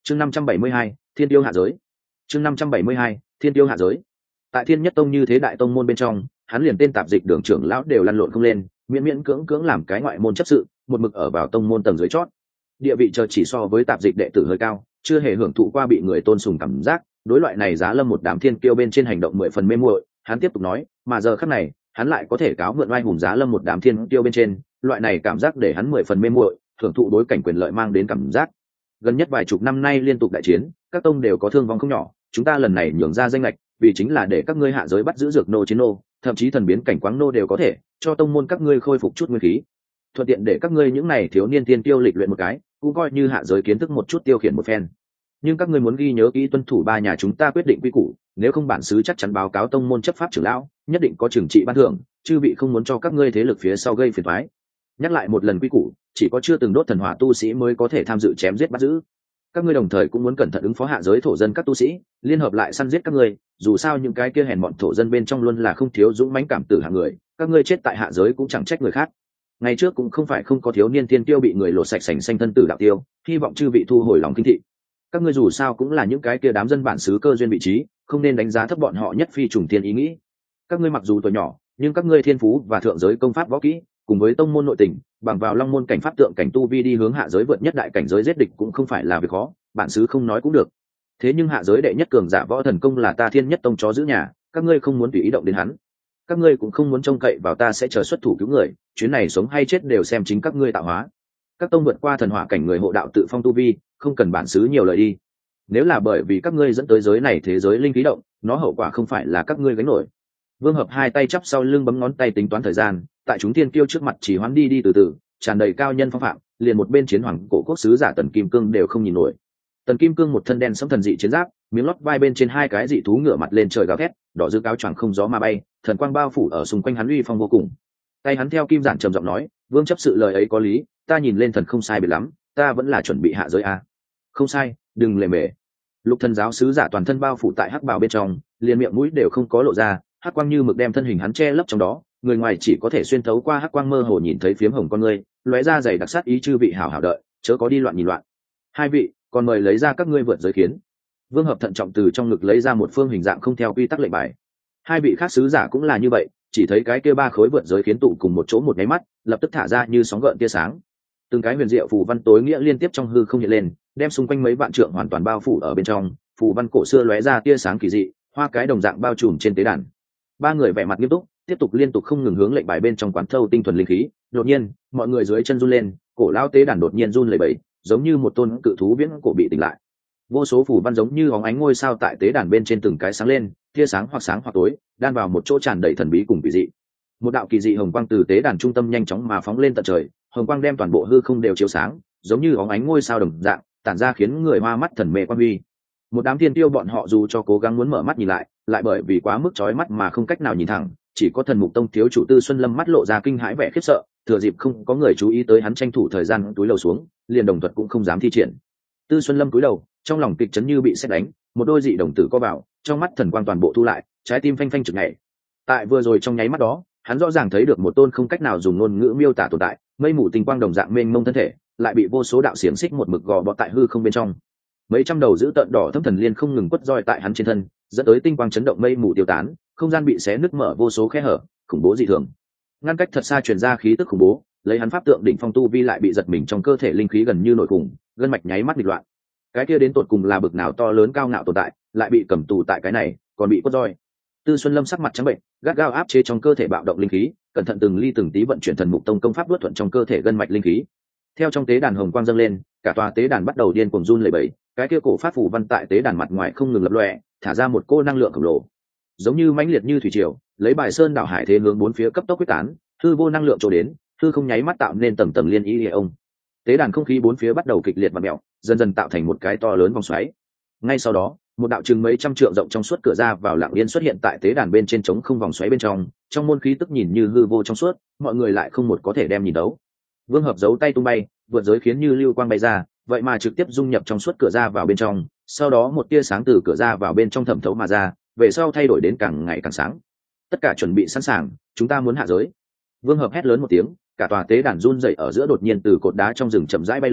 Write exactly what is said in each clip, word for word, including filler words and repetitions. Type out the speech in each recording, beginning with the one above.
chương năm trăm bảy mươi hai, thiên tiêu hạ giới. chương năm trăm bảy mươi hai, thiên tiêu hạ giới. Tại Thiên Nhất Tông như thế đại tông môn bên trong, hắn liền tên tạp dịch đường trưởng lão đều lăn lộn không lên, miễn miễn cưỡng cưỡng làm cái ngoại môn chấp sự, một mực ở vào tông môn tầng dưới chót. Địa vị chờ chỉ so với tạp dịch đệ tử hơi cao, chưa hề hưởng thụ qua bị người tôn sùng cảm giác, đối loại này giá lâm một đám thiên kiêu bên trên hành động mười phần mê muội. Hắn tiếp tục nói, mà giờ khắc này, hắn lại có thể cáo mượn oai hùng giá lâm một đám thiên kiêu bên trên, loại này cảm giác để hắn mười phần mê muội, hưởng thụ đối cảnh quyền lợi mang đến cảm giác. Gần nhất vài chục năm nay liên tục đại chiến, các tông đều có thương vong không nhỏ, chúng ta lần này nhường ra danh lệch, vì chính là để các ngươi hạ giới bắt giữ dược nô chiến nô, thậm chí thần biến cảnh quáng nô đều có thể, cho tông môn các ngươi khôi phục chút nguyên khí. Thuận tiện để các ngươi những này thiếu niên tiên tiêu lịch luyện một cái, cũng coi như hạ giới kiến thức một chút tiêu khiển một phen. Nhưng các ngươi muốn ghi nhớ kỹ tuân thủ ba nhà chúng ta quyết định quy củ, nếu không bản xứ chắc chắn báo cáo tông môn chấp pháp trưởng lão, nhất định có trừng trị ban thưởng, chư vị không muốn cho các ngươi thế lực phía sau gây phiền toái. Nhắc lại một lần quy củ, chỉ có chưa từng đốt thần hỏa tu sĩ mới có thể tham dự chém giết bắt giữ. Các ngươi đồng thời cũng muốn cẩn thận ứng phó hạ giới thổ dân các tu sĩ, liên hợp lại săn giết các ngươi, dù sao những cái kia hèn bọn thổ dân bên trong luôn là không thiếu dũng mãnh cảm tử hạng người, các ngươi chết tại hạ giới cũng chẳng trách người khác. Ngày trước cũng không phải không có thiếu niên tiên tiêu bị người lột sạch sành xanh thân tử đạo tiêu, hy vọng chư vị thu hồi lòng kinh thị. Các ngươi dù sao cũng là những cái kia đám dân bản xứ cơ duyên vị trí, không nên đánh giá thấp bọn họ nhất phi trùng thiên ý nghĩ. Các ngươi mặc dù tuổi nhỏ, nhưng các ngươi thiên phú và thượng giới công pháp võ kỹ, cùng với tông môn nội tình, bằng vào long môn cảnh pháp tượng cảnh tu vi đi hướng hạ giới vượt nhất đại cảnh giới giết địch cũng không phải là việc khó, bản xứ không nói cũng được. Thế nhưng hạ giới đệ nhất cường giả võ thần công là ta Thiên Nhất Tông chó giữ nhà, các ngươi không muốn tùy ý động đến hắn. Các ngươi cũng không muốn trông cậy vào ta sẽ chờ xuất thủ cứu người, chuyến này sống hay chết đều xem chính các ngươi tạo hóa. Các tông vượt qua thần hỏa cảnh người hộ đạo tự phong tu vi, không cần bản xứ nhiều lời đi. Nếu là bởi vì các ngươi dẫn tới giới này thế giới linh khí động, nó hậu quả không phải là các ngươi gánh nổi. Vương Hợp hai tay chắp sau lưng bấm ngón tay tính toán thời gian, tại chúng thiên kiêu trước mặt chỉ hoán đi đi từ từ, tràn đầy cao nhân phong phạm, liền một bên chiến hoàng cổ quốc sứ giả Tần Kim Cương đều không nhìn nổi. Tần Kim Cương một thân đen sẫm thần dị chiến giáp, miếng lót vai bên trên hai cái dị thú ngửa mặt lên trời gào thét, đỏ rực áo choàng không gió mà bay, thần quang bao phủ ở xung quanh hắn uy phong vô cùng. Tay hắn theo kim giản trầm giọng nói, Vương chấp sự lời ấy có lý, ta nhìn lên thần không sai biệt lắm, ta vẫn là chuẩn bị hạ giới a. Không sai, đừng lề mề. Lục thần giáo sứ giả toàn thân bao phủ tại hắc bào bên trong, liền miệng mũi đều không có lộ ra, hắc quang như mực đem thân hình hắn che lấp trong đó, người ngoài chỉ có thể xuyên thấu qua hắc quang mơ hồ nhìn thấy phiếm hồng con ngươi, lóe ra dày đặc sát ý, chư vị hảo hảo đợi, chớ có đi loạn nhìn loạn. Hai vị, còn mời lấy ra các ngươi vượt giới khiến. Vương Hợp thận trọng từ trong ngực lấy ra một phương hình dạng không theo quy tắc lệnh bài. Hai vị khác sứ giả cũng là như vậy, chỉ thấy cái kia ba khối vượt giới khiến tụ cùng một chỗ một máy mắt, lập tức thả ra như sóng gợn tia sáng. Từng cái huyền diệu phù văn tối nghĩa liên tiếp trong hư không hiện lên, đem xung quanh mấy vạn trượng hoàn toàn bao phủ ở bên trong, phù văn cổ xưa lóe ra tia sáng kỳ dị, hoa cái đồng dạng bao trùm trên tế đàn. Ba người vẻ mặt nghiêm túc, tiếp tục liên tục không ngừng hướng lệnh bài bên trong quán thâu tinh thuần linh khí. Đột nhiên, mọi người dưới chân run lên, cổ lao tế đàn đột nhiên run lẩy bẩy, giống như một tôn cự thú viễn cổ bị tỉnh lại. Vô số phù văn giống như óng ánh ngôi sao tại tế đàn bên trên từng cái sáng lên, tia sáng hoặc sáng hoặc tối, đan vào một chỗ tràn đầy thần bí cùng kỳ dị. Một đạo kỳ dị hồng quang từ tế đàn trung tâm nhanh chóng mà phóng lên tận trời, hồng quang đem toàn bộ hư không đều chiếu sáng, giống như óng ánh ngôi sao đồng dạng, tản ra khiến người hoa mắt thần mê quan huy. Một đám thiên tiêu bọn họ dù cho cố gắng muốn mở mắt nhìn lại, lại bởi vì quá mức chói mắt mà không cách nào nhìn thẳng, chỉ có Thần Mục Tông thiếu chủ Tư Xuân Lâm mắt lộ ra kinh hãi vẻ khiếp sợ, thừa dịp không có người chú ý tới hắn tranh thủ thời gian túi lầu xuống, liền đồng thuật cũng không dám thi triển. Tư Xuân Lâm cúi đầu, trong lòng kịch chấn như bị sét đánh, một đôi dị đồng tử co vào, trong mắt thần quang toàn bộ thu lại, trái tim phanh phanh chực nhảy. Tại vừa rồi trong nháy mắt đó, hắn rõ ràng thấy được một tôn không cách nào dùng ngôn ngữ miêu tả tồn tại, mây mù tinh quang đồng dạng mênh mông thân thể, lại bị vô số đạo xiềng xích một mực gò bó tại hư không bên trong. Mấy trăm đầu giữ tợn đỏ thâm thần liên không ngừng quất roi tại hắn trên thân, dẫn tới tinh quang chấn động, mây mù tiêu tán, không gian bị xé nứt mở vô số khe hở, khủng bố dị thường. Ngăn cách thật xa truyền ra khí tức khủng bố, lấy hắn pháp tượng đỉnh phong tu vi lại bị giật mình trong cơ thể linh khí gần như nổi khủng, gân mạch nháy mắt nghịch loạn. Cái kia đến tột cùng là bực nào to lớn cao ngạo tồn tại, lại bị cầm tù tại cái này, còn bị quất roi. Tư Xuân Lâm sắc mặt trắng bệnh, gắt gao áp chế trong cơ thể bạo động linh khí, cẩn thận từng ly từng tí vận chuyển Thần Mục Tông công pháp luốt thuận trong cơ thể gân mạch linh khí. Theo trong tế đàn hồng quang dâng lên, cả tòa tế đàn bắt đầu điên cuồng run lẩy bẩy, cái kia cổ pháp phù văn tại tế đàn mặt ngoài không ngừng lập lòe, thả ra một cô năng lượng khổng lồ, giống như mãnh liệt như thủy triều, lấy bài sơn đảo hải thế hướng bốn phía cấp tốc quyết tán, hư vô năng lượng trổ đến, hư không nháy mắt tạo nên tầng tầng liên ý hệ ông. Tế đàn không khí bốn phía bắt đầu kịch liệt và mèo, dần dần tạo thành một cái to lớn vòng xoáy. Ngay sau đó, một đạo chừng mấy trăm trượng rộng trong suốt cửa ra vào lặng yên xuất hiện tại tế đàn bên trên trống không vòng xoáy bên trong, trong môn khí tức nhìn như hư vô trong suốt, mọi người lại không một có thể đem nhìn đấu. Vương Hợp giấu tay tung bay, vượt giới khiến như lưu quang bay ra, vậy mà trực tiếp dung nhập trong suốt cửa ra vào bên trong, sau đó một tia sáng từ cửa ra vào bên trong thẩm thấu mà ra, về sau thay đổi đến càng ngày càng sáng. Tất cả chuẩn bị sẵn sàng, chúng ta muốn hạ giới. Vương Hợp hét lớn một tiếng, cả tòa tế đàn run rẩy ở giữa đột nhiên từ cột đá trong rừng chậm rãi bay lên,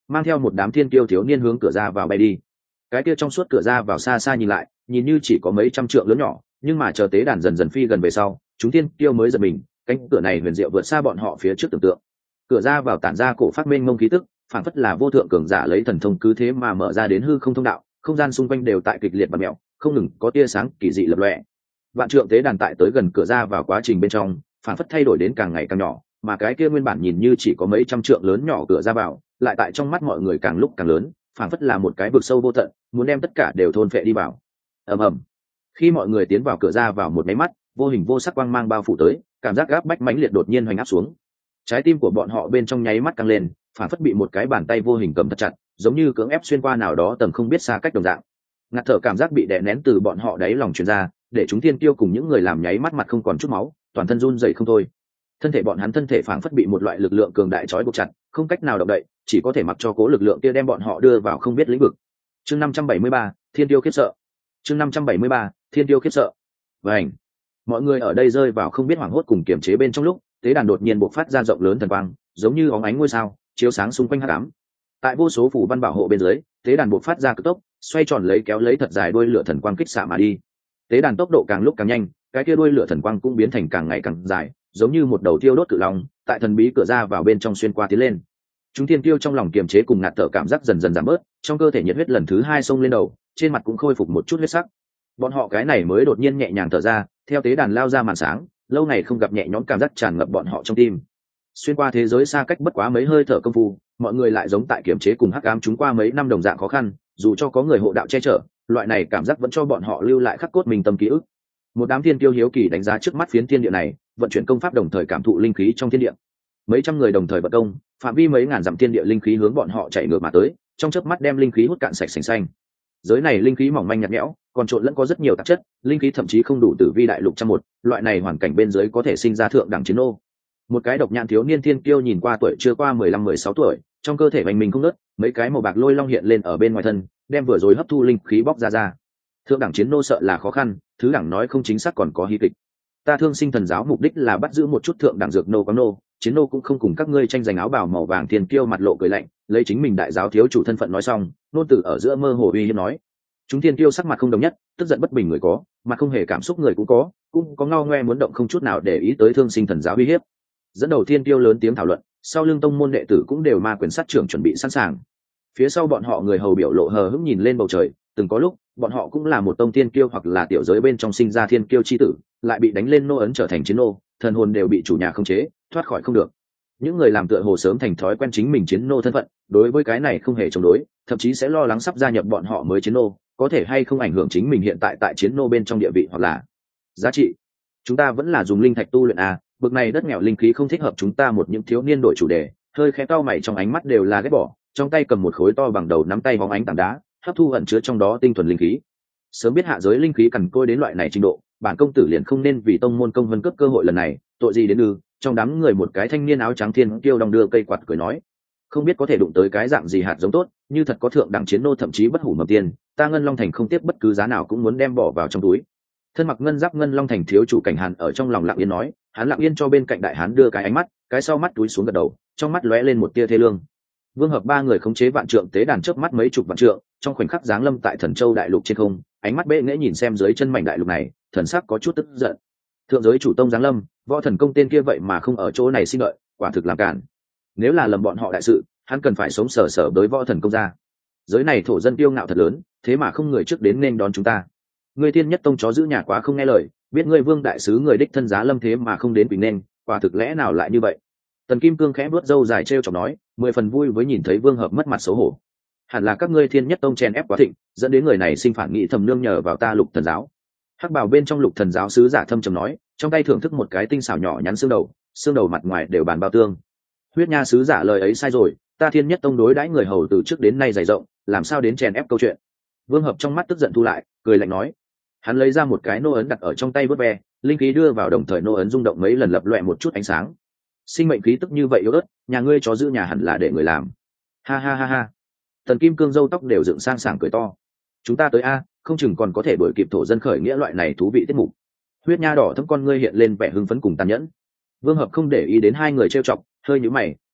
mang theo một đám thiên kiêu thiếu niên hướng cửa ra vào bay đi. Cái kia trong suốt cửa ra vào xa xa nhìn lại, nhìn như chỉ có mấy trăm trượng lớn nhỏ, nhưng mà chờ tế đàn dần dần phi gần về sau, chúng thiên kiêu mới giật mình, cánh cửa này huyền diệu vượt xa bọn họ phía trước tưởng tượng. Cửa ra vào tản ra cổ phát mênh mông khí tức, phản phất là vô thượng cường giả lấy thần thông cứ thế mà mở ra đến hư không thông đạo, không gian xung quanh đều tại kịch liệt và mèo, không ngừng có tia sáng kỳ dị lập lòe. Vạn trượng tế đàn tại tới gần cửa ra vào quá trình bên trong, phản phất thay đổi đến càng ngày càng nhỏ, mà cái kia nguyên bản nhìn như chỉ có mấy trăm trượng lớn nhỏ cửa ra vào, lại tại trong mắt mọi người càng lúc càng lớn, phản phất là một cái vực sâu vô tận, muốn đem tất cả đều thôn phệ đi vào. Ầm ầm. Khi mọi người tiến vào cửa ra vào một máy mắt, vô hình vô sắc quang mang bao phủ tới, cảm giác gáp bách mãnh liệt đột nhiên hoành áp xuống. Trái tim của bọn họ bên trong nháy mắt căng lên, phản phất bị một cái bàn tay vô hình cầm thật chặt, giống như cưỡng ép xuyên qua nào đó tầm không biết xa cách đồng dạng. Ngạt thở cảm giác bị đè nén từ bọn họ đáy lòng truyền ra, để chúng thiên tiêu cùng những người làm nháy mắt mặt không còn chút máu, toàn thân run rẩy không thôi. Thân thể bọn hắn thân thể phản phất bị một loại lực lượng cường đại trói buộc chặt, không cách nào động đậy, chỉ có thể mặc cho cố lực lượng kia đem bọn họ đưa vào không biết lĩnh vực. Chương năm trăm bảy mươi ba, Thiên Tiêu khiếp sợ. Chương năm trăm bảy mươi ba, Thiên Tiêu khiếp sợ. Vành. Mọi người ở đây rơi vào không biết hoảng hốt cùng kiềm chế bên trong lúc, tế đàn đột nhiên bộc phát ra rộng lớn thần quang, giống như óng ánh ngôi sao, chiếu sáng xung quanh hắc ám. Tại vô số phủ văn bảo hộ bên dưới, tế đàn bộc phát ra cực tốc, xoay tròn lấy kéo lấy thật dài đuôi lửa thần quang kích xạ mà đi. Tế đàn tốc độ càng lúc càng nhanh, cái kia đuôi lửa thần quang cũng biến thành càng ngày càng dài, giống như một đầu thiêu đốt cự long, tại thần bí cửa ra vào bên trong xuyên qua tiến lên. Chúng thiên tiêu trong lòng kiềm chế cùng ngạt thở cảm giác dần dần giảm bớt, trong cơ thể nhiệt huyết lần thứ hai xông lên đầu, trên mặt cũng khôi phục một chút huyết sắc. Bọn họ cái này mới đột nhiên nhẹ nhàng thở ra, theo tế đàn lao ra màn sáng, lâu ngày không gặp nhẹ nhõm cảm giác tràn ngập bọn họ trong tim. Xuyên qua thế giới xa cách bất quá mấy hơi thở công phu, mọi người lại giống tại kiềm chế cùng hắc ám chúng qua mấy năm đồng dạng khó khăn, dù cho có người hộ đạo che chở, loại này cảm giác vẫn cho bọn họ lưu lại khắc cốt mình tâm ký ức. Một đám thiên tiêu hiếu kỳ đánh giá trước mắt phiến thiên địa này, vận chuyển công pháp đồng thời cảm thụ linh khí trong thiên địa. Mấy trăm người đồng thời vận công, phạm vi mấy ngàn dặm thiên địa linh khí hướng bọn họ chạy ngược mà tới, trong chớp mắt đem linh khí hút cạn sạch sành xanh. Giới này linh khí mỏng manh nhạt nhẽo, còn trộn lẫn có rất nhiều tạp chất, linh khí thậm chí không đủ tử vi đại lục trăm một, loại này hoàn cảnh bên dưới có thể sinh ra thượng đẳng chiến ô. Một cái độc nhãn thiếu niên thiên kiêu nhìn qua tuổi chưa qua mười lăm mười sáu tuổi, trong cơ thể hoành mình không ngớt, mấy cái màu bạc lôi long hiện lên ở bên ngoài thân, đem vừa rồi hấp thu linh khí bóc ra ra. Thượng đẳng chiến nô sợ là khó khăn, thứ đẳng nói không chính xác còn có hí kịch. Ta Thương Sinh Thần giáo mục đích là bắt giữ một chút thượng đẳng dược nô quáng nô, chiến nô cũng không cùng các ngươi tranh giành áo bào màu vàng thiên kiêu mặt lộ cười lạnh, lấy chính mình đại giáo thiếu chủ thân phận nói xong, nôn tử ở giữa mơ hồ uy hiếp nói. Chúng thiên kiêu sắc mặt không đồng nhất, tức giận bất bình người có, mà không hề cảm xúc người cũng có, cũng có ngao ngoe muốn động không chút nào để ý tới Thương Sinh Thần giáo uy hiếp. Dẫn đầu thiên kiêu lớn tiếng thảo luận, sau lưng tông môn đệ tử cũng đều ma quyền sát trưởng chuẩn bị sẵn sàng. Phía sau bọn họ người hầu biểu lộ hờ hững nhìn lên bầu trời, từng có lúc bọn họ cũng là một tông thiên kiêu hoặc là tiểu giới bên trong sinh ra thiên kiêu chi tử, lại bị đánh lên nô ấn trở thành chiến nô, thần hồn đều bị chủ nhà khống chế, thoát khỏi không được. Những người làm tựa hồ sớm thành thói quen chính mình chiến nô thân phận, đối với cái này không hề chống đối, thậm chí sẽ lo lắng sắp gia nhập bọn họ mới chiến nô, có thể hay không ảnh hưởng chính mình hiện tại tại chiến nô bên trong địa vị hoặc là giá trị. Chúng ta vẫn là dùng linh thạch tu luyện à, bực này đất nghèo linh khí không thích hợp chúng ta. Một những thiếu niên đổi chủ đề, hơi khẽ cau mày trong ánh mắt đều là ghét bỏ, trong tay cầm một khối to bằng đầu nắm tay bóng ánh tảng đá, hấp thu ẩn chứa trong đó tinh thuần linh khí. Sớm biết hạ giới linh khí cằn côi đến loại này trình độ, bản công tử liền không nên vì tông môn công vân cướp cơ hội lần này, tội gì đến ư? Trong đám người một cái thanh niên áo trắng thiên kiêu đong đưa cây quạt cười nói, không biết có thể đụng tới cái dạng gì hạt giống tốt, như thật có thượng đẳng chiến nô thậm chí bất hủ mầm tiền, ta Ngân Long Thành không tiếc bất cứ giá nào cũng muốn đem bỏ vào trong túi. Thân mặc ngân giáp Ngân Long Thành thiếu chủ Cảnh Hàn ở trong lòng lặng yên nói, hắn lặng yên cho bên cạnh đại hán đưa cái ánh mắt, cái sau mắt túi xuống gật đầu, trong mắt lóe lên một tia thê lương. Vương Hợp ba người khống chế vạn trượng tế đàn chớp mắt mấy chục vạn trượng, trong khoảnh khắc giáng lâm tại Thần Châu đại lục trên không, ánh mắt bệ nghễ nhìn xem dưới chân mảnh đại lục này, thần sắc có chút tức giận. Thượng giới chủ tông giáng lâm, võ thần công tên kia vậy mà không ở chỗ này xin đợi, quả thực làm cản. Nếu là lầm bọn họ đại sự, hắn cần phải sống sờ sờ với võ thần công gia. Giới này thổ dân kiêu ngạo thật lớn, thế mà không người trước đến nên đón chúng ta. Ngươi Thiên Nhất Tông chó giữ nhà quá không nghe lời, biết ngươi Vương đại sứ người đích thân giá lâm thế mà không đến quỳnh nên, quả thực lẽ nào lại như vậy? Tần Kim Cương khẽ vuốt râu dài trêu chọc nói, mười phần vui với nhìn thấy Vương Hợp mất mặt xấu hổ. Hẳn là các ngươi Thiên Nhất Tông chèn ép quá thịnh, dẫn đến người này sinh phản nghị thầm nương nhờ vào ta Lục Thần giáo. Hắc Bảo bên trong Lục Thần giáo sứ giả thâm trầm nói, trong tay thưởng thức một cái tinh xảo nhỏ nhắn xương đầu, xương đầu mặt ngoài đều bàn bao tương. Huyết Nha sứ giả lời ấy sai rồi, ta Thiên Nhất Tông đối đãi người hầu từ trước đến nay dày rộng, làm sao đến chèn ép câu chuyện. Vương Hợp trong mắt tức giận thu lại, cười lạnh nói. Hắn lấy ra một cái nô ấn đặt ở trong tay vớt ve, linh khí đưa vào đồng thời nô ấn rung động mấy lần lập loè một chút ánh sáng. Sinh mệnh khí tức như vậy yếu ớt, nhà ngươi chó giữ nhà hẳn là để người làm. Ha ha ha ha. Tần Kim Cương râu tóc đều dựng sang sảng cười to. Chúng ta tới a, không chừng còn có thể đuổi kịp thổ dân khởi nghĩa loại này thú vị tiết mục. Huyết Nha đỏ thẫm con ngươi hiện lên vẻ hưng phấn cùng tàn nhẫn. Vương Hợp không để ý đến hai người trêu chọc, hơi nhíu mày,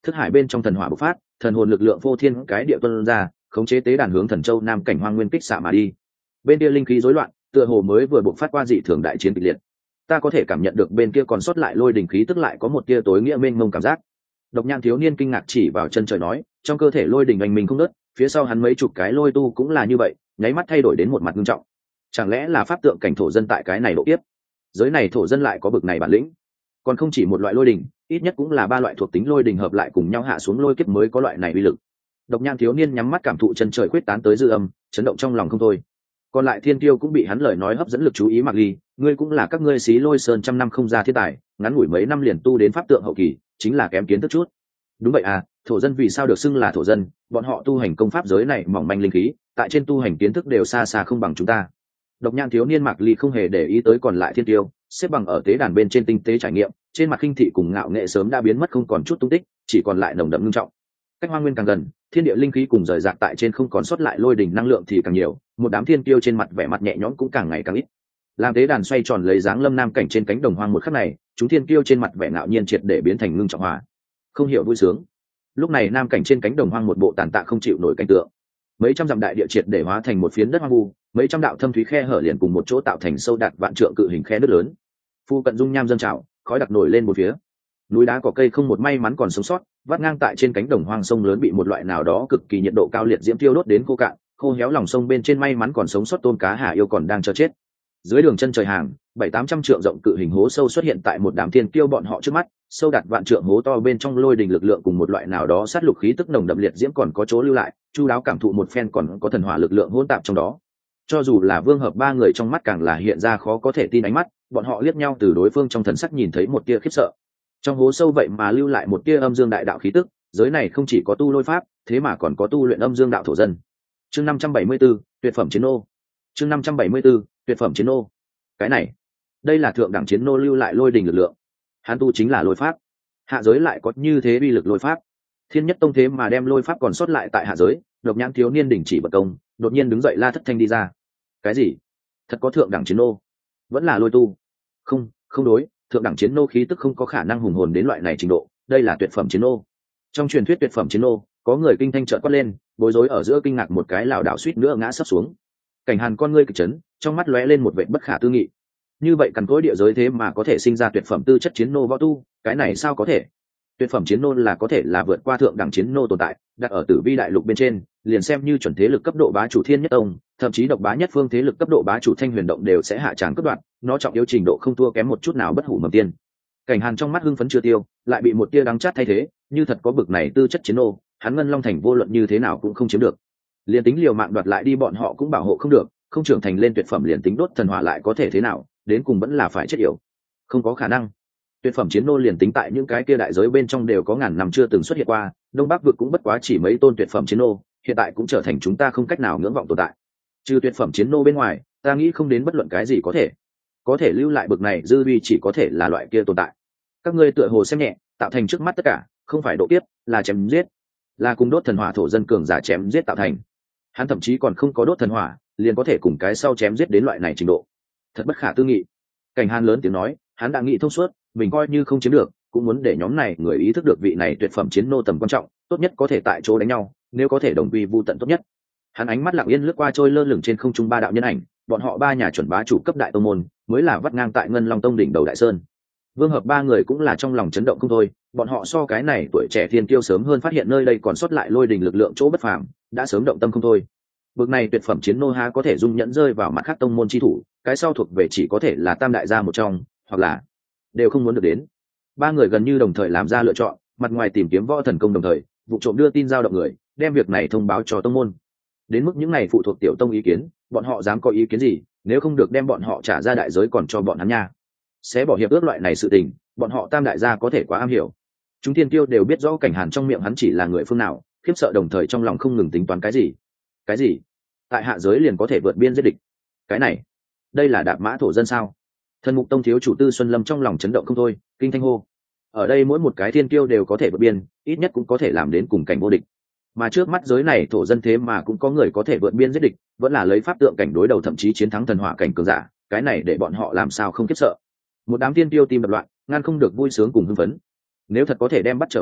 thức hải bên trong thần hỏa bộc phát, thần hồn lực lượng vô thiên cái địa tuân ra, khống chế tế đàn hướng thần châu nam cảnh hoang nguyên kích xạ mà đi. Bên kia linh khí rối loạn, tựa hồ mới vừa bộc phát qua dị thường đại chiến kịch liệt. Ta có thể cảm nhận được bên kia còn sót lại lôi đỉnh khí tức lại có một tia tối nghĩa mênh mông cảm giác. Độc Nhãn thiếu niên kinh ngạc chỉ vào chân trời nói, trong cơ thể lôi đỉnh anh mình không nớt, phía sau hắn mấy chục cái lôi tu cũng là như vậy, nháy mắt thay đổi đến một mặt nghiêm trọng. Chẳng lẽ là pháp tượng cảnh thổ dân tại cái này độ tiếp? Giới này thổ dân lại có bực này bản lĩnh, còn không chỉ một loại lôi đỉnh, ít nhất cũng là ba loại thuộc tính lôi đỉnh hợp lại cùng nhau hạ xuống lôi kiếp mới có loại này uy lực. Độc Nhãn thiếu niên nhắm mắt cảm thụ chân trời quyết tán tới dư âm, chấn động trong lòng không thôi. Còn lại thiên tiêu cũng bị hắn lời nói hấp dẫn lực chú ý. Mặc Ly, ngươi cũng là các ngươi xí lôi sơn trăm năm không ra thiên tài, ngắn ngủi mấy năm liền tu đến pháp tượng hậu kỳ, chính là kém kiến thức chút. Đúng vậy à, thổ dân vì sao được xưng là thổ dân? Bọn họ tu hành công pháp giới này mỏng manh linh khí, tại trên tu hành kiến thức đều xa xa không bằng chúng ta. Độc Nhãn thiếu niên Mạc Ly không hề để ý tới còn lại thiên tiêu, xếp bằng ở tế đàn bên trên tinh tế trải nghiệm, trên mặt khinh thị cùng ngạo nghệ sớm đã biến mất không còn chút tung tích, chỉ còn lại nồng đậm nghiêm trọng. Cách hoang nguyên càng gần, thiên địa linh khí cùng rời rạc tại trên không còn sót lại lôi đỉnh năng lượng thì càng nhiều, một đám thiên tiêu trên mặt vẻ mặt nhẹ nhõm cũng càng ngày càng ít. Làm tế đàn xoay tròn lấy dáng lâm nam cảnh trên cánh đồng hoang một khắc này, chúng thiên tiêu trên mặt vẻ ngạo nhiên triệt để biến thành ngưng trọng hòa, không hiểu vui sướng. Lúc này nam cảnh trên cánh đồng hoang một bộ tàn tạ không chịu nổi cảnh tượng, mấy trăm dặm đại địa triệt để hóa thành một phiến đất hoang vu, mấy trăm đạo thâm thúy khe hở liền cùng một chỗ tạo thành sâu đạt vạn trượng cự hình khe nước lớn. Phu cận dung nham dâng trào, khói đặc nổi lên một phía. Núi đá cỏ cây không một may mắn còn sống sót, vắt ngang tại trên cánh đồng hoang sông lớn bị một loại nào đó cực kỳ nhiệt độ cao liệt diễm tiêu đốt đến khô cạn, khô héo lòng sông bên trên may mắn còn sống sót tôm cá hà yêu còn đang chờ chết. Dưới đường chân trời hàng, bảy tám trăm trượng rộng cự hình hố sâu xuất hiện tại một đám thiên kiêu bọn họ trước mắt, sâu đạt vạn trượng hố to bên trong lôi đình lực lượng cùng một loại nào đó sát lục khí tức nồng đậm liệt diễm còn có chỗ lưu lại, chu đáo cảm thụ một phen còn có thần hỏa lực lượng hỗn tạp trong đó. Cho dù là Vương Hợp ba người trong mắt càng là hiện ra khó có thể tin ánh mắt, bọn họ liếc nhau từ đối phương trong thần sắc nhìn thấy một tia khiếp sợ. Trong hố sâu vậy mà lưu lại một tia âm dương đại đạo khí tức, giới này không chỉ có tu lôi pháp, thế mà còn có tu luyện âm dương đạo thổ dân. Chương năm trăm bảy mươi 574, tuyệt phẩm chiến nô. Chương năm trăm bảy mươi 574, tuyệt phẩm chiến nô. Cái này, đây là thượng đẳng chiến nô lưu lại lôi đình lực lượng. Hắn tu chính là lôi pháp. Hạ giới lại có như thế uy lực lôi pháp. Thiên Nhất Tông thế mà đem lôi pháp còn sót lại tại hạ giới, Độc Nhãn thiếu niên đình chỉ bật công, đột nhiên đứng dậy la thất thanh đi ra. Cái gì? Thật có thượng đẳng chiến nô? Vẫn là lôi tu? Không, không đối, thượng đẳng chiến nô khí tức không có khả năng hùng hồn đến loại này trình độ, đây là tuyệt phẩm chiến nô. Trong truyền thuyết tuyệt phẩm chiến nô, có người kinh thanh trợn quát lên, bối rối ở giữa kinh ngạc một cái lảo đảo suýt nữa ngã sấp xuống. Cảnh Hàn con ngươi kịch chấn, trong mắt lóe lên một vẻ bất khả tư nghị. Như vậy cằn cỗi địa giới thế mà có thể sinh ra tuyệt phẩm tư chất chiến nô võ tu, cái này sao có thể? Tuyệt phẩm chiến nô là có thể là vượt qua thượng đẳng chiến nô tồn tại, đặt ở Tử Vi đại lục bên trên, liền xem như chuẩn thế lực cấp độ bá chủ Thiên Nhất Tông, thậm chí độc bá nhất phương thế lực cấp độ bá chủ Thanh Huyền Động đều sẽ hạ tràng cấp đoạn, nó trọng yếu trình độ không thua kém một chút nào bất hủ mầm tiên. Cảnh Hàn trong mắt hưng phấn chưa tiêu, lại bị một tia đắng chát thay thế, như thật có bực này tư chất chiến nô, hắn Ngân Long Thành vô luận như thế nào cũng không chiếm được. Liền tính liều mạng đoạt lại đi bọn họ cũng bảo hộ không được, không trưởng thành lên tuyệt phẩm liền tính đốt thần hỏa lại có thể thế nào, đến cùng vẫn là phải chết yểu. Không có khả năng. Tuyệt phẩm chiến nô liền tính tại những cái kia đại giới bên trong đều có ngàn năm chưa từng xuất hiện qua, Đông Bắc vực cũng bất quá chỉ mấy tôn tuyệt phẩm chiến nô, hiện tại cũng trở thành chúng ta không cách nào ngưỡng vọng tồn tại. Trừ tuyệt phẩm chiến nô bên ngoài, ta nghĩ không đến bất luận cái gì có thể có thể lưu lại bực này dư vi, chỉ có thể là loại kia tồn tại. Các ngươi tựa hồ xem nhẹ, tạo thành trước mắt tất cả, không phải độ tiếp, là chém giết, là cùng đốt thần hỏa thổ dân cường giả chém giết tạo thành. Hắn thậm chí còn không có đốt thần hỏa, liền có thể cùng cái sau chém giết đến loại này trình độ, thật bất khả tư nghị. Cảnh Hàn lớn tiếng nói, hắn đã nghĩ thông suốt, mình coi như không chiếm được, cũng muốn để nhóm này người ý thức được vị này tuyệt phẩm chiến nô tầm quan trọng, tốt nhất có thể tại chỗ đánh nhau, nếu có thể đồng quy vu tận tốt nhất. Hắn ánh mắt lặng yên lướt qua trôi lơ lửng trên không trung ba đạo nhân ảnh, bọn họ ba nhà chuẩn bá chủ cấp đại tông môn, mới là vắt ngang tại Ngân Long Tông đỉnh đầu đại sơn. Vương Hợp ba người cũng là trong lòng chấn động không thôi, bọn họ so cái này tuổi trẻ thiên kiêu sớm hơn phát hiện nơi đây còn sót lại lôi đình lực lượng chỗ bất phàm, đã sớm động tâm không thôi. Bực này tuyệt phẩm chiến nô há có thể dung nhẫn rơi vào mặt khác tông môn chi thủ, cái sau thuộc về chỉ có thể là tam đại gia một trong, hoặc là đều không muốn được đến. Ba người gần như đồng thời làm ra lựa chọn, mặt ngoài tìm kiếm võ thần công đồng thời vụ trộm đưa tin giao động người, đem việc này thông báo cho tông môn. Đến mức những này phụ thuộc tiểu tông ý kiến, bọn họ dám có ý kiến gì, nếu không được đem bọn họ trả ra đại giới còn cho bọn hắn nha. Sẽ bỏ hiệp ước loại này sự tình, bọn họ tam đại gia có thể quá am hiểu. Chúng tiên tiêu đều biết rõ Cảnh Hàn trong miệng hắn chỉ là người phương nào, khiếp sợ đồng thời trong lòng không ngừng tính toán cái gì. Cái gì? Tại hạ giới liền có thể vượt biên giết địch? Cái này, đây là đạp mã thổ dân sao? Thần Mục Tông thiếu chủ Tư Xuân Lâm trong lòng chấn động không thôi, kinh thanh hô. Ở đây mỗi một cái thiên kiêu đều có thể vượt biên, ít nhất cũng có thể làm đến cùng cảnh vô địch. Mà trước mắt giới này thổ dân thế mà cũng có người có thể vượt biên giết địch, vẫn là lấy pháp tượng cảnh đối đầu thậm chí chiến thắng thần hỏa cảnh cường giả, cái này để bọn họ làm sao không khiếp sợ. Một đám thiên kiêu tim đập loạn, ngăn không được vui sướng cùng hưng phấn. Nếu thật có thể đem bắt trở về,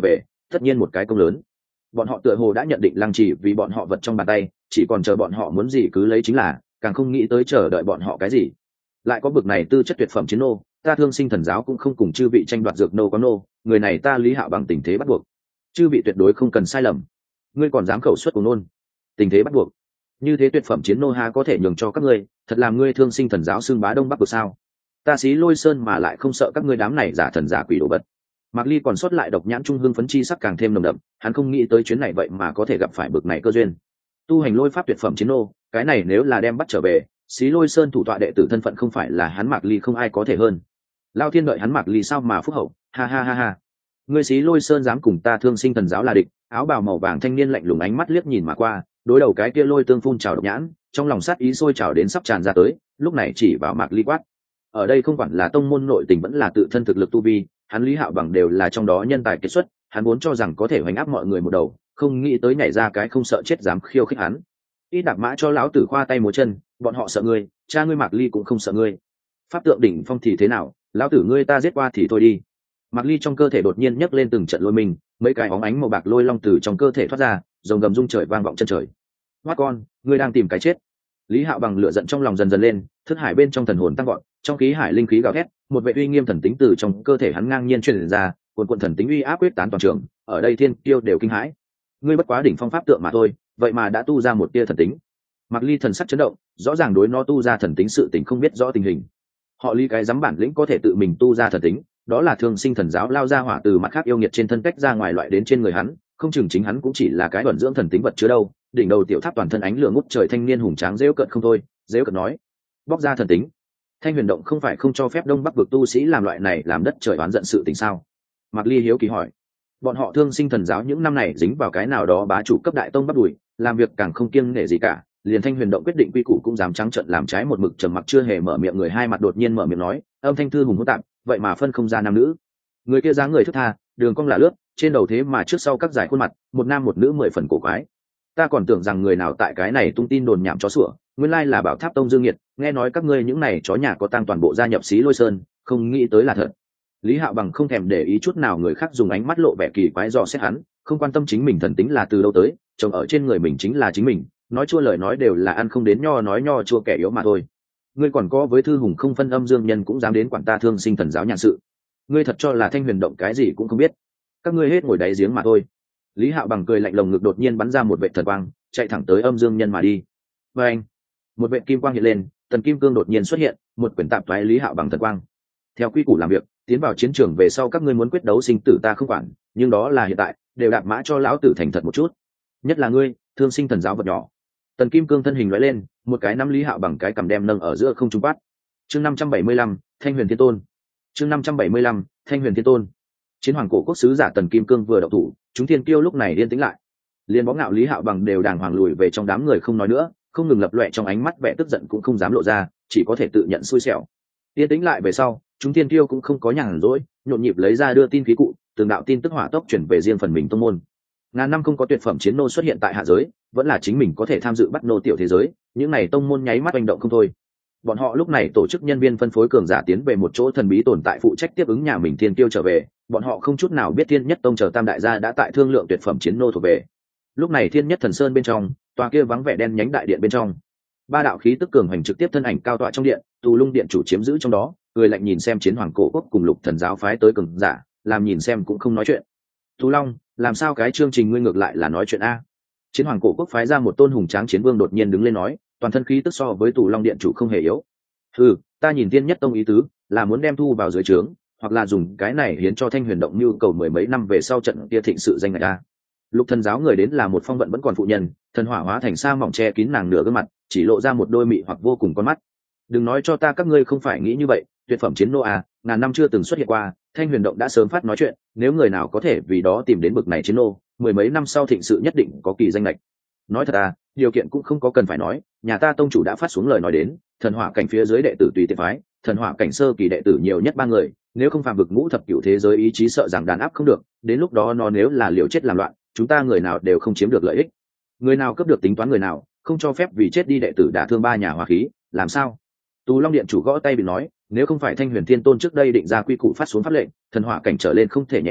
tất nhiên một cái công lớn. Bọn họ tựa hồ đã nhận định lăng chỉ vì bọn họ vật trong bàn tay, chỉ còn chờ bọn họ muốn gì cứ lấy chính là, càng không nghĩ tới chờ đợi bọn họ cái gì. Lại có bực này tư chất tuyệt phẩm chiến nô, ta Thương Sinh Thần giáo cũng không cùng chư vị tranh đoạt dược nô có nô, người này ta Lý Hạo bằng tình thế bắt buộc. Chư vị tuyệt đối không cần sai lầm. Ngươi còn dám khẩu xuất của nôn? Tình thế bắt buộc. Như thế tuyệt phẩm chiến nô há có thể nhường cho các ngươi, thật làm ngươi Thương Sinh Thần giáo xưng bá đông bắc vực sao? Ta Xí Lôi Sơn mà lại không sợ các ngươi đám này giả thần giả quỷ đồ vật. Mạc Ly còn sót lại độc nhãn trung hương phấn chi sắc càng thêm nồng đậm, hắn không nghĩ tới chuyến này vậy mà có thể gặp phải bực này cơ duyên. Tu hành lôi pháp tuyệt phẩm chiến nô, cái này nếu là đem bắt trở về, Xí Lôi Sơn thủ tọa đệ tử thân phận không phải là hắn Mạc Ly không ai có thể hơn. Lao Thiên đợi hắn Mạc Ly sao mà phúc hậu, ha ha ha ha. Ngươi Xí Lôi Sơn dám cùng ta Thương Sinh Thần giáo là địch? Áo bào màu vàng thanh niên lạnh lùng ánh mắt liếc nhìn mà qua, đối đầu cái kia lôi tương phun trào độc nhãn, trong lòng sát ý sôi trào đến sắp tràn ra tới, lúc này chỉ vào Mạc Ly quát. Ở đây không quản là tông môn nội tình vẫn là tự thân thực lực tu vi, hắn Lý Hạo bằng đều là trong đó nhân tài kết xuất, hắn vốn cho rằng có thể hoành áp mọi người một đầu, không nghĩ tới nhảy ra cái không sợ chết dám khiêu khích hắn. Ít đạp mã cho lão tử khoa tay múa chân, bọn họ sợ ngươi, cha ngươi Mạc Ly cũng không sợ ngươi. Pháp tượng đỉnh phong thì thế nào, lão tử ngươi ta giết qua thì thôi đi. Mạc Ly trong cơ thể đột nhiên nhấc lên từng trận lôi mình, mấy cái óng ánh màu bạc lôi long từ trong cơ thể thoát ra, rồng gầm rung trời vang vọng chân trời. Hoát con, ngươi đang tìm cái chết. Lý Hạo bằng lửa giận trong lòng dần dần lên, thức hải bên trong thần hồn tăng vọt, trong khí hải linh khí gào thét, một vệ uy nghiêm thần tính từ trong cơ thể hắn ngang nhiên truyền ra, cuồn cuộn thần tính uy áp quyết tán toàn trường, ở đây thiên tiêu đều kinh hãi. Ngươi bất quá đỉnh phong pháp tượng mà thôi, vậy mà đã tu ra một tia thần tính. Mạc Ly thần sắc chấn động, rõ ràng đối nó tu ra thần tính sự tình không biết rõ tình hình. Họ Lý cái dám bản lĩnh có thể tự mình tu ra thần tính, đó là Thương Sinh Thần giáo lao ra hỏa từ mặt khác yêu nghiệt trên thân cách ra ngoài loại đến trên người hắn, không chừng chính hắn cũng chỉ là cái ẩn dưỡng thần tính vật chứa đâu. Đỉnh đầu tiểu tháp toàn thân ánh lửa ngút trời thanh niên hùng tráng rêu cợt không thôi, rêu cợt nói: bóc ra thần tính. Thanh Huyền Động không phải không cho phép Đông Bắc vực tu sĩ làm loại này làm đất trời oán giận sự tình sao? Mạc Ly hiếu kỳ hỏi. Bọn họ Thương Sinh Thần giáo những năm này dính vào cái nào đó bá chủ cấp đại tông bắt đuổi, làm việc càng không kiêng nể gì cả, liền Thanh Huyền Động quyết định quy củ cũng dám trắng trợn làm trái một mực trầm mặc chưa hề mở miệng người hai mặt đột nhiên mở miệng nói, âm thanh thư hùng hỗn tạp, vậy mà phân không ra nam nữ. Người kia dáng người thướt tha, đường cong là lướt, trên đầu thế mà trước sau các giải khuôn mặt, một nam một nữ mười phần cổ quái. Ta còn tưởng rằng người nào tại cái này tung tin đồn nhảm chó sủa, nguyên lai là Bảo Tháp Tông Dương Nhiệt, nghe nói các ngươi những này chó nhà có tang toàn bộ gia nhập Xí Lôi Sơn, không nghĩ tới là thật. Lý Hạo bằng không thèm để ý chút nào người khác dùng ánh mắt lộ vẻ kỳ quái dò xét hắn, không quan tâm chính mình thần tính là từ đâu tới, trông ở trên người mình chính là chính mình, nói chua lời nói đều là ăn không đến nho nói nho chua kẻ yếu mà thôi. Ngươi còn có với thư hùng không phân âm dương nhân cũng dám đến quản ta Thương Sinh Thần giáo nhàn sự. Ngươi thật cho là Thanh Huyền Động cái gì cũng không biết. Các ngươi hết ngồi đáy giếng mà thôi. Lý Hạo bằng cười lạnh lồng ngực đột nhiên bắn ra một vệ thần quang, chạy thẳng tới âm dương nhân mà đi. Và anh, một vệ kim quang hiện lên, tần kim cương đột nhiên xuất hiện, một quyển tạp thoái Lý Hạo bằng thần quang. Theo quy củ làm việc, tiến vào chiến trường về sau các ngươi muốn quyết đấu sinh tử ta không quản, nhưng đó là hiện tại, đều đạp mã cho lão tử thành thật một chút. Nhất là ngươi, Thương Sinh Thần giáo vật nhỏ. Tần kim cương thân hình lóe lên, một cái nắm Lý Hạo bằng cái cầm đem nâng ở giữa không trung quát. Chương năm trăm bảy mươi lăm, Thanh Huyền Thiên Tôn. Chương năm trăm bảy mươi lăm, Thanh Huyền Thiên Tôn. Chiến hoàng cổ quốc sứ giả Tần Kim Cương vừa động thủ, chúng thiên kiêu lúc này yên tĩnh lại. Liên bó ngạo Lý Hạo bằng đều đàng hoàng lùi về trong đám người không nói nữa, không ngừng lập loè trong ánh mắt vẻ tức giận cũng không dám lộ ra, chỉ có thể tự nhận xui xẻo. Yên tĩnh lại về sau, chúng thiên kiêu cũng không có nhàn rỗi, nhộn nhịp lấy ra đưa tin khí cụ, từng đạo tin tức hỏa tốc chuyển về riêng phần mình tông môn. Ngàn năm không có tuyệt phẩm chiến nô xuất hiện tại hạ giới, vẫn là chính mình có thể tham dự bắt nô tiểu thế giới, những này tông môn nháy mắt hành động không thôi. Bọn họ lúc này tổ chức nhân viên phân phối cường giả tiến về một chỗ thần bí tồn tại phụ trách tiếp ứng nhà mình thiên kiêu trở về, bọn họ không chút nào biết Thiên Nhất Tông chờ tam đại gia đã tại thương lượng tuyệt phẩm chiến nô thuộc về. Lúc này Thiên Nhất Thần Sơn bên trong, tòa kia vắng vẻ đen nhánh đại điện bên trong, ba đạo khí tức cường hành trực tiếp thân ảnh cao tọa trong điện, Tù Lung điện chủ chiếm giữ trong đó, người lạnh nhìn xem chiến hoàng cổ quốc cùng Lục Thần giáo phái tới cường giả, làm nhìn xem cũng không nói chuyện. Tú Long, làm sao cái chương trình ngươi ngược lại là nói chuyện a? Chiến hoàng cổ quốc phái ra một tôn hùng tráng chiến vương đột nhiên đứng lên nói, toàn thân khí tức so với Tù Long điện chủ không hề yếu. Ừ, ta nhìn Thiên Nhất Tông ý tứ là muốn đem thu vào dưới trướng, hoặc là dùng cái này hiến cho Thanh Huyền Động nhu cầu mười mấy năm về sau trận kia thịnh sự danh ngạch a. Lục Thần giáo người đến là một phong vận vẫn còn phụ nhân, thần hỏa hóa thành sa mỏng che kín nàng nửa gương mặt, chỉ lộ ra một đôi mị hoặc vô cùng con mắt. Đừng nói cho ta các ngươi không phải nghĩ như vậy, tuyệt phẩm chiến nô à, ngàn năm chưa từng xuất hiện qua, Thanh Huyền Động đã sớm phát nói chuyện, nếu người nào có thể vì đó tìm đến bực này chiến nô, mười mấy năm sau thịnh sự nhất định có kỳ danh lệch. Nói thật à, điều kiện cũng không có cần phải nói, nhà ta tông chủ đã phát xuống lời nói đến, thần hỏa cảnh phía dưới đệ tử tùy tiện phái, thần hỏa cảnh sơ kỳ đệ tử nhiều nhất ba người, nếu không phạm vực ngũ thập cửu thế giới ý chí sợ rằng đàn áp không được, đến lúc đó nó nếu là liều chết làm loạn, chúng ta người nào đều không chiếm được lợi ích. Người nào cướp được tính toán người nào, không cho phép vì chết đi đệ tử đả thương ba nhà hòa khí, làm sao? Tù Long điện chủ gõ tay bị nói, nếu không phải Thanh Huyền Thiên Tôn trước đây định ra quy củ phát xuống pháp lệnh, thần hỏa cảnh trở lên không thể nhẹ vào,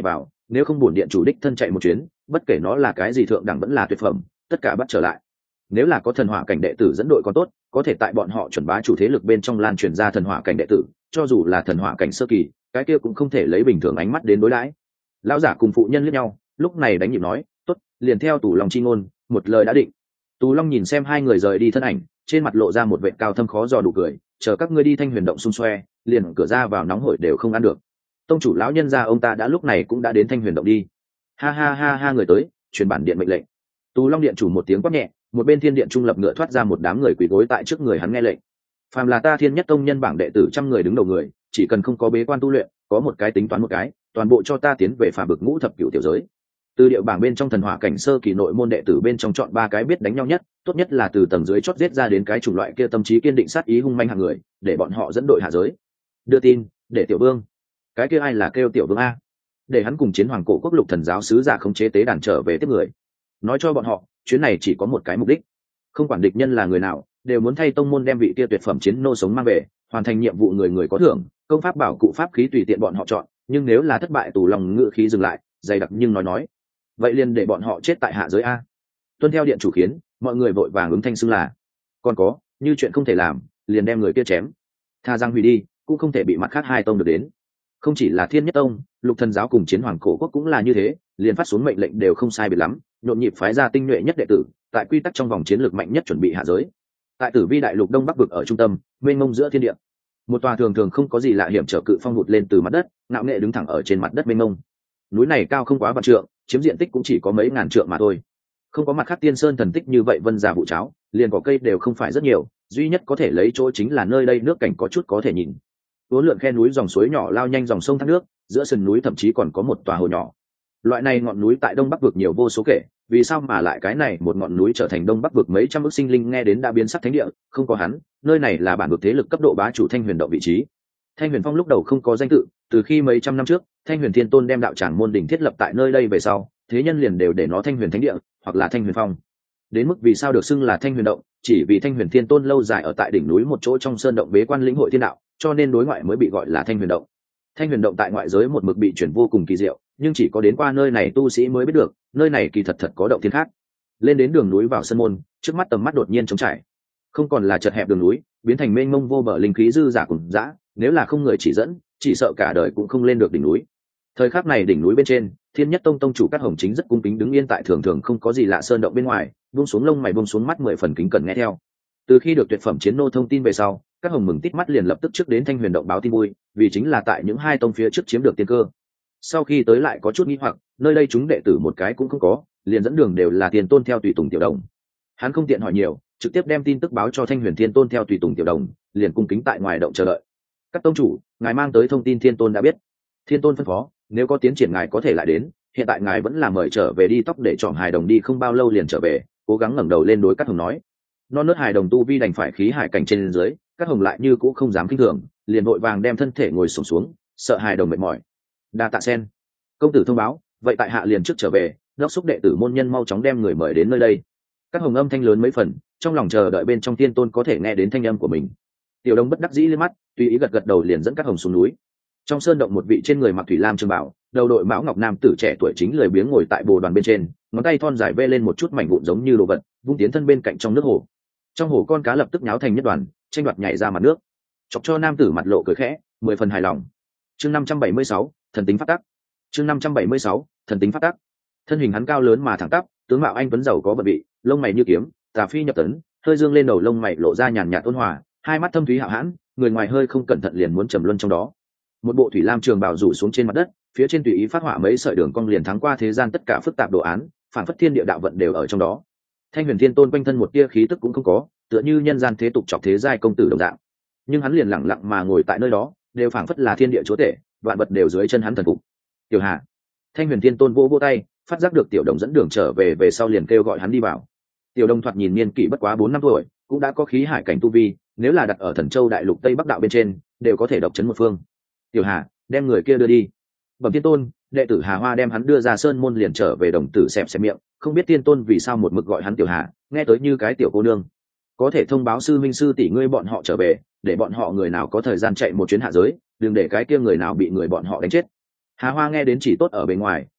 nếu không bổn điện chủ đích thân chạy một chuyến, bất kể nó là cái gì thượng đẳng vẫn là tuyệt phẩm, tất cả bắt trở lại. Nếu là có thần hỏa cảnh đệ tử dẫn đội còn tốt, có thể tại bọn họ chuẩn bá chủ thế lực bên trong lan truyền ra thần hỏa cảnh đệ tử, cho dù là thần hỏa cảnh sơ kỳ, cái kia cũng không thể lấy bình thường ánh mắt đến đối đãi. Lão giả cùng phụ nhân liếc nhau, lúc này đánh nhịp nói, tốt, liền theo Tù Long chi ngôn, một lời đã định. Tù Long nhìn xem hai người rời đi thân ảnh, trên mặt lộ ra một vẻ cao thâm khó dò đủ cười, chờ các ngươi đi Thanh Huyền động xung xoe, liền cửa ra vào nóng hổi đều không ăn được. Tông chủ lão nhân gia ông ta đã lúc này cũng đã đến Thanh Huyền động đi. Ha ha ha ha, người tới, truyền bản điện mệnh lệnh. Tù Long điện chủ một tiếng quát nhẹ, một bên thiên điện trung lập ngựa thoát ra một đám người quỳ gối tại trước người hắn nghe lệnh. Phàm là ta Thiên Nhất tông nhân bảng đệ tử trăm người đứng đầu người, chỉ cần không có bế quan tu luyện, có một cái tính toán một cái, toàn bộ cho ta tiến về phàm bực ngũ thập cửu tiểu giới. Từ địa bảng bên trong thần hỏa cảnh sơ kỳ nội môn đệ tử bên trong chọn ba cái biết đánh nhau nhất, tốt nhất là từ tầng dưới chót giết ra đến cái chủng loại kia tâm trí kiên định sát ý hung manh hạng người, để bọn họ dẫn đội hạ giới. Đưa tin, để Tiểu Vương. Cái kia ai là kêu Tiểu Vương a? Để hắn cùng Chiến Hoàng cổ quốc lục thần giáo sứ giả khống chế tế đàn trở về tiếp người. Nói cho bọn họ, chuyến này chỉ có một cái mục đích, không quản địch nhân là người nào, đều muốn thay tông môn đem vị kia tuyệt phẩm chiến nô sống mang về, hoàn thành nhiệm vụ người người có thưởng, công pháp bảo cụ pháp khí tùy tiện bọn họ chọn, nhưng nếu là thất bại Tù Long ngự khí dừng lại, dày đặc nhưng nói nói, vậy liền để bọn họ chết tại hạ giới a. Tuân theo điện chủ khiến, mọi người vội vàng ứng thanh xưng là. Còn có, như chuyện không thể làm, liền đem người kia chém. Tha giang hủy đi, cũng không thể bị mặt khác hai tông được đến. Không chỉ là Thiên Nhất tông, lục thần giáo cùng Chiến Hoàng cổ quốc cũng là như thế, liền phát xuống mệnh lệnh đều không sai biệt lắm, nhộn nhịp phái ra tinh nhuệ nhất đệ tử, tại quy tắc trong vòng chiến lược mạnh nhất chuẩn bị hạ giới. Tại Tử Vi đại lục đông bắc vực ở trung tâm, mênh mông giữa thiên địa, một tòa thường thường không có gì lạ hiểm trở cự phong vụt lên từ mặt đất, ngạo nghệ đứng thẳng ở trên mặt đất mênh mông. Núi này cao không quá vạn trượng, chiếm diện tích cũng chỉ có mấy ngàn trượng mà thôi. Không có mặt khác tiên sơn thần tích như vậy vân giả vụ cháo, liền cỏ cây đều không phải rất nhiều, duy nhất có thể lấy chỗ chính là nơi đây nước cảnh có chút có thể nhìn. Uốn lượn khe núi dòng suối nhỏ lao nhanh dòng sông thác nước, giữa sườn núi thậm chí còn có một tòa hồ nhỏ. Loại này ngọn núi tại đông bắc vực nhiều vô số kể, vì sao mà lại cái này một ngọn núi trở thành đông bắc vực mấy trăm ức sinh linh nghe đến đã biến sắc thánh địa, không có hắn, nơi này là bản vực thế lực cấp độ bá chủ Thanh Huyền động vị trí. Thanh Huyền Phong lúc đầu không có danh tự, từ khi mấy trăm năm trước, Thanh Huyền Thiên Tôn đem đạo tràng môn đỉnh thiết lập tại nơi đây về sau, thế nhân liền đều để nó Thanh Huyền Thánh địa, hoặc là Thanh Huyền Phong. Đến mức vì sao được xưng là Thanh Huyền động, chỉ vì Thanh Huyền Thiên Tôn lâu dài ở tại đỉnh núi một chỗ trong sơn động bế quan lĩnh hội thiên đạo, cho nên đối ngoại mới bị gọi là Thanh Huyền động. Thanh Huyền động tại ngoại giới một mực bị chuyển vô cùng kỳ diệu, nhưng chỉ có đến qua nơi này tu sĩ mới biết được, nơi này kỳ thật thật có động thiên khác. Lên đến đường núi vào sân môn, trước mắt tầm mắt đột nhiên trống trải, không còn là chật hẹp đường núi, biến thành mênh mông vô bờ linh khí dư dả cùng dã, nếu là không người chỉ dẫn, chỉ sợ cả đời cũng không lên được đỉnh núi. Thời khắc này đỉnh núi bên trên, Thiên Nhất tông tông chủ Cát Hồng chính rất cung kính đứng yên tại thường thường không có gì lạ sơn động bên ngoài, buông xuống lông mày buông xuống mắt mười phần kính cẩn nghe theo. Từ khi được tuyệt phẩm chiến nô thông tin về sau, Cát Hồng mừng tít mắt liền lập tức trước đến Thanh Huyền động báo tin vui, vì chính là tại những hai tông phía trước chiếm được tiên cơ. Sau khi tới lại có chút nghi hoặc, nơi đây chúng đệ tử một cái cũng không có, liền dẫn đường đều là Tiền Tôn theo tùy tùng tiểu đồng. Hắn không tiện hỏi nhiều, trực tiếp đem tin tức báo cho Thanh Huyền Thiên Tôn theo tùy tùng tiểu đồng, liền cung kính tại ngoài động chờ đợi. Các tông chủ, ngài mang tới thông tin Thiên Tôn đã biết. Thiên Tôn phân phó, nếu có tiến triển ngài có thể lại đến, hiện tại ngài vẫn là mời trở về đi tóc để chọn hài đồng đi không bao lâu liền trở về, cố gắng ngẩng đầu lên đối Cát Hồng nói. Non nớt hài đồng tu vi đành phải khí hải cảnh trên dưới, Cát Hồng lại như cũ không dám kinh thường, liền vội vàng đem thân thể ngồi xổm xuống, sợ hài đồng mệt mỏi. Đa tạ sen. Công tử thông báo, vậy tại hạ liền trước trở về, đốc xúc đệ tử môn nhân mau chóng đem người mời đến nơi đây. Các hồng âm thanh lớn mấy phần, trong lòng chờ đợi bên trong Thiên Tôn có thể nghe đến thanh âm của mình. Tiểu Đông bất đắc dĩ liếc mắt, tùy ý gật gật đầu liền dẫn các hồng xuống núi. Trong sơn động một vị trên người mặc thủy lam trường bảo, đầu đội mão ngọc nam tử trẻ tuổi chính lười biếng ngồi tại bồ đoàn bên trên, ngón tay thon dài vê lên một chút mảnh vụn giống như đồ vật, vung tiến thân bên cạnh trong nước hồ. Trong hồ con cá lập tức nháo thành nhất đoàn, tranh đoạt nhảy ra mặt nước, chọc cho nam tử mặt lộ cười khẽ, mười phần hài lòng. Chương năm trăm bảy mươi sáu, thần tính phát tắc. Chương năm trăm bảy mươi sáu, thần tính phát tắc. Thân hình hắn cao lớn mà thẳng tắp, tướng mạo anh tuấn giàu có bận bị, lông mày như kiếm, tà phi nhập tấn, hơi dương lên đầu lông mày lộ ra nhàn nhạt ôn hòa, hai mắt thâm thúy hạo hãn, người ngoài hơi không cẩn thận liền muốn trầm luân trong đó. Một bộ thủy lam trường bào rủ xuống trên mặt đất, phía trên tùy ý phát họa mấy sợi đường cong liền thắng qua thế gian tất cả phức tạp đồ án, phản phất thiên địa đạo vận đều ở trong đó. Thanh Huyền Thiên Tôn quanh thân một tia khí tức cũng không có, tựa như nhân gian thế tục chọc thế giai công tử đồng dạng. Nhưng hắn liền lặng lặng mà ngồi tại nơi đó, đều phảng phất là thiên địa chúa tể, vạn vật đều dưới chân hắn thần phục. Tiểu Hà. Thanh Huyền Thiên Tôn vỗ vỗ tay, phát giác được Tiểu Đồng dẫn đường trở về về sau liền kêu gọi hắn đi vào. Tiểu Đồng thoạt nhìn niên kỷ bất quá bốn năm tuổi, cũng đã có khí hải cảnh tu vi, nếu là đặt ở Thần Châu đại lục Tây Bắc đạo bên trên, đều có thể độc chấn một phương. Tiểu Hà, đem người kia đưa đi. Bẩm Thiên Tôn, đệ tử Hà Hoa đem hắn đưa ra sơn môn liền trở về. Đồng tử xẹp xẹp miệng, không biết Thiên Tôn vì sao một mực gọi hắn Tiểu Hà, nghe tới như cái tiểu cô nương. Có thể thông báo sư minh sư tỷ ngươi bọn họ trở về, để bọn họ người nào có thời gian chạy một chuyến hạ giới, đừng để cái kia người nào bị người bọn họ đánh chết. Hà Hoa nghe đến chỉ tốt ở bên ngoài,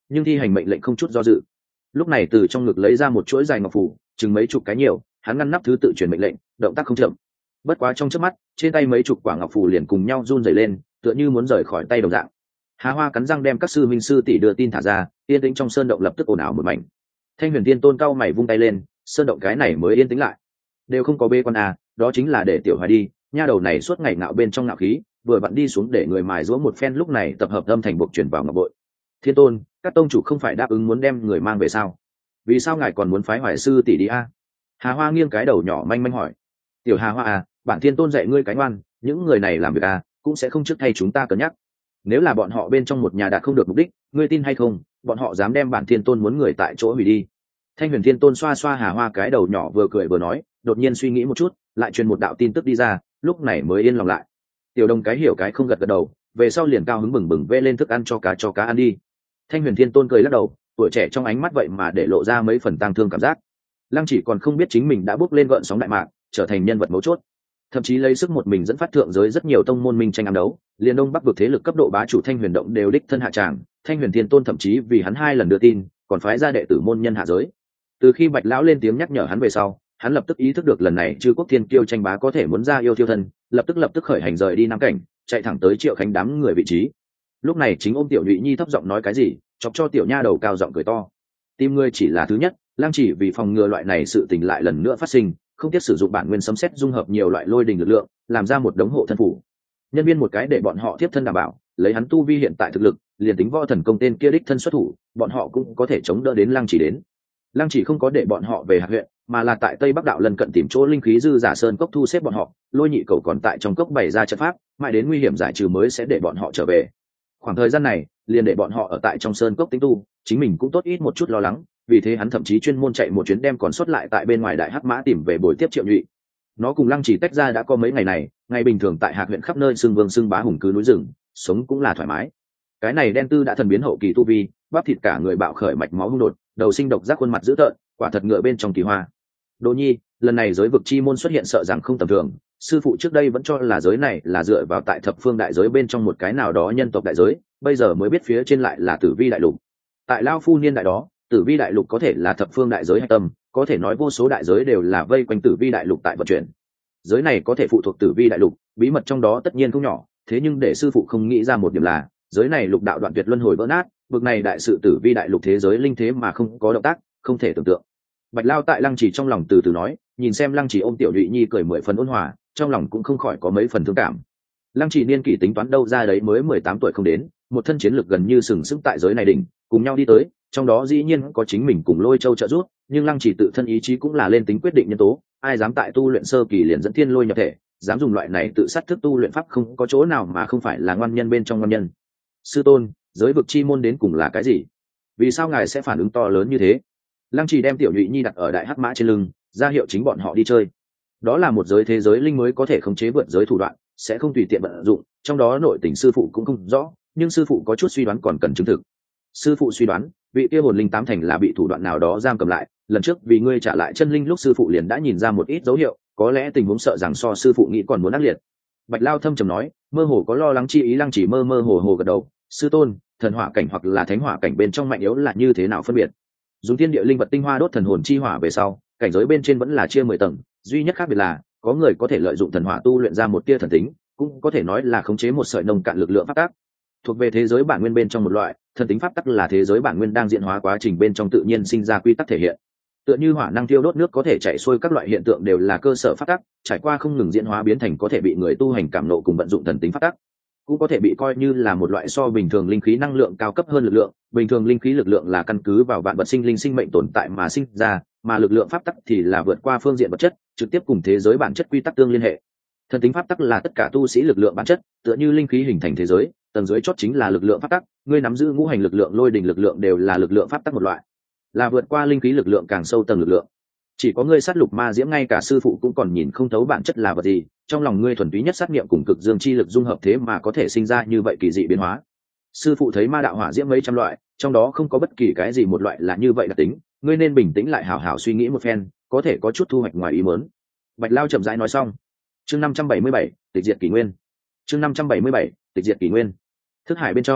nhưng thi hành mệnh lệnh không chút do dự. Lúc này từ trong ngực lấy ra một chuỗi dài ngọc phù, chừng mấy chục cái nhiều, hắn ngăn nắp thứ tự truyền mệnh lệnh, động tác không chậm. Bất quá trong chớp mắt, trên tay mấy chục quả ngọc phù liền cùng nhau run rẩy lên, tựa như muốn rời khỏi tay đồng dạng. Hà Hoa cắn răng đem các sư minh sư tỷ đưa tin thả ra, yên tĩnh trong sơn động lập tức ồn ào một mảnh. Thanh Huyền Tiên Tôn cao mày vung tay lên, sơn động cái này mới yên tĩnh lại. Đều không có bê quan à, đó chính là để tiểu Hoài đi, nha đầu này suốt ngày ngạo bên trong ngạo khí, vừa vặn đi xuống để người mài giũa một phen, lúc này tập hợp âm thành buộc chuyển vào ngọc bội. Thiên Tôn, các tông chủ không phải đáp ứng muốn đem người mang về sao? Vì sao ngài còn muốn phái Hoài sư tỷ đi a? À? Hà Hoa nghiêng cái đầu nhỏ manh manh hỏi. Tiểu Hà Hoa à, bản Thiên Tôn dạy ngươi cái ngoan, những người này làm việc à, cũng sẽ không trước thay chúng ta cân nhắc. Nếu là bọn họ bên trong một nhà đạt không được mục đích, ngươi tin hay không, bọn họ dám đem bản Thiên Tôn muốn người tại chỗ hủy đi. Thanh Huyền Thiên Tôn xoa xoa Hà Hoa cái đầu nhỏ, vừa cười vừa nói, đột nhiên suy nghĩ một chút, lại truyền một đạo tin tức đi ra, lúc này mới yên lòng lại. Tiểu Đông cái hiểu cái không gật gật đầu, về sau liền cao hứng bừng bừng vê lên thức ăn cho cá cho cá ăn đi. Thanh Huyền Thiên Tôn cười lắc đầu, tuổi trẻ trong ánh mắt vậy mà để lộ ra mấy phần tang thương cảm giác. Lăng Chỉ còn không biết chính mình đã bước lên gợn sóng đại mạc, trở thành nhân vật mấu chốt, thậm chí lấy sức một mình dẫn phát thượng giới rất nhiều tông môn minh tranh ám đấu, liền đông bắc vực thế lực cấp độ bá chủ Thanh Huyền Động đều đích thân hạ tràng. Thanh Huyền Thiên Tôn thậm chí vì hắn hai lần đưa tin, còn phái ra đệ tử môn nhân hạ giới. Từ khi Bạch lão lên tiếng nhắc nhở hắn về sau, hắn lập tức ý thức được lần này chư quốc thiên kiêu tranh bá có thể muốn ra yêu thiêu thân, lập tức lập tức khởi hành rời đi Nam Cảnh, chạy thẳng tới Triệu Khánh đám người vị trí. Lúc này chính ôm Tiểu Nhụy Nhi thấp giọng nói cái gì, chọc cho tiểu nha đầu cao giọng cười to. Tim ngươi chỉ là thứ nhất, Lăng Chỉ vì phòng ngừa loại này sự tình lại lần nữa phát sinh, không tiếc sử dụng bản nguyên sấm sét dung hợp nhiều loại lôi đình lực lượng, làm ra một đống hộ thân phủ. Nhân viên một cái để bọn họ tiếp thân đảm bảo, lấy hắn tu vi hiện tại thực lực, liền tính võ thần công tên kia đích thân xuất thủ, bọn họ cũng có thể chống đỡ đến Lăng Chỉ đến. Lăng Chỉ không có để bọn họ về hạt huyện, mà là tại Tây Bắc đạo lần cận tìm chỗ linh khí dư giả sơn cốc thu xếp bọn họ, Lôi Nhị Cầu còn tại trong cốc bày ra trận pháp, mãi đến nguy hiểm giải trừ mới sẽ để bọn họ trở về. Khoảng thời gian này, liền để bọn họ ở tại trong sơn cốc tính tu, chính mình cũng tốt ít một chút lo lắng, vì thế hắn thậm chí chuyên môn chạy một chuyến đem còn sót lại tại bên ngoài Đại Hắc Mã tìm về bồi tiếp Triệu Nhụy. Nó cùng Lăng Chỉ tách ra đã có mấy ngày này, ngày bình thường tại hạt huyện khắp nơi xưng vương xưng bá hùng cứ núi rừng, sống cũng là thoải mái. Cái này đen tư đã thần biến hậu kỳ tu vi, bắp thịt cả người bạo khởi mạch máu hung đột, đầu sinh độc giác, khuôn mặt dữ tợn, quả thật ngựa bên trong kỳ hoa. Đỗ Nhi, lần này giới vực chi môn xuất hiện sợ rằng không tầm thường, sư phụ trước đây vẫn cho là giới này là dựa vào tại thập phương đại giới bên trong một cái nào đó nhân tộc đại giới, bây giờ mới biết phía trên lại là Tử Vi đại lục. Tại Lao Phu niên đại đó, Tử Vi đại lục có thể là thập phương đại giới hay tâm, có thể nói vô số đại giới đều là vây quanh Tử Vi đại lục tại vận chuyển. Giới này có thể phụ thuộc Tử Vi đại lục, bí mật trong đó tất nhiên không nhỏ, thế nhưng để sư phụ không nghĩ ra một điểm là, giới này lục đạo đoạn tuyệt luân hồi vỡ nát, vực này đại sự Tử Vi đại lục thế giới linh thế mà không có động tác, không thể tưởng tượng. Bạch Lao tại Lăng Chỉ trong lòng từ từ nói, nhìn xem Lăng Chỉ ôm Tiểu Nhụy Nhi cười mười phần ôn hòa, trong lòng cũng không khỏi có mấy phần thương cảm. Lăng Chỉ niên kỷ tính toán đâu ra đấy mới mười tám tuổi không đến, một thân chiến lực gần như sừng sững tại giới này đỉnh, cùng nhau đi tới, trong đó dĩ nhiên có chính mình cùng Lôi Châu trợ giúp, nhưng Lăng Chỉ tự thân ý chí cũng là lên tính quyết định nhân tố, ai dám tại tu luyện sơ kỳ liền dẫn thiên lôi nhập thể, dám dùng loại này tự sát thức tu luyện pháp không có chỗ nào mà không phải là ngoan nhân bên trong ngoan nhân. Sư tôn, giới vực chi môn đến cùng là cái gì? Vì sao ngài sẽ phản ứng to lớn như thế? Lăng Chỉ đem Tiểu Nhụy Nhi đặt ở Đại Hắc Mã trên lưng, ra hiệu chính bọn họ đi chơi. Đó là một giới thế giới linh mới có thể khống chế vượt giới thủ đoạn, sẽ không tùy tiện vận dụng, trong đó nội tình sư phụ cũng không rõ, nhưng sư phụ có chút suy đoán còn cần chứng thực. Sư phụ suy đoán, vị kia hồn linh tám thành là bị thủ đoạn nào đó giam cầm lại, lần trước vì ngươi trả lại chân linh lúc sư phụ liền đã nhìn ra một ít dấu hiệu, có lẽ tình huống sợ rằng so sư phụ nghĩ còn muốn ác liệt. Bạch Lao thâm trầm nói, mơ hồ có lo lắng chi ý. Lăng Chỉ mơ mơ hồ hồ gật đầu, sư tôn, thần hỏa cảnh hoặc là thánh hỏa cảnh bên trong mạnh yếu là như thế nào phân biệt? Dùng thiên địa linh vật tinh hoa đốt thần hồn chi hỏa về sau, cảnh giới bên trên vẫn là chia mười tầng, duy nhất khác biệt là có người có thể lợi dụng thần hỏa tu luyện ra một tia thần tính, cũng có thể nói là khống chế một sợi nồng cạn lực lượng pháp tắc. Thuộc về thế giới bản nguyên bên trong một loại, thần tính pháp tắc là thế giới bản nguyên đang diễn hóa quá trình bên trong tự nhiên sinh ra quy tắc thể hiện. Tựa như hỏa năng thiêu đốt nước có thể chạy xuôi, các loại hiện tượng đều là cơ sở pháp tắc, trải qua không ngừng diễn hóa biến thành có thể bị người tu hành cảm nộ cùng vận dụng thần tính pháp tắc, cũng có thể bị coi như là một loại so bình thường linh khí năng lượng cao cấp hơn lực lượng. Bình thường linh khí lực lượng là căn cứ vào vạn vật sinh linh sinh mệnh tồn tại mà sinh ra, mà lực lượng pháp tắc thì là vượt qua phương diện vật chất, trực tiếp cùng thế giới bản chất quy tắc tương liên hệ. Thần tính pháp tắc là tất cả tu sĩ lực lượng bản chất, tựa như linh khí hình thành thế giới, tầng dưới chót chính là lực lượng pháp tắc, ngươi nắm giữ ngũ hành lực lượng, lôi đình lực lượng đều là lực lượng pháp tắc một loại, là vượt qua linh khí lực lượng càng sâu tầng lực lượng. Chỉ có ngươi sát lục ma diễm ngay cả sư phụ cũng còn nhìn không thấu bản chất là vật gì, trong lòng ngươi thuần túy nhất sát niệm cùng cực dương chi lực dung hợp thế mà có thể sinh ra như vậy kỳ dị biến hóa. Sư phụ thấy ma đạo hỏa diễm mấy trăm loại, trong đó không có bất kỳ cái gì một loại là như vậy đặc tính, ngươi nên bình tĩnh lại hảo hảo suy nghĩ một phen, có thể có chút thu hoạch ngoài ý muốn. Bạch Lao chậm rãi nói xong. Chương năm trăm bảy mươi bảy, tịch diệt kỷ nguyên. Chương năm trăm bảy mươi bảy, tịch diệt kỷ nguyên. Thức hải bên trong,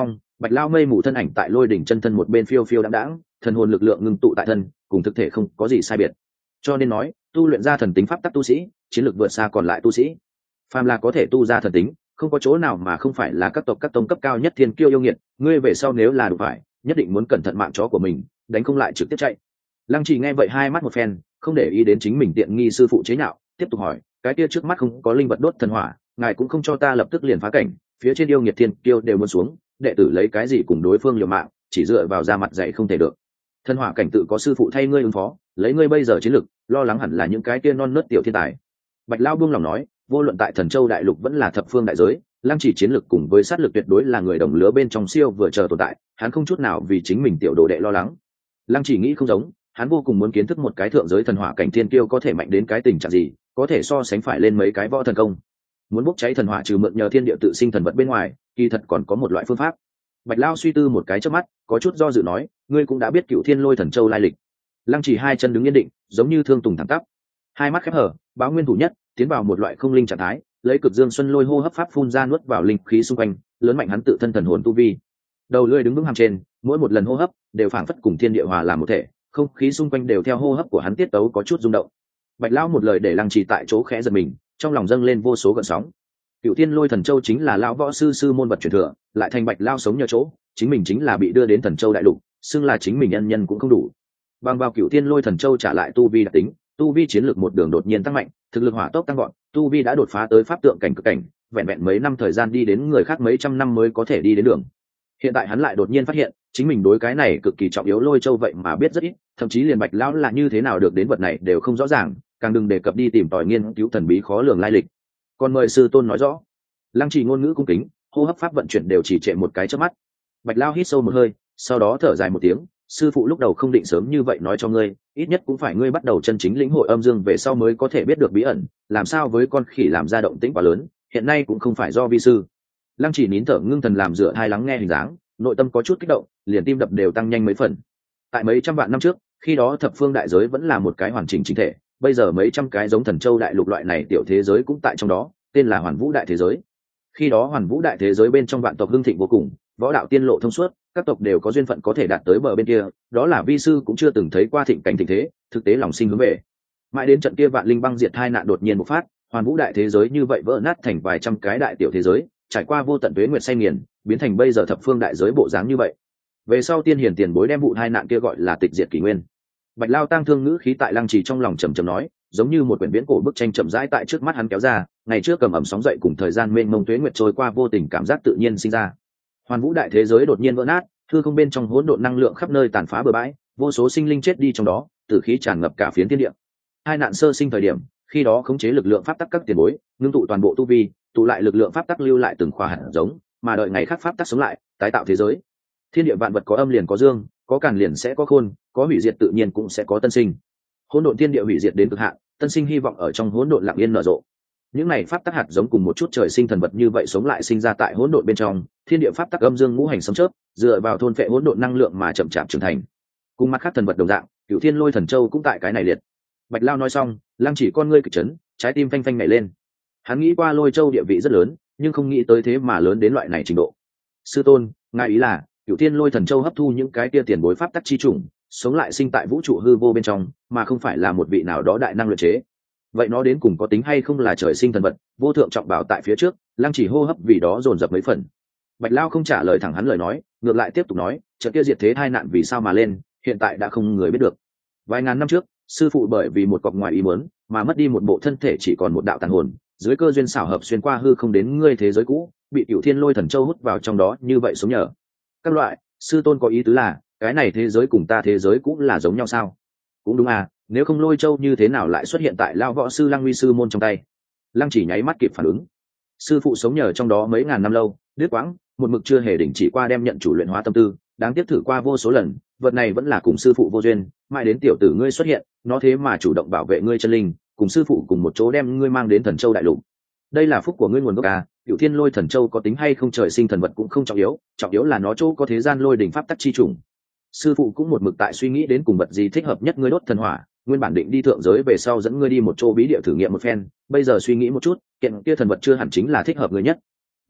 Bạch Lao mây mù thân ảnh tại lôi đỉnh chân thân một bên phiêu phiêu đãng đãng, thần hồn lực lượng ngưng tụ tại thân, cùng thực thể không có gì sai biệt. Cho nên nói, tu luyện ra thần tính pháp tắc tu sĩ, chiến lược vượt xa còn lại tu sĩ. Phàm là có thể tu ra thần tính, không có chỗ nào mà không phải là các tộc các tông cấp cao nhất thiên kiêu yêu nghiệt, ngươi về sau nếu là đủ phải, nhất định muốn cẩn thận mạng chó của mình, đánh không lại trực tiếp chạy. Lăng Chỉ nghe vậy hai mắt một phen, không để ý đến chính mình tiện nghi sư phụ chế nhạo, tiếp tục hỏi, cái kia trước mắt không có linh vật đốt thần hỏa, ngài cũng không cho ta lập tức liền phá cảnh, phía trên yêu nghiệt thiên kiêu đều muốn xuống, đệ tử lấy cái gì cùng đối phương liều mạng, chỉ dựa vào ra mặt dạy không thể được. Thần hỏa cảnh tự có sư phụ thay ngươi ứng phó, lấy ngươi bây giờ chiến lực, lo lắng hẳn là những cái kia non nớt tiểu thiên tài. Bạch Lao buông lòng nói, vô luận tại Thần Châu đại lục vẫn là thập phương đại giới, Lăng Chỉ chiến lực cùng với sát lực tuyệt đối là người đồng lứa bên trong siêu vừa chờ tồn tại, hắn không chút nào vì chính mình tiểu đồ đệ lo lắng. Lăng Chỉ nghĩ không giống, hắn vô cùng muốn kiến thức một cái thượng giới thần hỏa cảnh thiên kiêu có thể mạnh đến cái tình trạng gì, có thể so sánh phải lên mấy cái võ thần công. Muốn bốc cháy thần hỏa trừ mượn nhờ thiên địa tự sinh thần vật bên ngoài, kỳ thật còn có một loại phương pháp. Bạch Lao suy tư một cái chớp mắt, có chút do dự nói, ngươi cũng đã biết Cựu Thiên Lôi Thần Châu lai lịch. Lăng Chỉ hai chân đứng yên định, giống như thương tùng thẳng tắp, hai mắt khép hở, báo nguyên thủ nhất, tiến vào một loại không linh trạng thái, lấy cực dương xuân lôi hô hấp pháp phun ra nuốt vào linh khí xung quanh, lớn mạnh hắn tự thân thần hồn tu vi. Đầu lưỡi đứng vững hàm trên, mỗi một lần hô hấp đều phảng phất cùng thiên địa hòa làm một thể, không khí xung quanh đều theo hô hấp của hắn tiết tấu có chút rung động. Bạch Lão một lời để Lăng Chỉ tại chỗ khẽ giật mình, trong lòng dâng lên vô số gợn sóng. Cựu Thiên Lôi Thần Châu chính là lão võ sư sư môn vật truyền thừa, lại thành Bạch Lão sống nhờ chỗ, chính mình chính là bị đưa đến Thần Châu đại lục, xưng là chính mình nhân nhân cũng không đủ. Bằng vào Cựu Thiên Lôi Thần Châu trả lại tu vi đặc tính, tu vi chiến lược một đường đột nhiên tăng mạnh, thực lực hỏa tốc tăng gọn, tu vi đã đột phá tới pháp tượng cảnh cực cảnh, vẹn vẹn mấy năm thời gian đi đến người khác mấy trăm năm mới có thể đi đến đường. Hiện tại hắn lại đột nhiên phát hiện, chính mình đối cái này cực kỳ trọng yếu Lôi Châu vậy mà biết rất ít, thậm chí liền Bạch Lão là như thế nào được đến vật này đều không rõ ràng, càng đừng đề cập đi tìm tòi nghiên cứu thần bí khó lường lai lịch. Còn mời sư tôn nói rõ. Lăng Chỉ ngôn ngữ cung kính, hô hấp pháp vận chuyển đều chỉ trệ một cái chớp mắt. Bạch Lão hít sâu một hơi, sau đó thở dài một tiếng, sư phụ lúc đầu không định sớm như vậy nói cho ngươi, ít nhất cũng phải ngươi bắt đầu chân chính lĩnh hội âm dương về sau mới có thể biết được bí ẩn, làm sao với con khỉ làm ra động tĩnh quá lớn, hiện nay cũng không phải do vi sư. Lăng Chỉ nín thở ngưng thần làm dựa hai lắng nghe hình dáng, nội tâm có chút kích động, liền tim đập đều tăng nhanh mấy phần. Tại mấy trăm vạn năm trước, khi đó thập phương đại giới vẫn là một cái hoàn chỉnh chính thể, bây giờ mấy trăm cái giống Thần Châu đại lục loại này tiểu thế giới cũng tại trong đó, tên là Hoàn Vũ đại thế giới. Khi đó Hoàn Vũ đại thế giới bên trong vạn tộc hưng thịnh vô cùng, võ đạo tiên lộ thông suốt, các tộc đều có duyên phận có thể đạt tới bờ bên kia, đó là vi sư cũng chưa từng thấy qua thịnh cảnh thịnh thế, thực tế lòng sinh hướng về. Mãi đến trận kia vạn linh băng diệt hai nạn đột nhiên bộc phát, Hoàn Vũ đại thế giới như vậy vỡ nát thành vài trăm cái đại tiểu thế giới, trải qua vô tận tuế nguyệt say nghiền, biến thành bây giờ thập phương đại giới bộ dáng như vậy. Về sau tiên hiền tiền bối đem vụ hai nạn kia gọi là tịch diệt kỷ nguyên. Bạch Lao tang thương ngữ khí tại Lăng Trì trong lòng trầm trầm nói, giống như một quyển viễn cổ bức tranh chậm rãi tại trước mắt hắn kéo ra, ngày trước cầm ẩm sóng dậy cùng thời gian mênh mông tuế nguyệt trôi qua vô tình cảm giác tự nhiên sinh ra. Hoàn Vũ đại thế giới đột nhiên vỡ nát, hư không bên trong hỗn độn năng lượng khắp nơi tàn phá bừa bãi, vô số sinh linh chết đi trong đó, tử khí tràn ngập cả phiến thiên địa. Hai nạn sơ sinh thời điểm, khi đó khống chế lực lượng pháp tắc các tiền bối, ngưng tụ toàn bộ tu vi, tụ lại lực lượng pháp tắc lưu lại từng khóa hạt giống, mà đợi ngày khác pháp tắc sống lại, tái tạo thế giới. Thiên địa vạn vật có âm liền có dương, có càn liền sẽ có khôn, có hủy diệt tự nhiên cũng sẽ có tân sinh. Hỗn độn thiên địa hủy diệt đến cực hạn, tân sinh hy vọng ở trong hỗn độn lặng yên nở rộ. Những này pháp tắc hạt giống cùng một chút trời sinh thần vật như vậy sống lại sinh ra tại hỗn độn bên trong, thiên địa pháp tắc âm dương ngũ hành sấm chớp, dựa vào thôn phệ hỗn độn năng lượng mà chậm chạp trưởng thành. Cùng mặt khác thần vật đồng dạng, Cửu Thiên Lôi Thần Châu cũng tại cái này liệt. Bạch Lao nói xong, Lăng Chỉ con ngươi kịch chấn, trái tim phanh phanh nhảy lên. Hắn nghĩ qua Lôi Châu địa vị rất lớn, nhưng không nghĩ tới thế mà lớn đến loại này trình độ. Sư tôn, ngài ý là Cửu Thiên Lôi Thần Châu hấp thu những cái kia tiền bối pháp tắc chi chủng, sống lại sinh tại vũ trụ hư vô bên trong, mà không phải là một vị nào đó đại năng luyện chế. Vậy nó đến cùng có tính hay không là trời sinh thần vật, vô thượng trọng bảo tại phía trước, Lăng Chỉ hô hấp vì đó dồn dập mấy phần. Bạch Lao không trả lời thẳng hắn lời nói, ngược lại tiếp tục nói, trận kia diệt thế tai nạn vì sao mà lên, hiện tại đã không người biết được. Vài ngàn năm trước, sư phụ bởi vì một cọc ngoài ý muốn mà mất đi một bộ thân thể chỉ còn một đạo tàn hồn, dưới cơ duyên xảo hợp xuyên qua hư không đến ngươi thế giới cũ, bị Cửu Thiên Lôi Thần Châu hút vào trong đó, như vậy sống nhờ. Các loại, sư tôn có ý tứ là, cái này thế giới cùng ta thế giới cũ là giống nhau sao? Cũng đúng à, nếu không Lôi Châu như thế nào lại xuất hiện tại Lao võ sư Lăng Nguy sư môn trong tay? Lăng Chỉ nháy mắt kịp phản ứng. Sư phụ sống nhờ trong đó mấy ngàn năm lâu, đứt quãng, một mực chưa hề đình chỉ qua đem nhận chủ luyện hóa tâm tư, đáng tiếc thử qua vô số lần, vật này vẫn là cùng sư phụ vô duyên, mãi đến tiểu tử ngươi xuất hiện, nó thế mà chủ động bảo vệ ngươi chân linh, cùng sư phụ cùng một chỗ đem ngươi mang đến Thần Châu đại lục. Đây là phúc của ngươi nguồn gốc à? Cửu Thiên Lôi Thần Châu có tính hay không trời sinh thần vật cũng không trọng yếu, trọng yếu là nó chỗ có thế gian lôi đỉnh pháp tắc chi trùng. Sư phụ cũng một mực tại suy nghĩ đến cùng vật gì thích hợp nhất ngươi đốt thần hỏa, nguyên bản định đi thượng giới về sau dẫn ngươi đi một chỗ bí địa thử nghiệm một phen, bây giờ suy nghĩ một chút, kiện kia thần vật chưa hẳn chính là thích hợp ngươi nhất.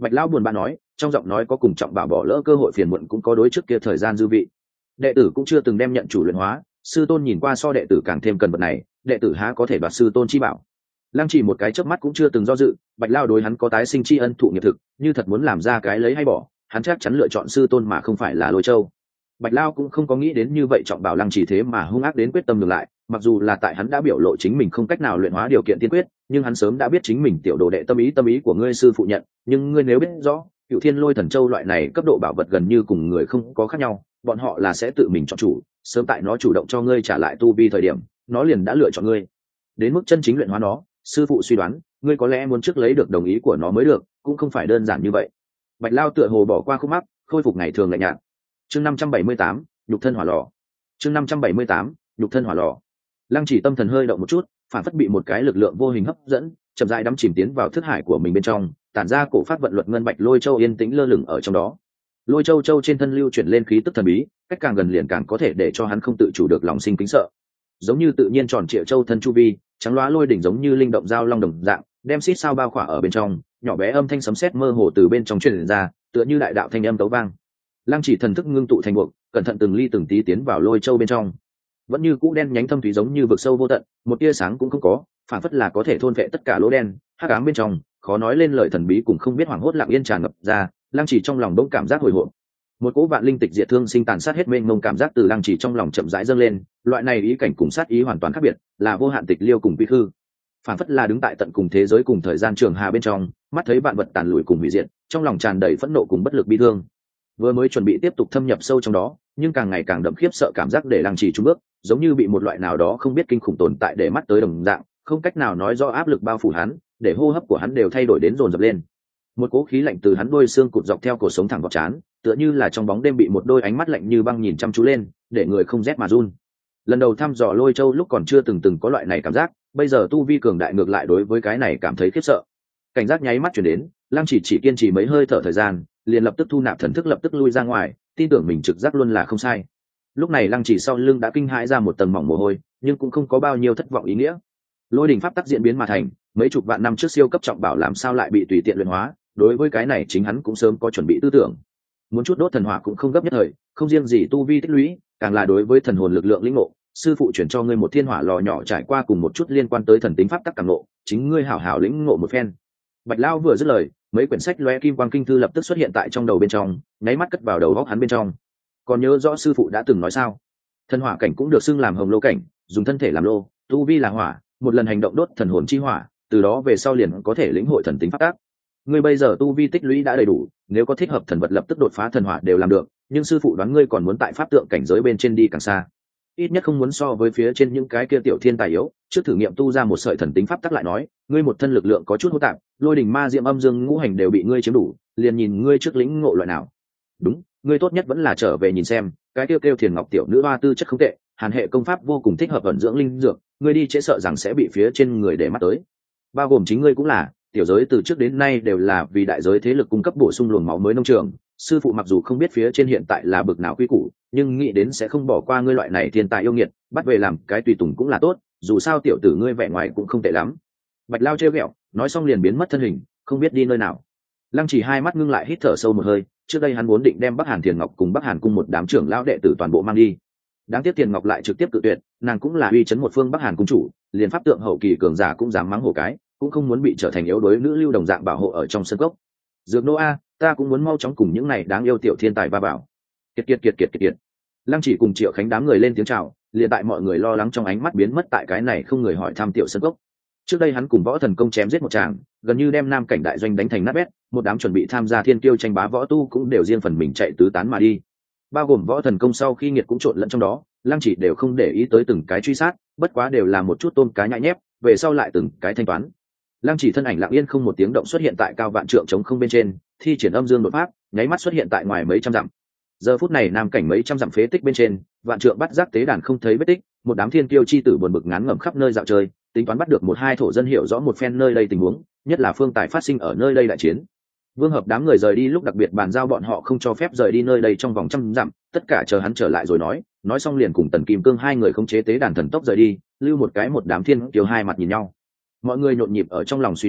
Bạch lão buồn bã nói, trong giọng nói có cùng trọng bảo bỏ lỡ cơ hội phiền muộn, cũng có đối trước kia thời gian dư vị. Đệ tử cũng chưa từng đem nhận chủ luyện hóa, sư tôn nhìn qua so đệ tử càng thêm cần vật này, đệ tử há có thể đoạt sư tôn chi bảo. Lăng Chỉ một cái chớp mắt cũng chưa từng do dự, Bạch lão đối hắn có tái sinh tri ân thụ nghiệp thực, như thật muốn làm ra cái lấy hay bỏ, hắn chắc chắn lựa chọn sư tôn mà không phải là Lôi Châu. Bạch lão cũng không có nghĩ đến như vậy trọng bảo Lăng Chỉ thế mà hung ác đến quyết tâm ngừng lại, mặc dù là tại hắn đã biểu lộ chính mình không cách nào luyện hóa điều kiện tiên quyết, nhưng hắn sớm đã biết chính mình tiểu đồ đệ tâm ý tâm ý của ngươi sư phụ nhận, nhưng ngươi nếu biết rõ, Cựu Thiên Lôi Thần Châu loại này cấp độ bảo vật gần như cùng người không có khác nhau, bọn họ là sẽ tự mình chọn chủ, sớm tại nó chủ động cho ngươi trả lại tu vi thời điểm, nó liền đã lựa chọn ngươi. Đến mức chân chính luyện hóa nó, sư phụ suy đoán, ngươi có lẽ muốn trước lấy được đồng ý của nó mới được, cũng không phải đơn giản như vậy. Bạch Lao tựa hồ bỏ qua khúc mắc, khôi phục ngày thường lạnh nhạt. Chương năm trăm bảy mươi tám, nhục thân hỏa lò. Chương năm trăm bảy mươi tám, nhục thân hỏa lò. Lăng Chỉ tâm thần hơi động một chút, phản phất bị một cái lực lượng vô hình hấp dẫn, chậm rãi đắm chìm tiến vào thức hải của mình bên trong, tản ra cổ pháp vận luật ngân bạch lôi châu yên tĩnh lơ lửng ở trong đó. Lôi châu châu trên thân lưu chuyển lên khí tức thần bí, cách càng gần liền càng có thể để cho hắn không tự chủ được lòng sinh kính sợ. Giống như tự nhiên tròn trịa châu thân chu vi, trắng loá lôi đỉnh giống như linh động dao long đồng dạng, đem xít sao bao khỏa ở bên trong, nhỏ bé âm thanh sấm sét mơ hồ từ bên trong truyền ra, tựa như đại đạo thanh âm tấu vang. Lăng Chỉ thần thức ngưng tụ thành buộc, cẩn thận từng ly từng tí tiến vào lôi châu bên trong. Vẫn như cũ đen nhánh thâm thúy giống như vực sâu vô tận, một tia sáng cũng không có, phản phất là có thể thôn vệ tất cả lỗ đen, hắc ám bên trong, khó nói lên lời thần bí cùng không biết hoảng hốt lặng yên tràn ngập ra. Lăng Chỉ trong lòng bỗng cảm giác hồi hộp. Một cỗ vạn linh tịch diệt thương sinh tàn sát hết mênh mông cảm giác từ Lăng Chỉ trong lòng chậm rãi dâng lên, loại này ý cảnh cùng sát ý hoàn toàn khác biệt, là vô hạn tịch liêu cùng quy hư. Phản phất là đứng tại tận cùng thế giới cùng thời gian trường hà bên trong, mắt thấy vạn vật tàn lụi cùng hủy diệt, trong lòng tràn đầy phẫn nộ cùng bất lực bi thương. Vừa mới chuẩn bị tiếp tục thâm nhập sâu trong đó, nhưng càng ngày càng đậm khiếp sợ cảm giác để Lăng Chỉ chùn bước, giống như bị một loại nào đó không biết kinh khủng tồn tại để mắt tới đồng dạng, không cách nào nói rõ áp lực bao phủ hắn, để hô hấp của hắn đều thay đổi đến dồn dập lên. Một cỗ khí lạnh từ hắn đôi xương cụt dọc theo cổ sống thẳng vào trán, tựa như là trong bóng đêm bị một đôi ánh mắt lạnh như băng nhìn chăm chú lên, để người không rét mà run. Lần đầu thăm dò Lôi Châu lúc còn chưa từng từng có loại này cảm giác, bây giờ tu vi cường đại ngược lại đối với cái này cảm thấy khiếp sợ. Cảnh giác nháy mắt chuyển đến, Lăng Chỉ chỉ kiên trì mấy hơi thở thời gian, liền lập tức thu nạp thần thức lập tức lui ra ngoài, tin tưởng mình trực giác luôn là không sai. Lúc này Lăng Chỉ sau lưng đã kinh hãi ra một tầng mỏng mồ hôi, nhưng cũng không có bao nhiêu thất vọng ý nghĩa. Lôi đỉnh pháp tắc diễn biến mà thành, mấy chục vạn năm trước siêu cấp trọng bảo làm sao lại bị tùy tiện luyện hóa, đối với cái này chính hắn cũng sớm có chuẩn bị tư tưởng. Muốn chút đốt thần hỏa cũng không gấp nhất thời, không riêng gì tu vi tích lũy, càng là đối với thần hồn lực lượng lĩnh ngộ, sư phụ chuyển cho ngươi một thiên hỏa lò nhỏ trải qua cùng một chút liên quan tới thần tính pháp tắc cảm ngộ, chính ngươi hảo hảo lĩnh ngộ một phen. Bạch Lão vừa dứt lời, mấy quyển sách lóe kim quang kinh thư lập tức xuất hiện tại trong đầu bên trong, nháy mắt cất vào đầu óc hắn bên trong. Còn nhớ rõ sư phụ đã từng nói sao? Thần hỏa cảnh cũng được xưng làm hồng lô cảnh, dùng thân thể làm lô, tu vi là hỏa, một lần hành động đốt thần hồn chi hỏa, từ đó về sau liền có thể lĩnh hội thần tính pháp tắc. Ngươi bây giờ tu vi tích lũy đã đầy đủ, nếu có thích hợp thần vật lập tức đột phá thần hỏa đều làm được, nhưng sư phụ đoán ngươi còn muốn tại pháp tượng cảnh giới bên trên đi càng xa. Ít nhất không muốn so với phía trên những cái kia tiểu thiên tài yếu, trước thử nghiệm tu ra một sợi thần tính pháp tắc lại nói, ngươi một thân lực lượng có chút hỗn tạp, lôi đỉnh ma diệm âm dương ngũ hành đều bị ngươi chiếm đủ, liền nhìn ngươi trước lĩnh ngộ loại nào. Đúng, ngươi tốt nhất vẫn là trở về nhìn xem, cái kêu kêu Thiền Ngọc tiểu nữ hoa tư chất không tệ, hàn hệ công pháp vô cùng thích hợp ẩn dưỡng linh dược, ngươi đi chế sợ rằng sẽ bị phía trên người để mắt tới. Bao gồm chính ngươi cũng là, tiểu giới từ trước đến nay đều là vì đại giới thế lực cung cấp bổ sung luồng máu mới nông trường, sư phụ mặc dù không biết phía trên hiện tại là bực nào quy củ, nhưng nghĩ đến sẽ không bỏ qua ngươi loại này thiên tài yêu nghiệt, bắt về làm cái tùy tùng cũng là tốt, dù sao tiểu tử ngươi vẻ ngoài cũng không tệ lắm. Bạch Lao trêu ghẹo, nói xong liền biến mất thân hình, không biết đi nơi nào. Lăng Chỉ hai mắt ngưng lại hít thở sâu một hơi, trước đây hắn vốn định đem Bắc Hàn Thiền Ngọc cùng Bắc Hàn cung một đám trưởng lão đệ tử toàn bộ mang đi. Đáng tiếc Thiền Ngọc lại trực tiếp cự tuyệt, nàng cũng là uy chấn một phương Bắc Hàn cung chủ, liền pháp tượng hậu kỳ cường giả cũng dám mắng hổ cái, cũng không muốn bị trở thành yếu đuối nữ lưu đồng dạng bảo hộ ở trong sân cốc. Dược Nô a, ta cũng muốn mau chóng cùng những này đáng yêu tiểu thiên tài va vào. Kiệt kiệt kiệt kiệt kiệt kiệt. Lăng Chỉ cùng Triệu Khánh đám người lên tiếng chào, liền tại mọi người lo lắng trong ánh mắt biến mất tại cái này không người hỏi thăm tiểu sân cốc. Trước đây hắn cùng Võ Thần Công chém giết một tràng, gần như đem Nam Cảnh đại doanh đánh thành nát bét, một đám chuẩn bị tham gia thiên kiêu tranh bá võ tu cũng đều riêng phần mình chạy tứ tán mà đi. Bao gồm Võ Thần Công sau khi nghiệt cũng trộn lẫn trong đó, Lăng Chỉ đều không để ý tới từng cái truy sát, bất quá đều là một chút tôm cá nhại nhép, về sau lại từng cái thanh toán. Lăng Chỉ thân ảnh lặng yên không một tiếng động xuất hiện tại cao vạn trượng trống không bên trên, thi triển âm dương đột pháp, nháy mắt xuất hiện tại ngoài mấy trăm dặm. Giờ phút này Nam Cảnh mấy trăm dặm phế tích bên trên, vạn trượng bắt giác tế đàn không thấy vết tích, một đám thiên kiêu chi tử buồn bực ngán ngẩm khắp nơi dạo chơi, tính toán bắt được một hai thổ dân hiểu rõ một phen nơi đây tình huống, nhất là phương tài phát sinh ở nơi đây đại chiến. Vương Hợp đám người rời đi lúc đặc biệt bàn giao bọn họ không cho phép rời đi nơi đây trong vòng trăm dặm, tất cả chờ hắn trở lại rồi nói, nói xong liền cùng Tần Kim Cương hai người khống chế tế đàn thần tốc rời đi, lưu một cái một đám thiên kiêu hai mặt nhìn nhau. Mọi người nhộn nhịp ở trong lòng suy đoán,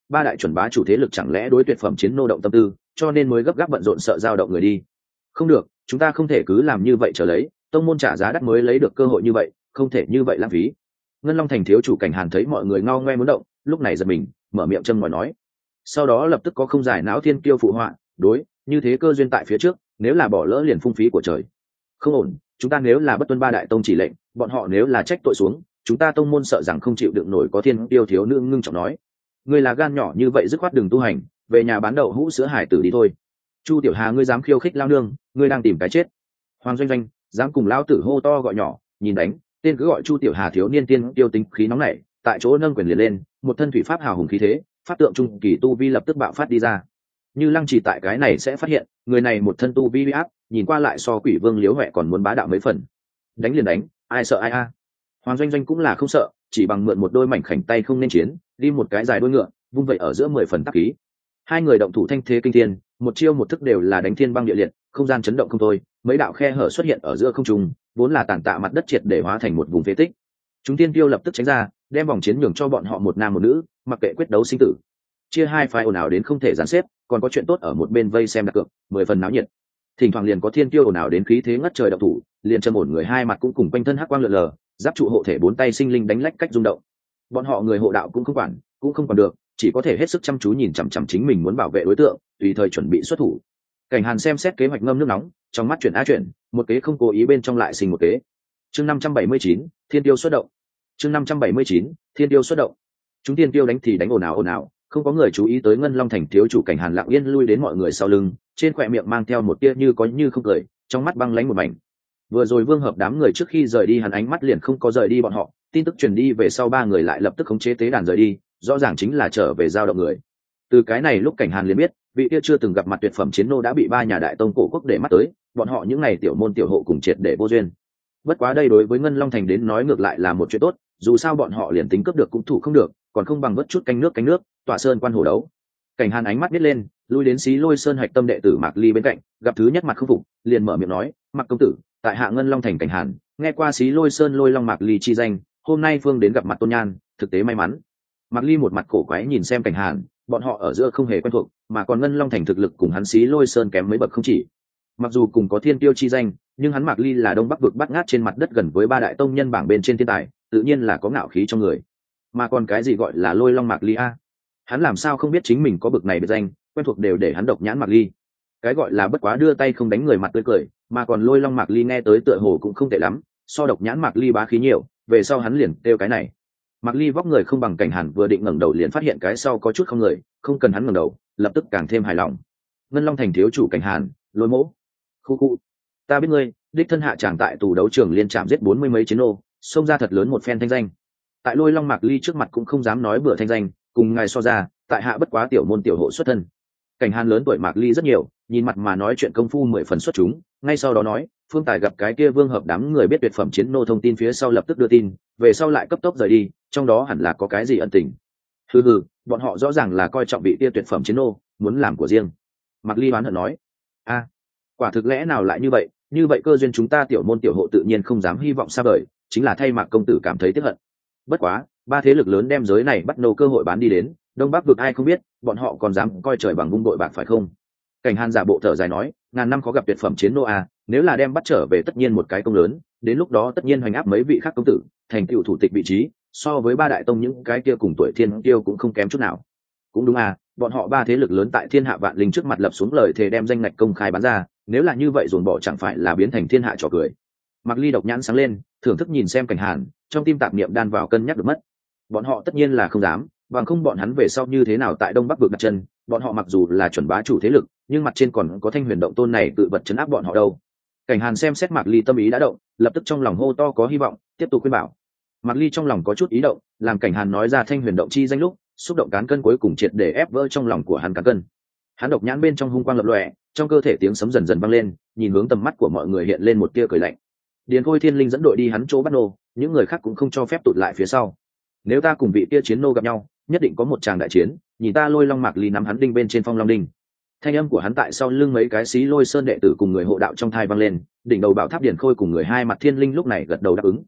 ba đại chuẩn bá chủ thế lực chẳng lẽ đối tuyệt phẩm chiến nô động tâm tư, cho nên mới gấp gáp bận rộn sợ dao động người đi. Không được, chúng ta không thể cứ làm như vậy trở lấy, tông môn trả giá đắt mới lấy được cơ hội như vậy, không thể như vậy lãng phí. Ngân Long thành thiếu chủ Cảnh Hàn thấy mọi người ngao ngoe muốn động, lúc này giật mình, mở miệng châm ngòi nói. Sau đó lập tức có không giải não thiên kiêu phụ họa, đối, như thế cơ duyên tại phía trước, nếu là bỏ lỡ liền phung phí của trời. Không ổn, chúng ta nếu là bất tuân ba đại tông chỉ lệnh, bọn họ nếu là trách tội xuống, chúng ta tông môn sợ rằng không chịu đựng nổi. Có thiên tiêu thiếu nữ ngưng trọng nói, ngươi là gan nhỏ như vậy dứt khoát đừng tu hành, về nhà bán đậu hũ sữa hải tử đi thôi. Chu Tiểu Hà, ngươi dám khiêu khích lao nương, ngươi đang tìm cái chết. Hoàng Doanh Doanh dám cùng lao tử hô to gọi nhỏ, nhìn đánh, tên cứ gọi Chu Tiểu Hà thiếu niên tiên tiêu tính khí nóng nảy, tại chỗ nâng quyền liền lên, một thân thủy pháp hào hùng khí thế, pháp tượng trung kỳ tu vi lập tức bạo phát đi ra. Như Lăng Chỉ tại cái này sẽ phát hiện, người này một thân tu vi uy áp, nhìn qua lại so Quỷ Vương Liếu Hoè còn muốn bá đạo mấy phần. Đánh liền đánh, ai sợ ai a. Hoàng Doanh Doanh cũng là không sợ, chỉ bằng mượn một đôi mảnh khảnh tay không nên chiến, đi một cái dài đuôi ngựa, vung vậy ở giữa mười phần tác khí. Hai người động thủ thanh thế kinh thiên, một chiêu một thức đều là đánh thiên băng địa liệt, không gian chấn động không thôi, mấy đạo khe hở xuất hiện ở giữa không trung, vốn là tàn tạ mặt đất triệt để hóa thành một vùng phế tích. Chúng tiên tiêu lập tức tránh ra, đem vòng chiến nhường cho bọn họ một nam một nữ, mặc kệ quyết đấu sinh tử. Chia hai phái ồn ào đến không thể dàn xếp, còn có chuyện tốt ở một bên vây xem đặt cược, mười phần náo nhiệt. Thỉnh thoảng liền có thiên tiêu ồn ào đến khí thế ngất trời động thủ, liền trầm ổn người hai mặt cũng cùng quanh thân hắc quang lượn lờ, giáp trụ hộ thể bốn tay sinh linh đánh lách cách rung động. Bọn họ người hộ đạo cũng không quản, cũng không còn được, chỉ có thể hết sức chăm chú nhìn chằm chằm chính mình muốn bảo vệ đối tượng, tùy thời chuẩn bị xuất thủ. Cảnh Hàn xem xét kế hoạch ngâm nước nóng, trong mắt chuyển a chuyển, một kế không cố ý bên trong lại sinh một kế. Chương năm trăm bảy mươi chín, Thiên Tiêu xuất động. Chương năm trăm bảy mươi chín, Thiên Tiêu xuất động. Chúng tiên tiêu đánh thì đánh ồn ào ồn ào, không có người chú ý tới Ngân Long thành thiếu chủ Cảnh Hàn lặng yên lui đến mọi người sau lưng, trên khóe miệng mang theo một tia như có như không cười, trong mắt băng lãnh một mảnh. Vừa rồi Vương Hợp đám người trước khi rời đi, hắn ánh mắt liền không có rời đi bọn họ, tin tức truyền đi về sau ba người lại lập tức khống chế tế đàn rời đi, rõ ràng chính là trở về giao động người. Từ cái này lúc Cảnh Hàn liền biết, vị kia chưa từng gặp mặt tuyệt phẩm chiến nô đã bị ba nhà đại tông cổ quốc để mắt tới, bọn họ những này tiểu môn tiểu hộ cùng triệt để vô duyên. Bất quá đây đối với Ngân Long thành đến nói ngược lại là một chuyện tốt, dù sao bọn họ liền tính cướp được cũng thủ không được, còn không bằng vớt chút canh nước canh nước, tỏa sơn quan hồ đấu. Cảnh Hàn ánh mắt biết lên, lui đến Xí Lôi Sơn hạch tâm đệ tử Mạc Ly bên cạnh, gặp thứ nhất mặt không phục, liền mở miệng nói, Mạc công tử, tại hạ Ngân Long thành Cảnh Hàn, nghe qua Xí Lôi Sơn Lôi Long Mạc Ly chi danh, hôm nay phương đến gặp mặt tôn nhan, thực tế may mắn. Mạc Ly một mặt cổ quái nhìn xem Cảnh Hàn, bọn họ ở giữa không hề quen thuộc, mà còn Ngân Long thành thực lực cùng hắn Xí Lôi Sơn kém mấy bậc không chỉ. Mặc dù cùng có thiên tiêu chi danh, nhưng hắn Mạc Ly là đông bắc vực bắt ngát trên mặt đất gần với ba đại tông nhân bảng bên trên thiên tài, tự nhiên là có ngạo khí trong người. Mà còn cái gì gọi là Lôi Long Mạc Ly a? Hắn làm sao không biết chính mình có bực này biệt danh, quen thuộc đều để hắn độc nhãn Mạc Ly. Cái gọi là bất quá đưa tay không đánh người mặt tươi cười, mà còn Lôi Long Mạc Ly nghe tới tựa hồ cũng không tệ lắm, so độc nhãn Mạc Ly bá khí nhiều, về sau hắn liền kêu cái này. Mạc Ly vóc người không bằng Cảnh Hàn, vừa định ngẩng đầu liền phát hiện cái sau có chút không người, không cần hắn ngẩng đầu, lập tức càng thêm hài lòng. Ngân Long thành thiếu chủ Cảnh Hàn, Lôi Mỗ. Khu khu, ta biết ngươi, đích thân hạ tràng tại tù đấu trường liên trạm giết bốn mươi mấy chiến ô, xông ra thật lớn một phen thanh danh. Tại Lôi Long Mạc Ly trước mặt cũng không dám nói bừa thanh danh, cùng ngài so ra, tại hạ bất quá tiểu môn tiểu hộ xuất thân. Cảnh Hàn lớn tuổi Mạc Ly rất nhiều, nhìn mặt mà nói chuyện công phu mười phần xuất chúng, ngay sau đó nói, Phương Tài gặp cái kia Vương Hợp đám người biết tuyệt phẩm chiến nô thông tin phía sau lập tức đưa tin, về sau lại cấp tốc rời đi, trong đó hẳn là có cái gì ẩn tình. Hừ hừ, bọn họ rõ ràng là coi trọng vị kia tuyệt phẩm chiến nô, muốn làm của riêng. Mạc Ly đoán hận nói, a, quả thực lẽ nào lại như vậy, như vậy cơ duyên chúng ta tiểu môn tiểu hộ tự nhiên không dám hy vọng xa vời, chính là thay Mạc công tử cảm thấy tiếc hận. Bất quá, ba thế lực lớn đem giới này bắt đầu cơ hội bán đi đến, đông bắc vực ai không biết, bọn họ còn dám coi trời bằng vung đội bạc phải không? Cảnh Hàn giả bộ thở dài nói, ngàn năm khó gặp tuyệt phẩm chiến nô a, nếu là đem bắt trở về tất nhiên một cái công lớn, đến lúc đó tất nhiên hoành áp mấy vị khác công tử, thành tựu thủ tịch vị trí, so với ba đại tông những cái kia cùng tuổi thiên tiêu cũng không kém chút nào. Cũng đúng à, bọn họ ba thế lực lớn tại thiên hạ vạn linh trước mặt lập xuống lời thề đem danh ngạch công khai bán ra, nếu là như vậy dồn bỏ chẳng phải là biến thành thiên hạ trò cười. Mạc Ly độc nhãn sáng lên, thưởng thức nhìn xem Cảnh Hàn, trong tim tạp niệm đan vào cân nhắc được mất. Bọn họ tất nhiên là không dám, bằng không bọn hắn về sau như thế nào tại đông bắc vực đặt chân, bọn họ mặc dù là chuẩn bá chủ thế lực, nhưng mặt trên còn có Thanh Huyền động tôn này tự vật chấn áp bọn họ đâu. Cảnh Hàn xem xét Mạc Ly tâm ý đã động, lập tức trong lòng hô to có hy vọng, tiếp tục khuyên bảo. Mạc Ly trong lòng có chút ý động, làm Cảnh Hàn nói ra Thanh Huyền động chi danh lúc, xúc động cán cân cuối cùng triệt để ép vỡ trong lòng của hắn cán cân. Hắn độc nhãn bên trong hung quang lập lòe, trong cơ thể tiếng sấm dần dần vang lên, nhìn hướng tầm mắt của mọi người hiện lên một tia cười lạnh. Điền Khôi Thiên Linh dẫn đội đi hắn chỗ bắt nô, những người khác cũng không cho phép tụt lại phía sau. Nếu ta cùng vị kia chiến nô gặp nhau, nhất định có một tràng đại chiến, nhìn ta Lôi Long Mạc Ly nắm hắn đinh bên trên phong long đinh. Thanh âm của hắn tại sau lưng mấy cái Xí Lôi Sơn đệ tử cùng người hộ đạo trong thai vang lên, đỉnh đầu bảo tháp Điền Khôi cùng người hai mặt Thiên Linh lúc này gật đầu đáp ứng.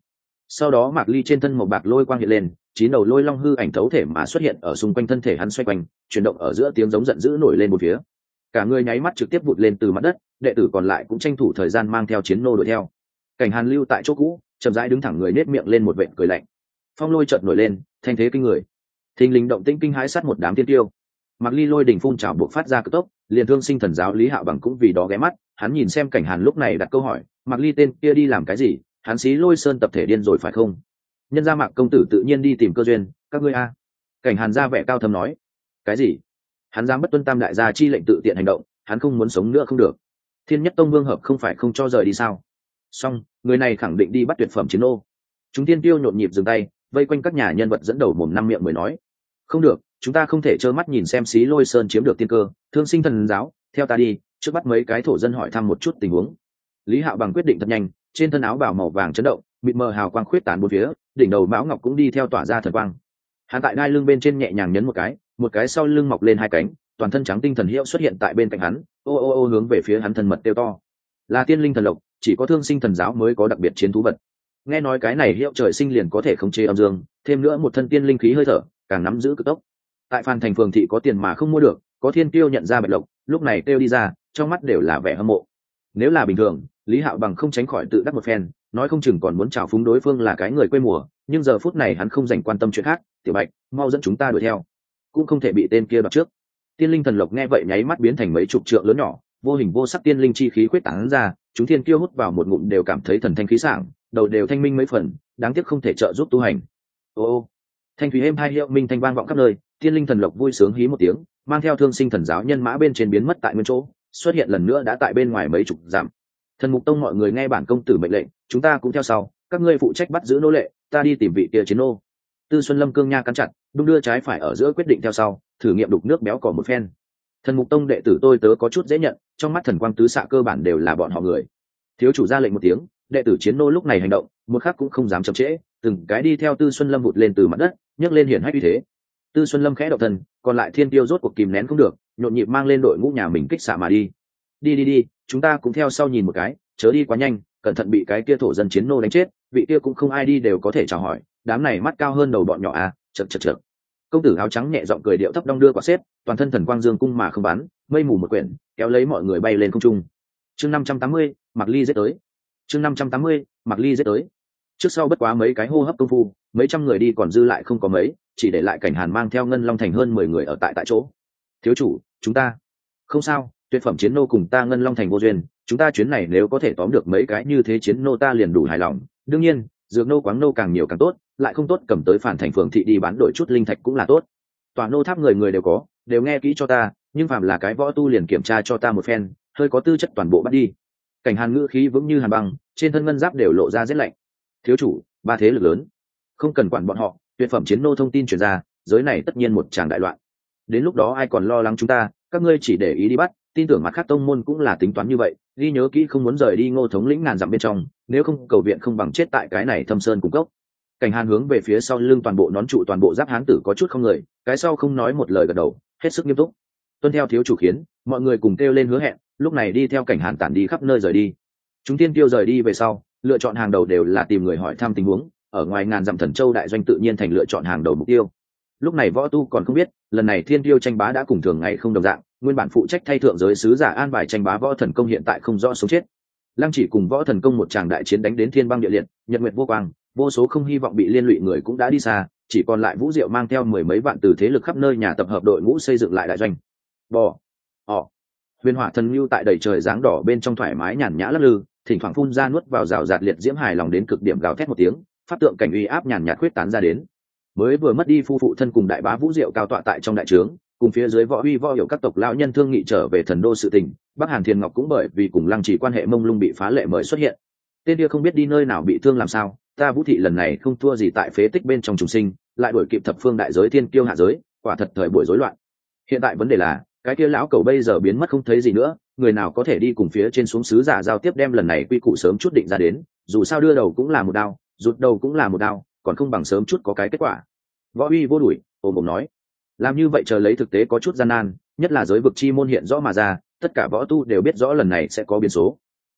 Sau đó Mạc Ly trên thân một bạc lôi quang hiện lên, chín đầu lôi long hư ảnh thấu thể mà xuất hiện ở xung quanh thân thể hắn xoay quanh, chuyển động ở giữa tiếng giống giận dữ nổi lên một phía. Cả người nháy mắt trực tiếp vụt lên từ mặt đất, đệ tử còn lại cũng tranh thủ thời gian mang theo chiến nô đuổi theo. Cảnh Hàn lưu tại chỗ cũ, chậm rãi đứng thẳng người nết miệng lên một vệt cười lạnh. Phong lôi chợt nổi lên, thanh thế kinh người. Thình lình động tĩnh kinh hãi sát một đám tiên tiêu. Mạc Ly lôi đỉnh phun trào bộc phát ra cực tốc, liền Thương Sinh thần giáo Lý Hạo Bằng cũng vì đó ghé mắt, hắn nhìn xem Cảnh Hàn lúc này đặt câu hỏi, Mạc Ly tên kia đi làm cái gì? Hắn xí Lôi Sơn tập thể điên rồi phải không? Nhân gia Mạc công tử tự nhiên đi tìm cơ duyên, các ngươi a. Cảnh Hàn ra vẻ cao thâm nói, cái gì? Hắn dám bất tuân tam đại gia chi lệnh tự tiện hành động, hắn không muốn sống nữa không được. Thiên Nhất Tông Vương hợp không phải không cho rời đi sao? Song người này khẳng định đi bắt tuyệt phẩm chiến ô. Chúng tiên tiêu nhộn nhịp dừng tay, vây quanh các nhà nhân vật dẫn đầu mồm năm miệng mới nói, không được, chúng ta không thể trơ mắt nhìn xem xí Lôi Sơn chiếm được tiên cơ. Thương Sinh thần giáo, theo ta đi, trước bắt mấy cái thổ dân hỏi thăm một chút tình huống. Lý Hạo Bằng quyết định thật nhanh, trên thân áo bào màu vàng chấn động, mịt mờ hào quang khuyết tán bốn phía, đỉnh đầu Mão Ngọc cũng đi theo tỏa ra thần quang. Hắn tại đai lưng bên trên nhẹ nhàng nhấn một cái, một cái sau lưng mọc lên hai cánh, toàn thân trắng tinh thần hiệu xuất hiện tại bên cạnh hắn, ô ô ô hướng về phía hắn thân mật tiêu to. Là tiên linh thần lộc, chỉ có Thương Sinh thần giáo mới có đặc biệt chiến thú vật. Nghe nói cái này hiệu trời sinh liền có thể khống chế âm dương, thêm nữa một thân tiên linh khí hơi thở, càng nắm giữ cực tốc. Tại Phan Thành phường thị có tiền mà không mua được, có thiên tiêu nhận ra bạch lộc, lúc này kêu đi ra, trong mắt đều là vẻ hâm mộ. Nếu là bình thường, Lý Hạo Bằng không tránh khỏi tự đắc một phen, nói không chừng còn muốn chào phúng đối phương là cái người quê mùa, nhưng giờ phút này hắn không dành quan tâm chuyện khác. Tiểu Bạch, mau dẫn chúng ta đuổi theo, cũng không thể bị tên kia đoạt trước. Tiên linh thần lộc nghe vậy nháy mắt biến thành mấy chục trượng lớn nhỏ, vô hình vô sắc tiên linh chi khí quyết tán ra, chúng thiên kiêu hút vào một ngụm đều cảm thấy thần thanh khí sảng, đầu đều thanh minh mấy phần, đáng tiếc không thể trợ giúp tu hành. Ô ô, thanh thủy êm hai hiệu minh thanh vang vọng khắp nơi, tiên linh thần lộc vui sướng hí một tiếng, mang theo Thương Sinh thần giáo nhân mã bên trên biến mất tại nguyên chỗ, xuất hiện lần nữa đã tại bên ngoài mấy chục dặm. Thần Mục Tông mọi người nghe bản công tử mệnh lệnh, chúng ta cũng theo sau, các ngươi phụ trách bắt giữ nô lệ, ta đi tìm vị kia chiến nô. Tư Xuân Lâm cương nha cắn chặt, đung đưa trái phải ở giữa quyết định theo sau, thử nghiệm đục nước béo cỏ một phen. Thần Mục Tông đệ tử tôi tớ có chút dễ nhận, trong mắt thần quang tứ xạ cơ bản đều là bọn họ người. Thiếu chủ ra lệnh một tiếng, đệ tử chiến nô lúc này hành động, một khắc cũng không dám chậm trễ, từng cái đi theo Tư Xuân Lâm vụt lên từ mặt đất, nhấc lên hiển hách uy thế. Tư Xuân Lâm khẽ động thân, còn lại thiên tiêu rốt cuộc kìm nén không được, nhộn nhịp mang lên đội ngũ nhà mình kích xạ mà đi. Đi đi đi, chúng ta cũng theo sau nhìn một cái, chớ đi quá nhanh, cẩn thận bị cái kia thổ dân chiến nô đánh chết, vị kia cũng không ai đi đều có thể chào hỏi, đám này mắt cao hơn đầu bọn nhỏ à, chậc chậc chậc. Công tử áo trắng nhẹ giọng cười điệu thấp đong đưa quả xếp, toàn thân thần quang dương cung mà không bắn, mây mù một quyển, kéo lấy mọi người bay lên không trung. Chương năm trăm tám mươi, Mạc Ly giết tới. Chương năm trăm tám mươi, Mạc Ly giết tới. Trước sau bất quá mấy cái hô hấp công phu, mấy trăm người đi còn dư lại không có mấy, chỉ để lại Cảnh Hàn mang theo Ngân Long Thành hơn mười người ở tại tại chỗ. Thiếu chủ, chúng ta không sao, tuyệt phẩm chiến nô cùng ta Ngân Long Thành vô duyên, chúng ta chuyến này nếu có thể tóm được mấy cái như thế chiến nô ta liền đủ hài lòng. Đương nhiên, dược nô quáng nô càng nhiều càng tốt, lại không tốt cầm tới Phản Thành phường thị đi bán đổi chút linh thạch cũng là tốt. Tòa nô tháp người người đều có, đều nghe kỹ cho ta, nhưng phàm là cái võ tu liền kiểm tra cho ta một phen, hơi có tư chất toàn bộ bắt đi. Cảnh Hàn ngữ khí vững như hàn băng, trên thân ngân giáp đều lộ ra rét lạnh. Thiếu chủ, ba thế lực lớn, không cần quản bọn họ, tuyệt phẩm chiến nô thông tin truyền ra, giới này tất nhiên một tràng đại loạn. Đến lúc đó ai còn lo lắng chúng ta, các ngươi chỉ để ý đi bắt, tin tưởng mặt khác tông môn cũng là tính toán như vậy, ghi nhớ kỹ không muốn rời đi Ngô thống lĩnh ngàn dặm bên trong, nếu không cầu viện không bằng chết tại cái này thâm sơn cung cốc. Cảnh Hàn hướng về phía sau lưng toàn bộ nón trụ toàn bộ giáp hán tử có chút không người, cái sau không nói một lời gật đầu, hết sức nghiêm túc. Tuân theo thiếu chủ khiến, mọi người cùng kêu lên hứa hẹn, lúc này đi theo Cảnh Hàn tản đi khắp nơi rời đi. Chúng tiên tiêu rời đi về sau, lựa chọn hàng đầu đều là tìm người hỏi thăm tình huống, ở ngoài ngàn dặm Thần Châu đại doanh tự nhiên thành lựa chọn hàng đầu mục tiêu. Lúc này võ tu còn không biết, lần này thiên tiêu tranh bá đã cùng thường ngày không đồng dạng, nguyên bản phụ trách thay thượng giới sứ giả an bài tranh bá võ thần công hiện tại không rõ sống chết. Lăng Chỉ cùng võ thần công một tràng đại chiến đánh đến thiên băng địa liệt, nhật nguyệt vô quang, vô số không hy vọng bị liên lụy người cũng đã đi xa, chỉ còn lại Vũ Diệu mang theo mười mấy vạn từ thế lực khắp nơi nhà tập hợp đội ngũ xây dựng lại đại doanh. Bò, họ, huyền hỏa thần lưu tại đầy trời dáng đỏ bên trong thoải mái nhàn nhã lắc lư, thỉnh thoảng phun ra nuốt vào rào rạt liệt diễm hài lòng đến cực điểm gào thét một tiếng, pháp tượng cảnh uy áp nhàn nhạt khuyết tán ra đến. Mới vừa mất đi phu phụ thân cùng đại bá Vũ Diệu cao tọa tại trong đại trướng, cùng phía dưới võ uy võ hiệu các tộc lão nhân thương nghị trở về thần đô sự tình, Bắc Hàn Thiên Ngọc cũng bởi vì cùng Lăng Chỉ quan hệ mông lung bị phá lệ mời xuất hiện. Tên kia không biết đi nơi nào bị thương làm sao, ta Vũ thị lần này không thua gì tại phế tích bên trong trùng sinh, lại đuổi kịp thập phương đại giới thiên kiêu hạ giới, quả thật thời buổi rối loạn. Hiện tại vấn đề là, cái kia lão cầu bây giờ biến mất không thấy gì nữa, người nào có thể đi cùng phía trên xuống sứ giả giao tiếp đem lần này quy củ sớm chút định ra đến, dù sao đưa đầu cũng là một đao, rụt đầu cũng là một đao, còn không bằng sớm chút có cái kết quả. Võ uy vô đuổi, ôm ôm nói, làm như vậy chờ lấy thực tế có chút gian nan, nhất là giới vực chi môn hiện rõ mà ra, tất cả võ tu đều biết rõ lần này sẽ có biến số.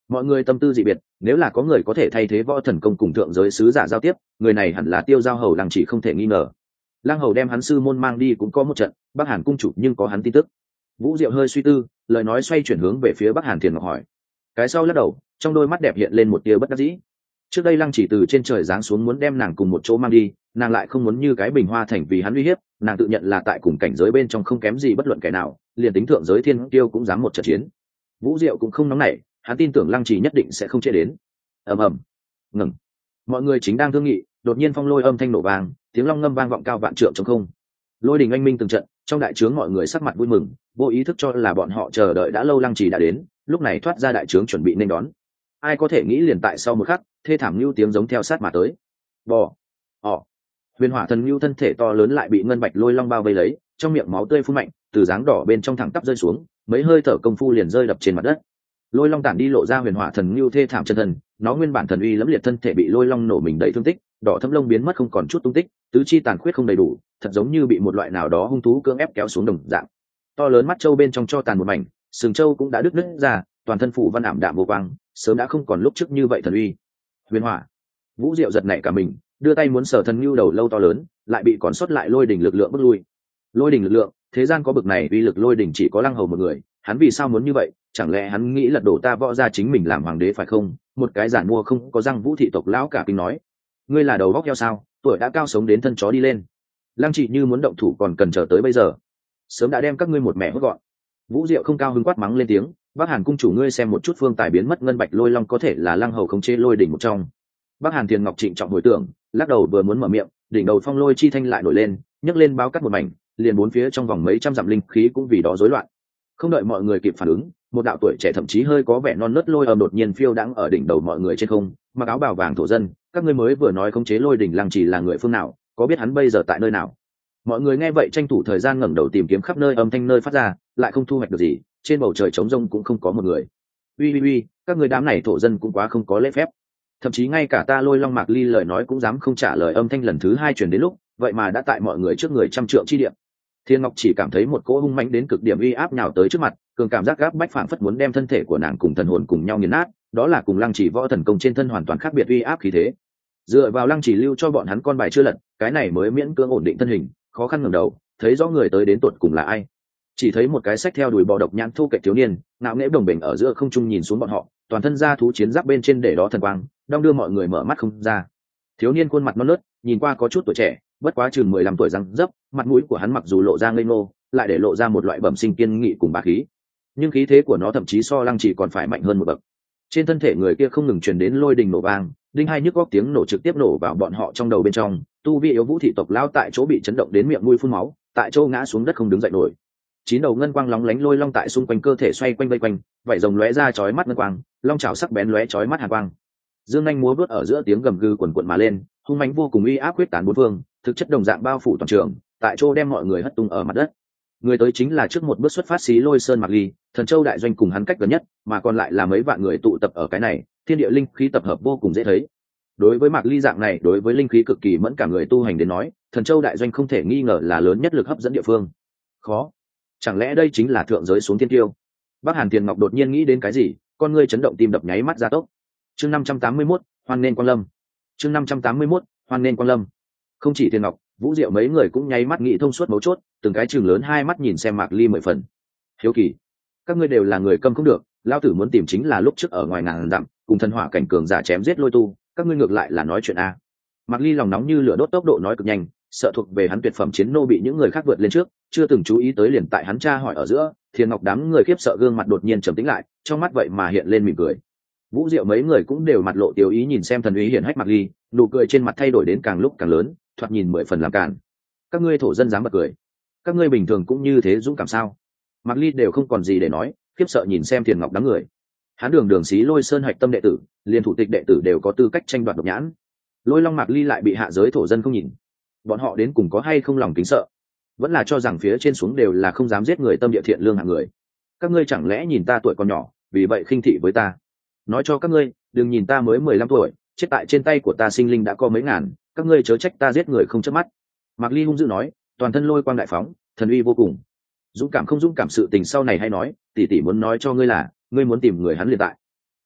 mọi người tâm tư dị biệt, nếu là có người có thể thay thế võ thần công cùng thượng giới sứ giả giao tiếp, người này hẳn là Tiêu Giao Hầu Lăng Chỉ không thể nghi ngờ. Lăng Hầu đem hắn sư môn mang đi cũng có một trận, Bắc Hàn cung chủ nhưng có hắn tin tức. Vũ Diệu hơi suy tư, lời nói xoay chuyển hướng về phía Bắc Hàn Thiền Ngọc hỏi. Cái sau lắc đầu, trong đôi mắt đẹp hiện lên một tia bất đắc dĩ. Trước đây Lăng Chỉ từ trên trời giáng xuống muốn đem nàng cùng một chỗ mang đi, nàng lại không muốn như cái bình hoa thành vì hắn uy hiếp, nàng tự nhận là tại cùng cảnh giới bên trong không kém gì bất luận kẻ nào, liền tính thượng giới thiên tiêu cũng dám một trận chiến. Vũ Diệu cũng không nóng nảy, hắn tin tưởng Lăng Chỉ nhất định sẽ không trễ đến. Ầm ầm, ngừng. Mọi người chính đang thương nghị, đột nhiên phong lôi âm thanh nổ vang, tiếng long ngâm vang vọng cao vạn trượng trong không. Lôi đình anh minh từng trận, trong đại trướng mọi người sắc mặt vui mừng, vô ý thức cho là bọn họ chờ đợi đã lâu Lăng Chỉ đã đến, lúc này thoát ra đại trướng chuẩn bị nên đón. Ai có thể nghĩ liền tại sau một khắc, thê thảm lưu tiếng giống theo sát mà tới. Bò, ỏ. Huyền Hỏa Thần Lưu thân thể to lớn lại bị ngân bạch lôi long bao vây lấy, trong miệng máu tươi phun mạnh, từ dáng đỏ bên trong thẳng tắp rơi xuống, mấy hơi thở công phu liền rơi đập trên mặt đất. Lôi long tản đi lộ ra Huyền Hỏa Thần Lưu thê thảm chân thân, nó nguyên bản thần uy lẫm liệt thân thể bị lôi long nổ mình đầy thương tích, đỏ thâm lông biến mất không còn chút tung tích, tứ chi tàn khuyết không đầy đủ, thật giống như bị một loại nào đó hung thú cưỡng ép kéo xuống đồng dạng. To lớn mắt châu bên trong cho tàn một mảnh, sừng châu cũng đã đứt nứt ra, toàn thân phủ văn ảm đạm vô quang, sớm đã không còn lúc trước như vậy thần uy. Huyền Hỏa, Vũ Diệu giật nảy cả mình, đưa tay muốn sở thần lưu đầu lâu to lớn, lại bị còn sót lại lôi đỉnh lực lượng bức lui. Lôi đỉnh lực lượng, thế gian có bực này uy lực lôi đỉnh chỉ có Lăng Hầu một người, hắn vì sao muốn như vậy? Chẳng lẽ hắn nghĩ lật đổ ta võ gia chính mình làm hoàng đế phải không? Một cái giản mua không có răng Vũ thị tộc lão cả kinh nói, ngươi là đầu góc heo sao? Tuổi đã cao sống đến thân chó đi lên. Lăng Chỉ như muốn động thủ còn cần chờ tới bây giờ, sớm đã đem các ngươi một mẹ hốt gọn. Vũ Diệu không cao hứng quát mắng lên tiếng, Bắc Hàn cung chủ ngươi xem một chút phương tài biến mất ngân bạch lôi long có thể là Lăng Hầu khống chế lôi đỉnh một trong. Bắc Hàn Thiền Ngọc trịnh trọng hồi tưởng, lắc đầu vừa muốn mở miệng, đỉnh đầu phong lôi chi thanh lại nổi lên, nhấc lên báo cắt một mảnh, liền bốn phía trong vòng mấy trăm dặm linh khí cũng vì đó rối loạn. Không đợi mọi người kịp phản ứng, một đạo tuổi trẻ thậm chí hơi có vẻ non nớt lôi âm đột nhiên phiêu đãng ở đỉnh đầu mọi người trên không, mặc áo bào vàng thổ dân, các ngươi mới vừa nói khống chế lôi đỉnh Lăng Chỉ là người phương nào, có biết hắn bây giờ tại nơi nào? Mọi người nghe vậy tranh thủ thời gian ngẩng đầu tìm kiếm khắp nơi âm thanh nơi phát ra, lại không thu hoạch được gì, trên bầu trời trống rông cũng không có một người. Uy uy uy, các người đám này thổ dân cũng quá không có lễ phép. Thậm chí ngay cả ta Lôi Long Mạc Ly lời nói cũng dám không trả lời, âm thanh lần thứ hai truyền đến lúc, vậy mà đã tại mọi người trước người trăm trượng chi điểm. Thiên Ngọc chỉ cảm thấy một cỗ hung mãnh đến cực điểm uy áp nhào tới trước mặt, cường cảm giác gáp bách phảng phất muốn đem thân thể của nàng cùng thần hồn cùng nhau nghiền nát, đó là cùng Lăng Chỉ võ thần công trên thân hoàn toàn khác biệt uy áp khí thế. Dựa vào Lăng Chỉ lưu cho bọn hắn con bài chưa lật, cái này mới miễn cưỡng ổn định thân hình, khó khăn ngẩng đầu, thấy rõ người tới đến tột cùng là ai. Chỉ thấy một cái xách theo đùi bò độc nhãn thu kệch thiếu niên, ngạo nghễ đồng bình ở giữa không trung nhìn xuống bọn họ, toàn thân da thú chiến giáp bên trên để đó thần quang, đong đưa mọi người mở mắt không ra. Thiếu niên khuôn mặt non nớt, nhìn qua có chút tuổi trẻ, bất quá chừng mười lăm tuổi răng dấp, mặt mũi của hắn mặc dù lộ ra ngây ngô, lại để lộ ra một loại bẩm sinh kiên nghị cùng bá khí. Nhưng khí thế của nó thậm chí so Lăng Chỉ còn phải mạnh hơn một bậc. Trên thân thể người kia không ngừng truyền đến lôi đình nổ vang, đinh hai nhức góc tiếng nổ trực tiếp nổ vào bọn họ trong đầu bên trong, tu vi yếu Vũ thị tộc lao tại chỗ bị chấn động đến miệng mũi phun máu, tại chỗ ngã xuống đất không đứng dậy nổi. Chín đầu ngân quang lóng lánh lôi long tại xung quanh cơ thể xoay quanh vây quanh, vảy rồng lóe ra chói mắt ngân quang, long chảo sắc bén lóe chói mắt hàn quang. Dương anh múa vớt ở giữa tiếng gầm gừ quần quần mà lên, hung mãnh vô cùng uy áp quyết tán bốn phương, thực chất đồng dạng bao phủ toàn trường, tại chỗ đem mọi người hất tung ở mặt đất. Người tới chính là trước một bước xuất phát Xí Lôi Sơn Mạc Ly, Thần Châu đại doanh cùng hắn cách gần nhất, mà còn lại là mấy vạn người tụ tập ở cái này, thiên địa linh khí tập hợp vô cùng dễ thấy. Đối với Mạc Ly dạng này, đối với linh khí cực kỳ mẫn cảm người tu hành đến nói, Thần Châu đại doanh không thể nghi ngờ là lớn nhất lực hấp dẫn địa phương. Khó, chẳng lẽ đây chính là thượng giới xuống thiên tiêu? Bắc Hàn Tiền Ngọc đột nhiên nghĩ đến cái gì, con ngươi chấn động, tim đập nháy mắt gia tốc. Chương năm trăm tám mươi mốt, hoan nên quang lâm. Chương năm trăm tám mươi mốt, hoan nên quang lâm. Không chỉ Tiền Ngọc, Vũ Diệu mấy người cũng nháy mắt nghĩ thông suốt mấu chốt, từng cái chừng lớn hai mắt nhìn xem Mạc Ly mười phần. Hiếu kỳ, các ngươi đều là người câm không được, lão tử muốn tìm chính là lúc trước ở ngoài ngàn dặm, cùng thần hỏa cảnh cường giả chém giết lôi tu, các ngươi ngược lại là nói chuyện a. Mạc Ly lòng nóng như lửa đốt, tốc độ nói cực nhanh, sợ thuộc về hắn tuyệt phẩm chiến nô bị những người khác vượt lên trước, chưa từng chú ý tới liền tại hắn tra hỏi ở giữa, Thiên Ngọc đám người khiếp sợ gương mặt đột nhiên trầm tĩnh lại, trong mắt vậy mà hiện lên mỉm cười. Vũ Diệu mấy người cũng đều mặt lộ tiêu ý nhìn xem thần uy hiển hách Mạc Ly, nụ cười trên mặt thay đổi đến càng lúc càng lớn, thoạt nhìn mười phần làm cản. Các ngươi thổ dân dám bật cười, các ngươi bình thường cũng như thế dũng cảm sao? Mạc Ly đều không còn gì để nói, khiếp sợ nhìn xem Thiên Ngọc đám người. Hắn đường đường Xí Lôi Sơn hạch tâm đệ tử, liên thủ tịch đệ tử đều có tư cách tranh đoạt độc nhãn. Lôi Long Mạc Ly lại bị hạ giới thổ dân không nhìn, bọn họ đến cùng có hay không lòng kính sợ, vẫn là cho rằng phía trên xuống đều là không dám giết người tâm địa thiện lương hạng người. Các ngươi chẳng lẽ nhìn ta tuổi còn nhỏ, vì vậy khinh thị với ta? Nói cho các ngươi, đừng nhìn ta mới mười lăm tuổi, chết tại trên tay của ta sinh linh đã có mấy ngàn, các ngươi chớ trách ta giết người không chớp mắt. Mạc Ly hung dữ nói, toàn thân lôi quang đại phóng, thần uy vô cùng. Dũng cảm không dũng cảm sự tình sau này hay nói, tỷ tỷ muốn nói cho ngươi là, ngươi muốn tìm người hắn liền tại.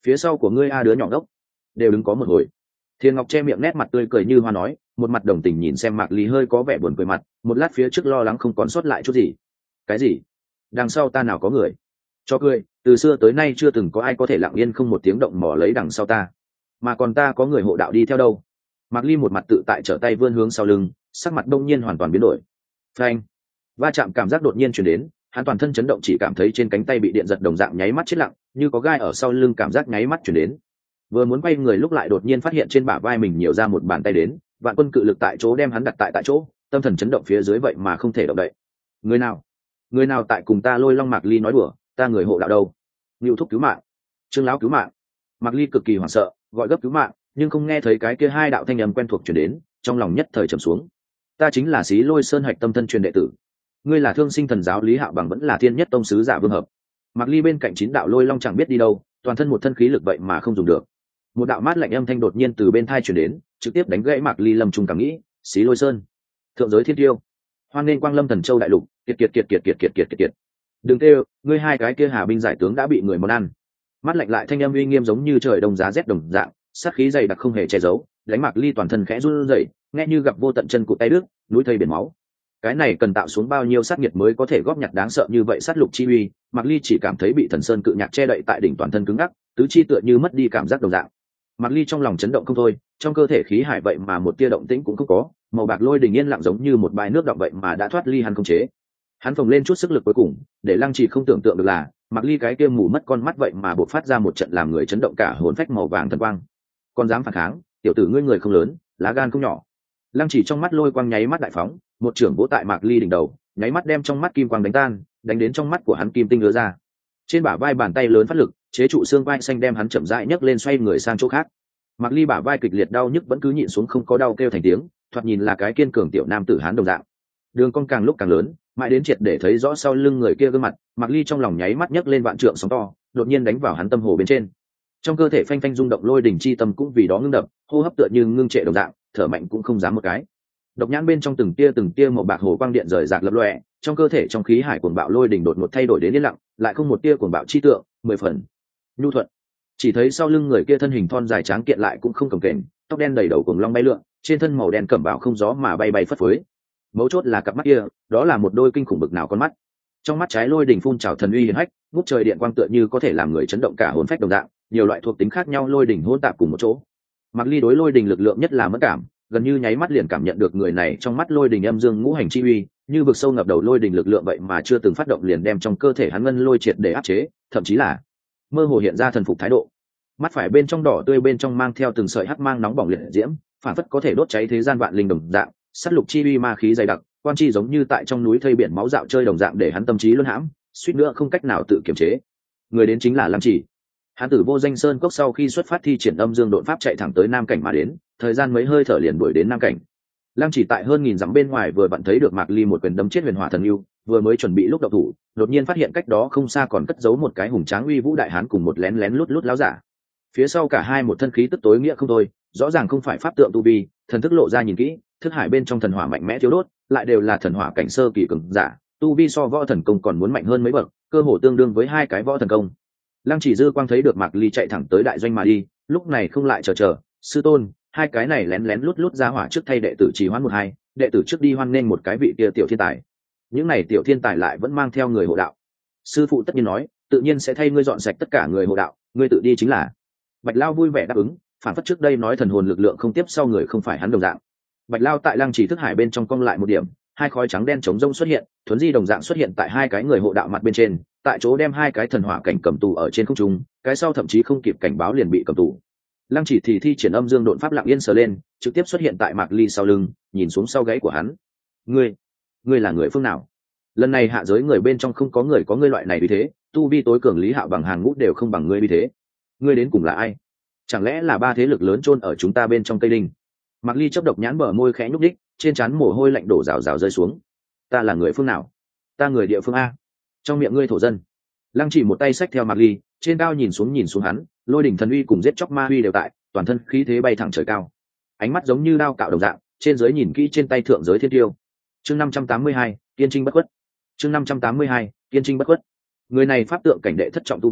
phía sau của ngươi a đứa nhỏ đốc đều đứng có một hồi. Thiên Ngọc che miệng nét mặt tươi cười như hoa nói, một mặt đồng tình nhìn xem Mạc Ly hơi có vẻ buồn cười mặt, một lát phía trước lo lắng không còn sót lại chút gì. Cái gì? Đằng sau ta nào có người? Cho cười, từ xưa tới nay chưa từng có ai có thể lặng yên không một tiếng động mò lấy đằng sau ta, mà còn ta có người hộ đạo đi theo đâu. Mạc Ly một mặt tự tại trở tay vươn hướng sau lưng, sắc mặt đông nhiên hoàn toàn biến đổi. Phanh! Va chạm cảm giác đột nhiên truyền đến, hắn toàn thân chấn động, chỉ cảm thấy trên cánh tay bị điện giật đồng dạng nháy mắt chết lặng, như có gai ở sau lưng cảm giác nháy mắt truyền đến. Vừa muốn quay người lúc lại đột nhiên phát hiện trên bả vai mình nhiều ra một bàn tay đến, vạn quân cự lực tại chỗ đem hắn đặt tại tại chỗ, tâm thần chấn động phía dưới vậy mà không thể động đậy. Người nào? Người nào tại cùng ta Lôi Long? Mạc Ly nói đùa, ta người hộ đạo đâu? Ngưu thúc cứu mạng, Trương lão cứu mạng. Mạc Ly cực kỳ hoảng sợ, gọi gấp cứu mạng, nhưng không nghe thấy cái kia hai đạo thanh âm quen thuộc truyền đến, trong lòng nhất thời trầm xuống. Ta chính là Xí Lôi Sơn hạch tâm thân truyền đệ tử. Ngươi là Thương Sinh Thần giáo Lý Hạo Bằng, vẫn là Thiên Nhất Tông sứ giả Vương Hợp. Mạc Ly bên cạnh chín đạo Lôi Long chẳng biết đi đâu, toàn thân một thân khí lực vậy mà không dùng được. Một đạo mát lạnh âm thanh đột nhiên từ bên thai truyền đến, trực tiếp đánh gãy Mạc Ly lâm trùng cảm nghĩ. Xí Lôi Sơn, thượng giới thiên tiêu, hoan nên quang lâm Thần Châu đại lục, kiệt kiệt kiệt kiệt kiệt kiệt kiệt kiệt kiệt. Đừng kêu, ngươi hai cái kia Hà binh giải tướng đã bị người món ăn. Mát lạnh lại thanh âm uy nghiêm giống như trời đông giá rét đồng dạng, sát khí dày đặc không hề che giấu, đánh Mạc Ly toàn thân khẽ run rẩy, nghe như gặp vô tận chân cụt tay đứt, núi thây biển máu. Cái này cần tạo xuống bao nhiêu sát nhiệt mới có thể góp nhặt đáng sợ như vậy sát lục chi uy. Mạc Ly chỉ cảm thấy bị thần sơn cự nhạc che đậy tại đỉnh, toàn thân cứng ngắc, tứ chi tựa như mất đi cảm giác đồng dạng. Mạc Ly trong lòng chấn động không thôi, trong cơ thể khí hải vậy mà một tia động tĩnh cũng không có, màu bạc lôi đình yên lặng giống như một bãi nước đọng vậy mà đã thoát ly hắn không chế. Hắn phồng lên chút sức lực cuối cùng, để Lăng Trì không tưởng tượng được là, Mạc Ly cái kia mù mất con mắt vậy mà bộc phát ra một trận làm người chấn động cả hồn phách màu vàng thần quang. Còn dám phản kháng, tiểu tử ngươi người không lớn, lá gan không nhỏ. Lăng Trì trong mắt lôi quang nháy mắt đại phóng, một trưởng vỗ tại Mạc Ly đỉnh đầu, nháy mắt đem trong mắt kim quang đánh tan, đánh đến trong mắt của hắn kim tinh lứa ra. Trên bả vai bàn tay lớn phát lực, chế trụ xương vai xanh đem hắn chậm rãi nhấc lên, xoay người sang chỗ khác. Mạc Ly bả vai kịch liệt đau nhức vẫn cứ nhịn xuống không có đau kêu thành tiếng, thoạt nhìn là cái kiên cường tiểu nam tử hán đồng dạng. Đường cong càng lúc càng lớn, mãi đến triệt để thấy rõ sau lưng người kia gương mặt, Mạc Ly trong lòng nháy mắt nhấc lên vạn trượng sóng to, đột nhiên đánh vào hắn tâm hồ bên trên. Trong cơ thể phanh phanh rung động lôi đỉnh chi tâm cũng vì đó ngưng đập, hô hấp tựa như ngưng trệ đồng dạng, thở mạnh cũng không dám một cái. Độc nhãn bên trong từng tia từng tia màu bạc hồ quang điện rời rạc lập lòe, trong cơ thể trong khí hải cuồng bạo lôi đỉnh đột ngột thay đổi đến yên lặng, lại không một tia cuồng bạo chi tượng, mười phần nhu thuận. Chỉ thấy sau lưng người kia thân hình thon dài tráng kiện lại cũng không cồng kềnh, tóc đen đầy đầu cuồng long bay lượn, trên thân màu đen cẩm bào không gió mà bay bay phất phới. Mấu chốt là cặp mắt kia, đó là một đôi kinh khủng bực nào con mắt. Trong mắt trái lôi đỉnh phun trào thần uy hiển hách, ngút trời điện quang tựa như có thể làm người chấn động cả hồn phách đồng dạng, nhiều loại thuộc tính khác nhau lôi đỉnh hỗn tạp cùng một chỗ. Mạc Ly đối lôi đỉnh lực lượng nhất là mất cảm, gần như nháy mắt liền cảm nhận được người này trong mắt lôi đỉnh âm dương ngũ hành chi uy, như vực sâu ngập đầu lôi đỉnh lực lượng vậy mà chưa từng phát động liền đem trong cơ thể hắn ngân lôi triệt để áp chế, thậm chí là mơ hồ hiện ra thần phục thái độ. Mắt phải bên trong đỏ tươi, bên trong mang theo từng sợi hắc mang nóng bỏng liệt diễm, phản phất có thể đốt cháy thế gian vạn linh đồng dạng, sát lục chi uy ma khí dày đặc, quan chi giống như tại trong núi thây biển máu dạo chơi đồng dạng, để hắn tâm trí luân hãm, suýt nữa không cách nào tự kiềm chế. Người đến chính là Lăng Trì. Hắn từ Vô Danh Sơn cốc sau khi xuất phát thi triển âm dương độn pháp chạy thẳng tới Nam Cảnh mà đến, thời gian mấy hơi thở liền đuổi đến Nam Cảnh. Lăng Trì tại hơn nghìn dặm bên ngoài vừa vặn thấy được Mạc Ly một quyền đấm chết Huyền Hỏa Thần Yêu, vừa mới chuẩn bị lúc động thủ, đột nhiên phát hiện cách đó không xa còn cất giấu một cái hùng tráng uy vũ đại hán cùng một lén lén lút lút láo giả. Phía sau cả hai một thân khí tức tối nghĩa không thôi, rõ ràng không phải pháp tượng tu vi, thần thức lộ ra nhìn kỹ, thức hải bên trong thần hỏa mạnh mẽ thiếu đốt, lại đều là thần hỏa cảnh sơ kỳ cường giả, tu vi so võ thần công còn muốn mạnh hơn mấy bậc, cơ hồ tương đương với hai cái võ thần công. Lăng Chỉ dư quang thấy được Mạc Ly chạy thẳng tới đại doanh mà đi, lúc này không lại chờ chờ, sư tôn, hai cái này lén lén lút lút ra hỏa trước thay đệ tử trì hoãn một hai, đệ tử trước đi hoan nghênh một cái vị kia tiểu thiên tài. Những này tiểu thiên tài lại vẫn mang theo người hộ đạo. Sư phụ tất nhiên nói, tự nhiên sẽ thay ngươi dọn sạch tất cả người hộ đạo, ngươi tự đi chính là. Bạch Lao vui vẻ đáp ứng, phản phất trước đây nói thần hồn lực lượng không tiếp sau người không phải hắn đồng dạng. Bạch Lao tại Lăng Chỉ thức hải bên trong cong lại một điểm, hai khói trắng đen chống rông xuất hiện, thuấn di đồng dạng xuất hiện tại hai cái người hộ đạo mặt bên trên, tại chỗ đem hai cái thần hỏa cảnh cầm tù ở trên không trung, cái sau thậm chí không kịp cảnh báo liền bị cầm tù. Lăng Chỉ thì thi triển âm dương độn pháp lặng yên sờ lên, trực tiếp xuất hiện tại Mạc Ly sau lưng, nhìn xuống sau gáy của hắn. Ngươi, ngươi là người phương nào? Lần này hạ giới người bên trong không có người có ngươi loại này vì thế, tu vi tối cường Lý Hạo bằng hàng ngũ đều không bằng ngươi vì thế. Ngươi đến cùng là ai? Chẳng lẽ là ba thế lực lớn chôn ở chúng ta bên trong cây đinh? Mạc Ly chớp độc nhãn, bờ môi khẽ nhúc đích, trên trán mồ hôi lạnh đổ rào rào rơi xuống. Ta là người phương nào? Ta người địa phương a. Trong miệng ngươi thổ dân. Lăng Chỉ một tay xách theo Mạc Ly, trên cao nhìn xuống nhìn xuống hắn, lôi đỉnh thần uy cùng giết chóc ma uy đều tại, toàn thân khí thế bay thẳng trời cao. Ánh mắt giống như đao cạo đồng dạng, trên dưới nhìn kỹ trên tay thượng giới thiên tiêu. Chương năm trăm tám mươi hai, Tiên Trinh bất khuất. Chương năm trăm tám mươi hai, Tiên Trinh bất khuất. Người này pháp tượng cảnh đệ thất trọng tu vi,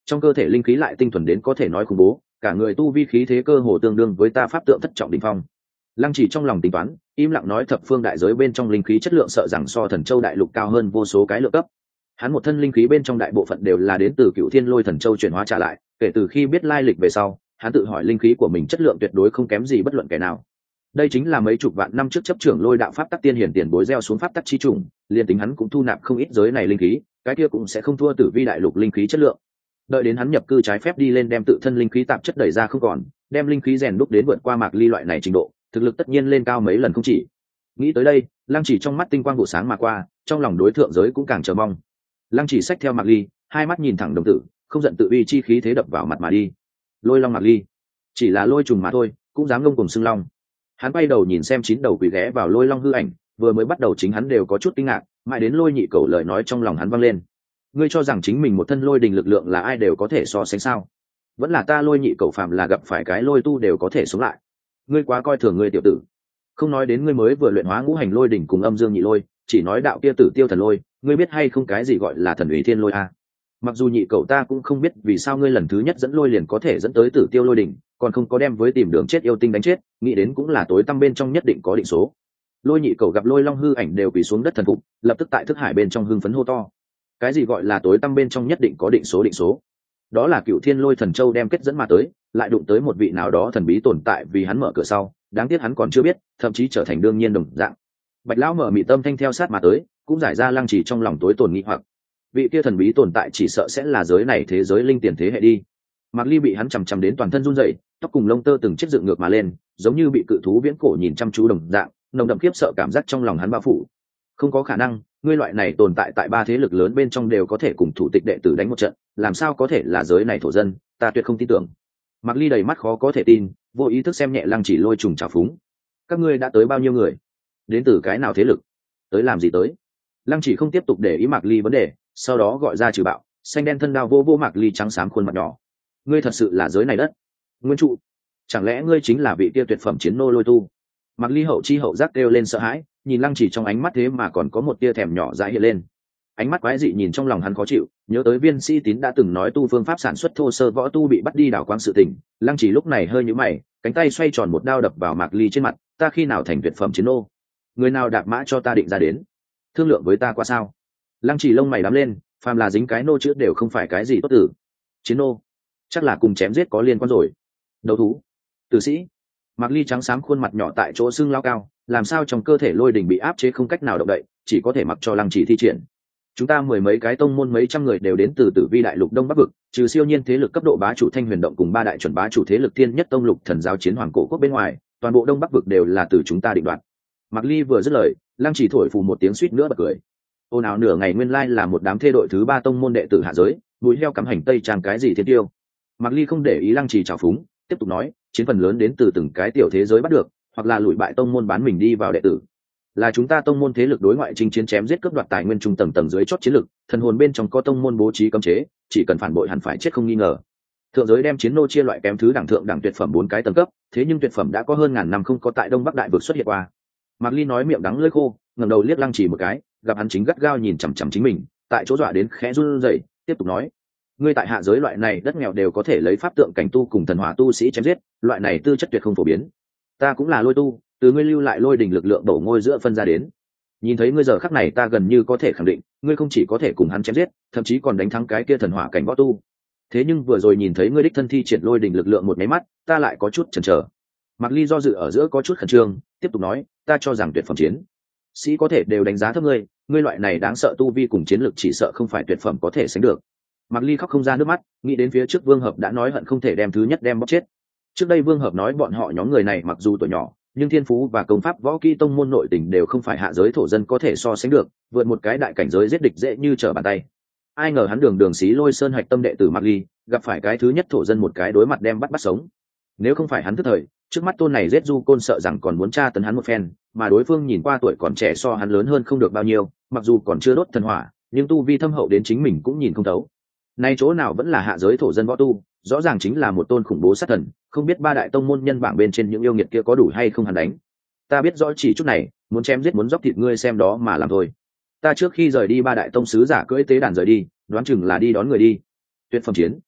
trong cơ thể linh khí lại tinh thuần đến có thể nói khủng bố, cả người tu vi khí thế cơ hồ tương đương với ta pháp tượng thất trọng đỉnh phong. Lăng Chỉ trong lòng tính toán, im lặng nói thập phương đại giới bên trong linh khí chất lượng sợ rằng so Thần Châu đại lục cao hơn vô số cái lượng cấp. Hắn một thân linh khí bên trong đại bộ phận đều là đến từ Cựu Thiên Lôi Thần Châu chuyển hóa trả lại, kể từ khi biết lai lịch về sau, hắn tự hỏi linh khí của mình chất lượng tuyệt đối không kém gì bất luận kẻ nào. Đây chính là mấy chục vạn năm trước chấp trưởng Lôi đạo pháp tắc tiên hiển tiền bối gieo xuống pháp tắc chi trùng, liên tính hắn cũng thu nạp không ít giới này linh khí, cái kia cũng sẽ không thua Tử Vi đại lục linh khí chất lượng. Đợi đến hắn nhập cư trái phép đi lên đem tự thân linh khí tạp chất đẩy ra không còn, đem linh khí rèn đúc đến vượt qua Mạc Ly loại này trình độ, thực lực tất nhiên lên cao mấy lần không chỉ. Nghĩ tới đây, Lăng Chỉ trong mắt tinh quang vụ sáng mà qua, trong lòng đối thượng giới cũng càng chờ mong. Lăng Chỉ xách theo Mạc Ly, hai mắt nhìn thẳng đồng tử, không giận tự uy chi khí thế đập vào mặt mà đi. Lôi Long Mạc Ly, chỉ là lôi trùng mà thôi, cũng dám ngông cuồng xưng long. Hắn bay đầu nhìn xem chín đầu quỷ ghé vào Lôi Long hư ảnh, vừa mới bắt đầu chính hắn đều có chút kinh ngạc, mãi đến Lôi Nhị Cẩu lời nói trong lòng hắn vang lên. Ngươi cho rằng chính mình một thân lôi đình lực lượng là ai đều có thể so sánh sao? Vẫn là ta Lôi Nhị Cẩu phàm là gặp phải cái lôi tu đều có thể sống lại. Ngươi quá coi thường ngươi tiểu tử. Không nói đến ngươi mới vừa luyện hóa ngũ hành lôi đỉnh cùng âm dương nhị lôi, chỉ nói đạo kia tử tiêu thần lôi, ngươi biết hay không cái gì gọi là thần ủy thiên lôi a? Mặc dù Nhị Cẩu ta cũng không biết vì sao ngươi lần thứ nhất dẫn lôi liền có thể dẫn tới tử tiêu lôi đỉnh, còn không có đem với tìm đường chết yêu tinh đánh chết, nghĩ đến cũng là tối tăm bên trong nhất định có định số. Lôi Nhị Cẩu gặp Lôi Long hư ảnh đều quỳ xuống đất thần phục, lập tức tại thức hải bên trong hưng phấn hô to. Cái gì gọi là tối tăm bên trong nhất định có định số định số? Đó là Cựu Thiên Lôi Thần Châu đem kết dẫn mà tới, lại đụng tới một vị nào đó thần bí tồn tại vì hắn mở cửa sau, đáng tiếc hắn còn chưa biết, thậm chí trở thành đương nhiên đồng dạng. Bạch lão mở mị tâm thanh theo sát mà tới, cũng giải ra Lăng Chỉ trong lòng tối tồn nghi hoặc. Vị kia thần bí tồn tại chỉ sợ sẽ là giới này thế giới linh tiền thế hệ đi. Mạc Ly bị hắn chằm chằm đến toàn thân run rẩy, tóc cùng lông tơ từng chiếc dựng ngược mà lên, giống như bị cự thú viễn cổ nhìn chăm chú đồng dạng, nồng đậm khiếp sợ cảm giác trong lòng hắn bao phủ. Không có khả năng, ngươi loại này tồn tại tại ba thế lực lớn bên trong đều có thể cùng thủ tịch đệ tử đánh một trận, làm sao có thể là giới này thổ dân, ta tuyệt không tin tưởng. Mạc Ly đầy mắt khó có thể tin, vô ý thức xem nhẹ Lăng Chỉ lôi trùng trào phúng. Các ngươi đã tới bao nhiêu người? Đến từ cái nào thế lực? Tới làm gì tới? Lăng Chỉ không tiếp tục để ý Mạc Ly vấn đề, sau đó gọi ra trừ bạo, xanh đen thân đao vô vô Mạc Ly trắng xám khuôn mặt nhỏ. Ngươi thật sự là giới này đất? Nguyên trụ, chẳng lẽ ngươi chính là vị kia tuyệt phẩm chiến nô lôi tu? Mạc Ly hậu chi hậu giác kêu lên sợ hãi, nhìn Lăng Chỉ trong ánh mắt thế mà còn có một tia thèm nhỏ dãi hiện lên. Ánh mắt quái dị nhìn trong lòng hắn khó chịu, nhớ tới Viên Sĩ Tín đã từng nói tu phương pháp sản xuất thô sơ võ tu bị bắt đi đảo quang sự tình. Lăng Chỉ lúc này hơi nhíu mày, cánh tay xoay tròn một đao đập vào Mạc Ly trên mặt, ta khi nào thành tuyệt phẩm chiến nô? Người nào đạp mã cho ta định ra đến? Thương lượng với ta qua sao? Lăng Chỉ lông mày đắm lên, phàm là dính cái nô chữ đều không phải cái gì tốt tử. Chiến nô, chắc là cùng chém giết có liên quan rồi. Đấu thú, tử sĩ. Mạc Ly trắng xám khuôn mặt nhỏ tại chỗ sưng lao cao, làm sao trong cơ thể lôi đình bị áp chế không cách nào động đậy, chỉ có thể mặc cho Lăng Chỉ thi triển. Chúng ta mười mấy cái tông môn mấy trăm người đều đến từ Tử Vi đại lục Đông Bắc vực, trừ siêu nhiên thế lực cấp độ bá chủ Thanh Huyền động cùng ba đại chuẩn bá chủ thế lực Thiên Nhất Tông Lục Thần giáo chiến hoàng cổ quốc bên ngoài, toàn bộ Đông Bắc vực đều là từ chúng ta định đoạt. Mạc Ly vừa dứt lời, Lăng Chỉ thổi phù một tiếng suýt nữa bật cười. Ôn ào nửa ngày nguyên lai là một đám thê đội thứ ba tông môn đệ tử hạ giới, mũi heo cắm hành tây trang cái gì thiên tiêu. Mạc Ly không để ý Lăng Chỉ trào phúng, tiếp tục nói, chiến phần lớn đến từ từng cái tiểu thế giới bắt được, hoặc là lùi bại tông môn bán mình đi vào đệ tử. Là chúng ta tông môn thế lực đối ngoại chinh chiến chém giết cướp đoạt tài nguyên trung tầng tầng dưới chót chiến lực, thần hồn bên trong có tông môn bố trí cấm chế, chỉ cần phản bội hẳn phải chết không nghi ngờ. Thượng giới đem chiến nô chia loại kém thứ đẳng thượng đẳng tuyệt phẩm bốn cái tầng cấp, thế nhưng tuyệt phẩm đã có hơn ngàn năm không có tại Đông Bắc đại vực xuất hiện qua. Mạc Ly nói miệng đắng lưỡi khô, ngẩng đầu liếc Lăng Chỉ một cái, gặp hắn chính gắt gao nhìn chằm chằm chính mình, tại chỗ dọa đến khẽ run rẩy, tiếp tục nói: ngươi tại hạ giới loại này đất nghèo đều có thể lấy pháp tượng cảnh tu cùng thần hỏa tu sĩ chém giết, loại này tư chất tuyệt không phổ biến. Ta cũng là lôi tu, từ ngươi lưu lại lôi đỉnh lực lượng đổ ngôi giữa phân ra đến. Nhìn thấy ngươi giờ khắc này ta gần như có thể khẳng định, ngươi không chỉ có thể cùng hắn chém giết, thậm chí còn đánh thắng cái kia thần hỏa cảnh võ tu. Thế nhưng vừa rồi nhìn thấy ngươi đích thân thi triển lôi đỉnh lực lượng một máy mắt, ta lại có chút chần chờ. Mạc Ly do dự ở giữa có chút khẩn trương, tiếp tục nói, ta cho rằng tuyệt phẩm chiến sĩ có thể đều đánh giá thấp ngươi, ngươi loại này đáng sợ tu vi cùng chiến lực chỉ sợ không phải tuyệt phẩm có thể sánh được. Mạc Ly khóc không ra nước mắt, nghĩ đến phía trước Vương Hợp đã nói hận không thể đem thứ nhất đem bóc chết. Trước đây Vương Hợp nói bọn họ nhóm người này mặc dù tuổi nhỏ, nhưng thiên phú và công pháp võ kỹ tông môn nội tình đều không phải hạ giới thổ dân có thể so sánh được, vượt một cái đại cảnh giới giết địch dễ như trở bàn tay. Ai ngờ hắn đường đường xí lôi sơn hạch tâm đệ tử Mạc Ly, gặp phải cái thứ nhất thổ dân một cái đối mặt đem bắt bắt sống. Nếu không phải hắn thức thời, trước mắt tôn này giết du côn sợ rằng còn muốn tra tấn hắn một phen, mà đối phương nhìn qua tuổi còn trẻ so hắn lớn hơn không được bao nhiêu, mặc dù còn chưa đốt thần hỏa, nhưng tu vi thâm hậu đến chính mình cũng nhìn không thấu. Nay chỗ nào vẫn là hạ giới thổ dân võ tu, rõ ràng chính là một tôn khủng bố sát thần, không biết ba đại tông môn nhân bảng bên trên những yêu nghiệt kia có đủ hay không hắn đánh. Ta biết rõ chỉ chút này, muốn chém giết muốn dốc thịt ngươi xem đó mà làm thôi. Ta trước khi rời đi ba đại tông sứ giả cưỡi tế đàn rời đi, đoán chừng là đi đón người đi. Tuyệt phẩm chiến,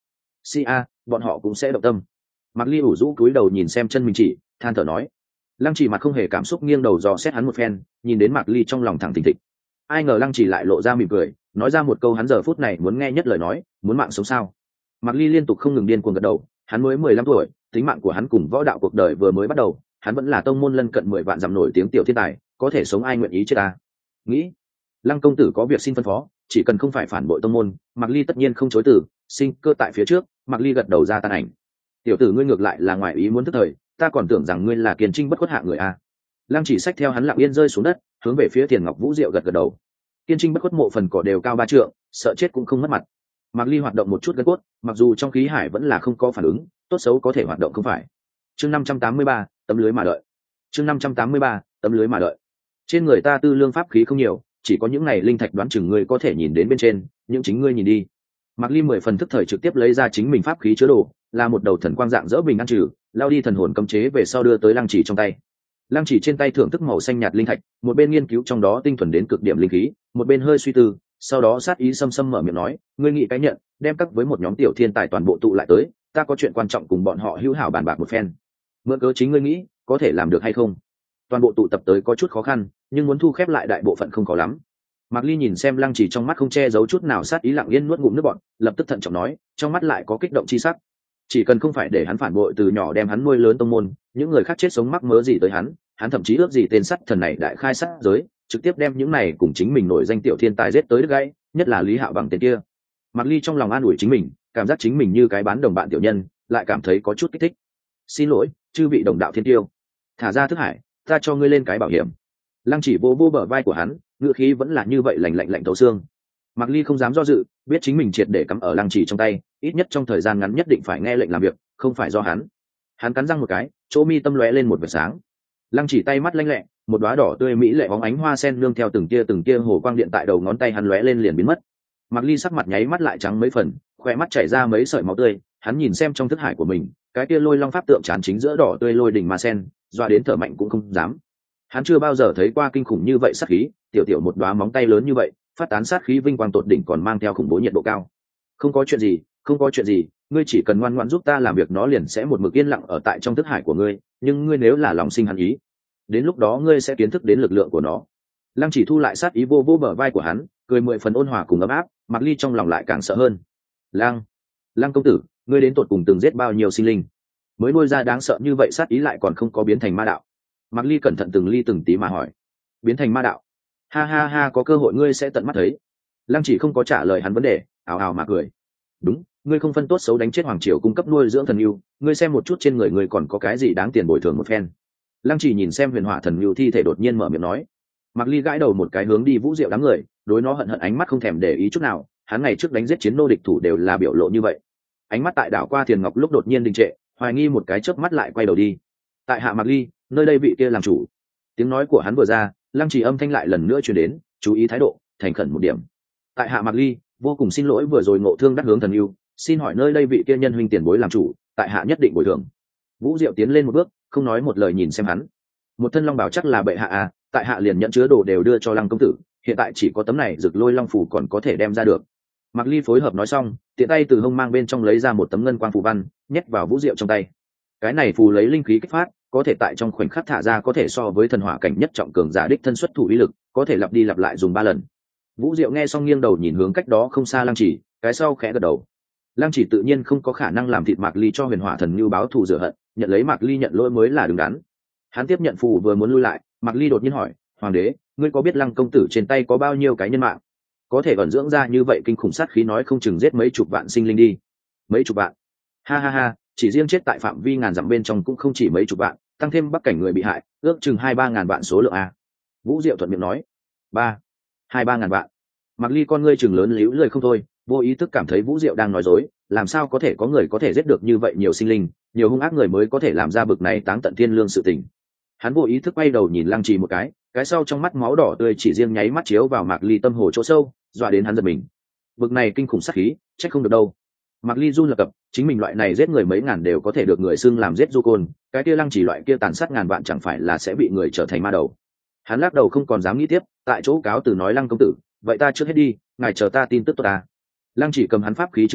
si a bọn họ cũng sẽ động tâm. Mạc Ly ủ rũ cúi đầu nhìn xem chân mình chỉ, than thở nói. Lăng Chỉ mặt không hề cảm xúc nghiêng đầu dò xét hắn một phen, nhìn đến Mạc Ly trong lòng thẳng thình thịch. Ai ngờ Lăng Chỉ lại lộ ra mỉm cười, nói ra một câu hắn giờ phút này muốn nghe nhất lời nói, muốn mạng sống sao? Mạc Ly liên tục không ngừng điên cuồng gật đầu, hắn mới mười lăm tuổi, tính mạng của hắn cùng võ đạo cuộc đời vừa mới bắt đầu, hắn vẫn là tông môn lân cận mười vạn dặm nổi tiếng tiểu thiên tài, có thể sống ai nguyện ý chết ta. Nghĩ, Lăng công tử có việc xin phân phó, chỉ cần không phải phản bội tông môn, Mạc Ly tất nhiên không chối từ, sinh cơ tại phía trước. Mạc Ly gật đầu ra tan ảnh. Tiểu tử ngươi ngược lại là ngoài ý muốn thức thời, ta còn tưởng rằng ngươi là kiên trinh bất khuất hạ người a. Lăng Chỉ xách theo hắn lặng yên rơi xuống đất, hướng về phía Tiền Ngọc Vũ Diệu gật gật đầu. Kiên trinh bất khuất mộ phần cỏ đều cao ba trượng, sợ chết cũng không mất mặt. Mạc Ly hoạt động một chút gân cốt, mặc dù trong khí hải vẫn là không có phản ứng, tốt xấu có thể hoạt động không phải. Chương năm trăm tám mươi ba, tấm lưới mà đợi. Chương năm trăm tám mươi ba, tấm lưới mà đợi. Trên người ta tư lương pháp khí không nhiều, chỉ có những này linh thạch đoán chừng ngươi có thể nhìn đến bên trên, những chính ngươi nhìn đi. Mạc Ly mười phần thức thời trực tiếp lấy ra chính mình pháp khí chứa đồ, là một đầu thần quang dạng dỡ bình ăn trừ, lao đi thần hồn cấm chế về sau đưa tới Lăng Chỉ trong tay. Lăng Chỉ trên tay thưởng thức màu xanh nhạt linh thạch, một bên nghiên cứu trong đó tinh thuần đến cực điểm linh khí, một bên hơi suy tư, sau đó sát ý xâm xâm mở miệng nói, ngươi nghĩ cái nhận, đem các với một nhóm tiểu thiên tài toàn bộ tụ lại tới, ta có chuyện quan trọng cùng bọn họ hữu hảo bàn bạc một phen. Mượn cớ chính ngươi nghĩ, có thể làm được hay không? Toàn bộ tụ tập tới có chút khó khăn, nhưng muốn thu khép lại đại bộ phận không khó lắm. Mạc Ly nhìn xem Lăng Chỉ trong mắt không che giấu chút nào sát ý, lặng yên nuốt ngụm nước bọt, lập tức thận trọng nói, trong mắt lại có kích động chi sắc. Chỉ cần không phải để hắn phản bội từ nhỏ đem hắn nuôi lớn tông môn, những người khác chết sống mắc mớ gì tới hắn, hắn thậm chí ước gì tên sắt thần này đại khai sát giới, trực tiếp đem những này cùng chính mình nổi danh tiểu thiên tài giết tới đứt gãy, nhất là Lý Hạo bằng tên kia. Mạc Ly trong lòng an ủi chính mình, cảm giác chính mình như cái bán đồng bạn tiểu nhân, lại cảm thấy có chút kích thích. Xin lỗi, chư vị đồng đạo thiên tiêu, thả ra thức hải, ta cho ngươi lên cái bảo hiểm. Lăng Chỉ vô vô bờ vai của hắn, ngựa khí vẫn là như vậy lạnh lạnh lạnh thấu xương. Mạc Ly không dám do dự, biết chính mình triệt để cắm ở Lăng Chỉ trong tay, ít nhất trong thời gian ngắn nhất định phải nghe lệnh làm việc, không phải do hắn. Hắn cắn răng một cái, chỗ mi tâm lóe lên một vệt sáng. Lăng Chỉ tay mắt lanh lẹ, một đóa đỏ tươi mỹ lệ bóng ánh hoa sen nương theo từng tia từng tia hồ quang điện tại đầu ngón tay hắn lóe lên liền biến mất. Mạc Ly sắc mặt nháy mắt lại trắng mấy phần, khóe mắt chảy ra mấy sợi máu tươi, hắn nhìn xem trong thức hải của mình, cái kia lôi long pháp tượng chán chính giữa đỏ tươi lôi đỉnh ma sen, dọa đến thở mạnh cũng không dám. Hắn chưa bao giờ thấy qua kinh khủng như vậy sát khí, tiểu tiểu một đóa móng tay lớn như vậy, phát tán sát khí vinh quang tột đỉnh còn mang theo khủng bố nhiệt độ cao. Không có chuyện gì, không có chuyện gì, ngươi chỉ cần ngoan ngoãn giúp ta làm việc nó liền sẽ một mực yên lặng ở tại trong thức hải của ngươi, nhưng ngươi nếu là lòng sinh hắn ý, đến lúc đó ngươi sẽ kiến thức đến lực lượng của nó. Lăng Chỉ thu lại sát ý vô vô bờ vai của hắn, cười mười phần ôn hòa cùng ấm áp. Mạc Ly trong lòng lại càng sợ hơn. Lăng, Lăng công tử, ngươi đến tột cùng từng giết bao nhiêu sinh linh, mới nuôi ra đáng sợ như vậy sát ý lại còn không có biến thành ma đạo? Mạc Ly cẩn thận từng ly từng tí mà hỏi. Biến thành ma đạo? Ha ha ha, có cơ hội ngươi sẽ tận mắt thấy. Lăng Chỉ không có trả lời hắn vấn đề, ào ào mà cười. Đúng, ngươi không phân tốt xấu đánh chết hoàng triều cung cấp nuôi dưỡng thần yêu, ngươi xem một chút trên người ngươi còn có cái gì đáng tiền bồi thường một phen. Lăng Chỉ nhìn xem huyền hỏa thần yêu thi thể đột nhiên mở miệng nói. Mạc Ly gãi đầu một cái hướng đi Vũ Diệu đám người, đối nó hận hận ánh mắt không thèm để ý chút nào, hắn ngày trước đánh giết chiến nô địch thủ đều là biểu lộ như vậy. Ánh mắt tại đảo qua Tiền Ngọc lúc đột nhiên đình trệ, hoài nghi một cái chớp mắt lại quay đầu đi. Tại hạ Mạc Ly, nơi đây vị kia làm chủ. Tiếng nói của hắn vừa ra, Lăng Chỉ âm thanh lại lần nữa truyền đến, chú ý thái độ, thành khẩn một điểm. Tại hạ Mạc Ly, vô cùng xin lỗi vừa rồi ngộ thương đắc hướng thần yêu, xin hỏi nơi đây vị kia nhân huynh tiền bối làm chủ, tại hạ nhất định bồi thường. Vũ Diệu tiến lên một bước, không nói một lời nhìn xem hắn. Một thân long bảo chắc là bệ hạ à, tại hạ liền nhận chứa đồ đều đưa cho Lăng công tử, hiện tại chỉ có tấm này rực lôi long phù còn có thể đem ra được. Mạc Ly phối hợp nói xong, tiện tay từ hông mang bên trong lấy ra một tấm ngân quang phù văn, nhét vào Vũ Diệu trong tay. Cái này phù lấy linh khí kích phát, có thể tại trong khoảnh khắc thả ra, có thể so với thần hỏa cảnh nhất trọng cường giả đích thân xuất thủ uy lực, có thể lặp đi lặp lại dùng ba lần. Vũ Diệu nghe xong nghiêng đầu nhìn hướng cách đó không xa Lăng Chỉ, cái sau khẽ gật đầu. Lăng Chỉ tự nhiên không có khả năng làm thịt Mạc Ly cho huyền hỏa thần như báo thù rửa hận, nhận lấy Mạc Ly nhận lỗi mới là đứng đắn. Hắn tiếp nhận phù vừa muốn lui lại, Mạc Ly đột nhiên hỏi, hoàng đế, ngươi có biết Lăng công tử trên tay có bao nhiêu cái nhân mạng, có thể ẩn dưỡng ra như vậy kinh khủng sát khí, nói không chừng giết mấy chục vạn sinh linh đi. Mấy chục vạn? Ha ha ha, chỉ riêng chết tại phạm vi ngàn dặm bên trong cũng không chỉ mấy chục vạn, tăng thêm bắc cảnh người bị hại, ước chừng hai ba ngàn vạn số lượng a. Vũ Diệu thuận miệng nói. Ba, hai ba ngàn vạn. Mạc Ly con ngươi chừng lớn líu lười không thôi, vô ý thức cảm thấy Vũ Diệu đang nói dối, làm sao có thể có người có thể giết được như vậy nhiều sinh linh, nhiều hung ác người mới có thể làm ra bực này táng tận thiên lương sự tình. Hắn vô ý thức quay đầu nhìn Lăng Trì một cái, cái sau trong mắt máu đỏ tươi chỉ riêng nháy mắt chiếu vào Mạc Ly tâm hồ chỗ sâu, dọa đến hắn giật mình. Bực này kinh khủng sát khí, trách không được đâu. Mạc Ly run lập cập, chính mình loại này giết người mấy ngàn đều có thể được người xưng làm giết du côn, cái kia Lăng Chỉ loại kia tàn sát ngàn vạn chẳng phải là sẽ bị người trở thành ma đầu. Hắn lắc đầu không còn dám nghĩ tiếp, tại chỗ cáo từ nói Lăng công tử, vậy ta trước hết đi, ngài chờ ta tin tức tốt ta. Lăng Chỉ cầm hắn pháp khí chứa đồ,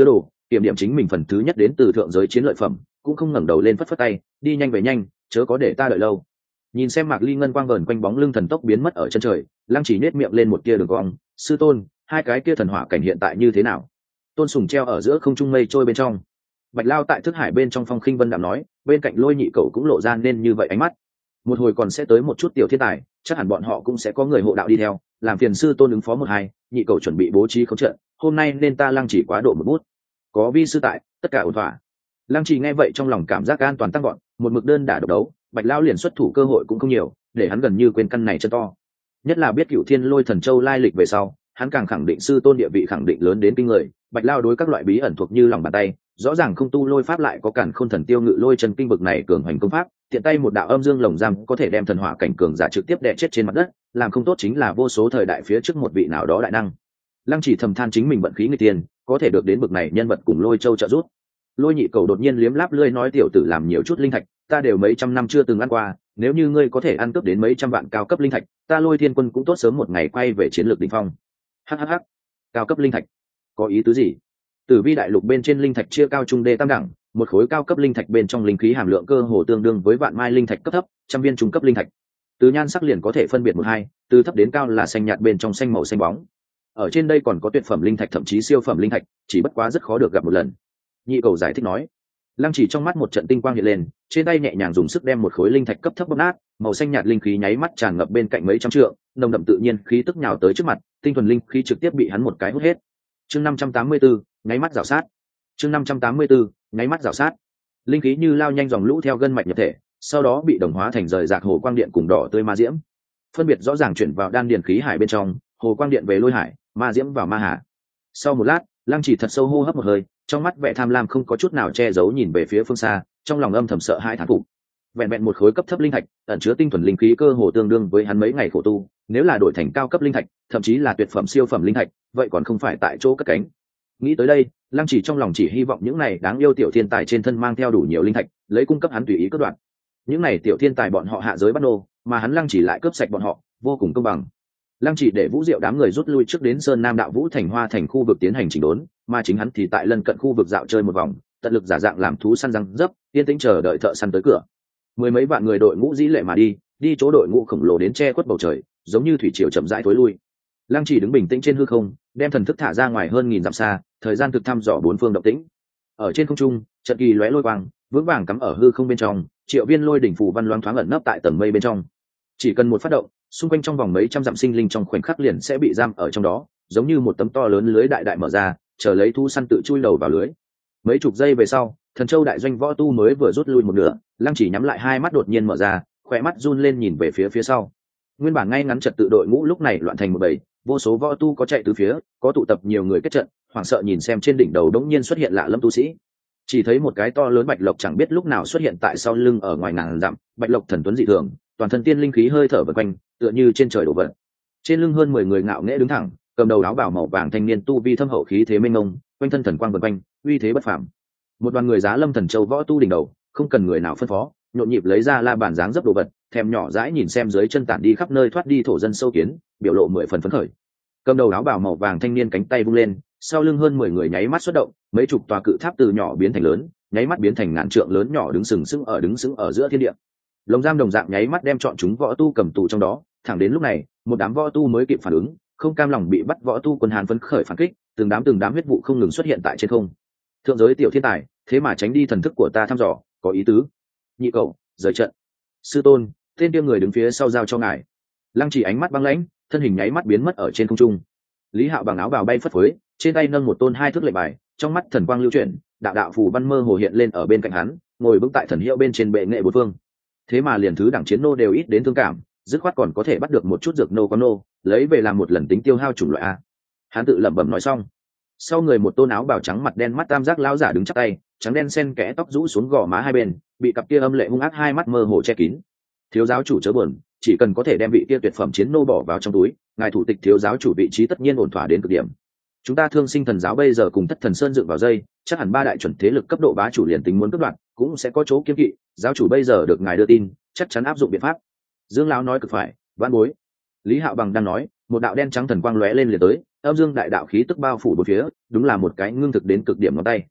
kiểm điểm chính mình phần thứ nhất đến từ thượng giới chiến lợi phẩm, cũng không ngẩng đầu lên phất phất tay, đi nhanh về nhanh, chớ có để ta đợi lâu. Nhìn xem mạc ly ngân quang vờn quanh bóng lưng thần tốc biến mất ở chân trời, Lăng Chỉ nết miệng lên một tia đường cong. Sư tôn, hai cái kia thần hỏa cảnh hiện tại như thế nào? Tôn Sùng treo ở giữa không trung mây trôi bên trong. Bạch Lao tại thức hải bên trong phong khinh vân đạm nói, bên cạnh Lôi Nhị Cẩu cũng lộ ra nên như vậy ánh mắt. Một hồi còn sẽ tới một chút tiểu thiên tài, chắc hẳn bọn họ cũng sẽ có người hộ đạo đi theo, làm phiền sư tôn ứng phó một hai. Nhị Cẩu chuẩn bị bố trí khống trận, hôm nay nên ta Lăng Chỉ quá độ một bút. Có vi sư tại, tất cả ổn thỏa. Lăng Chỉ nghe vậy trong lòng cảm giác an toàn tăng gọn, một mực đơn đả độc đấu, Bạch Lao liền xuất thủ cơ hội cũng không nhiều, để hắn gần như quên căn này chân to. Nhất là biết Cửu Thiên Lôi Thần Châu lai lịch về sau, hắn càng khẳng định sư tôn địa vị khẳng định lớn đến kinh người. Bạch Lao đối các loại bí ẩn thuộc như lòng bàn tay, rõ ràng không tu lôi pháp lại có cản khôn thần tiêu ngự lôi chân kinh bực này cường hành công pháp, tiện tay một đạo âm dương lồng giam có thể đem thần hỏa cảnh cường giả trực tiếp đè chết trên mặt đất, làm không tốt chính là vô số thời đại phía trước một vị nào đó đại năng. Lăng Chỉ thầm than chính mình vận khí người tiền, có thể được đến bực này nhân vật cùng Lôi Châu trợ giúp. Lôi Nhị Cẩu đột nhiên liếm láp lưỡi nói tiểu tử làm nhiều chút linh thạch, ta đều mấy trăm năm chưa từng ăn qua, nếu như ngươi có thể ăn cướp đến mấy trăm vạn cao cấp linh thạch, ta Lôi Thiên Quân cũng tốt sớm một ngày quay về chiến lược đỉnh phong. Hhh, cao cấp linh thạch, có ý tứ gì? Tử Vi đại lục bên trên linh thạch chia cao trung đê tam đẳng, một khối cao cấp linh thạch bên trong linh khí hàm lượng cơ hồ tương đương với vạn mai linh thạch cấp thấp, trăm viên trung cấp linh thạch. Từ nhan sắc liền có thể phân biệt một hai, từ thấp đến cao là xanh nhạt bên trong xanh màu xanh bóng. Ở trên đây còn có tuyệt phẩm linh thạch thậm chí siêu phẩm linh thạch, chỉ bất quá rất khó được gặp một lần. Nhị Cẩu giải thích nói. Lăng Chỉ trong mắt một trận tinh quang hiện lên, trên tay nhẹ nhàng dùng sức đem một khối linh thạch cấp thấp bóp nát, màu xanh nhạt linh khí nháy mắt tràn ngập bên cạnh mấy trăm trượng, nồng đậm tự nhiên khí tức nhào tới trước mặt, tinh thuần linh khí trực tiếp bị hắn một cái hút hết. Chương năm trăm tám mươi tư, nháy mắt rào sát. Chương năm trăm tám mươi tư, nháy mắt rào sát. Linh khí như lao nhanh dòng lũ theo gân mạch nhập thể, sau đó bị đồng hóa thành rời rạc hồ quang điện cùng đỏ tươi ma diễm. Phân biệt rõ ràng chuyển vào đan điền khí hải bên trong, hồ quang điện về lôi hải, ma diễm vào ma hà. Sau một lát, Lăng Chỉ thật sâu hô hấp một hơi, trong mắt vẻ tham lam không có chút nào che giấu nhìn về phía phương xa, trong lòng âm thầm sợ hãi thán phục. Vẹn vẹn một khối cấp thấp linh thạch, ẩn chứa tinh thuần linh khí cơ hồ tương đương với hắn mấy ngày khổ tu, nếu là đổi thành cao cấp linh thạch, thậm chí là tuyệt phẩm siêu phẩm linh thạch, vậy còn không phải tại chỗ cất cánh. Nghĩ tới đây, Lăng Chỉ trong lòng chỉ hy vọng những này đáng yêu tiểu thiên tài trên thân mang theo đủ nhiều linh thạch, lấy cung cấp hắn tùy ý cướp đoạt. Những này tiểu thiên tài bọn họ hạ giới bắt nô, mà hắn Lăng Chỉ lại cướp sạch bọn họ, vô cùng công bằng. Lăng Chỉ để Vũ Diệu đám người rút lui trước đến Sơn Nam Đạo Vũ Thành Hoa thành khu vực tiến hành chỉnh đốn, mà chính hắn thì tại lân cận khu vực dạo chơi một vòng, tận lực giả dạng làm thú săn răng dấp, yên tĩnh chờ đợi thợ săn tới cửa. Mười mấy vạn người đội ngũ dĩ lệ mà đi, đi chỗ đội ngũ khổng lồ đến che khuất bầu trời, giống như thủy triều chậm rãi tối lui. Lăng Chỉ đứng bình tĩnh trên hư không, đem thần thức thả ra ngoài hơn nghìn dặm xa, thời gian thực thăm dò bốn phương động tĩnh. Ở trên không trung, trận kỳ lóe lôi quang, vững vàng cắm ở hư không bên trong, triệu viên lôi đỉnh phù văn loáng thoáng ẩn nấp tại tầng mây bên trong. Chỉ cần một phát động, xung quanh trong vòng mấy trăm dặm sinh linh trong khoảnh khắc liền sẽ bị giam ở trong đó, giống như một tấm to lớn lưới đại đại mở ra, chờ lấy thu săn tự chui đầu vào lưới. Mấy chục giây về sau, Thần Châu đại doanh võ tu mới vừa rút lui một nửa, Lăng Chỉ nhắm lại hai mắt đột nhiên mở ra, khỏe mắt run lên nhìn về phía phía sau. Nguyên bản ngay ngắn trật tự đội ngũ lúc này loạn thành một bầy, vô số võ tu có chạy từ phía, có tụ tập nhiều người kết trận, hoảng sợ nhìn xem trên đỉnh đầu đống nhiên xuất hiện lạ lâm tu sĩ. Chỉ thấy một cái to lớn bạch lộc chẳng biết lúc nào xuất hiện tại sau lưng ở ngoài ngàn dặm, bạch lộc thần tuấn dị thường, toàn thân tiên linh khí hơi thở vần quanh, tựa như trên trời đổ vật. Trên lưng hơn mười người ngạo nghễ đứng thẳng, cầm đầu áo bào màu vàng thanh niên tu vi thâm hậu khí thế mênh mông, quanh thân thần quang vần quanh, uy thế bất phàm. Một đoàn người giá lâm Thần Châu võ tu đỉnh đầu, không cần người nào phân phó, nhộn nhịp lấy ra la bàn dáng dấp đồ vật, thèm nhỏ dãi nhìn xem dưới chân tản đi khắp nơi thoát đi thổ dân sâu kiến, biểu lộ mười phần phấn khởi. Cầm đầu áo bào màu vàng thanh niên cánh tay vung lên, sau lưng hơn mười người nháy mắt xuất động, mấy chục tòa cự tháp từ nhỏ biến thành lớn, nháy mắt biến thành ngàn trượng lớn nhỏ đứng sừng sững ở đứng sững ở giữa thiên địa. Lồng giam đồng dạng nháy mắt đem chọn chúng võ tu cầm tù trong đó, thẳng đến lúc này, một đám võ tu mới kịp phản ứng, không cam lòng bị bắt võ tu quân Hàn phấn khởi phản kích, từng đám từng đám huyết vụ không ngừng xuất hiện tại trên không. Thượng giới tiểu thiên tài, thế mà tránh đi thần thức của ta thăm dò, có ý tứ. Nhị Cẩu, rời trận. Sư tôn, tên kia người đứng phía sau giao cho ngài. Lăng Chỉ ánh mắt băng lãnh, thân hình nháy mắt biến mất ở trên không trung. Lý Hạo bằng áo bào bay phất phới, trên tay nâng một tôn hai thước lệnh bài, trong mắt thần quang lưu chuyển, đạo đạo phù văn mơ hồ hiện lên ở bên cạnh hắn, ngồi vững tại thần hiệu bên trên bệ nghệ bốn phương. Thế mà liền thứ đẳng chiến nô đều ít đến thương cảm, dứt khoát còn có thể bắt được một chút dược nô con nô, lấy về làm một lần tính tiêu hao chủng loại a. Hắn tự lẩm bẩm nói xong, sau người một tôn áo bào trắng mặt đen mắt tam giác lão giả đứng chắp tay, trắng đen xen kẽ tóc rũ xuống gò má hai bên, bị cặp kia âm lệ hung ác hai mắt mơ hồ che kín. Thiếu giáo chủ chớ buồn, chỉ cần có thể đem vị kia tuyệt phẩm chiến nô bỏ vào trong túi, ngài thủ tịch thiếu giáo chủ vị trí tất nhiên ổn thỏa đến cực điểm. Chúng ta Thương Sinh Thần giáo bây giờ cùng Thất Thần Sơn dựng vào dây, chắc hẳn ba đại chuẩn thế lực cấp độ bá chủ liền tính muốn cướp đoạt, cũng sẽ có chỗ kiêng kỵ, giáo chủ bây giờ được ngài đưa tin, chắc chắn áp dụng biện pháp. Dương lão nói cực phải, vãn bối. Lý Hạo bằng đang nói, một đạo đen trắng thần quang lóe lên liền tới, âm dương đại đạo khí tức bao phủ bốn phía, đúng là một cái ngưng thực đến cực điểm ngón tay.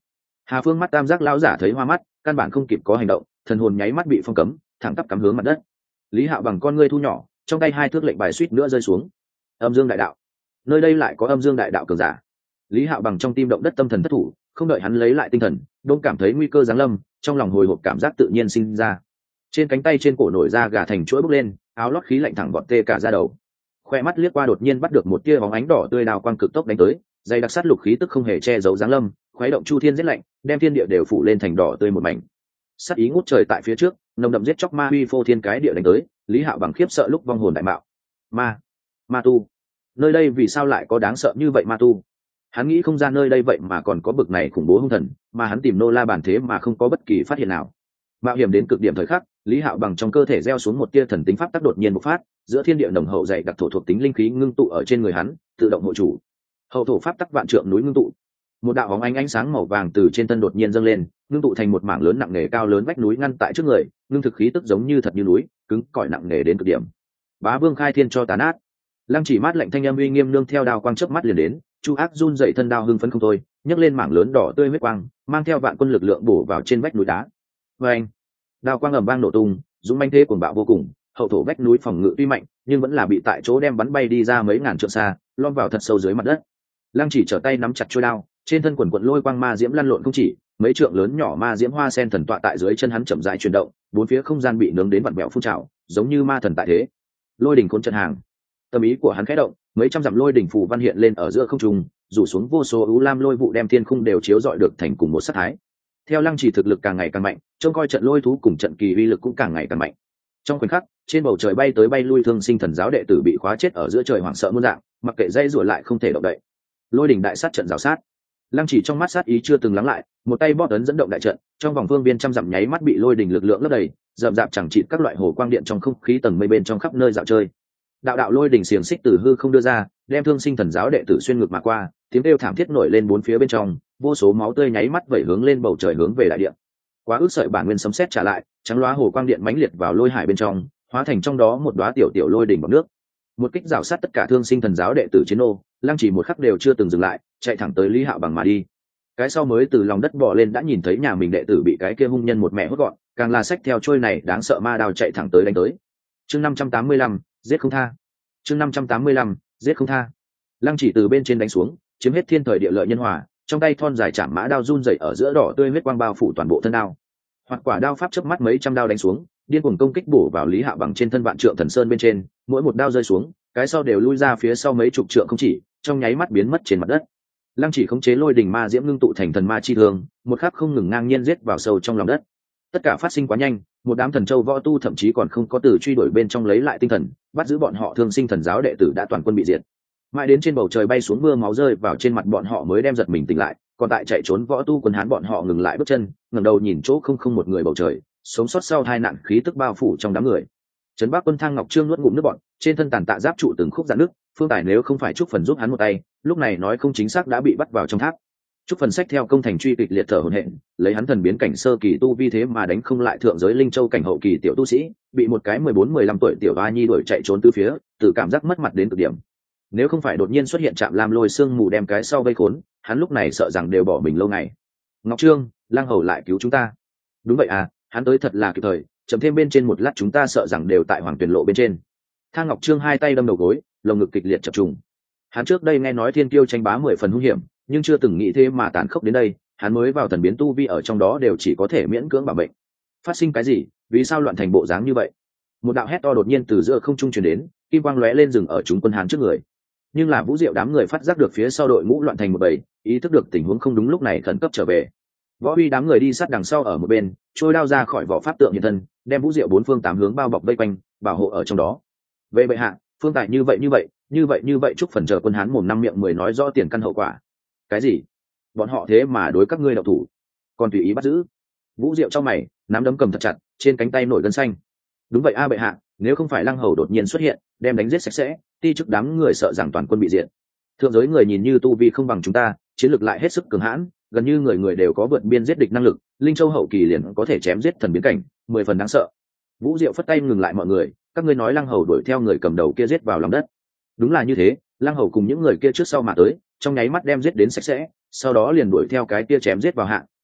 Hà Phương mắt tam giác lão giả thấy hoa mắt, căn bản không kịp có hành động, thần hồn nháy mắt bị phong cấm, thẳng tắp cắm hướng mặt đất. Lý Hạo bằng con ngươi thu nhỏ, trong tay hai thước lệnh bài suýt nữa rơi xuống. Âm Dương đại đạo, nơi đây lại có Âm Dương đại đạo cường giả. Lý Hạo bằng trong tim động đất, tâm thần thất thủ, không đợi hắn lấy lại tinh thần, đông cảm thấy nguy cơ giáng lâm, trong lòng hồi hộp cảm giác tự nhiên sinh ra. Trên cánh tay trên cổ nổi ra gà thành chuỗi bốc lên, áo lót khí lạnh thẳng vọt tê cả da đầu. Khoe mắt liếc qua đột nhiên bắt được một tia bóng ánh đỏ tươi đào quang cực tốc đánh tới, dây đặc sát lục khí tức không hề che giấu giáng lâm, khuấy động chu thiên giết lạnh, đem thiên địa đều phủ lên thành đỏ tươi một mảnh. Sát ý ngút trời tại phía trước, nồng đậm giết chóc ma uy phô thiên cái địa đánh tới. Lý Hạo bằng khiếp sợ lúc vong hồn đại mạo. Ma, ma tu, nơi đây vì sao lại có đáng sợ như vậy ma tu? Hắn nghĩ không ra nơi đây vậy mà còn có bực này khủng bố hung thần, mà hắn tìm nô la bản thế mà không có bất kỳ phát hiện nào. Mạo hiểm đến cực điểm thời khắc, Lý Hạo bằng trong cơ thể gieo xuống một tia thần tính pháp tắc đột nhiên bộc phát, giữa thiên địa nồng hậu dày đặc thổ thuộc tính linh khí ngưng tụ ở trên người hắn, tự động hộ chủ. Hậu thổ pháp tắc vạn trượng núi ngưng tụ, một đạo bóng ánh ánh sáng màu vàng từ trên thân đột nhiên dâng lên, ngưng tụ thành một mảng lớn nặng nề cao lớn vách núi ngăn tại trước người, ngưng thực khí tức giống như thật như núi, cứng cỏi nặng nề đến cực điểm. Bá Vương khai thiên cho tàn nát. Lăng Chỉ mát lạnh thanh âm uy nghiêm nương theo đao quang chớp mắt liền đến, Chu Ác run dậy thân đao hưng phấn không thôi, nhấc lên mảng lớn đỏ tươi huyết quang, mang theo vạn quân lực lượng bổ vào trên vách núi đá. Oeng! Đao quang ầm vang nổ tung, dũng manh thế cuồng bạo vô cùng, hậu thổ vách núi phòng ngự tuy mạnh, nhưng vẫn là bị tại chỗ đem bắn bay đi ra mấy ngàn trượng xa, lom vào thật sâu dưới mặt đất. Lăng Chỉ trở tay nắm chặt chuôi đao, trên thân quần quần lôi quang ma diễm lăn lộn không chỉ, mấy trượng lớn nhỏ ma diễm hoa sen thần tọa tại dưới chân hắn chậm rãi chuyển động, bốn phía không gian bị nướng đến vặn vẹo phun trào, giống như ma thần tại thế. Lôi đỉnh cuốn trận hàng. Tâm ý của hắn khẽ động, mấy trăm dặm lôi đỉnh phù văn hiện lên ở giữa không trung, rủ xuống vô số u lam lôi vụ đem thiên khung đều chiếu rọi được thành cùng một sắc thái. Theo Lăng Chỉ thực lực càng ngày càng mạnh, trông coi trận lôi thú cùng trận kỳ uy lực cũng càng ngày càng mạnh. Trong khoảnh khắc, trên bầu trời bay tới bay lui thương sinh thần giáo đệ tử bị khóa chết ở giữa trời hoảng sợ muôn dạng, mặc kệ dây rủa lại không thể động đậy. Lôi đỉnh đại sát trận rào sát. Lăng Chỉ trong mắt sát ý chưa từng lắng lại, một tay bóp ấn dẫn động đại trận, trong vòng phương viên trăm dặm nháy mắt bị lôi đỉnh lực lượng lấp đầy, rậm rạp chẳng chịt các loại hồ quang điện trong không khí tầng mây bên trong khắp nơi dạo chơi. Đạo đạo lôi đỉnh xiềng xích từ hư không đưa ra, đem thương sinh thần giáo đệ tử xuyên ngược mà qua, tiếng kêu thảm thiết nổi lên bốn phía bên trong, vô số máu tươi nháy mắt vẩy hướng lên bầu trời hướng về đại địa. Quá ước sợi bản nguyên sấm sét trả lại, trắng loá hồ quang điện mãnh liệt vào lôi hải bên trong, hóa thành trong đó một đóa tiểu tiểu lôi đỉnh bọt nước. Một kích rào sát tất cả thương sinh thần giáo đệ tử chiến ô, Lăng Chỉ một khắc đều chưa từng dừng lại, chạy thẳng tới Lý Hạo bằng mà đi. Cái sau mới từ lòng đất bò lên đã nhìn thấy nhà mình đệ tử bị cái kia hung nhân một mẹ hốt gọn, càng là xách theo trôi này đáng sợ ma đao chạy thẳng tới đánh tới. Chương năm trăm tám mươi lăm, giết không tha. Chương năm trăm tám mươi lăm, giết không tha. Lăng Chỉ từ bên trên đánh xuống, chiếm hết thiên thời địa lợi nhân hòa, trong tay thon dài chạm mã đao run rẩy ở giữa đỏ tươi huyết quang bao phủ toàn bộ thân đao. Hoặc quả đao pháp chớp mắt mấy trăm đao đánh xuống, điên cuồng công kích bổ vào Lý Hạo bằng trên thân vạn trượng thần sơn bên trên, mỗi một đao rơi xuống, cái sau đều lui ra phía sau mấy chục trượng không chỉ, trong nháy mắt biến mất trên mặt đất. Lăng Chỉ khống chế lôi đỉnh ma diễm ngưng tụ thành thần ma chi thương, một khắc không ngừng ngang nhiên giết vào sâu trong lòng đất. Tất cả phát sinh quá nhanh, một đám thần châu võ tu thậm chí còn không có từ truy đuổi bên trong lấy lại tinh thần, bắt giữ bọn họ thương sinh thần giáo đệ tử đã toàn quân bị diệt. Mãi đến trên bầu trời bay xuống mưa máu rơi vào trên mặt bọn họ mới đem giật mình tỉnh lại, còn tại chạy trốn võ tu quân hán bọn họ ngừng lại bước chân, ngẩng đầu nhìn chỗ không không một người bầu trời, sống sót sau tai nạn khí tức bao phủ trong đám người. Trấn Bắc Quân Thang Ngọc Trương nuốt ngụm nước bọt, trên thân tàn tạ giáp trụ từng khúc rạn nước, Phương Tài nếu không phải chúc phần giúp hắn một tay, lúc này nói không chính xác đã bị bắt vào trong tháp. Chúc phần sách theo công thành truy kịch liệt thở hổn hển, lấy hắn thần biến cảnh sơ kỳ tu vi thế mà đánh không lại thượng giới linh châu cảnh hậu kỳ tiểu tu sĩ, bị một cái mười bốn mười lăm tuổi tiểu a nhi đuổi chạy trốn tứ phía, tự cảm giác mất mặt đến cực điểm. Nếu không phải đột nhiên xuất hiện Trạm Lam Lôi Sương mù đem cái sau vây khốn, hắn lúc này sợ rằng đều bỏ mình lâu ngày. Ngọc Trương, Lang Hầu lại cứu chúng ta. Đúng vậy à, hắn tới thật là kịp thời, chậm thêm bên trên một lát chúng ta sợ rằng đều tại Hoàng Tuyền lộ bên trên. Thang Ngọc Trương hai tay đâm đầu gối, lồng ngực kịch liệt chập trùng. Hắn trước đây nghe nói thiên kiêu tranh bá mười phần hung hiểm, nhưng chưa từng nghĩ thế mà tàn khốc đến đây. Hắn mới vào thần biến tu vi ở trong đó đều chỉ có thể miễn cưỡng bảo mệnh. Phát sinh cái gì? Vì sao loạn thành bộ dáng như vậy? Một đạo hét to đột nhiên từ giữa không trung truyền đến, kim quang lóe lên dừng ở chúng quân Hán trước người. Nhưng là Vũ Diệu đám người phát giác được phía sau đội ngũ loạn thành một bầy, ý thức được tình huống không đúng lúc này khẩn cấp trở về. Võ Huy đám người đi sát đằng sau ở một bên, trôi đao ra khỏi vỏ pháp tượng hiện thân, đem Vũ Diệu bốn phương tám hướng bao bọc vây quanh, bảo hộ ở trong đó. Về bệ hạ, Phương Tài như vậy như vậy, như vậy như vậy chúc phần chờ quân Hán mồm năm miệng mười nói rõ tiền căn hậu quả. Cái gì? Bọn họ thế mà đối các ngươi động thủ, còn tùy ý bắt giữ? Vũ Diệu trong mày, nắm đấm cầm thật chặt, trên cánh tay nổi gân xanh. Đúng vậy a bệ hạ, nếu không phải Lăng Hầu đột nhiên xuất hiện, đem đánh giết sạch sẽ, ti chức đám người sợ rằng toàn quân bị diệt. Thượng giới người nhìn như tu vi không bằng chúng ta, chiến lược lại hết sức cường hãn, gần như người người đều có vượt biên giết địch năng lực, linh châu hậu kỳ liền có thể chém giết thần biến cảnh, mười phần đáng sợ. Vũ Diệu phất tay ngừng lại mọi người, các ngươi nói Lăng Hầu đuổi theo người cầm đầu kia giết vào lòng đất. Đúng là như thế, Lăng Hầu cùng những người kia trước sau mà tới, trong nháy mắt đem giết đến sạch sẽ, sau đó liền đuổi theo cái kia chém giết vào hạ,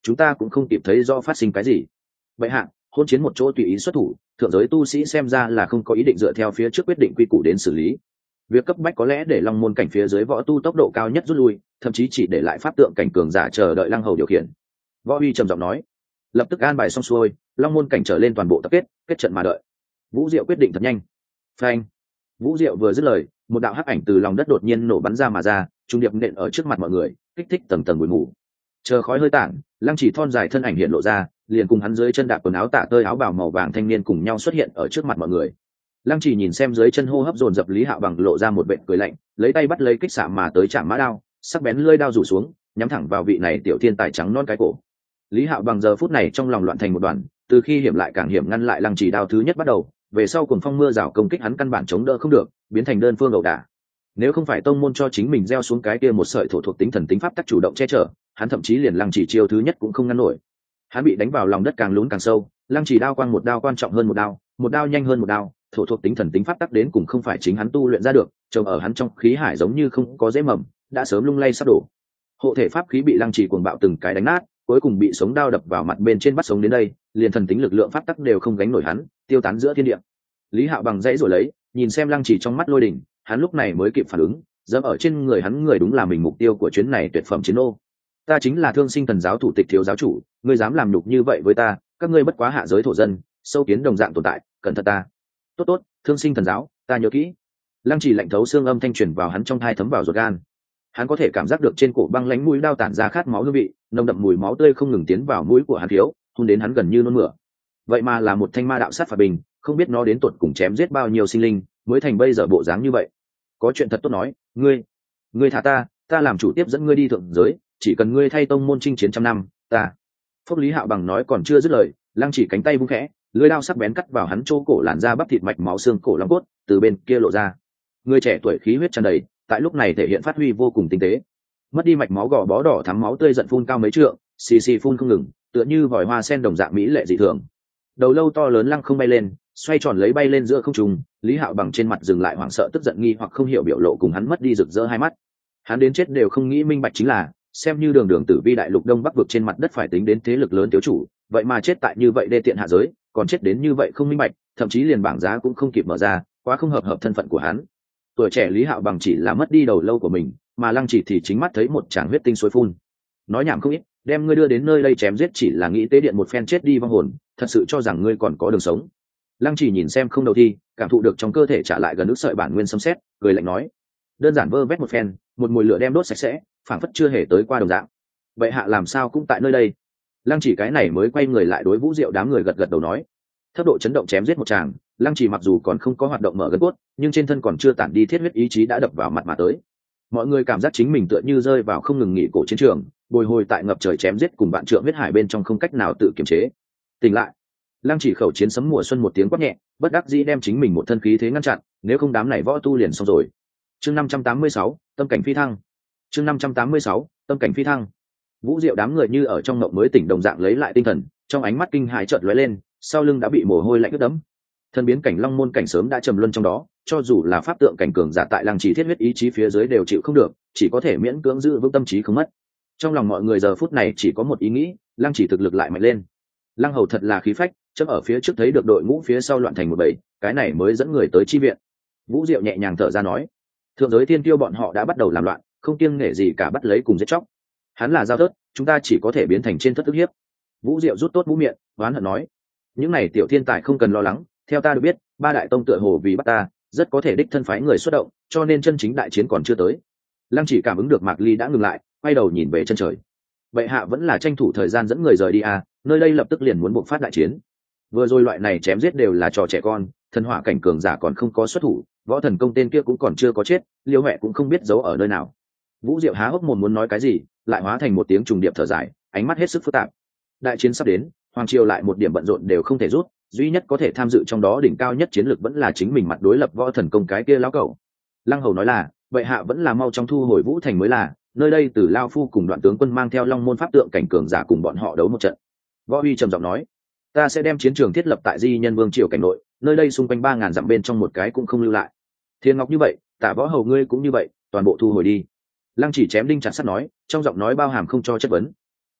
chúng ta cũng không kịp thấy do phát sinh cái gì. Vậy hạ, hôn chiến một chỗ tùy ý xuất thủ, thượng giới tu sĩ xem ra là không có ý định dựa theo phía trước quyết định quy củ đến xử lý. Việc cấp bách có lẽ để long môn cảnh phía dưới võ tu tốc độ cao nhất rút lui, thậm chí chỉ để lại pháp tượng cảnh cường giả chờ đợi Lăng Hầu điều khiển. Võ Huy trầm giọng nói. Lập tức an bài xong xuôi, long môn cảnh trở lên toàn bộ tập kết, kết trận mà đợi. Vũ Diệu quyết định thật nhanh. Phanh. Vũ Diệu vừa dứt lời, một đạo hắc ảnh từ lòng đất đột nhiên nổ bắn ra mà ra, trung điệp nện ở trước mặt mọi người, kích thích tầng tầng bụi mù. Chờ khói hơi tản, Lăng Chỉ thon dài thân ảnh hiện lộ ra, liền cùng hắn dưới chân đạp quần áo tả tơi áo bào màu vàng thanh niên cùng nhau xuất hiện ở trước mặt mọi người. Lăng Chỉ nhìn xem dưới chân hô hấp dồn dập Lý Hạo Bằng lộ ra một vệt cười lạnh, lấy tay bắt lấy kích xạ mà tới chạm mã đao, sắc bén lưỡi đao rủ xuống, nhắm thẳng vào vị này tiểu thiên tài trắng non cái cổ. Lý Hạo Bằng giờ phút này trong lòng loạn thành một đoàn, từ khi hiểm lại càng hiểm ngăn lại Lăng Chỉ đao thứ nhất bắt đầu, về sau cùng phong mưa rào công kích hắn căn bản chống đỡ không được, biến thành đơn phương ẩu đả. Nếu không phải tông môn cho chính mình gieo xuống cái kia một sợi thổ thuộc tính thần tính pháp tắc chủ động che chở, hắn thậm chí liền Lăng Chỉ chiêu thứ nhất cũng không ngăn nổi. Hắn bị đánh vào lòng đất càng lún càng sâu, Lăng Chỉ đao quang một đao quan trọng hơn một đao, một đao nhanh hơn một đao, thổ thuộc tính thần tính pháp tắc đến cùng không phải chính hắn tu luyện ra được, trồng ở hắn trong khí hải giống như không có dễ mầm, đã sớm lung lay sắp đổ. Hộ thể pháp khí bị Lăng Chỉ cuồng bạo từng cái đánh nát, cuối cùng bị sống đao đập vào mặt bên trên bắt sống đến đây, liền thần tính lực lượng pháp tắc đều không gánh nổi hắn, tiêu tán giữa thiên địa. Lý Hạo Bằng dãy rồi lấy, nhìn xem Lăng Chỉ trong mắt lôi đỉnh, hắn lúc này mới kịp phản ứng, dẫm ở trên người hắn người đúng là mình mục tiêu của chuyến này tuyệt phẩm chiến ô. Ta chính là Thương Sinh Thần giáo thủ tịch thiếu giáo chủ, ngươi dám làm nhục như vậy với ta, các ngươi bất quá hạ giới thổ dân, sâu kiến đồng dạng tồn tại, cẩn thận ta. Tốt tốt, Thương Sinh Thần giáo, ta nhớ kỹ. Lăng Chỉ lạnh thấu xương âm thanh truyền vào hắn trong thai thấm vào ruột gan. Hắn có thể cảm giác được trên cổ băng lãnh mũi đao tản ra khát máu hương vị, nồng đậm mùi máu tươi không ngừng tiến vào mũi của hắn thiếu, hôn đến hắn gần như nôn mửa. Vậy mà là một thanh ma đạo sát phạt bình, không biết nó đến tuột cùng chém giết bao nhiêu sinh linh, mới thành bây giờ bộ dáng như vậy. Có chuyện thật tốt nói, ngươi, ngươi thả ta, ta làm chủ tiếp dẫn ngươi đi thượng giới, chỉ cần ngươi thay tông môn chinh chiến trăm năm, ta. Phúc Lý Hạo Bằng nói còn chưa dứt lời, Lăng Chỉ cánh tay vung khẽ, lưỡi đao sắc bén cắt vào hắn chỗ cổ làn da bắp thịt mạch máu xương cổ long cốt, từ bên kia lộ ra. Người trẻ tuổi khí huyết tràn đầy, tại lúc này thể hiện phát huy vô cùng tinh tế. Mất đi mạch máu gò bó đỏ thắm máu tươi giận phun cao mấy trượng, xì xì phun không ngừng, tựa như vòi hoa sen đồng dạng mỹ lệ dị thường. Đầu lâu to lớn lăng không bay lên, xoay tròn lấy bay lên giữa không trung. Lý Hạo Bằng trên mặt dừng lại hoảng sợ tức giận nghi hoặc không hiểu biểu lộ cùng hắn mất đi rực rỡ hai mắt. Hắn đến chết đều không nghĩ minh bạch chính là, xem như đường đường tử vi đại lục đông bắc vực trên mặt đất phải tính đến thế lực lớn thiếu chủ, vậy mà chết tại như vậy đê tiện hạ giới, còn chết đến như vậy không minh bạch, thậm chí liền bảng giá cũng không kịp mở ra, quá không hợp hợp thân phận của hắn. Tuổi trẻ Lý Hạo Bằng chỉ là mất đi đầu lâu của mình, mà Lăng Chỉ thì chính mắt thấy một tràng huyết tinh suối phun. Nói nhảm không ít, đem ngươi đưa đến nơi đây chém giết chỉ là nghĩ tế điện một phen chết đi vong hồn, thật sự cho rằng ngươi còn có đường sống. Lăng Chỉ nhìn xem không đầu thi, cảm thụ được trong cơ thể trả lại gần nước sợi bản nguyên xâm xét, cười lạnh nói: đơn giản vơ vét một phen, một mùi lửa đem đốt sạch sẽ, phảng phất chưa hề tới qua đồng dạng. Vậy hạ làm sao cũng tại nơi đây? Lăng Chỉ cái này mới quay người lại đối Vũ Diệu đám người gật gật đầu nói. Thấp độ chấn động chém giết một tràng, Lăng Chỉ mặc dù còn không có hoạt động mở gân cốt, nhưng trên thân còn chưa tản đi thiết huyết ý chí đã đập vào mặt mà tới. Mọi người cảm giác chính mình tựa như rơi vào không ngừng nghỉ cổ chiến trường, bồi hồi tại ngập trời chém giết cùng vạn trượng huyết hải bên trong không cách nào tự kiềm chế. Tỉnh lại, Lăng Chỉ khẩu chiến sấm mùa xuân một tiếng quát nhẹ, bất đắc dĩ đem chính mình một thân khí thế ngăn chặn, nếu không đám này võ tu liền xong rồi. Chương năm trăm tám mươi sáu, tâm cảnh phi thăng. Chương năm trăm tám mươi sáu, tâm cảnh phi thăng. Vũ Diệu đám người như ở trong ngộng mới tỉnh đồng dạng lấy lại tinh thần, trong ánh mắt kinh hãi chợt lóe lên, sau lưng đã bị mồ hôi lạnh ướt đẫm. Thân biến cảnh long môn cảnh sớm đã trầm luân trong đó, cho dù là pháp tượng cảnh cường giả tại Lăng Chỉ thiết huyết ý chí phía dưới đều chịu không được, chỉ có thể miễn cưỡng giữ vững tâm trí không mất. Trong lòng mọi người giờ phút này chỉ có một ý nghĩ, Lăng Chỉ thực lực lại mạnh lên. Lăng Hầu thật là khí phách, chớp ở phía trước thấy được đội ngũ phía sau loạn thành một bầy, cái này mới dẫn người tới chi viện. Vũ Diệu nhẹ nhàng thở ra nói: thượng giới thiên tiêu bọn họ đã bắt đầu làm loạn, không kiêng nể gì cả bắt lấy cùng giết chóc. Hắn là giao thớt, chúng ta chỉ có thể biến thành trên thất ức hiếp. Vũ Diệu rút tốt mũ miệng, oán hận nói: những này tiểu thiên tài không cần lo lắng, theo ta được biết, ba đại tông tựa hồ vì bắt ta, rất có thể đích thân phái người xuất động, cho nên chân chính đại chiến còn chưa tới. Lăng Chỉ cảm ứng được Mạc Ly đã ngừng lại, quay đầu nhìn về chân trời. Bệ hạ vẫn là tranh thủ thời gian dẫn người rời đi à, nơi đây lập tức liền muốn buộc phát đại chiến. Vừa rồi loại này chém giết đều là trò trẻ con, thần hỏa cảnh cường giả còn không có xuất thủ, võ thần công tên kia cũng còn chưa có chết, Liêu Huệ cũng không biết giấu ở nơi nào. Vũ Diệu há hốc mồm muốn nói cái gì, lại hóa thành một tiếng trùng điệp thở dài, ánh mắt hết sức phức tạp. Đại chiến sắp đến, hoàng triều lại một điểm bận rộn đều không thể rút, duy nhất có thể tham dự trong đó đỉnh cao nhất chiến lược vẫn là chính mình mặt đối lập võ thần công cái kia lão cẩu. Lăng Hầu nói là, vậy hạ vẫn là mau trong thu hồi Vũ Thành mới là, nơi đây từ Lao Phu cùng Đoạn tướng quân mang theo Long môn pháp tượng cảnh cường giả cùng bọn họ đấu một trận. Võ Huy trầm giọng nói, ta sẽ đem chiến trường thiết lập tại Di Nhân Vương triều cảnh nội, nơi đây xung quanh ba ngàn dặm bên trong một cái cũng không lưu lại. Thiên Ngọc như vậy, Tả Võ Hầu ngươi cũng như vậy, toàn bộ thu hồi đi. Lăng Chỉ chém đinh chặt sắt nói, trong giọng nói bao hàm không cho chất vấn.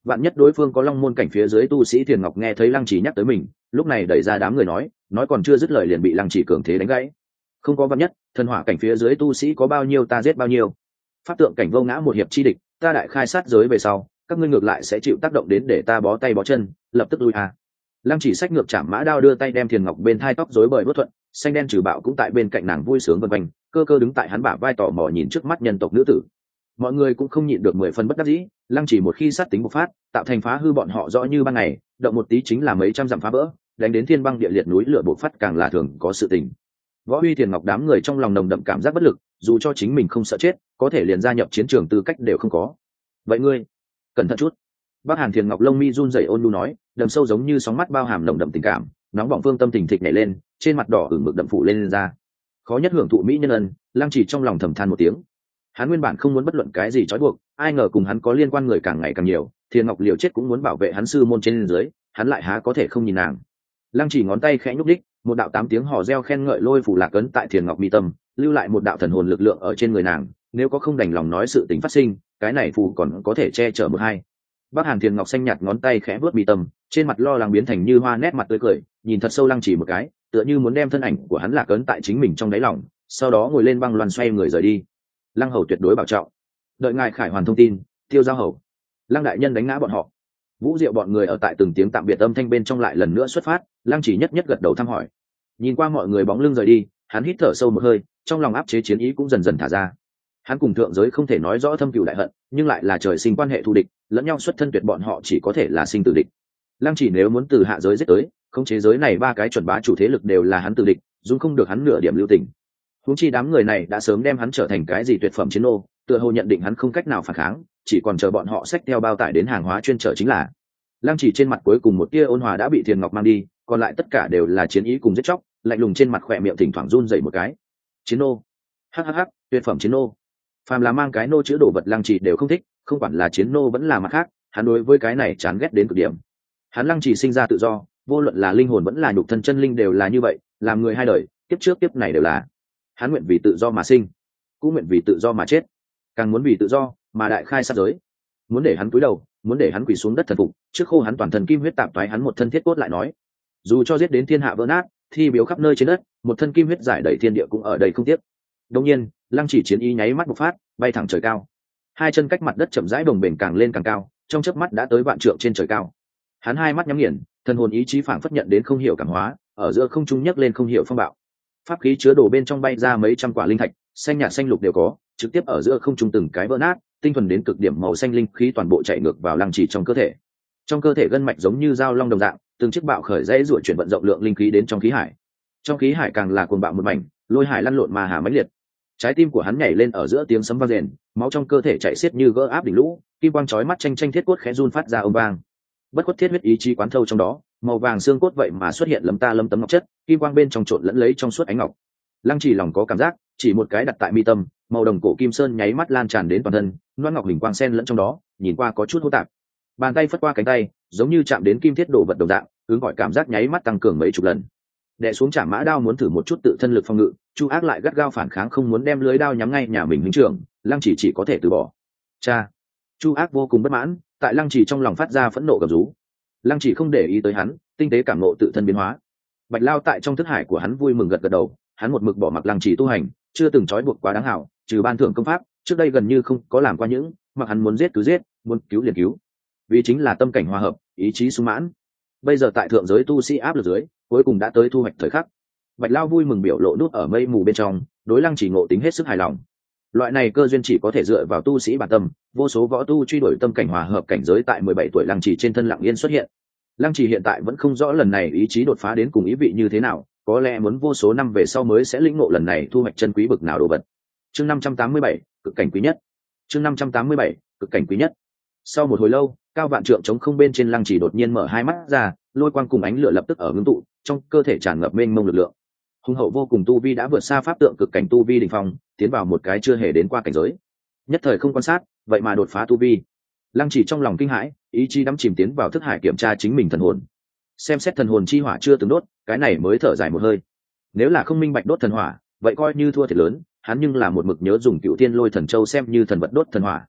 vạn nhất đối phương có long môn cảnh phía dưới tu sĩ Thiền Ngọc nghe thấy Lăng Chỉ nhắc tới mình, lúc này đẩy ra đám người nói nói còn chưa dứt lời liền bị Lăng Chỉ cường thế đánh gãy. Không có vạn nhất, thần hỏa cảnh phía dưới tu sĩ có bao nhiêu ta giết bao nhiêu, pháp tượng cảnh vô ngã một hiệp chi địch, ta đại khai sát giới về sau các ngươi ngược lại sẽ chịu tác động đến để ta bó tay bó chân, lập tức lui à. Lăng Chỉ sách ngược chạm mã đao đưa tay đem Thiền Ngọc bên thai tóc rối bời bất thuận, xanh đen trừ bạo cũng tại bên cạnh nàng vui sướng vân quanh, cơ cơ đứng tại hắn bả vai tò mò nhìn trước mắt nhân tộc nữ tử. Mọi người cũng không nhịn được mười phần bất đắc dĩ, Lăng Chỉ một khi sát tính bộc phát, tạo thành phá hư bọn họ rõ như ban ngày, động một tí chính là mấy trăm dặm phá vỡ, đánh đến thiên băng địa liệt núi lửa bộc phát càng là thường có sự tình. Võ Huy Thiền Ngọc đám người trong lòng nồng đậm cảm giác bất lực, dù cho chính mình không sợ chết, có thể liền gia nhập chiến trường tư cách đều không có. Vậy ngươi, cẩn thận chút. Bác Hàn Thiền Ngọc lông mi run rẩy ôn nhu nói, đầm sâu giống như sóng mắt bao hàm nồng đậm tình cảm, nóng bỏng phương tâm tình thịch nhảy lên, trên mặt đỏ ửng mực đậm phủ lên, lên ra. Khó nhất hưởng thụ mỹ nhân ân, Lăng Chỉ trong lòng thầm than một tiếng. Hắn nguyên bản không muốn bất luận cái gì trói buộc, ai ngờ cùng hắn có liên quan người càng ngày càng nhiều, Thiền Ngọc liều chết cũng muốn bảo vệ hắn sư môn trên dưới, hắn lại há có thể không nhìn nàng. Lăng Chỉ ngón tay khẽ nhúc đích, một đạo tám tiếng hò reo khen ngợi lôi phủ lạc ấn tại Thiền Ngọc mi tâm, lưu lại một đạo thần hồn lực lượng ở trên người nàng, nếu có không đành lòng nói sự tình phát sinh, cái này phù còn có thể che chở một hai. Bác Hàn Thiền Ngọc xanh nhạt ngón tay khẽ vuốt mi tâm, trên mặt lo lắng biến thành như hoa, nét mặt tươi cười, nhìn thật sâu Lăng Chỉ một cái, tựa như muốn đem thân ảnh của hắn lạc ấn tại chính mình trong đáy lòng, sau đó ngồi lên băng loan xoay người rời đi. Lăng hầu tuyệt đối bảo trọng, đợi ngài khải hoàn thông tin. Tiêu giao hầu, Lăng đại nhân đánh ngã bọn họ. Vũ Diệu bọn người ở tại từng tiếng tạm biệt âm thanh bên trong lại lần nữa xuất phát. Lăng Chỉ nhất nhất gật đầu thăm hỏi, nhìn qua mọi người bóng lưng rời đi, hắn hít thở sâu một hơi, trong lòng áp chế chiến ý cũng dần dần thả ra. Hắn cùng thượng giới không thể nói rõ thâm cừu đại hận, nhưng lại là trời sinh quan hệ thù địch, lẫn nhau xuất thân tuyệt, bọn họ chỉ có thể là sinh tử địch. Lăng Chỉ nếu muốn từ hạ giới giết tới, không chế giới này ba cái chuẩn bá chủ thế lực đều là hắn tử địch, dung không được hắn nửa điểm lưu tình. Huống chi đám người này đã sớm đem hắn trở thành cái gì tuyệt phẩm chiến nô, tựa hồ nhận định hắn không cách nào phản kháng, chỉ còn chờ bọn họ xách theo bao tải đến hàng hóa chuyên chở chính là. Lăng Chỉ trên mặt cuối cùng một tia ôn hòa đã bị Thiền Ngọc mang đi, còn lại tất cả đều là chiến ý cùng giết chóc, lạnh lùng trên mặt khỏe miệng thỉnh thoảng run rẩy một cái. Chiến nô, hắc hắc hắc, tuyệt phẩm chiến nô. Phàm là mang cái nô chữ đồ vật Lăng Chỉ đều không thích, không quản là chiến nô vẫn là mặt khác, hắn đối với cái này chán ghét đến cực điểm. Hắn Lăng Chỉ sinh ra tự do, vô luận là linh hồn vẫn là nhục thân chân linh đều là như vậy, làm người hai đời, kiếp trước kiếp này đều là. Hắn nguyện vì tự do mà sinh, cũng nguyện vì tự do mà chết, càng muốn vì tự do mà đại khai sát giới. Muốn để hắn cúi đầu, muốn để hắn quỳ xuống đất thần phục, trước khô hắn toàn thân kim huyết tạp toái hắn một thân thiết cốt lại nói. Dù cho giết đến thiên hạ vỡ nát, thi biếu khắp nơi trên đất, một thân kim huyết giải đầy thiên địa cũng ở đây không tiếc. Đương nhiên, Lăng Chỉ chiến ý nháy mắt bộc phát, bay thẳng trời cao. Hai chân cách mặt đất chậm rãi bồng bềnh càng lên càng cao, trong chớp mắt đã tới vạn trượng trên trời cao. Hắn hai mắt nhắm nghiền, thần hồn ý chí phảng phất nhận đến không hiểu cảm hóa, ở giữa không trung nhấc lên không hiểu phong bạo. Pháp khí chứa đồ bên trong bay ra mấy trăm quả linh thạch, xanh nhạt xanh lục đều có, trực tiếp ở giữa không trung từng cái vỡ nát, tinh thuần đến cực điểm màu xanh linh khí toàn bộ chạy ngược vào Lăng Chỉ trong cơ thể. Trong cơ thể gân mạch giống như dao long đồng dạng, từng chiếc bạo khởi dãy ruột chuyển vận rộng lượng linh khí đến trong khí hải. Trong khí hải càng là cuồng bạo một mảnh, lôi hải lăn lộn mà hà mãnh liệt. Trái tim của hắn nhảy lên ở giữa tiếng sấm vang rền, máu trong cơ thể chạy xiết như gỡ áp đỉnh lũ, kim quang chói mắt tranh tranh thiết cốt khẽ run phát ra âm vang. Bất khuất thiết huyết ý chí quán thâu trong đó, màu vàng xương cốt vậy mà xuất hiện lấm ta lấm tấm ngọc chất, kim quang bên trong trộn lẫn lấy trong suốt ánh ngọc. Lăng Chỉ lòng có cảm giác, chỉ một cái đặt tại mi tâm, màu đồng cổ kim sơn nháy mắt lan tràn đến toàn thân, loan ngọc hình quang xen lẫn trong đó, nhìn qua có chút hỗn tạp. Bàn tay phất qua cánh tay, giống như chạm đến kim thiết đồ vật đồng dạng, hướng gọi cảm giác nháy mắt tăng cường mấy chục lần. Đè xuống chạm mã đao muốn thử một chút tự thân lực phòng ngự, Chu Ác lại gắt gao phản kháng không muốn đem lưới đao nhắm ngay nhà mình huynh trưởng, Lăng Chỉ chỉ có thể từ bỏ. Cha, Chu Ác vô cùng bất mãn, tại Lăng Chỉ trong lòng phát ra phẫn nộ gầm rú. Lăng Chỉ không để ý tới hắn, tinh tế cảm ngộ tự thân biến hóa. Bạch Lao tại trong thức hải của hắn vui mừng gật gật đầu, hắn một mực bỏ mặc Lăng Chỉ tu hành, chưa từng trói buộc quá đáng hảo, trừ ban thưởng công pháp, trước đây gần như không có làm qua những, mặc hắn muốn giết cứ giết, muốn cứu liền cứu. Vì chính là tâm cảnh hòa hợp, ý chí sung mãn. Bây giờ tại thượng giới tu sĩ áp lực dưới, cuối cùng đã tới thu hoạch thời khắc. Bạch Lao vui mừng biểu lộ nút ở mây mù bên trong, đối Lăng Chỉ ngộ tính hết sức hài lòng. Loại này cơ duyên chỉ có thể dựa vào tu sĩ bản tâm, vô số võ tu truy đuổi tâm cảnh hòa hợp cảnh giới tại mười bảy tuổi Lăng Chỉ trên thân lặng yên xuất hiện. Lăng Chỉ hiện tại vẫn không rõ lần này ý chí đột phá đến cùng ý vị như thế nào, có lẽ muốn vô số năm về sau mới sẽ lĩnh ngộ lần này thu hoạch chân quý bực nào đồ vật. Chương năm trăm tám mươi bảy, cực cảnh quý nhất. Chương năm trăm tám mươi bảy, cực cảnh quý nhất. Sau một hồi lâu, cao vạn trượng trống không bên trên Lăng Chỉ đột nhiên mở hai mắt ra, lôi quang cùng ánh lửa lập tức ở ngưng tụ, trong cơ thể tràn ngập mênh mông lực lượng. Hùng hậu vô cùng tu vi đã vượt xa pháp tượng cực cảnh tu vi đỉnh phong, tiến vào một cái chưa hề đến qua cảnh giới. Nhất thời không quan sát, vậy mà đột phá tu vi. Lăng Chỉ trong lòng kinh hãi, ý chí đắm chìm tiến vào thức hải kiểm tra chính mình thần hồn. Xem xét thần hồn chi hỏa chưa từng đốt, cái này mới thở dài một hơi. Nếu là không minh bạch đốt thần hỏa, vậy coi như thua thiệt lớn, hắn nhưng là một mực nhớ dùng Cựu Thiên Lôi Thần Châu xem như thần vật đốt thần hỏa.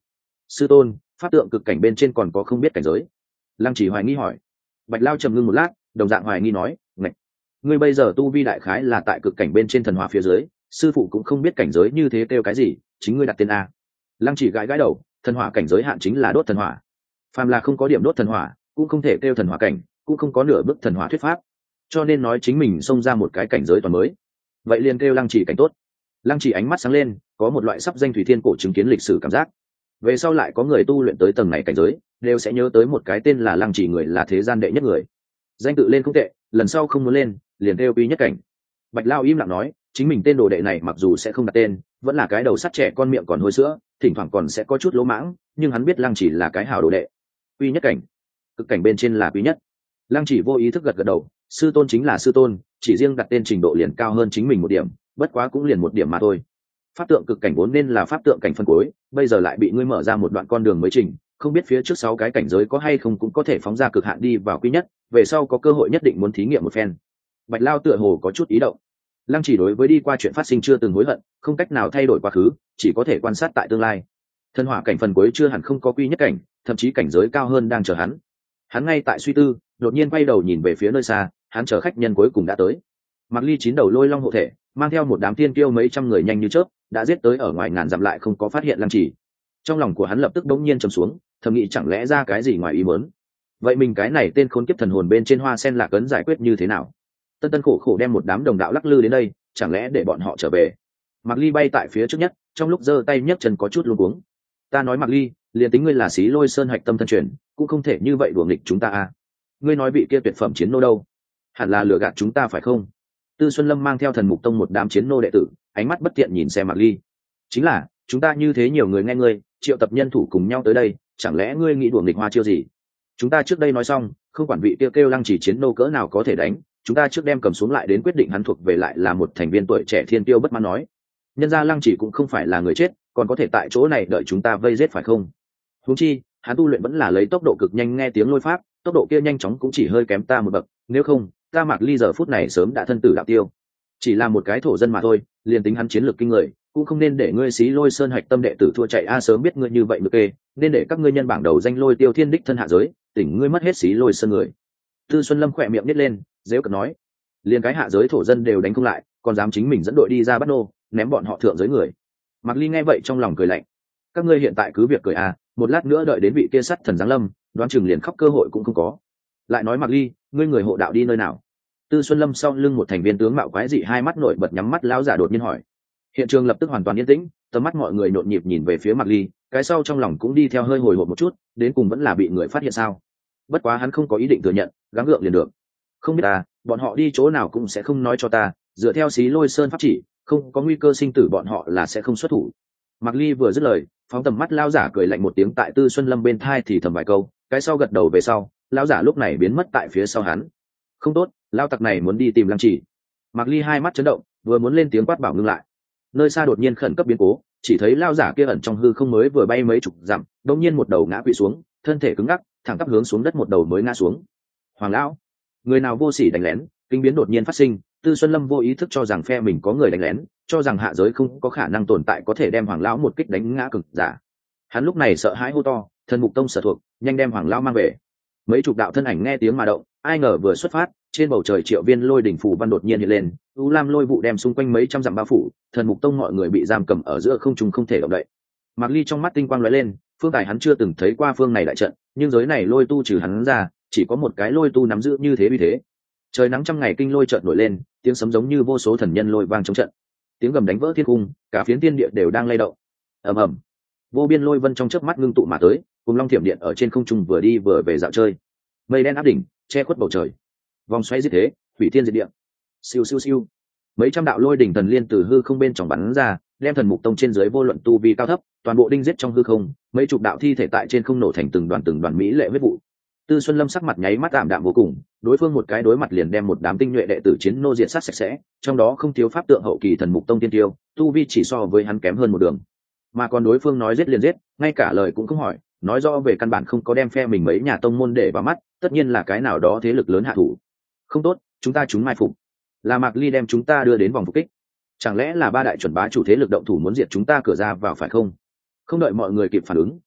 Sư tôn, pháp tượng cực cảnh bên trên còn có không biết cảnh giới? Lăng Chỉ hoài nghi hỏi. Bạch Lao trầm ngưng một lát, đồng dạng hoài nghi nói, ngạch, ngươi bây giờ tu vi đại khái là tại cực cảnh bên trên thần hỏa phía dưới, sư phụ cũng không biết cảnh giới như thế kêu cái gì, chính ngươi đặt tên a. Lăng Chỉ gãi gãi đầu, thần hỏa cảnh giới hạn chính là đốt thần hỏa, phàm là không có điểm đốt thần hỏa cũng không thể kêu thần hỏa cảnh, cũng không có nửa bước thần hỏa thuyết pháp, cho nên nói chính mình xông ra một cái cảnh giới toàn mới. Vậy liền kêu Lăng Chỉ cảnh tốt. Lăng Chỉ ánh mắt sáng lên, có một loại sắp danh thủy thiên cổ chứng kiến lịch sử cảm giác. Về sau lại có người tu luyện tới tầng này cảnh giới, đều sẽ nhớ tới một cái tên là Lăng Chỉ người là thế gian đệ nhất người. Danh tự lên không tệ, lần sau không muốn lên, liền kêu quy nhất cảnh. Bạch Lao im lặng nói, chính mình tên đồ đệ này mặc dù sẽ không đặt tên, vẫn là cái đầu sắt trẻ con miệng còn hôi sữa, thỉnh thoảng còn sẽ có chút lỗ mãng, nhưng hắn biết Lăng Chỉ là cái hảo đồ đệ. Quy nhất cảnh, cực cảnh bên trên là quý nhất. Lăng Chỉ vô ý thức gật gật đầu, sư tôn chính là sư tôn, chỉ riêng đặt tên trình độ liền cao hơn chính mình một điểm, bất quá cũng liền một điểm mà thôi. Pháp tượng cực cảnh vốn nên là pháp tượng cảnh phân cuối, bây giờ lại bị ngươi mở ra một đoạn con đường mới trình, không biết phía trước sáu cái cảnh giới có hay không cũng có thể phóng ra cực hạn đi vào quý nhất, về sau có cơ hội nhất định muốn thí nghiệm một phen. Bạch Lao tựa hồ có chút ý động. Lăng Chỉ đối với đi qua chuyện phát sinh chưa từng hối hận, không cách nào thay đổi quá khứ, chỉ có thể quan sát tại tương lai. Thân hỏa cảnh phần cuối chưa hẳn không có quy nhất cảnh, thậm chí cảnh giới cao hơn đang chờ hắn. Hắn ngay tại suy tư, đột nhiên quay đầu nhìn về phía nơi xa, hắn chờ khách nhân cuối cùng đã tới. Mặc Ly chín đầu lôi long hộ thể, mang theo một đám tiên kiêu mấy trăm người nhanh như chớp, đã giết tới ở ngoài ngàn dặm lại không có phát hiện Lăng Chỉ. Trong lòng của hắn lập tức đống nhiên trầm xuống, thầm nghĩ chẳng lẽ ra cái gì ngoài ý muốn. Vậy mình cái này tên khốn kiếp thần hồn bên trên hoa sen lạc ấn giải quyết như thế nào? Tân Tân khổ khổ đem một đám đồng đạo lắc lư đến đây, chẳng lẽ để bọn họ trở về? Mặc Ly bay tại phía trước nhất, trong lúc giơ tay nhấc chân có chút luống cuống. Ta nói Mặc Ly, liền tính ngươi là Xí Lôi Sơn hạch tâm thân truyền, cũng không thể như vậy đùa nghịch chúng ta à? Ngươi nói bị kia tuyệt phẩm chiến nô đâu? Hẳn là lừa gạt chúng ta phải không? Tư Xuân Lâm mang theo Thần Mục Tông một đám chiến nô đệ tử, ánh mắt bất tiện nhìn xem Mặc Ly. Chính là, chúng ta như thế nhiều người nghe ngươi, triệu tập nhân thủ cùng nhau tới đây, chẳng lẽ ngươi nghĩ đùa nghịch hoa chiêu gì? Chúng ta trước đây nói xong, không quản vị kêu kêu Lăng Chỉ chiến nô cỡ nào có thể đánh, chúng ta trước đem cầm xuống lại đến quyết định hắn thuộc về lại là một thành viên tuổi trẻ thiên tiêu bất mãn nói. Nhân ra Lăng Chỉ cũng không phải là người chết, còn có thể tại chỗ này đợi chúng ta vây giết phải không? Huống chi, hắn tu luyện vẫn là lấy tốc độ cực nhanh nghe tiếng lôi pháp, tốc độ kia nhanh chóng cũng chỉ hơi kém ta một bậc, nếu không, ta Mạc Ly giờ phút này sớm đã thân tử đạo tiêu. Chỉ là một cái thổ dân mà thôi, liền tính hắn chiến lược kinh người, cũng không nên để ngươi Xí Lôi Sơn hạch tâm đệ tử thua chạy a, sớm biết ngươi như vậy được kê, nên để các ngươi nhân bảng đầu danh Lôi Tiêu Thiên đích thân hạ giới, tỉnh ngươi mất hết Xí Lôi Sơn người. Tư Xuân Lâm khỏe miệng nhếch lên, dễu cợt nói, liền cái hạ giới thổ dân đều đánh không lại, còn dám chính mình dẫn đội đi ra bắt nô, ném bọn họ thượng giới người. Mạc Ly nghe vậy trong lòng cười lạnh, các ngươi hiện tại cứ việc cười à, một lát nữa đợi đến vị kia sắt thần giáng lâm, đoán chừng liền khóc cơ hội cũng không có. Lại nói Mạc Ly, ngươi người hộ đạo đi nơi nào? Tư Xuân Lâm sau lưng một thành viên tướng mạo quái dị hai mắt nổi bật nhắm mắt lão giả đột nhiên hỏi. Hiện trường lập tức hoàn toàn yên tĩnh, tầm mắt mọi người nhộn nhịp nhìn về phía Mạc Ly, cái sau trong lòng cũng đi theo hơi hồi hộp một chút, đến cùng vẫn là bị người phát hiện sao? Bất quá hắn không có ý định thừa nhận, gắng gượng liền được. Không biết ta, bọn họ đi chỗ nào cũng sẽ không nói cho ta, dựa theo Xí Lôi Sơn pháp chỉ, không có nguy cơ sinh tử bọn họ là sẽ không xuất thủ. Mạc Ly vừa dứt lời, phóng tầm mắt lão giả cười lạnh một tiếng tại Tư Xuân Lâm bên thai thì thầm vài câu, cái sau gật đầu về sau, lão giả lúc này biến mất tại phía sau hắn. Không tốt, lão tặc này muốn đi tìm Lăng Chỉ. Mạc Ly hai mắt chấn động, vừa muốn lên tiếng quát bảo ngưng lại. Nơi xa đột nhiên khẩn cấp biến cố, chỉ thấy lão giả kia ẩn trong hư không mới vừa bay mấy chục dặm, đột nhiên một đầu ngã quỵ xuống, thân thể cứng ngắc, thẳng tắp hướng xuống đất một đầu mới ngã xuống. Hoàng lão, người nào vô sỉ đánh lén, kinh biến đột nhiên phát sinh, Tư Xuân Lâm vô ý thức cho rằng phe mình có người đánh lén, cho rằng hạ giới không có khả năng tồn tại có thể đem Hoàng lão một kích đánh ngã cực giả. Hắn lúc này sợ hãi hô to, Thần Mục Tông sở thuộc, nhanh đem Hoàng lão mang về. Mấy chục đạo thân ảnh nghe tiếng mà động, ai ngờ vừa xuất phát, trên bầu trời triệu viên lôi đỉnh phủ văn đột nhiên hiện lên, u lam lôi vụ đem xung quanh mấy trăm dặm bao phủ, Thần Mục Tông mọi người bị giam cầm ở giữa không trung không thể động đậy. Mạc Ly trong mắt tinh quang lóe lên, phương tài hắn chưa từng thấy qua phương này đại trận, nhưng giới này lôi tu trừ hắn ra, chỉ có một cái lôi tu nắm giữ như thế vì thế. Trời nắng trăm ngày kinh lôi chợt nổi lên, tiếng sấm giống như vô số thần nhân lôi vang trong trận, tiếng gầm đánh vỡ thiên cung, cả phiến thiên địa đều đang lay động. Ầm ầm, vô biên lôi vân trong chớp mắt ngưng tụ mà tới, cùng long thiểm điện ở trên không trung vừa đi vừa về dạo chơi. Mây đen áp đỉnh, che khuất bầu trời, vòng xoáy giết thế, hủy thiên diệt địa. Siêu siêu siêu, mấy trăm đạo lôi đỉnh thần liên từ hư không bên trong bắn ra, đem Thần Mục Tông trên dưới vô luận tu vi cao thấp, toàn bộ đinh giết trong hư không, mấy chục đạo thi thể tại trên không nổ thành từng đoàn từng đoàn mỹ lệ huyết vụ. Tư Xuân Lâm sắc mặt nháy mắt tạm đạm vô cùng, đối phương một cái đối mặt liền đem một đám tinh nhuệ đệ tử chiến nô diệt sát sạch sẽ, trong đó không thiếu pháp tượng hậu kỳ Thần Mục Tông tiên tiêu, tu vi chỉ so với hắn kém hơn một đường. Mà còn đối phương nói giết liền giết, ngay cả lời cũng không hỏi, nói rõ về căn bản không có đem phe mình mấy nhà tông môn để vào mắt, tất nhiên là cái nào đó thế lực lớn hạ thủ. Không tốt, chúng ta chúng mai phục. Là Mạc Ly đem chúng ta đưa đến vòng phục kích. Chẳng lẽ là ba đại chuẩn bá chủ thế lực động thủ muốn diệt chúng ta cửa ra vào phải không? Không đợi mọi người kịp phản ứng,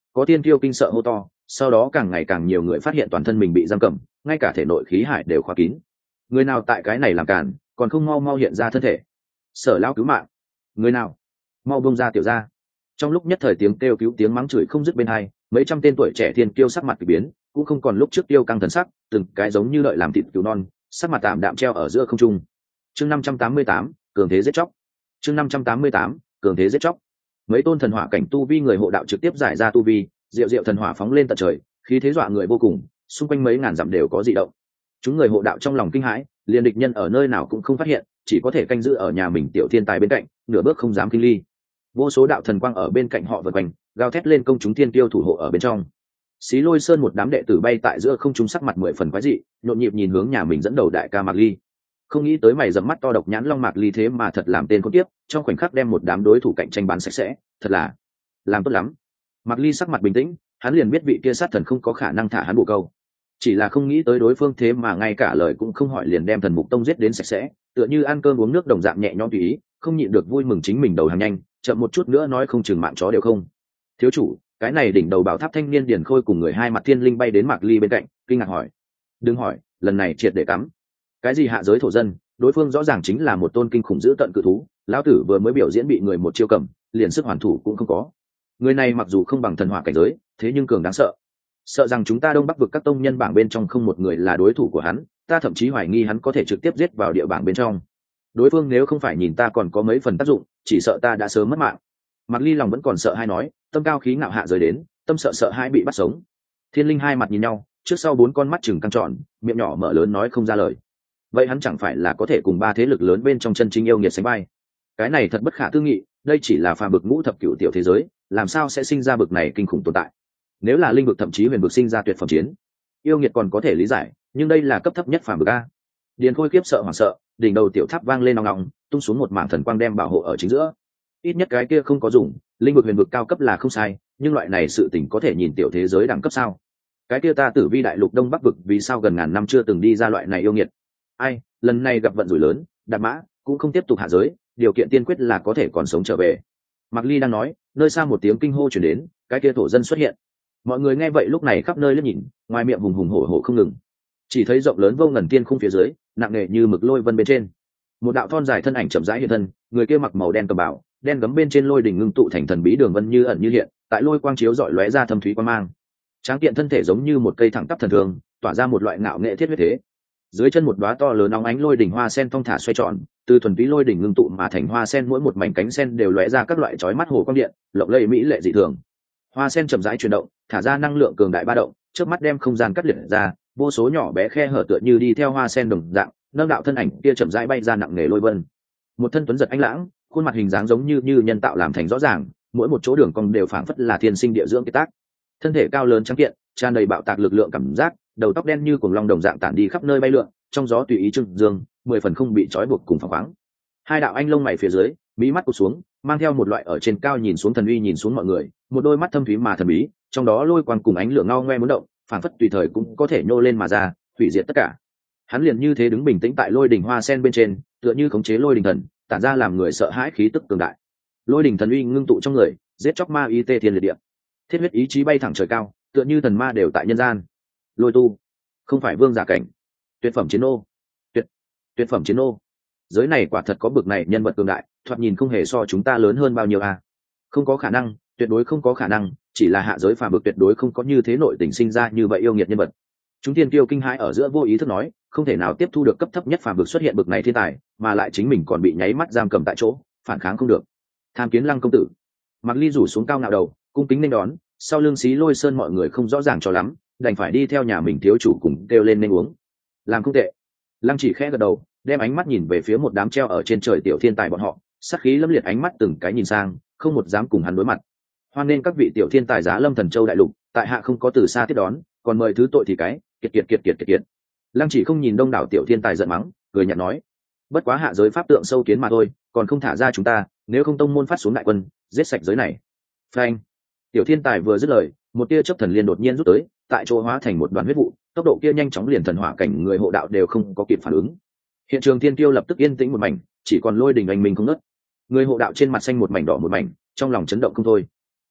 có thiên tiêu kinh sợ hô to, sau đó càng ngày càng nhiều người phát hiện toàn thân mình bị giam cầm, ngay cả thể nội khí hải đều khóa kín. Người nào tại cái này làm cản, còn không mau mau hiện ra thân thể. Sở lão cứu mạng. Người nào? Mau bông ra tiểu gia. Trong lúc nhất thời tiếng kêu cứu tiếng mắng chửi không dứt bên hai, mấy trăm tên tuổi trẻ thiên kiêu sắc mặt kỳ biến, cũng không còn lúc trước tiêu căng thần sắc, từng cái giống như đợi làm thịt cứu non, sắc mặt tạm đạm treo ở giữa không trung. Chương năm trăm tám mươi tám, cường thế giết chóc. Chương năm trăm tám mươi tám, cường thế giết chóc. Mấy tôn thần hỏa cảnh tu vi người hộ đạo trực tiếp giải ra tu vi, diệu diệu thần hỏa phóng lên tận trời, khí thế dọa người vô cùng, xung quanh mấy ngàn dặm đều có dị động. Chúng người hộ đạo trong lòng kinh hãi, liền địch nhân ở nơi nào cũng không phát hiện, chỉ có thể canh giữ ở nhà mình tiểu thiên tài bên cạnh, nửa bước không dám kinh ly. Vô số đạo thần quang ở bên cạnh họ vần quanh, gào thét lên công chúng thiên tiêu thủ hộ ở bên trong. Xí Lôi Sơn một đám đệ tử bay tại giữa không trung sắc mặt mười phần quái dị, nhộn nhịp nhìn hướng nhà mình dẫn đầu đại ca Mạc Ly. Không nghĩ tới mày dẫm mắt to độc nhãn long Mạc Ly thế mà thật làm tên con tiếp, trong khoảnh khắc đem một đám đối thủ cạnh tranh bán sạch sẽ, thật là làm tốt lắm. Mạc Ly sắc mặt bình tĩnh, hắn liền biết vị kia sát thần không có khả năng thả hắn bổ câu, chỉ là không nghĩ tới đối phương thế mà ngay cả lời cũng không hỏi liền đem thần mục tông giết đến sạch sẽ, tựa như ăn cơm uống nước đồng dạng nhẹ nhõm tùy ý, không nhịn được vui mừng chính mình đầu hàng nhanh, chậm một chút nữa nói không chừng mạng chó đều không. Thiếu chủ, cái này đỉnh đầu bảo tháp thanh niên điền khôi cùng người hai mặt thiên linh bay đến Mạc Ly bên cạnh, kinh ngạc hỏi: đừng hỏi, lần này triệt để cắm. Cái gì hạ giới thổ dân, đối phương rõ ràng chính là một tôn kinh khủng dữ tận cự thú, lão tử vừa mới biểu diễn bị người một chiêu cầm, liền sức hoàn thủ cũng không có. Người này mặc dù không bằng thần hỏa cảnh giới, thế nhưng cường đáng sợ. Sợ rằng chúng ta đông bắc vực các tông nhân bảng bên trong không một người là đối thủ của hắn, ta thậm chí hoài nghi hắn có thể trực tiếp giết vào địa bảng bên trong. Đối phương nếu không phải nhìn ta còn có mấy phần tác dụng, chỉ sợ ta đã sớm mất mạng. Mạc Ly lòng vẫn còn sợ hai nói, tâm cao khí ngạo hạ rời đến, tâm sợ sợ hai bị bắt sống. Thiên linh hai mặt nhìn nhau, trước sau bốn con mắt chừng căng tròn, miệng nhỏ mở lớn nói không ra lời. Vậy hắn chẳng phải là có thể cùng ba thế lực lớn bên trong chân chính yêu nghiệt sánh vai? Cái này thật bất khả tư nghị, đây chỉ là phàm bực ngũ thập cửu tiểu thế giới, làm sao sẽ sinh ra bực này kinh khủng tồn tại? Nếu là linh vực thậm chí huyền vực sinh ra tuyệt phẩm chiến, yêu nghiệt còn có thể lý giải, nhưng đây là cấp thấp nhất phàm bực a. Điền Khôi kiếp sợ hoảng sợ, đỉnh đầu tiểu tháp vang lên nòng nòng, tung xuống một mảng thần quang đem bảo hộ ở chính giữa. Ít nhất cái kia không có dùng, linh vực huyền vực cao cấp là không sai, nhưng loại này sự tình có thể nhìn tiểu thế giới đẳng cấp sao? Cái kia ta Tử Vi đại lục đông bắc vực vì sao gần ngàn năm chưa từng đi ra loại này yêu nghiệt? Ai, lần này gặp vận rủi lớn, đạp mã cũng không tiếp tục hạ giới, điều kiện tiên quyết là có thể còn sống trở về. Mạc Ly đang nói, nơi xa một tiếng kinh hô truyền đến, cái kia thổ dân xuất hiện. Mọi người nghe vậy lúc này khắp nơi liếc nhìn, ngoài miệng hùng hùng hổ hổ không ngừng. Chỉ thấy rộng lớn vô ngần tiên khung phía dưới, nặng nề như mực lôi vân bên trên. Một đạo thon dài thân ảnh chậm rãi hiện thân, người kia mặc màu đen cầm bảo, đen gấm bên trên lôi đỉnh ngưng tụ thành thần bí đường vân như ẩn như hiện, tại lôi quang chiếu rọi lóe ra thâm thúy quang mang. Tráng kiện thân thể giống như một cây thẳng tắp thần thường, tỏa ra một loại ngạo nghệ thiết huyết thế. Dưới chân một đóa to lớn óng ánh lôi đỉnh hoa sen thong thả xoay tròn, từ thuần túy lôi đỉnh ngưng tụ mà thành hoa sen, mỗi một mảnh cánh sen đều lóe ra các loại chói mắt hồ quang điện, lộng lẫy mỹ lệ dị thường. Hoa sen chậm rãi chuyển động, thả ra năng lượng cường đại ba động, chớp mắt đem không gian cắt liệt ra, vô số nhỏ bé khe hở tựa như đi theo hoa sen đồng dạng, nâng đạo thân ảnh kia chậm rãi bay ra nặng nề lôi vân. Một thân tuấn giật ánh lãng, khuôn mặt hình dáng giống như như nhân tạo làm thành rõ ràng, mỗi một chỗ đường cong đều phảng phất là thiên sinh địa dưỡng kết tác. Thân thể cao lớn trắng kiện, tràn đầy bạo tạc lực lượng cảm giác, đầu tóc đen như cuồng long đồng dạng tản đi khắp nơi bay lượn, trong gió tùy ý trưng dương, mười phần không bị trói buộc cùng phẳng khoáng. Hai đạo anh lông mày phía dưới, mí mắt cụp xuống, mang theo một loại ở trên cao nhìn xuống thần uy nhìn xuống mọi người, một đôi mắt thâm thúy mà thần bí, trong đó lôi quang cùng ánh lửa ngao ngoe muốn động, phảng phất tùy thời cũng có thể nhô lên mà ra, hủy diệt tất cả. Hắn liền như thế đứng bình tĩnh tại lôi đỉnh hoa sen bên trên, tựa như khống chế lôi đỉnh thần, tản ra làm người sợ hãi khí tức cường đại. Lôi đỉnh thần uy ngưng tụ trong người, giết chóc ma y tê thiên liệt địa. Thiết huyết ý chí bay thẳng trời cao, tựa như thần ma đều tại nhân gian. Lôi tu, không phải vương giả cảnh, tuyệt phẩm chiến ô, tuyệt tuyệt phẩm chiến ô. Giới này quả thật có bực này nhân vật cường đại, thoạt nhìn không hề so chúng ta lớn hơn bao nhiêu à? Không có khả năng, tuyệt đối không có khả năng, chỉ là hạ giới phàm bực tuyệt đối không có như thế nội tình sinh ra như vậy yêu nghiệt nhân vật. Chúng tiên kiêu kinh hãi ở giữa vô ý thức nói, không thể nào tiếp thu được cấp thấp nhất phàm bực xuất hiện bực này thiên tài, mà lại chính mình còn bị nháy mắt giam cầm tại chỗ, phản kháng không được. Tham kiến Lăng công tử. Mạc Ly rủ xuống cao ngạo đầu, cung kính nên đón, sau lưng Xí Lôi Sơn mọi người không rõ ràng cho lắm, đành phải đi theo nhà mình thiếu chủ cùng kêu lên nên uống. Làm không tệ. Lăng Chỉ khẽ gật đầu, đem ánh mắt nhìn về phía một đám treo ở trên trời tiểu thiên tài bọn họ, sát khí lâm liệt ánh mắt từng cái nhìn sang, không một dám cùng hắn đối mặt. Hoan nên các vị tiểu thiên tài giá Lâm Thần Châu đại lục, tại hạ không có từ xa tiếp đón, còn mời thứ tội thì cái, kiệt kiệt kiệt kiệt kiệt kiệt. Lăng Chỉ không nhìn đông đảo tiểu thiên tài giận mắng, cười nhạt nói: bất quá hạ giới pháp tượng sâu kiến mà thôi, còn không thả ra chúng ta, nếu không tông môn phát xuống đại quân, giết sạch giới này. Phanh. Tiểu thiên tài vừa dứt lời, một tia chớp thần liên đột nhiên rút tới, tại chỗ hóa thành một đoàn huyết vụ, tốc độ kia nhanh chóng liền thần hỏa cảnh người hộ đạo đều không có kịp phản ứng. Hiện trường thiên tiêu lập tức yên tĩnh một mảnh, chỉ còn lôi đình anh minh không ngớt. Người hộ đạo trên mặt xanh một mảnh đỏ một mảnh, trong lòng chấn động không thôi.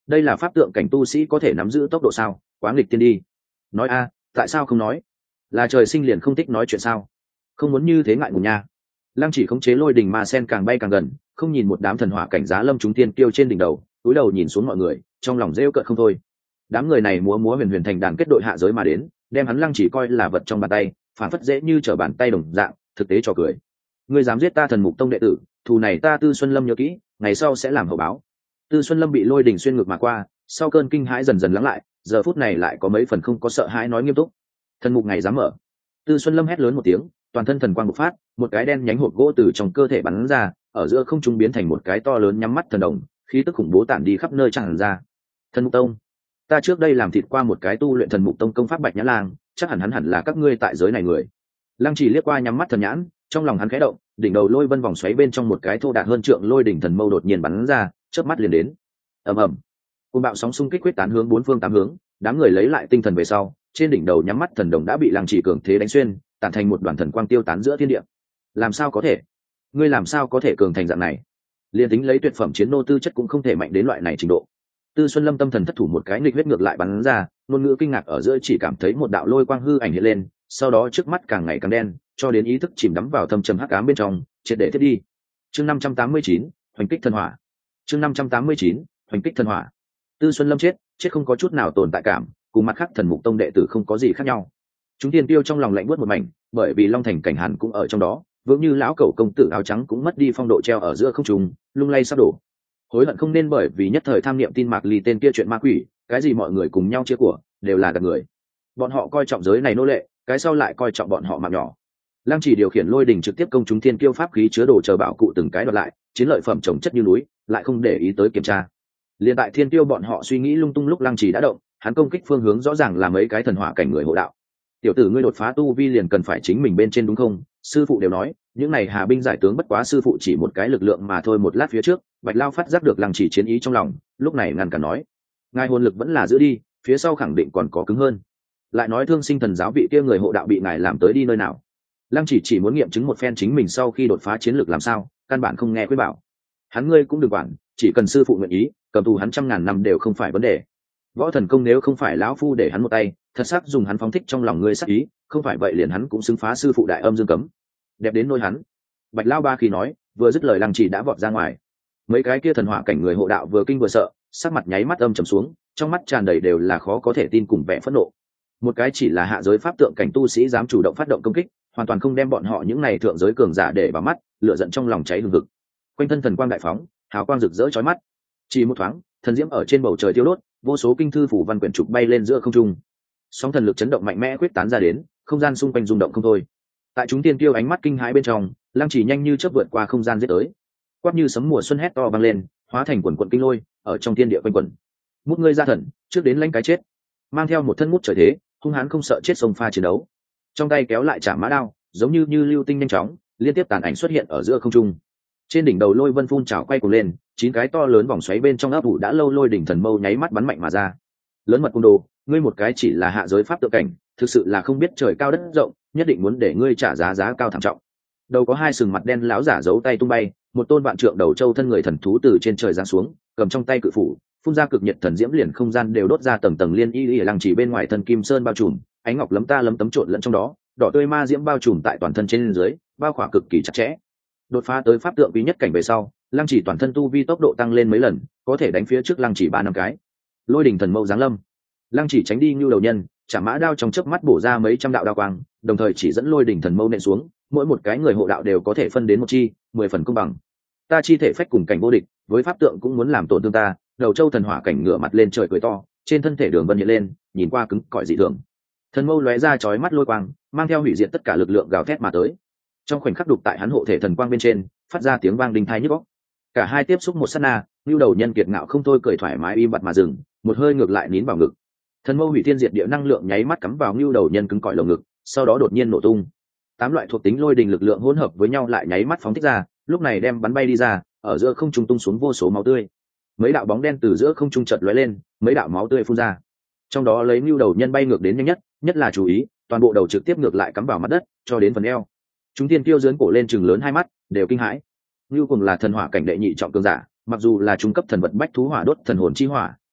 đây là pháp tượng cảnh tu sĩ có thể nắm giữ tốc độ sao? Quá nghịch tiên đi. Nói a, tại sao không nói? Là trời sinh liền không thích nói chuyện sao? Không muốn như thế ngại ngùng nha. Lăng Chỉ khống chế lôi đình ma sen càng bay càng gần, không nhìn một đám thần hỏa cảnh giá lâm chúng tiên tiêu trên đỉnh đầu, cúi đầu nhìn xuống mọi người, trong lòng rêu cợt không thôi. Đám người này múa múa huyền huyền thành đàn kết đội hạ giới mà đến, đem hắn Lăng Chỉ coi là vật trong bàn tay, phản phất dễ như trở bàn tay đồng dạng, thực tế trò cười. Ngươi dám giết ta Thần Mục Tông đệ tử, thù này ta Tư Xuân Lâm nhớ kỹ, ngày sau sẽ làm hậu báo. Tư Xuân Lâm bị lôi đình xuyên ngược mà qua, sau cơn kinh hãi dần dần lắng lại, giờ phút này lại có mấy phần không có sợ hãi nói nghiêm túc. Thần mục ngày dám mở. Tư Xuân Lâm hét lớn một tiếng, toàn thân thần quang bộc phát, một cái đen nhánh hộp gỗ từ trong cơ thể bắn ra, ở giữa không trung biến thành một cái to lớn nhắm mắt thần đồng, khí tức khủng bố tản đi khắp nơi tràn ra. Thần Mục Tông, ta trước đây làm thịt qua một cái tu luyện Thần Mục Tông công pháp Bạch Nhã Lang, chắc hẳn hắn hẳn là các ngươi tại giới này người. Lăng Chỉ liếc qua nhắm mắt thần nhãn, trong lòng hắn khẽ động, đỉnh đầu lôi vân vòng xoáy bên trong một cái thô đạt hơn trượng lôi đỉnh thần mâu đột nhiên bắn ra, chớp mắt liền đến. Ầm ầm, cơn bạo sóng xung kích quyết tán hướng bốn phương tám hướng, đám người lấy lại tinh thần về sau, trên đỉnh đầu nhắm mắt thần đồng đã bị Lăng Chỉ cường thế đánh xuyên, tản thành một đoàn thần quang tiêu tán giữa thiên địa. Làm sao có thể? Ngươi làm sao có thể cường thành dạng này? Liên tính lấy tuyệt phẩm chiến nô tư chất cũng không thể mạnh đến loại này trình độ. Tư Xuân Lâm tâm thần thất thủ một cái nghịch huyết ngược lại bắn ra, ngôn ngữ kinh ngạc ở giữa chỉ cảm thấy một đạo lôi quang hư ảnh hiện lên, sau đó trước mắt càng ngày càng đen, cho đến ý thức chìm đắm vào thâm trầm hắc ám bên trong, triệt để thiết đi. Chương năm trăm tám mươi chín, hoành kích thần hỏa. Chương năm trăm tám mươi chín, hoành kích thần hỏa. Tư Xuân Lâm chết, chết không có chút nào tồn tại cảm, cùng mặt khác Thần Mục Tông đệ tử không có gì khác nhau. Chúng tiên tiêu trong lòng lạnh buốt một mảnh, bởi vì Long Thành cảnh Hàn cũng ở trong đó, vững như lão cẩu công tử áo trắng cũng mất đi phong độ treo ở giữa không trung, lung lay sắp đổ. Hối hận không nên bởi vì nhất thời tham niệm tin Mạc Ly tên kia chuyện ma quỷ, cái gì mọi người cùng nhau chia của, đều là gạt người. Bọn họ coi trọng giới này nô lệ, cái sau lại coi trọng bọn họ mạng nhỏ. Lăng Chỉ điều khiển lôi đình trực tiếp công chúng thiên kiêu pháp khí chứa đồ chờ bảo cụ từng cái đoạt lại, chiến lợi phẩm chồng chất như núi, lại không để ý tới kiểm tra. Liên tại thiên kiêu bọn họ suy nghĩ lung tung lúc Lăng Chỉ đã động, hắn công kích phương hướng rõ ràng là mấy cái thần hỏa cảnh người hộ đạo. Tiểu tử ngươi đột phá tu vi liền cần phải chính mình bên trên đúng không? Sư phụ đều nói, những này hà binh giải tướng bất quá sư phụ chỉ một cái lực lượng mà thôi. Một lát phía trước, Bạch Lao phát giác được Lăng Chỉ chiến ý trong lòng, lúc này ngăn cản nói, ngài hồn lực vẫn là giữ đi, phía sau khẳng định còn có cứng hơn. Lại nói Thương Sinh thần giáo vị kia người hộ đạo bị ngài làm tới đi nơi nào? Lăng Chỉ chỉ muốn nghiệm chứng một phen chính mình sau khi đột phá chiến lược làm sao, căn bản không nghe khuyên bảo. Hắn ngươi cũng đừng quản, chỉ cần sư phụ nguyện ý, cầm tù hắn trăm ngàn năm đều không phải vấn đề. Võ thần công nếu không phải lão phu để hắn một tay, thật sắc dùng hắn phóng thích trong lòng ngươi sắc ý, không phải vậy liền hắn cũng xứng phá sư phụ đại âm dương cấm. Đẹp đến nôi hắn. Bạch Lao ba khi nói, vừa dứt lời Lăng Chỉ đã vọt ra ngoài. Mấy cái kia thần hỏa cảnh người hộ đạo vừa kinh vừa sợ, sắc mặt nháy mắt âm trầm xuống, trong mắt tràn đầy đều là khó có thể tin cùng vẻ phẫn nộ. Một cái chỉ là hạ giới pháp tượng cảnh tu sĩ dám chủ động phát động công kích, hoàn toàn không đem bọn họ những này thượng giới cường giả để vào mắt, lửa giận trong lòng cháy hừng hực. Quanh thân thần quang đại phóng, hào quang rực rỡ chói mắt. Chỉ một thoáng, thần diễm ở trên bầu trời thiêu đốt, vô số kinh thư phủ văn quyển trục bay lên giữa không trung. Sóng thần lực chấn động mạnh mẽ quyết tán ra đến, không gian xung quanh rung động không thôi. Tại chúng tiên tiêu ánh mắt kinh hãi bên trong, Lăng Chỉ nhanh như chớp vượt qua không gian giết tới. Quát như sấm mùa xuân hét to vang lên, hóa thành quần quần kinh lôi, ở trong thiên địa quanh quẩn. Mút ngươi ra thần, trước đến lãnh cái chết. Mang theo một thân mút trời thế, hung hãn không sợ chết sông pha chiến đấu. Trong tay kéo lại chạm mã đao, giống như như lưu tinh nhanh chóng, liên tiếp tàn ảnh xuất hiện ở giữa không trung. Trên đỉnh đầu lôi vân phun trào quay cuồng lên, chín cái to lớn vòng xoáy bên trong ấp ủ đã lâu lôi đỉnh thần mâu nháy mắt bắn mạnh mà ra. Lớn mật cung đồ, ngươi một cái chỉ là hạ giới pháp tự cảnh, thực sự là không biết trời cao đất rộng, nhất định muốn để ngươi trả giá giá cao thảm trọng. Đầu có hai sừng mặt đen lão giả giấu tay tung bay, một tôn vạn trượng đầu châu thân người thần thú từ trên trời giáng xuống, cầm trong tay cự phủ, phun ra cực nhiệt thần diễm liền không gian đều đốt ra tầng tầng liên y y Lăng Chỉ bên ngoài thân kim sơn bao trùm, ánh ngọc lấm ta lấm tấm trộn lẫn trong đó, đỏ tươi ma diễm bao trùm tại toàn thân trên dưới, bao khỏa cực kỳ chặt chẽ. Đột phá tới pháp tượng quý nhất cảnh về sau, Lăng Chỉ toàn thân tu vi tốc độ tăng lên mấy lần, có thể đánh phía trước Lăng Chỉ ba năm cái. Lôi đỉnh thần mâu giáng lâm, Lăng Chỉ tránh đi như đầu nhân, chả mã đao trong chớp mắt bổ ra mấy trăm đạo đao quang, đồng thời chỉ dẫn lôi đỉnh thần mâu nện xuống, mỗi một cái người hộ đạo đều có thể phân đến một chi, mười phần công bằng. Ta chi thể phách cùng cảnh vô địch, với pháp tượng cũng muốn làm tổn thương ta. Đầu châu thần hỏa cảnh ngửa mặt lên trời cười to, trên thân thể đường vân hiện lên, nhìn qua cứng cỏi dị thường. Thần mâu lóe ra chói mắt lôi quang, mang theo hủy diệt tất cả lực lượng gào thét mà tới. Trong khoảnh khắc đục tại hắn hộ thể thần quang bên trên, phát ra tiếng vang đinh tai nhức óc. Cả hai tiếp xúc một sát na, Nưu đầu nhân kiệt ngạo không thôi cười thoải mái im bặt mà dừng, một hơi ngược lại nín vào ngực. Thần mâu hủy thiên diệt địa năng lượng nháy mắt cắm vào Nưu đầu nhân cứng cỏi lồng ngực, sau đó đột nhiên nổ tung. Tám loại thuộc tính lôi đình lực lượng hỗn hợp với nhau lại nháy mắt phóng thích ra, lúc này đem bắn bay đi ra, ở giữa không trung tung xuống vô số máu tươi. Mấy đạo bóng đen từ giữa không trung chợt lóe lên, mấy đạo máu tươi phun ra. Trong đó lấy Nưu đầu nhân bay ngược đến nhanh nhất, nhất là chú ý, toàn bộ đầu trực tiếp ngược lại cắm vào mặt đất, cho đến phần eo. Chúng tiên tiêu giớn cổ lên trừng lớn hai mắt, đều kinh hãi. Nưu cùng là thần hỏa cảnh đệ nhị trọng cường giả, mặc dù là trung cấp thần vật bách thú hỏa đốt thần hồn chi hỏa,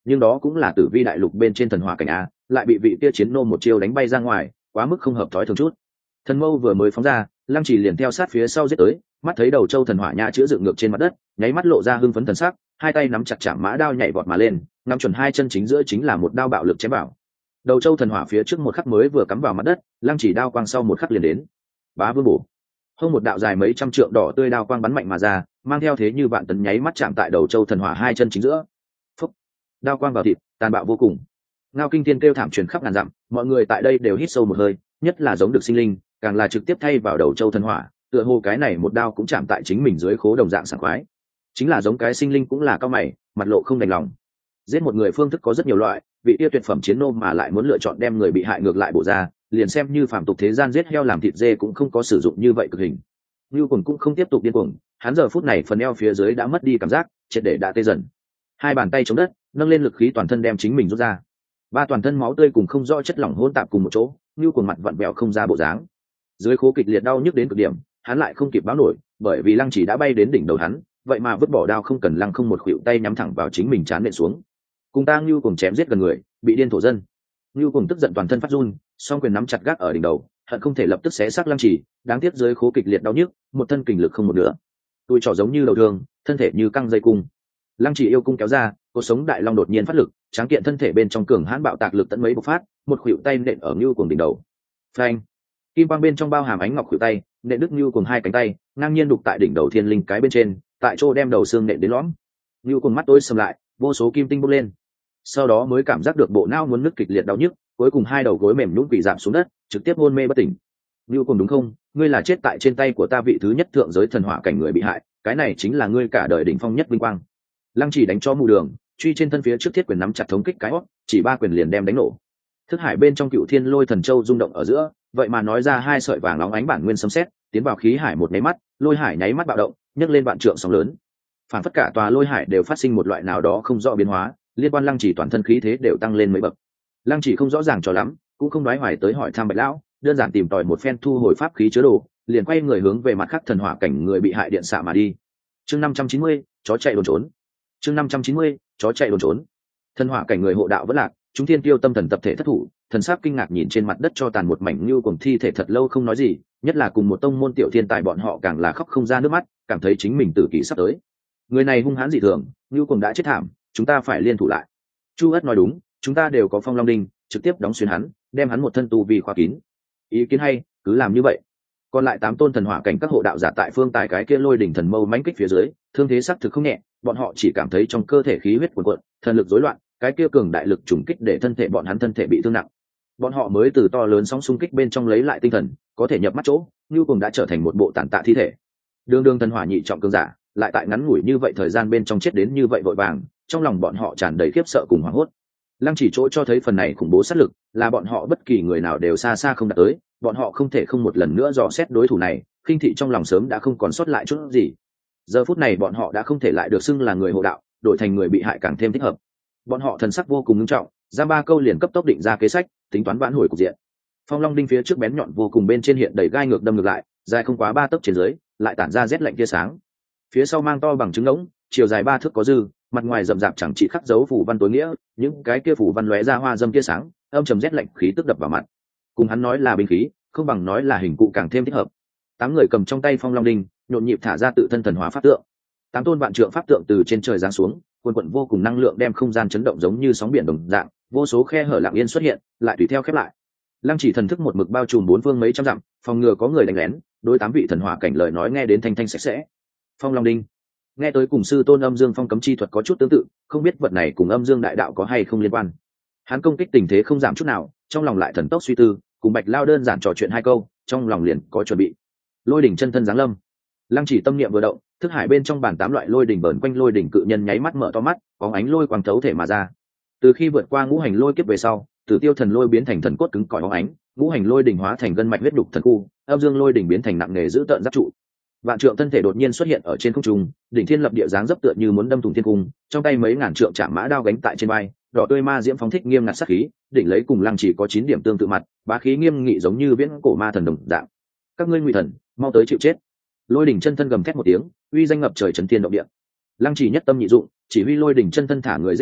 nhưng đó cũng là tử vi đại lục bên trên thần hỏa cảnh a, lại bị vị kia chiến nô một chiêu đánh bay ra ngoài, quá mức không hợp thói thường chút. Thần mâu vừa mới phóng ra, Lăng Chỉ liền theo sát phía sau giết tới, mắt thấy đầu châu thần hỏa nhã chữa dựng ngược trên mặt đất, nháy mắt lộ ra hưng phấn thần sắc, hai tay nắm chặt chạm mã đao nhảy vọt mà lên, ngắm chuẩn hai chân chính giữa chính là một đao bạo lực chém vào. Đầu châu thần hỏa phía trước một khắc mới vừa cắm vào mặt đất, Lăng Chỉ đao quang sau một khắc liền đến. Bá vương bổ. Hông một đạo dài mấy trăm trượng đỏ tươi đao quang bắn mạnh mà ra, mang theo thế như vạn tấn nháy mắt chạm tại đầu châu thần hỏa hai chân chính giữa. Phúc. Đao quang vào thịt, tàn bạo vô cùng. Ngao kinh thiên kêu thảm truyền khắp ngàn dặm, mọi người tại đây đều hít sâu một hơi, nhất là giống được sinh linh, càng là trực tiếp thay vào đầu châu thần hỏa, tựa hồ cái này một đao cũng chạm tại chính mình dưới khố đồng dạng sảng khoái. Chính là giống cái sinh linh cũng là cao mày, mặt lộ không đành lòng. Giết một người phương thức có rất nhiều loại, vị yêu tuyệt phẩm chiến nô mà lại muốn lựa chọn đem người bị hại ngược lại bổ ra, liền xem như phàm tục thế gian giết heo làm thịt dê cũng không có sử dụng như vậy cực hình. Nưu Cuồng cũng không tiếp tục điên cuồng, hắn giờ phút này phần eo phía dưới đã mất đi cảm giác, triệt để đã tê dần. Hai bàn tay chống đất, nâng lên lực khí toàn thân đem chính mình rút ra. Ba toàn thân máu tươi cùng không rõ chất lỏng hỗn tạp cùng một chỗ, Nưu Cuồng mặt vặn vẹo không ra bộ dáng. Dưới khố kịch liệt đau nhức đến cực điểm, hắn lại không kịp báo nổi, bởi vì Lăng Chỉ đã bay đến đỉnh đầu hắn, vậy mà vứt bỏ đao không cần lăng không một khuỷu tay nhắm thẳng vào chính mình chán nện xuống. Cùng ta Nưu Cuồng chém giết gần người, bị điên thổ dân. Nưu Cuồng tức giận toàn thân phát run, song quyền nắm chặt gác ở đỉnh đầu, hận không thể lập tức xé xác Lăng Chỉ, đáng tiếc dưới khố kịch liệt đau nhức, một thân kình lực không một nữa. Tôi trỏ giống như đầu thương, thân thể như căng dây cung. Lăng Chỉ yêu cung kéo ra, cột sống đại long đột nhiên phát lực, tráng kiện thân thể bên trong cường hãn bạo tạc lực tận mấy bộc phát, một khuỷu tay nện ở Nưu Cuồng đỉnh đầu. Phanh! Kim quang bên trong bao hàm ánh ngọc khuỷu tay, nện đứt Nưu Cuồng hai cánh tay, ngang nhiên đục tại đỉnh đầu thiên linh cái bên trên, tại chỗ đem đầu xương nện đến lõm. Nưu Cuồng mắt tối sầm lại, vô số kim tinh bốc lên. Sau đó mới cảm giác được bộ não muốn nứt kịch liệt đau nhức, cuối cùng hai đầu gối mềm nhũn quỳ giảm xuống đất, trực tiếp hôn mê bất tỉnh. Nưu Cuồng đúng không? Ngươi là chết tại trên tay của ta vị thứ nhất thượng giới thần hỏa cảnh người bị hại, cái này chính là ngươi cả đời đỉnh phong nhất vinh quang. Lăng Chỉ đánh cho mù đường, truy trên thân phía trước thiết quyền nắm chặt thống kích cái hót, chỉ ba quyền liền đem đánh nổ. Thức hải bên trong Cựu Thiên Lôi Thần Châu rung động ở giữa, vậy mà nói ra hai sợi vàng óng ánh bản nguyên sấm sét, tiến vào khí hải một nháy mắt, lôi hải nháy mắt bạo động, nhấc lên vạn trượng sóng lớn. Phản phất cả tòa lôi hải đều phát sinh một loại nào đó không rõ biến hóa, liên quan Lăng Chỉ toàn thân khí thế đều tăng lên mấy bậc. Lăng Chỉ không rõ ràng cho lắm, cũng không nói hoài tới hỏi thăm Bạch lão, đơn giản tìm tòi một phen thu hồi pháp khí chứa đồ, liền quay người hướng về mặt khác thần hỏa cảnh người bị hại điện xạ mà đi. Chương năm trăm chín mươi, chó chạy đồn trốn. Chương năm trăm chín mươi, chó chạy đồn trốn. Thần hỏa cảnh người hộ đạo vẫn lạc, chúng thiên tiêu tâm thần tập thể thất thủ, thần sắc kinh ngạc nhìn trên mặt đất cho tàn một mảnh như cùng thi thể thật lâu không nói gì, nhất là cùng một tông môn tiểu thiên tài bọn họ càng là khóc không ra nước mắt, cảm thấy chính mình tử kỳ sắp tới. Người này hung hãn dị thường, như cùng đã chết thảm, chúng ta phải liên thủ lại. Chu Ất nói đúng, chúng ta đều có Phong Long Đinh, trực tiếp đóng xuyên hắn, đem hắn một thân tu vi khóa kín. Ý kiến hay, cứ làm như vậy. Còn lại tám tôn thần hỏa cảnh các hộ đạo giả tại phương tài cái kia lôi đỉnh thần mâu mãnh kích phía dưới, thương thế xác thực không nhẹ, bọn họ chỉ cảm thấy trong cơ thể khí huyết cuồn cuộn, thần lực rối loạn, cái kia cường đại lực trùng kích để thân thể bọn hắn thân thể bị thương nặng. Bọn họ mới từ to lớn sóng xung kích bên trong lấy lại tinh thần, có thể nhập mắt chỗ, như cùng đã trở thành một bộ tàn tạ thi thể. Đường đường thần hỏa nhị trọng cường giả, lại tại ngắn ngủi như vậy thời gian bên trong chết đến như vậy vội vàng, trong lòng bọn họ tràn đầy khiếp sợ cùng hoảng hốt. Lăng Chỉ chỗ cho thấy phần này khủng bố sát lực, là bọn họ bất kỳ người nào đều xa xa không đạt tới, bọn họ không thể không một lần nữa dò xét đối thủ này, khinh thị trong lòng sớm đã không còn sót lại chút gì. Giờ phút này bọn họ đã không thể lại được xưng là người hộ đạo, đổi thành người bị hại càng thêm thích hợp. Bọn họ thần sắc vô cùng nghiêm trọng, ra ba câu liền cấp tốc định ra kế sách, tính toán vãn hồi cục diện. Phong Long Đinh phía trước bén nhọn vô cùng bên trên hiện đầy gai ngược đâm ngược lại, dài không quá ba tấc trên dưới, lại tản ra rét lạnh tia sáng. Phía sau mang to bằng trứng ngỗng, chiều dài ba thước có dư, mặt ngoài rậm rạp chẳng chỉ khắc dấu phủ văn tối nghĩa, những cái kia phủ văn lóe ra hoa dâm tia sáng, âm trầm rét lạnh khí tức đập vào mặt. Cùng hắn nói là binh khí, không bằng nói là hình cụ càng thêm thích hợp. Tám người cầm trong tay Phong Long Đinh, nhộn nhịp thả ra tự thân thần hóa pháp tượng. Tám tôn vạn trượng pháp tượng từ trên trời giáng xuống, cuồn cuộn vô cùng năng lượng đem không gian chấn động giống như sóng biển đồng dạng, vô số khe hở lặng yên xuất hiện, lại tùy theo khép lại. Lăng Chỉ thần thức một mực bao trùm bốn phương mấy trăm dặm, phòng ngừa có người đánh lén, đối tám vị thần hỏa cảnh lời nói nghe đến thanh thanh sạch sẽ. Phong Long Đinh, nghe tới cùng sư tôn Âm Dương Phong cấm chi thuật có chút tương tự, không biết vật này cùng Âm Dương đại đạo có hay không liên quan. Hắn công kích tình thế không giảm chút nào, trong lòng lại thần tốc suy tư, cùng Bạch Lao đơn giản trò chuyện hai câu, trong lòng liền có chuẩn bị. Lôi đỉnh chân thân giáng lâm. Lăng Chỉ tâm niệm vừa động, thức hải bên trong bản tám loại lôi đỉnh bờn quanh lôi đỉnh cự nhân nháy mắt mở to mắt, bóng ánh lôi quang thấu thể mà ra. Từ khi vượt qua ngũ hành lôi kiếp về sau, Tử Tiêu thần lôi biến thành thần cốt cứng cỏi bóng ánh, ngũ hành lôi đỉnh hóa thành gân mạch huyết đục thần khu, Âm Dương lôi đỉnh biến thành nặng nghề giữ tợn giáp trụ. Vạn trượng thân thể đột nhiên xuất hiện ở trên không trung, đỉnh thiên lập địa dáng dấp tựa như muốn đâm thủng thiên cung, trong tay mấy ngàn trượng chạm mã đao gánh tại trên vai, đỏ tươi ma diễm phóng thích nghiêm ngặt sát khí, đỉnh lấy cùng Lăng Chỉ có chín điểm tương tự mặt, bá khí nghiêm nghị giống như viễn cổ ma thần đồng dạng. Các ngươi ngụy thần, mau tới chịu chết. Lôi đỉnh chân thân gầm thét một tiếng, uy danh ngập trời chấn thiên động địa. Lăng Chỉ nhất tâm nhị dụng, chỉ huy lôi đỉnh chân thân thả người giết tới,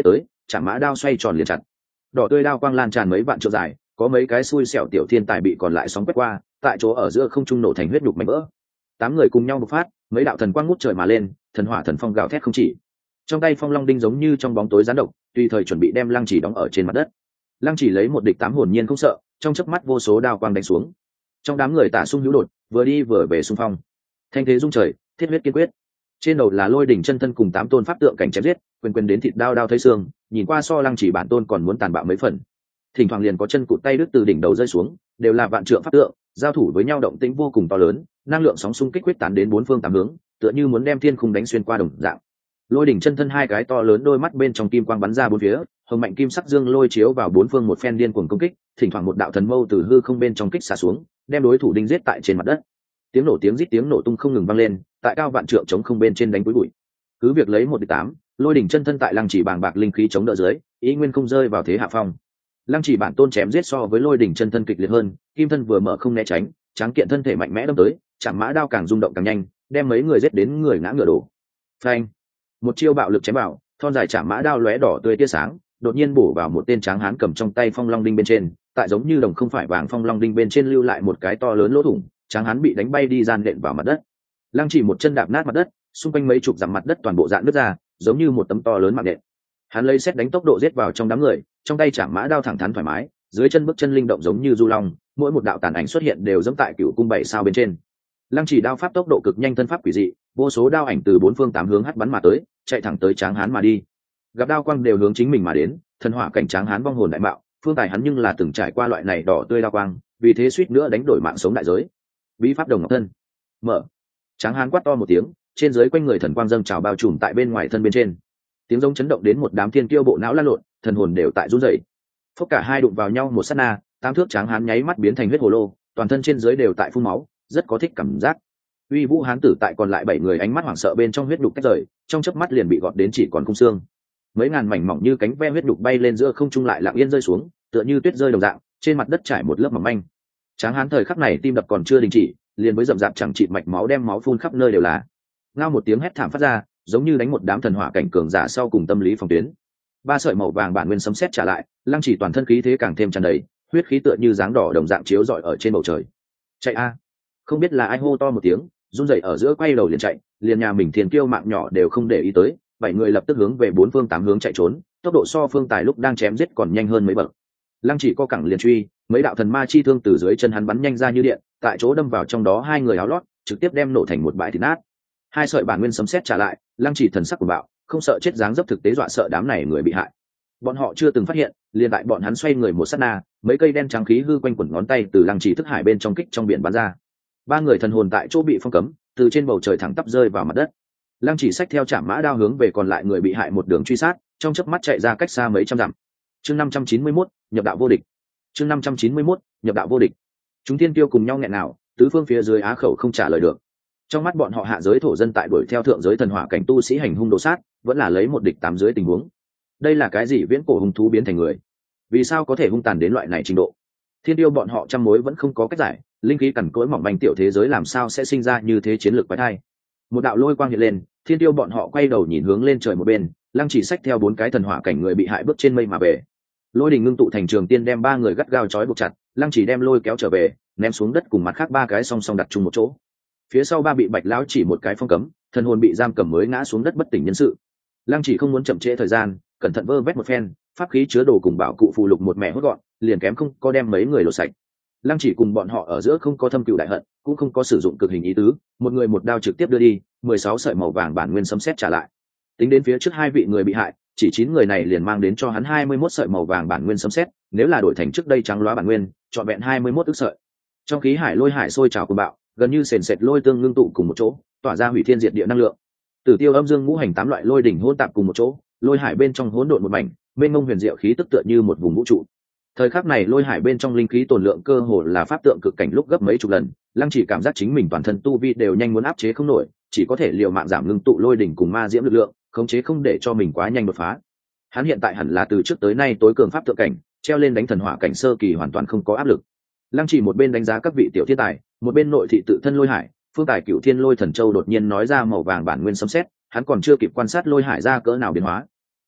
chạm mã đao xoay tròn liền chặt. Đỏ tươi đao quang lan tràn mấy vạn trượng dài, có mấy cái xui xẻo tiểu thiên tài bị còn lại sóng quét qua, tại chỗ ở giữa không trung nổ thành huyết nhục mảnh vỡ. Tám người cùng nhau bộc phát, mấy đạo thần quang ngút trời mà lên, thần hỏa thần phong gào thét không chỉ. Trong tay phong long đinh giống như trong bóng tối gián độc, tùy thời chuẩn bị đem Lăng Chỉ đóng ở trên mặt đất. Lăng Chỉ lấy một địch tám hồn nhiên không sợ, trong chớp mắt vô số đao quang đánh xuống. Trong đám người Tả Sung hữu đột, vừa đi vừa về xung phong. Thanh thế rung trời, thiết huyết kiên quyết. Trên đầu là Lôi Đỉnh chân thân cùng tám tôn pháp tượng cảnh chém giết, quyền quyền đến thịt đao đao thấy xương, nhìn qua so Lăng Chỉ bản tôn còn muốn tàn bạo mấy phần. Thỉnh thoảng liền có chân cụt tay đứt từ đỉnh đầu rơi xuống, đều là vạn trượng pháp tượng, giao thủ với nhau động tĩnh vô cùng to lớn, năng lượng sóng xung kích quyết tán đến bốn phương tám hướng, tựa như muốn đem thiên khung đánh xuyên qua đồng dạng. Lôi Đỉnh chân thân hai cái to lớn đôi mắt bên trong kim quang bắn ra bốn phía, hồng mạnh kim sắc dương lôi chiếu vào bốn phương một phen điên cuồng công kích, thỉnh thoảng một đạo thần mâu từ hư không bên trong kích xả xuống, đem đối thủ đinh giết tại trên mặt đất. Tiếng nổ tiếng rít tiếng nổ tung không ngừng vang lên, tại cao vạn trượng chống không bên trên đánh cuối bụi. Cứ việc lấy một địch tám, Lôi Đỉnh chân thân tại Lăng Chỉ bàng bạc linh khí chống đỡ dưới, ý nguyên không rơi vào thế hạ phong. Lăng Chỉ bản tôn chém giết so với Lôi Đỉnh chân thân kịch liệt hơn, kim thân vừa mở không né tránh, tráng kiện thân thể mạnh mẽ đâm tới, chạm mã đao càng rung động càng nhanh, đem mấy người giết đến người ngã ngựa đổ. Phanh! Một chiêu bạo lực chém vào, thon dài chạm mã đao lóe đỏ tươi tia sáng, đột nhiên bổ vào một tên tráng hán cầm trong tay phong long đinh bên trên, tại giống như đồng không phải vàng phong long đinh bên trên lưu lại một cái to lớn lỗ thủng, tráng hán bị đánh bay đi gian nện vào mặt đất. Lăng Chỉ một chân đạp nát mặt đất, xung quanh mấy chục dặm mặt đất toàn bộ dạn nứt ra, giống như một tấm to lớn mạng nện. Hắn lấy xét đánh tốc độ giết vào trong đám người, trong tay chạm mã đao thẳng thắn thoải mái, dưới chân bước chân linh động giống như du long, mỗi một đạo tàn ảnh xuất hiện đều giống tại cựu cung bảy sao bên trên. Lăng Chỉ đao pháp tốc độ cực nhanh, thân pháp quỷ dị, vô số đao ảnh từ bốn phương tám hướng hất bắn mà tới, chạy thẳng tới tráng hán mà đi. Gặp đao quang đều hướng chính mình mà đến, thần hỏa cảnh tráng hán vong hồn đại mạo, phương tài hắn nhưng là từng trải qua loại này đỏ tươi đao quang, vì thế suýt nữa đánh đổi mạng sống đại giới. Bí pháp đồng ngọc thân. Mở. Tráng hán quát to một tiếng, trên dưới quanh người thần quang dâng trào bao trùm tại bên ngoài thân bên trên. Tiếng giống chấn động đến một đám thiên kiêu bộ não lăn lộn, thần hồn đều tại run rẩy. Phốc cả hai đụng vào nhau một sát na, tám thước tráng hán nháy mắt biến thành huyết hồ lô, toàn thân trên dưới đều tại phun máu, rất có thích cảm giác. Uy vũ hán tử tại còn lại bảy người ánh mắt hoảng sợ bên trong huyết đục tách rời, trong chớp mắt liền bị gọt đến chỉ còn khung xương. Mấy ngàn mảnh mỏng như cánh ve huyết đục bay lên giữa không trung lại lặng yên rơi xuống, tựa như tuyết rơi đồng dạng, trên mặt đất trải một lớp mỏng manh. Tráng hán thời khắc này tim đập còn chưa đình chỉ, liền với rậm rạp chẳng chịt mạch máu đem máu phun khắp nơi đều là. Ngao một tiếng hét thảm phát ra, giống như đánh một đám thần hỏa cảnh cường giả sau cùng tâm lý phòng tuyến. Ba sợi màu vàng bản nguyên sấm sét trả lại, Lăng Chỉ toàn thân khí thế càng thêm tràn đầy, huyết khí tựa như dáng đỏ đồng dạng chiếu rọi ở trên bầu trời. Chạy a! Không biết là ai hô to một tiếng, run rẩy ở giữa quay đầu liền chạy, liền nhà mình thiên kiêu mạng nhỏ đều không để ý tới, bảy người lập tức hướng về bốn phương tám hướng chạy trốn, tốc độ so phương tài lúc đang chém giết còn nhanh hơn mấy bậc. Lăng Chỉ co cẳng liền truy, mấy đạo thần ma chi thương từ dưới chân hắn bắn nhanh ra như điện, tại chỗ đâm vào trong đó hai người áo lót, trực tiếp đem nổ thành một bãi thịt nát. Hai sợi bản nguyên sấm sét trả lại, Lăng Chỉ thần sắc của bạo, không sợ chết dáng dấp thực tế dọa sợ đám này người bị hại. Bọn họ chưa từng phát hiện, liền tại bọn hắn xoay người một sát na, mấy cây đen trắng khí hư quanh quẩn ngón tay từ Lăng Chỉ thức hải bên trong kích trong biển bắn ra. Ba người thần hồn tại chỗ bị phong cấm, từ trên bầu trời thẳng tắp rơi vào mặt đất. Lăng Chỉ xách theo chạm mã đao hướng về còn lại người bị hại một đường truy sát, trong chớp mắt chạy ra cách xa mấy trăm dặm. Chương năm trăm chín mươi mốt, nhập đạo vô địch. Chương năm trăm chín mươi mốt, nhập đạo vô địch. Chúng tiên tiêu cùng nhau nghẹn nào, tứ phương phía dưới á khẩu không trả lời được. Trong mắt bọn họ hạ giới thổ dân tại đuổi theo thượng giới thần hỏa cảnh tu sĩ hành hung đồ sát, vẫn là lấy một địch tám dưới tình huống. Đây là cái gì viễn cổ hung thú biến thành người? Vì sao có thể hung tàn đến loại này trình độ? Thiên tiêu bọn họ trăm mối vẫn không có cách giải, linh khí cằn cỗi mỏng manh tiểu thế giới làm sao sẽ sinh ra như thế chiến lược quái thai? Một đạo lôi quang hiện lên, thiên tiêu bọn họ quay đầu nhìn hướng lên trời một bên, Lăng Chỉ xách theo bốn cái thần hỏa cảnh người bị hại bước trên mây mà về. Lôi đình ngưng tụ thành trường tiên đem ba người gắt gao trói buộc chặt, Lăng Chỉ đem lôi kéo trở về, ném xuống đất cùng mặt khác ba cái song song đặt chung một chỗ. Phía sau ba bị Bạch lão chỉ một cái phong cấm, thần hồn bị giam cầm mới ngã xuống đất bất tỉnh nhân sự. Lăng Chỉ không muốn chậm trễ thời gian, cẩn thận vơ vét một phen, pháp khí chứa đồ cùng bảo cụ phù lục một mẹ hốt gọn, liền kém không có đem mấy người lột sạch. Lăng Chỉ cùng bọn họ ở giữa không có thâm cừu đại hận, cũng không có sử dụng cực hình ý tứ, một người một đao trực tiếp đưa đi, mười sáu sợi màu vàng bản nguyên sấm sét trả lại. Tính đến phía trước hai vị người bị hại, chỉ chín người này liền mang đến cho hắn hai mươi mốt sợi màu vàng bản nguyên sấm sét, nếu là đổi thành trước đây trắng loá bản nguyên, trọn vẹn hai mươi mốt ức sợi. Trong khí hải lôi hải sôi trào cuồng bạo, gần như sền sệt lôi tương ngưng tụ cùng một chỗ, tỏa ra hủy thiên diệt địa năng lượng. Tử tiêu âm dương ngũ hành tám loại lôi đỉnh hỗn tạp cùng một chỗ, lôi hải bên trong hỗn độn một mảnh, mênh mông huyền diệu khí tức tựa như một vùng vũ trụ. Thời khắc này lôi hải bên trong linh khí tồn lượng cơ hồ là pháp tượng cực cảnh lúc gấp mấy chục lần, Lăng Chỉ cảm giác chính mình toàn thân tu vi đều nhanh muốn áp chế không nổi, chỉ có thể liều mạng giảm ngưng tụ lôi đỉnh cùng ma diễm lực lượng, khống chế không để cho mình quá nhanh đột phá. Hắn hiện tại hẳn là từ trước tới nay tối cường pháp tượng cảnh, treo lên đánh thần hỏa cảnh sơ kỳ hoàn toàn không có áp lực. Lăng Chỉ một bên đánh giá các vị tiểu thiên tài, một bên nội thị tự thân lôi hải, phương tài cửu thiên lôi thần châu đột nhiên nói ra màu vàng bản nguyên sấm sét, hắn còn chưa kịp quan sát lôi hải ra cỡ nào biến hóa.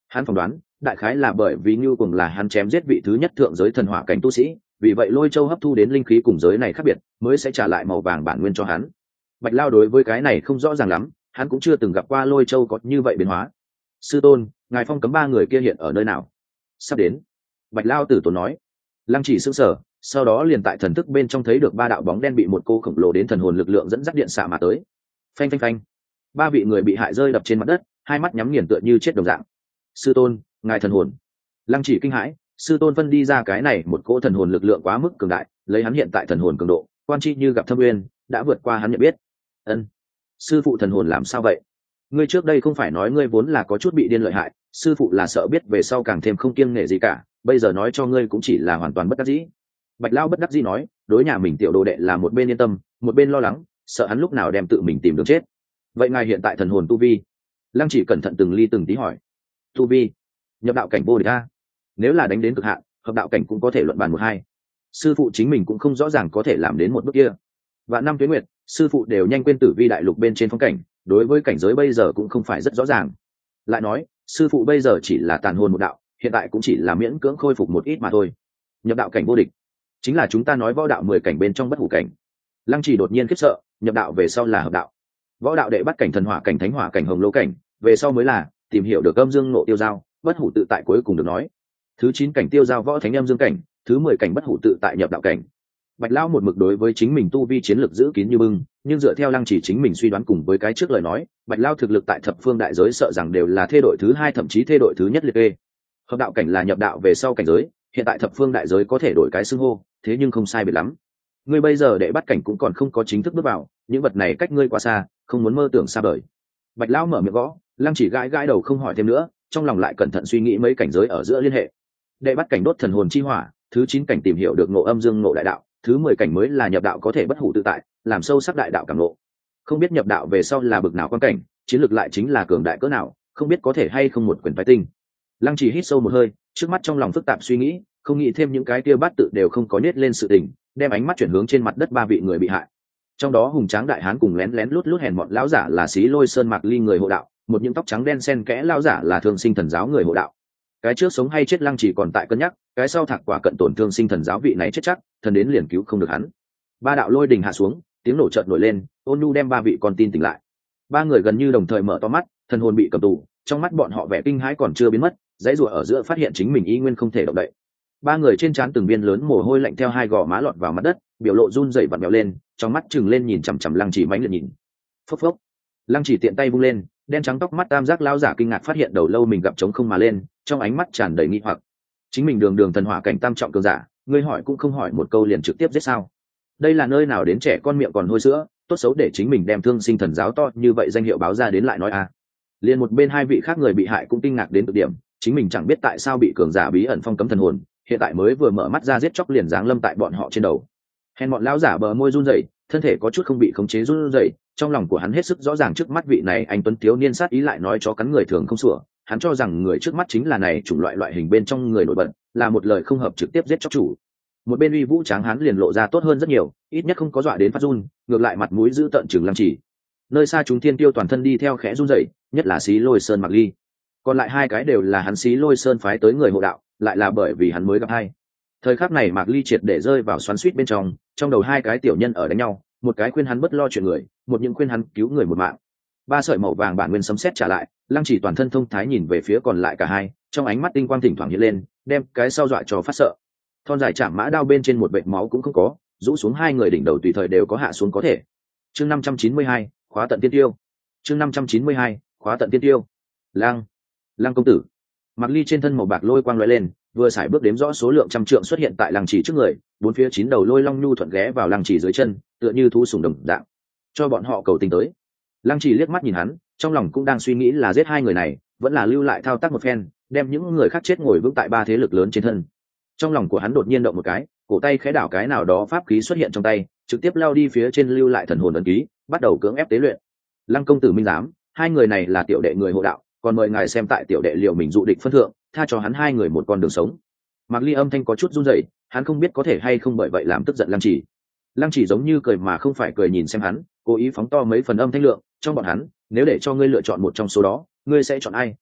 Hắn phỏng đoán đại khái là bởi vì Ngưu Cuồng là hắn chém giết vị thứ nhất thượng giới thần hỏa cảnh tu sĩ, vì vậy lôi châu hấp thu đến linh khí cùng giới này khác biệt, mới sẽ trả lại màu vàng bản nguyên cho hắn. Bạch Lao đối với cái này không rõ ràng lắm, hắn cũng chưa từng gặp qua lôi châu có như vậy biến hóa. Sư tôn, ngài phong cấm ba người kia hiện ở nơi nào? Sắp đến. Bạch Lao tử tốn nói. Lăng Chỉ sững sờ, sau đó liền tại thần thức bên trong thấy được ba đạo bóng đen bị một cô khổng lồ đến thần hồn lực lượng dẫn dắt điện xạ mà tới. Phanh phanh phanh. Ba vị người bị hại rơi đập trên mặt đất, hai mắt nhắm nghiền tựa như chết đồng dạng. Sư tôn, ngài thần hồn. Lăng Chỉ kinh hãi, sư tôn phân đi ra cái này một cỗ thần hồn lực lượng quá mức cường đại, lấy hắn hiện tại thần hồn cường độ, quan chi như gặp thâm uyên, đã vượt qua hắn nhận biết. Ân, sư phụ thần hồn làm sao vậy? Ngươi trước đây không phải nói ngươi vốn là có chút bị điên lợi hại, sư phụ là sợ biết về sau càng thêm không kiêng nể gì cả, bây giờ nói cho ngươi cũng chỉ là hoàn toàn bất đắc dĩ. Bạch Lao bất đắc dĩ nói, đối nhà mình tiểu đồ đệ là một bên yên tâm, một bên lo lắng, sợ hắn lúc nào đem tự mình tìm được chết. Vậy ngài hiện tại thần hồn tu vi? Lăng Chỉ cẩn thận từng ly từng tí hỏi. Tu vi? Nhập đạo cảnh vô địch a. Nếu là đánh đến cực hạn, hợp đạo cảnh cũng có thể luận bàn một hai. Sư phụ chính mình cũng không rõ ràng có thể làm đến một bước kia. Vạn năm tuế nguyệt, sư phụ đều nhanh quên tử vi đại lục bên trên phong cảnh, đối với cảnh giới bây giờ cũng không phải rất rõ ràng. Lại nói, sư phụ bây giờ chỉ là tàn hồn một đạo, hiện tại cũng chỉ là miễn cưỡng khôi phục một ít mà thôi. Nhập đạo cảnh vô địch, chính là chúng ta nói võ đạo mười cảnh bên trong bất hủ cảnh. Lăng Chỉ đột nhiên khiếp sợ, nhập đạo về sau là hợp đạo. Võ đạo đệ bắt cảnh thần hỏa cảnh thánh hỏa cảnh hồng lô cảnh, về sau mới là tìm hiểu được âm dương nộ tiêu giao, bất hủ tự tại cuối cùng được nói. Thứ chín cảnh tiêu giao võ thánh âm dương cảnh, thứ mười cảnh bất hủ tự tại nhập đạo cảnh. Bạch Lão một mực đối với chính mình tu vi chiến lược giữ kín như bưng, nhưng dựa theo Lăng Chỉ chính mình suy đoán cùng với cái trước lời nói, Bạch Lão thực lực tại thập phương đại giới sợ rằng đều là thê đội thứ hai thậm chí thê đội thứ nhất liệt kê. Hợp đạo cảnh là nhập đạo về sau cảnh giới, hiện tại thập phương đại giới có thể đổi cái xưng hô, thế nhưng không sai biệt lắm. Ngươi bây giờ đệ bắt cảnh cũng còn không có chính thức bước vào, những vật này cách ngươi quá xa, không muốn mơ tưởng xa vời. Bạch Lão mở miệng gõ, Lăng Chỉ gãi gãi đầu không hỏi thêm nữa, trong lòng lại cẩn thận suy nghĩ mấy cảnh giới ở giữa liên hệ. Đệ bắt cảnh đốt thần hồn chi hỏa, thứ chín cảnh tìm hiểu được ngộ âm dương ngộ đại đạo, thứ mười cảnh mới là nhập đạo có thể bất hủ tự tại, làm sâu sắc đại đạo cảm ngộ. Không biết nhập đạo về sau là bực nào quan cảnh, chiến lược lại chính là cường đại cỡ nào, không biết có thể hay không một quyền phái tinh. Lăng Chỉ hít sâu một hơi, trước mắt trong lòng phức tạp suy nghĩ, không nghĩ thêm những cái kia bát tự đều không có nết lên sự tình, đem ánh mắt chuyển hướng trên mặt đất ba vị người bị hại. Trong đó hùng tráng đại hán cùng lén lén lút lút hèn mọn lão giả là Xí Lôi Sơn Mạc Ly người hộ đạo, một những tóc trắng đen xen kẽ lão giả là Thương Sinh Thần giáo người hộ đạo. Cái trước sống hay chết Lăng Chỉ còn tại cân nhắc, cái sau thạc quả cận tổn Thương Sinh Thần giáo vị này chết chắc, thần đến liền cứu không được hắn. Ba đạo lôi đình hạ xuống, tiếng nổ chợt nổi lên, Ôn Nhu đem ba vị con tin tỉnh lại. Ba người gần như đồng thời mở to mắt, thần hồn bị cầm tù, trong mắt bọn họ vẻ kinh hãi còn chưa biến mất, dãy rủa ở giữa phát hiện chính mình y nguyên không thể động đậy. Ba người trên trán từng viên lớn mồ hôi lạnh theo hai gò má lọt vào mặt đất, biểu lộ run rẩy vặn vẹo lên, trong mắt trừng lên nhìn chằm chằm Lăng Chỉ mãnh liệt nhìn. Phốc phốc. Lăng Chỉ tiện tay vung lên, đen trắng tóc mắt tam giác lão giả kinh ngạc phát hiện đầu lâu mình gặp trống không mà lên, trong ánh mắt tràn đầy nghi hoặc. Chính mình đường đường thần hỏa cảnh tam trọng cường giả, ngươi hỏi cũng không hỏi một câu liền trực tiếp giết sao? Đây là nơi nào đến trẻ con miệng còn hôi sữa, tốt xấu để chính mình đem Thương Sinh Thần giáo to như vậy danh hiệu báo ra đến lại nói a. Liên một bên hai vị khác người bị hại cũng kinh ngạc đến cực điểm, chính mình chẳng biết tại sao bị cường giả bí ẩn phong cấm thần hồn, hiện tại mới vừa mở mắt ra giết chóc liền giáng lâm tại bọn họ trên đầu. Hèn bọn lão giả bờ môi run rẩy, thân thể có chút không bị khống chế run rẩy, trong lòng của hắn hết sức rõ ràng trước mắt vị này anh tuấn thiếu niên sát ý lại nói chó cắn người thường không sủa, hắn cho rằng người trước mắt chính là này chủng loại loại hình bên trong người nổi bật, là một lời không hợp trực tiếp giết chóc chủ. Một bên uy vũ tráng hắn liền lộ ra tốt hơn rất nhiều, ít nhất không có dọa đến phát run, ngược lại mặt mũi giữ tận trừng Lăng Chỉ. Nơi xa chúng thiên tiêu toàn thân đi theo khẽ run rẩy, nhất là Xí Lôi Sơn Mạc Ly. Còn lại hai cái đều là hắn Xí Lôi Sơn phái tới người hộ đạo, lại là bởi vì hắn mới gặp hai. Thời khắc này Mạc Ly triệt để rơi vào xoắn xuýt bên trong, trong đầu hai cái tiểu nhân ở đánh nhau, một cái khuyên hắn bất lo chuyện người, một những khuyên hắn cứu người một mạng. Ba sợi màu vàng bản nguyên sấm sét trả lại, Lăng Chỉ toàn thân thông thái nhìn về phía còn lại cả hai, trong ánh mắt tinh quang thỉnh thoảng hiện lên, đem cái sau dọa cho phát sợ. Thon dài chạm mã đao bên trên một vệt máu cũng không có, rũ xuống hai người đỉnh đầu tùy thời đều có hạ xuống có thể. Chương năm trăm chín mươi hai, khóa tận tiên tiêu. Chương năm trăm chín mươi hai, khóa tận tiên tiêu. Lăng, Lăng công tử. Mạc Ly trên thân màu bạc lôi quang lóe lên, vừa xài bước đếm rõ số lượng trăm trượng xuất hiện tại Lăng Chỉ trước người, bốn phía chín đầu lôi long nhu thuận ghé vào Lăng Chỉ dưới chân, tựa như thú sủng đồng dạng. Cho bọn họ cầu tình tới. Lăng Chỉ liếc mắt nhìn hắn, trong lòng cũng đang suy nghĩ là giết hai người này, vẫn là lưu lại thao tác một phen, đem những người khác chết ngồi vững tại ba thế lực lớn trên thân. Trong lòng của hắn đột nhiên động một cái, cổ tay khẽ đảo cái nào đó pháp khí xuất hiện trong tay, trực tiếp lao đi phía trên lưu lại thần hồn ấn ký, bắt đầu cưỡng ép tế luyện. Lăng công tử minh giám, hai người này là tiểu đệ người hộ đạo, còn mời ngài xem tại tiểu đệ liệu mình dụ địch phân thượng, tha cho hắn hai người một con đường sống. Mạc Ly âm thanh có chút run rẩy, hắn không biết có thể hay không bởi vậy làm tức giận Lăng Chỉ. Lăng Chỉ giống như cười mà không phải cười nhìn xem hắn, cố ý phóng to mấy phần âm thanh lượng, trong bọn hắn, nếu để cho ngươi lựa chọn một trong số đó, ngươi sẽ chọn ai?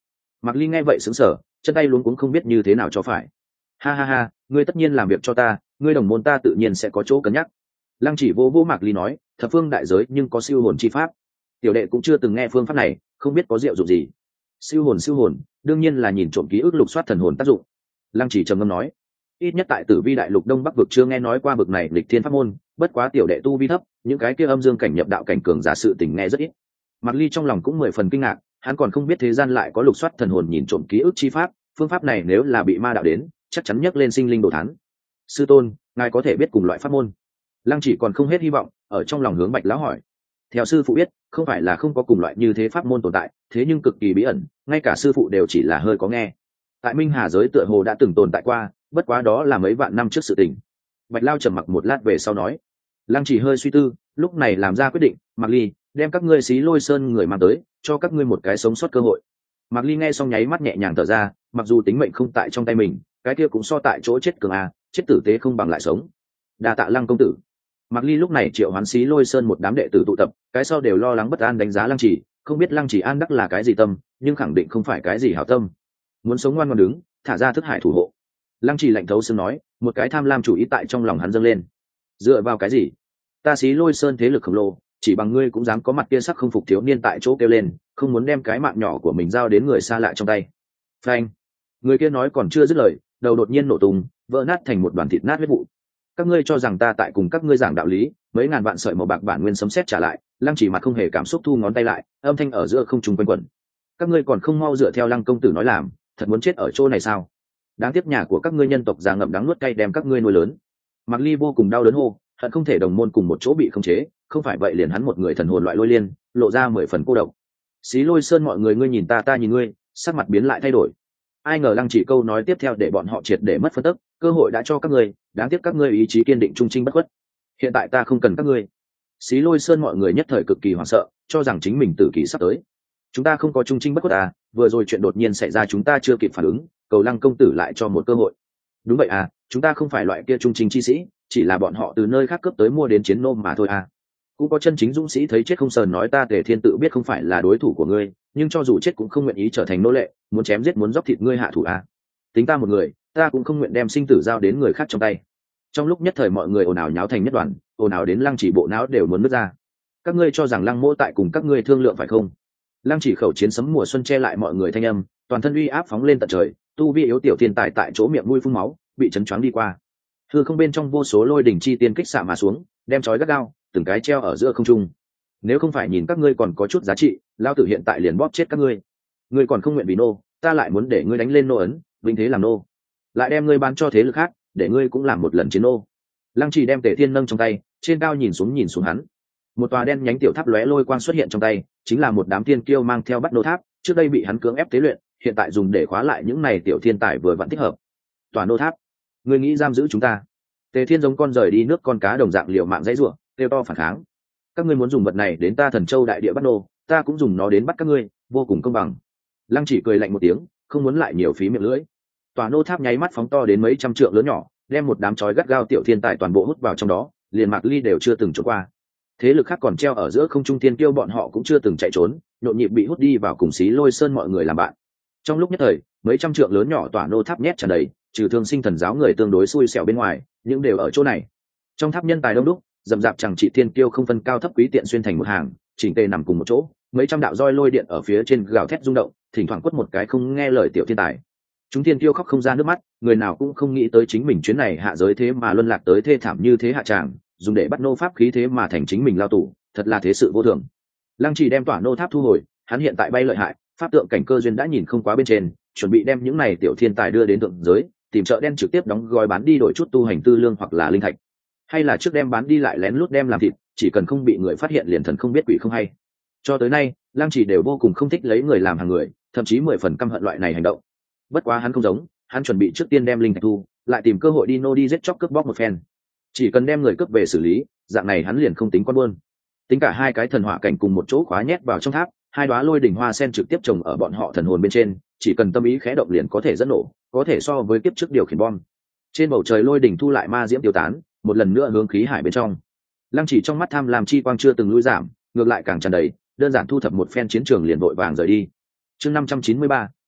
Mạc Ly nghe vậy sững sờ, chân tay luống cuống không biết như thế nào cho phải. Ha ha ha, ngươi tất nhiên làm việc cho ta, ngươi đồng môn ta tự nhiên sẽ có chỗ cân nhắc. Lăng Chỉ vô vô Mạc Ly nói, thập phương đại giới nhưng có siêu hồn chi pháp. Tiểu đệ cũng chưa từng nghe phương pháp này, không biết có diệu dụng gì. Siêu hồn siêu hồn, đương nhiên là nhìn trộm ký ức lục soát thần hồn tác dụng. Lăng Chỉ trầm ngâm nói, ít nhất tại Tử Vi đại lục đông bắc vực chưa nghe nói qua vực này lịch thiên pháp môn, bất quá tiểu đệ tu vi thấp, những cái kia âm dương cảnh nhập đạo cảnh cường giả sự tình nghe rất ít. Mạc Ly trong lòng cũng mười phần kinh ngạc, hắn còn không biết thế gian lại có lục soát thần hồn nhìn trộm ký ức chi pháp, phương pháp này nếu là bị ma đạo đến, chắc chắn nhấc lên sinh linh đồ thán. Sư tôn, ngài có thể biết cùng loại pháp môn? Lăng Chỉ còn không hết hy vọng, ở trong lòng hướng Bạch lão hỏi. Theo sư phụ biết, không phải là không có cùng loại như thế pháp môn tồn tại, thế nhưng cực kỳ bí ẩn, ngay cả sư phụ đều chỉ là hơi có nghe. Tại Minh Hà giới tựa hồ đã từng tồn tại qua, bất quá đó là mấy vạn năm trước sự tình. Bạch Lao trầm mặc một lát về sau nói. Lăng Chỉ hơi suy tư, lúc này làm ra quyết định, Mạc Ly, đem các ngươi Xí Lôi Sơn người mang tới, cho các ngươi một cái sống sót cơ hội. Mạc Ly nghe xong nháy mắt nhẹ nhàng thở ra, mặc dù tính mệnh không tại trong tay mình, cái kia cũng so tại chỗ chết cường a, chết tử tế không bằng lại sống. Đa tạ Lăng công tử. Mạc Ly lúc này triệu hoán Xí Lôi Sơn một đám đệ tử tụ tập, cái sau đều lo lắng bất an đánh giá Lăng Chỉ, không biết Lăng Chỉ an đắc là cái gì tâm, nhưng khẳng định không phải cái gì hảo tâm. Muốn sống ngoan ngoãn đứng, thả ra thức hải thủ hộ. Lăng Chỉ lạnh thấu xương nói, một cái tham lam chủ ý tại trong lòng hắn dâng lên. Dựa vào cái gì? Ta Xí Lôi Sơn thế lực khổng lồ, chỉ bằng ngươi cũng dám có mặt kia sắc không phục thiếu niên tại chỗ kêu lên, không muốn đem cái mạng nhỏ của mình giao đến người xa lạ trong tay. Phanh! Người kia nói còn chưa dứt lời, đầu đột nhiên nổ tung, vỡ nát thành một đoàn thịt nát huyết vụ. Các ngươi cho rằng ta tại cùng các ngươi giảng đạo lý, mấy ngàn vạn sợi màu bạc bản nguyên sấm sét trả lại. Lăng Chỉ mặt không hề cảm xúc thu ngón tay lại, âm thanh ở giữa không trung quanh quẩn. Các ngươi còn không mau dựa theo Lăng công tử nói làm, thật muốn chết ở chỗ này sao? Đáng tiếc nhà của các ngươi nhân tộc già ngậm đắng nuốt cay đem các ngươi nuôi lớn. Mạc Ly vô cùng đau đớn hô, hận không thể đồng môn cùng một chỗ bị khống chế, không phải vậy liền hắn một người thần hồn loại lôi liên, lộ ra mười phần cô độc. Xí Lôi Sơn mọi người ngươi nhìn ta ta nhìn ngươi, sắc mặt biến lại thay đổi. Ai ngờ Lăng Chỉ câu nói tiếp theo để bọn họ triệt để mất phân tức, cơ hội đã cho các ngươi, đáng tiếc các ngươi ý chí kiên định trung trinh bất khuất. Hiện tại ta không cần các ngươi. Xí Lôi Sơn mọi người nhất thời cực kỳ hoảng sợ, cho rằng chính mình tử kỳ sắp tới. Chúng ta không có trung trinh bất khuất à, vừa rồi chuyện đột nhiên xảy ra chúng ta chưa kịp phản ứng, cầu Lăng công tử lại cho một cơ hội. Đúng vậy à, chúng ta không phải loại kia trung trinh chi sĩ, chỉ là bọn họ từ nơi khác cướp tới mua đến chiến nô mà thôi à. Cũng có chân chính dũng sĩ thấy chết không sờn nói ta Tề Thiên tự biết không phải là đối thủ của ngươi, nhưng cho dù chết cũng không nguyện ý trở thành nô lệ, muốn chém giết muốn dốc thịt ngươi hạ thủ à. Tính ta một người, ta cũng không nguyện đem sinh tử giao đến người khác trong tay. Trong lúc nhất thời mọi người ồn ào nháo thành nhất đoàn, ồn ào đến Lăng Chỉ bộ não đều muốn nứt ra. Các ngươi cho rằng Lăng Mỗ tại cùng các ngươi thương lượng phải không? Lăng Chỉ khẩu chiến sấm mùa xuân che lại mọi người thanh âm, toàn thân uy áp phóng lên tận trời, tu vi yếu tiểu thiên tài tại chỗ miệng mũi phun máu, bị chấn choáng đi qua. Hư không bên trong vô số lôi đỉnh chi tiên kích xạ mà xuống, đem chói gắt gao, từng cái treo ở giữa không trung. Nếu không phải nhìn các ngươi còn có chút giá trị, lao tử hiện tại liền bóp chết các ngươi. Ngươi còn không nguyện vì nô, ta lại muốn để ngươi đánh lên nô ấn, vinh thế làm nô, lại đem ngươi bán cho thế lực khác, để ngươi cũng làm một lần chiến nô. Lăng Chỉ đem Tề Thiên nâng trong tay, trên cao nhìn xuống nhìn xuống hắn. Một tòa đen nhánh tiểu tháp lóe lôi quang xuất hiện trong tay, chính là một đám tiên kiêu mang theo bắt nô tháp, trước đây bị hắn cưỡng ép tế luyện, hiện tại dùng để khóa lại những này tiểu thiên tài vừa vặn thích hợp. Tòa nô tháp, ngươi nghĩ giam giữ chúng ta? Tề Thiên giống con rời đi nước con cá đồng dạng liều mạng dãy rủa, kêu to phản kháng. Các ngươi muốn dùng vật này đến ta Thần Châu đại địa bắt nô, ta cũng dùng nó đến bắt các ngươi, vô cùng công bằng. Lăng Chỉ cười lạnh một tiếng, không muốn lại nhiều phí miệng lưỡi. Tòa nô tháp nháy mắt phóng to đến mấy trăm trượng lớn nhỏ, đem một đám chói gắt gao tiểu thiên tài toàn bộ hút vào trong đó, liền Mạc Ly đều chưa từng trốn qua. Thế lực khác còn treo ở giữa không trung tiên kiêu bọn họ cũng chưa từng chạy trốn, nhộn nhịp bị hút đi vào cùng Xí Lôi Sơn mọi người làm bạn. Trong lúc nhất thời, mấy trăm trượng lớn nhỏ tòa nô tháp nhét tràn đầy, trừ Thương Sinh thần giáo người tương đối xui xẻo bên ngoài, những đều ở chỗ này. Trong tháp nhân tài đông đúc, dầm dạp chẳng trị thiên kiêu không phân cao thấp quý tiện xuyên thành một hàng, chỉnh tề nằm cùng một chỗ, mấy trăm đạo roi lôi điện ở phía trên gào thét rung động, thỉnh thoảng quất một cái không nghe lời tiểu thiên tài. Chúng thiên kiêu khóc không ra nước mắt, người nào cũng không nghĩ tới chính mình chuyến này hạ giới thế mà luân lạc tới thê thảm như thế hạ tràng, dùng để bắt nô pháp khí thế mà thành chính mình lao tù, thật là thế sự vô thường. Lăng Chỉ đem tỏa nô tháp thu hồi, hắn hiện tại bay lợi hại, pháp tượng cảnh cơ duyên đã nhìn không quá bên trên, chuẩn bị đem những này tiểu thiên tài đưa đến thượng giới, tìm chợ đen trực tiếp đóng gói bán đi đổi chút tu hành tư lương hoặc là linh thạch, hay là trước đem bán đi lại lén lút đem làm thịt, chỉ cần không bị người phát hiện liền thần không biết quỷ không hay. Cho tới nay, Lăng Chỉ đều vô cùng không thích lấy người làm hàng người, thậm chí mười phần căm hận loại này hành động. Bất quá hắn không giống, hắn chuẩn bị trước tiên đem linh thạch thu, lại tìm cơ hội đi nô đi giết chóc cướp bóc một phen. Chỉ cần đem người cướp về xử lý, dạng này hắn liền không tính con buôn. Tính cả hai cái thần hỏa cảnh cùng một chỗ khóa nhét vào trong tháp, hai đóa lôi đỉnh hoa sen trực tiếp trồng ở bọn họ thần hồn bên trên, chỉ cần tâm ý khẽ động liền có thể dẫn nổ, có thể so với kiếp trước điều khiển bom. Trên bầu trời lôi đỉnh thu lại ma diễm tiêu tán, một lần nữa hướng khí hải bên trong. Lăng Chỉ trong mắt tham lam chi quang chưa từng lui giảm, ngược lại càng tràn đầy, đơn giản thu thập một phen chiến trường liền vội vàng rời đi. Chương năm trăm chín mươi ba,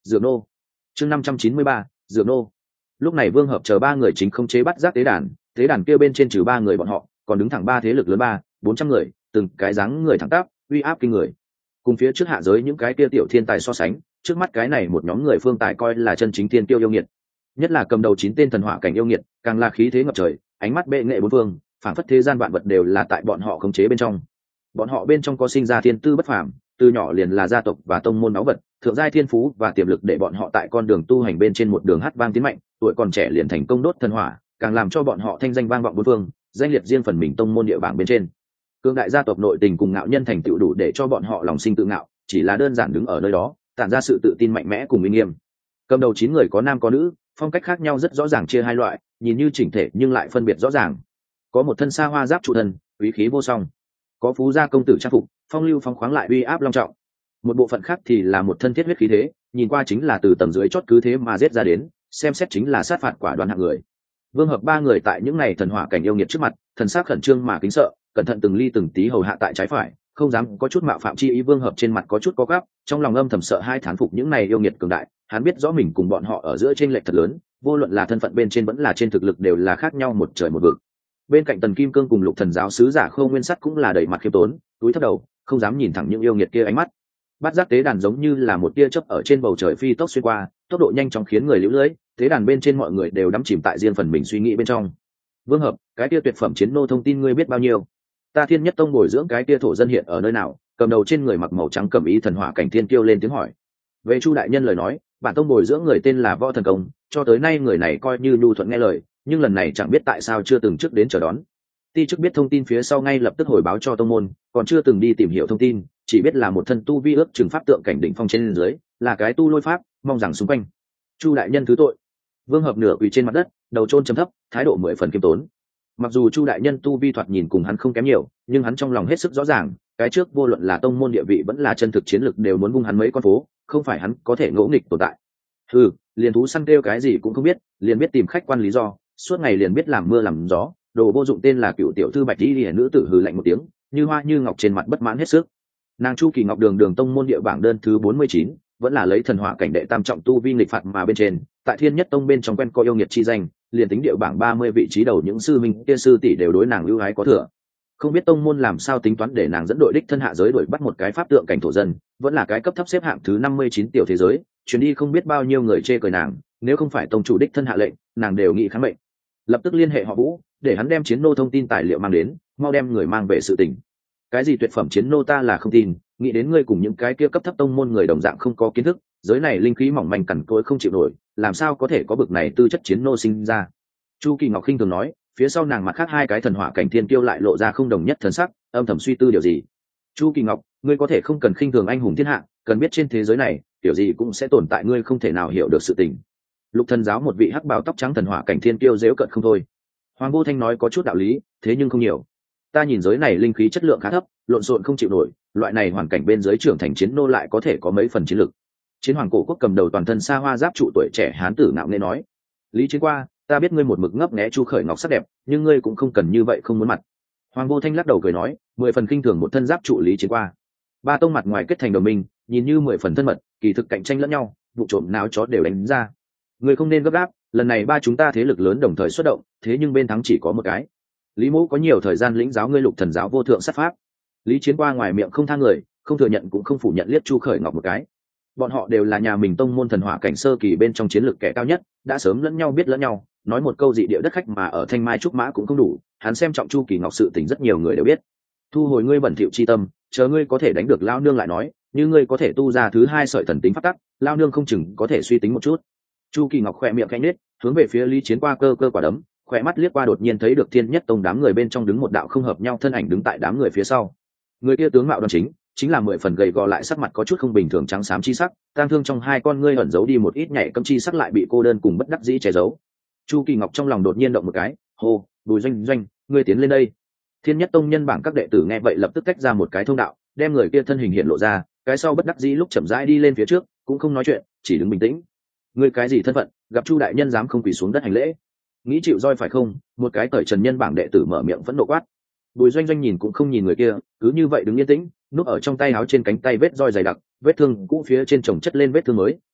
Dược nô. Chương năm trăm chín mươi ba, Dược nô. Lúc này Vương Hợp chờ ba người chính không chế bắt giác tế đàn, tế đàn kia bên trên trừ ba người bọn họ, còn đứng thẳng ba thế lực lớn ba, bốn trăm người, từng cái dáng người thẳng tắp, uy áp kinh người. Cùng phía trước hạ giới những cái kia tiểu thiên tài so sánh, trước mắt cái này một nhóm người phương tài coi là chân chính thiên tiêu yêu nghiệt. Nhất là cầm đầu chín tên thần hỏa cảnh yêu nghiệt, càng là khí thế ngập trời, ánh mắt bệ nghệ bốn phương, phảng phất thế gian vạn vật đều là tại bọn họ khống chế bên trong. Bọn họ bên trong có sinh ra thiên tư bất phàm, từ nhỏ liền là gia tộc và tông môn náo vật, thượng giai thiên phú và tiềm lực để bọn họ tại con đường tu hành bên trên một đường hát vang tiến mạnh, tuổi còn trẻ liền thành công đốt thần hỏa, càng làm cho bọn họ thanh danh vang vọng bốn phương, danh liệt riêng phần mình tông môn địa bảng bên trên. Cương đại gia tộc nội tình cùng ngạo nhân thành tựu đủ để cho bọn họ lòng sinh tự ngạo, chỉ là đơn giản đứng ở nơi đó, tản ra sự tự tin mạnh mẽ cùng uy nghiêm. Cầm đầu chín người có nam có nữ, phong cách khác nhau rất rõ ràng chia hai loại, nhìn như chỉnh thể nhưng lại phân biệt rõ ràng. Có một thân xa hoa giáp trụ thân, quý khí vô song. Có phú gia công tử trang phục, phong lưu phong khoáng lại uy áp long trọng. Một bộ phận khác thì là một thân thiết huyết khí thế, nhìn qua chính là từ tầng dưới chót cứ thế mà giết ra đến, xem xét chính là sát phạt quả đoán hạng người. Vương Hợp ba người tại những này thần hỏa cảnh yêu nghiệt trước mặt, thần sắc khẩn trương mà kính sợ, cẩn thận từng ly từng tí hầu hạ tại trái phải, không dám có chút mạo phạm chi ý. Vương Hợp trên mặt có chút có gắp, trong lòng âm thầm sợ hai thán phục những này yêu nghiệt cường đại, hắn biết rõ mình cùng bọn họ ở giữa chênh lệch thật lớn, vô luận là thân phận bên trên vẫn là trên thực lực đều là khác nhau một trời một vực. Bên cạnh Tần Kim Cương cùng Lục Thần giáo sứ giả Khâu Nguyên Sắt cũng là đầy mặt khiêm tốn, túi thấp đầu, không dám nhìn thẳng những yêu nghiệt kia ánh mắt. Bát giác tế đàn giống như là một tia chớp ở trên bầu trời phi tốc xuyên qua, tốc độ nhanh chóng khiến người liễu lưỡi, tế đàn bên trên mọi người đều đắm chìm tại riêng phần mình suy nghĩ bên trong. Vương Hợp, cái tia tuyệt phẩm chiến nô thông tin ngươi biết bao nhiêu? Ta Thiên Nhất Tông bồi dưỡng cái tia thổ dân hiện ở nơi nào? Cầm đầu trên người mặc màu trắng cẩm y thần hỏa cảnh thiên kiêu lên tiếng hỏi. Về Chu đại nhân lời nói, bản tông bồi dưỡng người tên là Võ Thần Công, cho tới nay người này coi như nhu thuận nghe lời, nhưng lần này chẳng biết tại sao chưa từng trước đến chờ đón. Ti chức biết thông tin phía sau ngay lập tức hồi báo cho tông môn, còn chưa từng đi tìm hiểu thông tin, chỉ biết là một thân tu vi ước trừng pháp tượng cảnh đỉnh phong trên dưới, là cái tu lôi pháp, mong rằng xung quanh. Chu đại nhân thứ tội. Vương Hợp nửa quỳ trên mặt đất, đầu chôn chấm thấp, thái độ mười phần kiêm tốn. Mặc dù Chu đại nhân tu vi thoạt nhìn cùng hắn không kém nhiều, nhưng hắn trong lòng hết sức rõ ràng, cái trước vô luận là tông môn địa vị vẫn là chân thực chiến lực đều muốn vung hắn mấy con phố, không phải hắn có thể ngỗ nghịch tồn tại. Ừ, liền thú săn kêu cái gì cũng không biết, liền biết tìm khách quan lý do, suốt ngày liền biết làm mưa làm gió, đồ vô dụng tên là cựu tiểu thư Bạch Y nữ tử hừ lạnh một tiếng, như hoa như ngọc trên mặt bất mãn hết sức. Nàng Chu Kỳ Ngọc đường đường tông môn địa bảng đơn thứ bốn mươi chín, vẫn là lấy thần hỏa cảnh đệ tam trọng tu vi nghịch phạt mà bên trên, tại Thiên Nhất Tông bên trong quen có yêu nghiệt chi danh, liền tính địa bảng ba mươi vị trí đầu những sư minh kia sư tỷ đều đối nàng lưu ái có thừa. Không biết tông môn làm sao tính toán để nàng dẫn đội đích thân hạ giới đuổi bắt một cái pháp tượng cảnh thổ dân, vẫn là cái cấp thấp xếp hạng thứ năm mươi chín tiểu thế giới, chuyến đi không biết bao nhiêu người chê cười nàng, nếu không phải tông chủ đích thân hạ lệnh, nàng đều nghĩ kháng mệnh. Lập tức liên hệ họ Vũ, để hắn đem chiến nô thông tin tài liệu mang đến, mau đem người mang về sự tình. Cái gì tuyệt phẩm chiến nô ta là không tin, nghĩ đến ngươi cùng những cái kia cấp thấp tông môn người đồng dạng không có kiến thức, giới này linh khí mỏng manh cằn cỗi không chịu nổi, làm sao có thể có bực này tư chất chiến nô sinh ra. Chu Kỳ Ngọc khinh thường nói, phía sau nàng mặt khác hai cái thần hỏa cảnh thiên kiêu lại lộ ra không đồng nhất thần sắc, âm thầm suy tư điều gì. Chu Kỳ Ngọc, ngươi có thể không cần khinh thường anh hùng thiên hạ, cần biết trên thế giới này kiểu gì cũng sẽ tồn tại ngươi không thể nào hiểu được sự tình. Lục Thần giáo một vị hắc bào tóc trắng thần hỏa cảnh thiên kiêu dễu cận không thôi. Hoàng Vô Thanh nói có chút đạo lý, thế nhưng không nhiều. Ta nhìn giới này linh khí chất lượng khá thấp, lộn xộn không chịu nổi, loại này hoàn cảnh bên dưới trưởng thành chiến nô lại có thể có mấy phần chiến lực. Chiến hoàng cổ quốc cầm đầu toàn thân xa hoa giáp trụ tuổi trẻ hán tử ngạo nghễ nói, Lý Chiến Qua, ta biết ngươi một mực ngấp nghé Chu Khởi Ngọc sắc đẹp, nhưng ngươi cũng không cần như vậy không muốn mặt. Hoàng Vô Thanh lắc đầu cười nói, mười phần kinh thường một thân giáp trụ Lý Chiến Qua. Ba tông mặt ngoài kết thành đồng minh, nhìn như mười phần thân mật, kỳ thực cạnh tranh lẫn nhau, vụ trộm náo chó đều đánh ra. Ngươi không nên gấp gáp, lần này ba chúng ta thế lực lớn đồng thời xuất động, thế nhưng bên thắng chỉ có một cái. Lý Mỗ có nhiều thời gian lĩnh giáo ngươi Lục Thần giáo vô thượng sát pháp. Lý Chiến Qua ngoài miệng không tha người, không thừa nhận cũng không phủ nhận liếc Chu Khởi Ngọc một cái. Bọn họ đều là nhà mình tông môn thần hỏa cảnh sơ kỳ bên trong chiến lược kẻ cao nhất, đã sớm lẫn nhau biết lẫn nhau, nói một câu dị địa đất khách mà ở Thanh Mai trúc mã cũng không đủ, hắn xem trọng Chu Kỳ Ngọc sự tình rất nhiều người đều biết. Thu hồi ngươi bẩn thỉu chi tâm, chờ ngươi có thể đánh được lao nương lại nói, như ngươi có thể tu ra thứ hai sợi thần tính pháp tắc, lao nương không chừng có thể suy tính một chút. Chu Kỳ Ngọc khẽ miệng khẽ nhếch, hướng về phía Lý Chiến Qua cơ cơ quả đấm, khỏe mắt liếc qua đột nhiên thấy được Thiên Nhất Tông đám người bên trong đứng một đạo không hợp nhau thân ảnh đứng tại đám người phía sau. Người kia tướng mạo đoan chính, chính là mười phần gầy gò lại sắc mặt có chút không bình thường trắng xám chi sắc, tang thương trong hai con ngươi ẩn giấu đi một ít nhảy cấm chi sắc lại bị cô đơn cùng bất đắc dĩ che giấu. Chu Kỳ Ngọc trong lòng đột nhiên động một cái, hô, Bùi Doanh Doanh, ngươi tiến lên đây. Thiên Nhất Tông nhân bảng các đệ tử nghe vậy lập tức tách ra một cái thông đạo, đem người kia thân hình hiện lộ ra, cái sau bất đắc dĩ lúc chậm rãi đi lên phía trước, cũng không nói chuyện, chỉ đứng bình tĩnh. Ngươi cái gì thân phận, gặp Chu đại nhân dám không quỳ xuống đất hành lễ? Nghĩ chịu roi phải không? Một cái cởi trần nhân bảng đệ tử mở miệng vẫn nộ quát. Bùi Doanh Doanh nhìn cũng không nhìn người kia, cứ như vậy đứng yên tĩnh, núp ở trong tay áo trên cánh tay vết roi dày đặc, vết thương cũ phía trên chồng chất lên vết thương mới,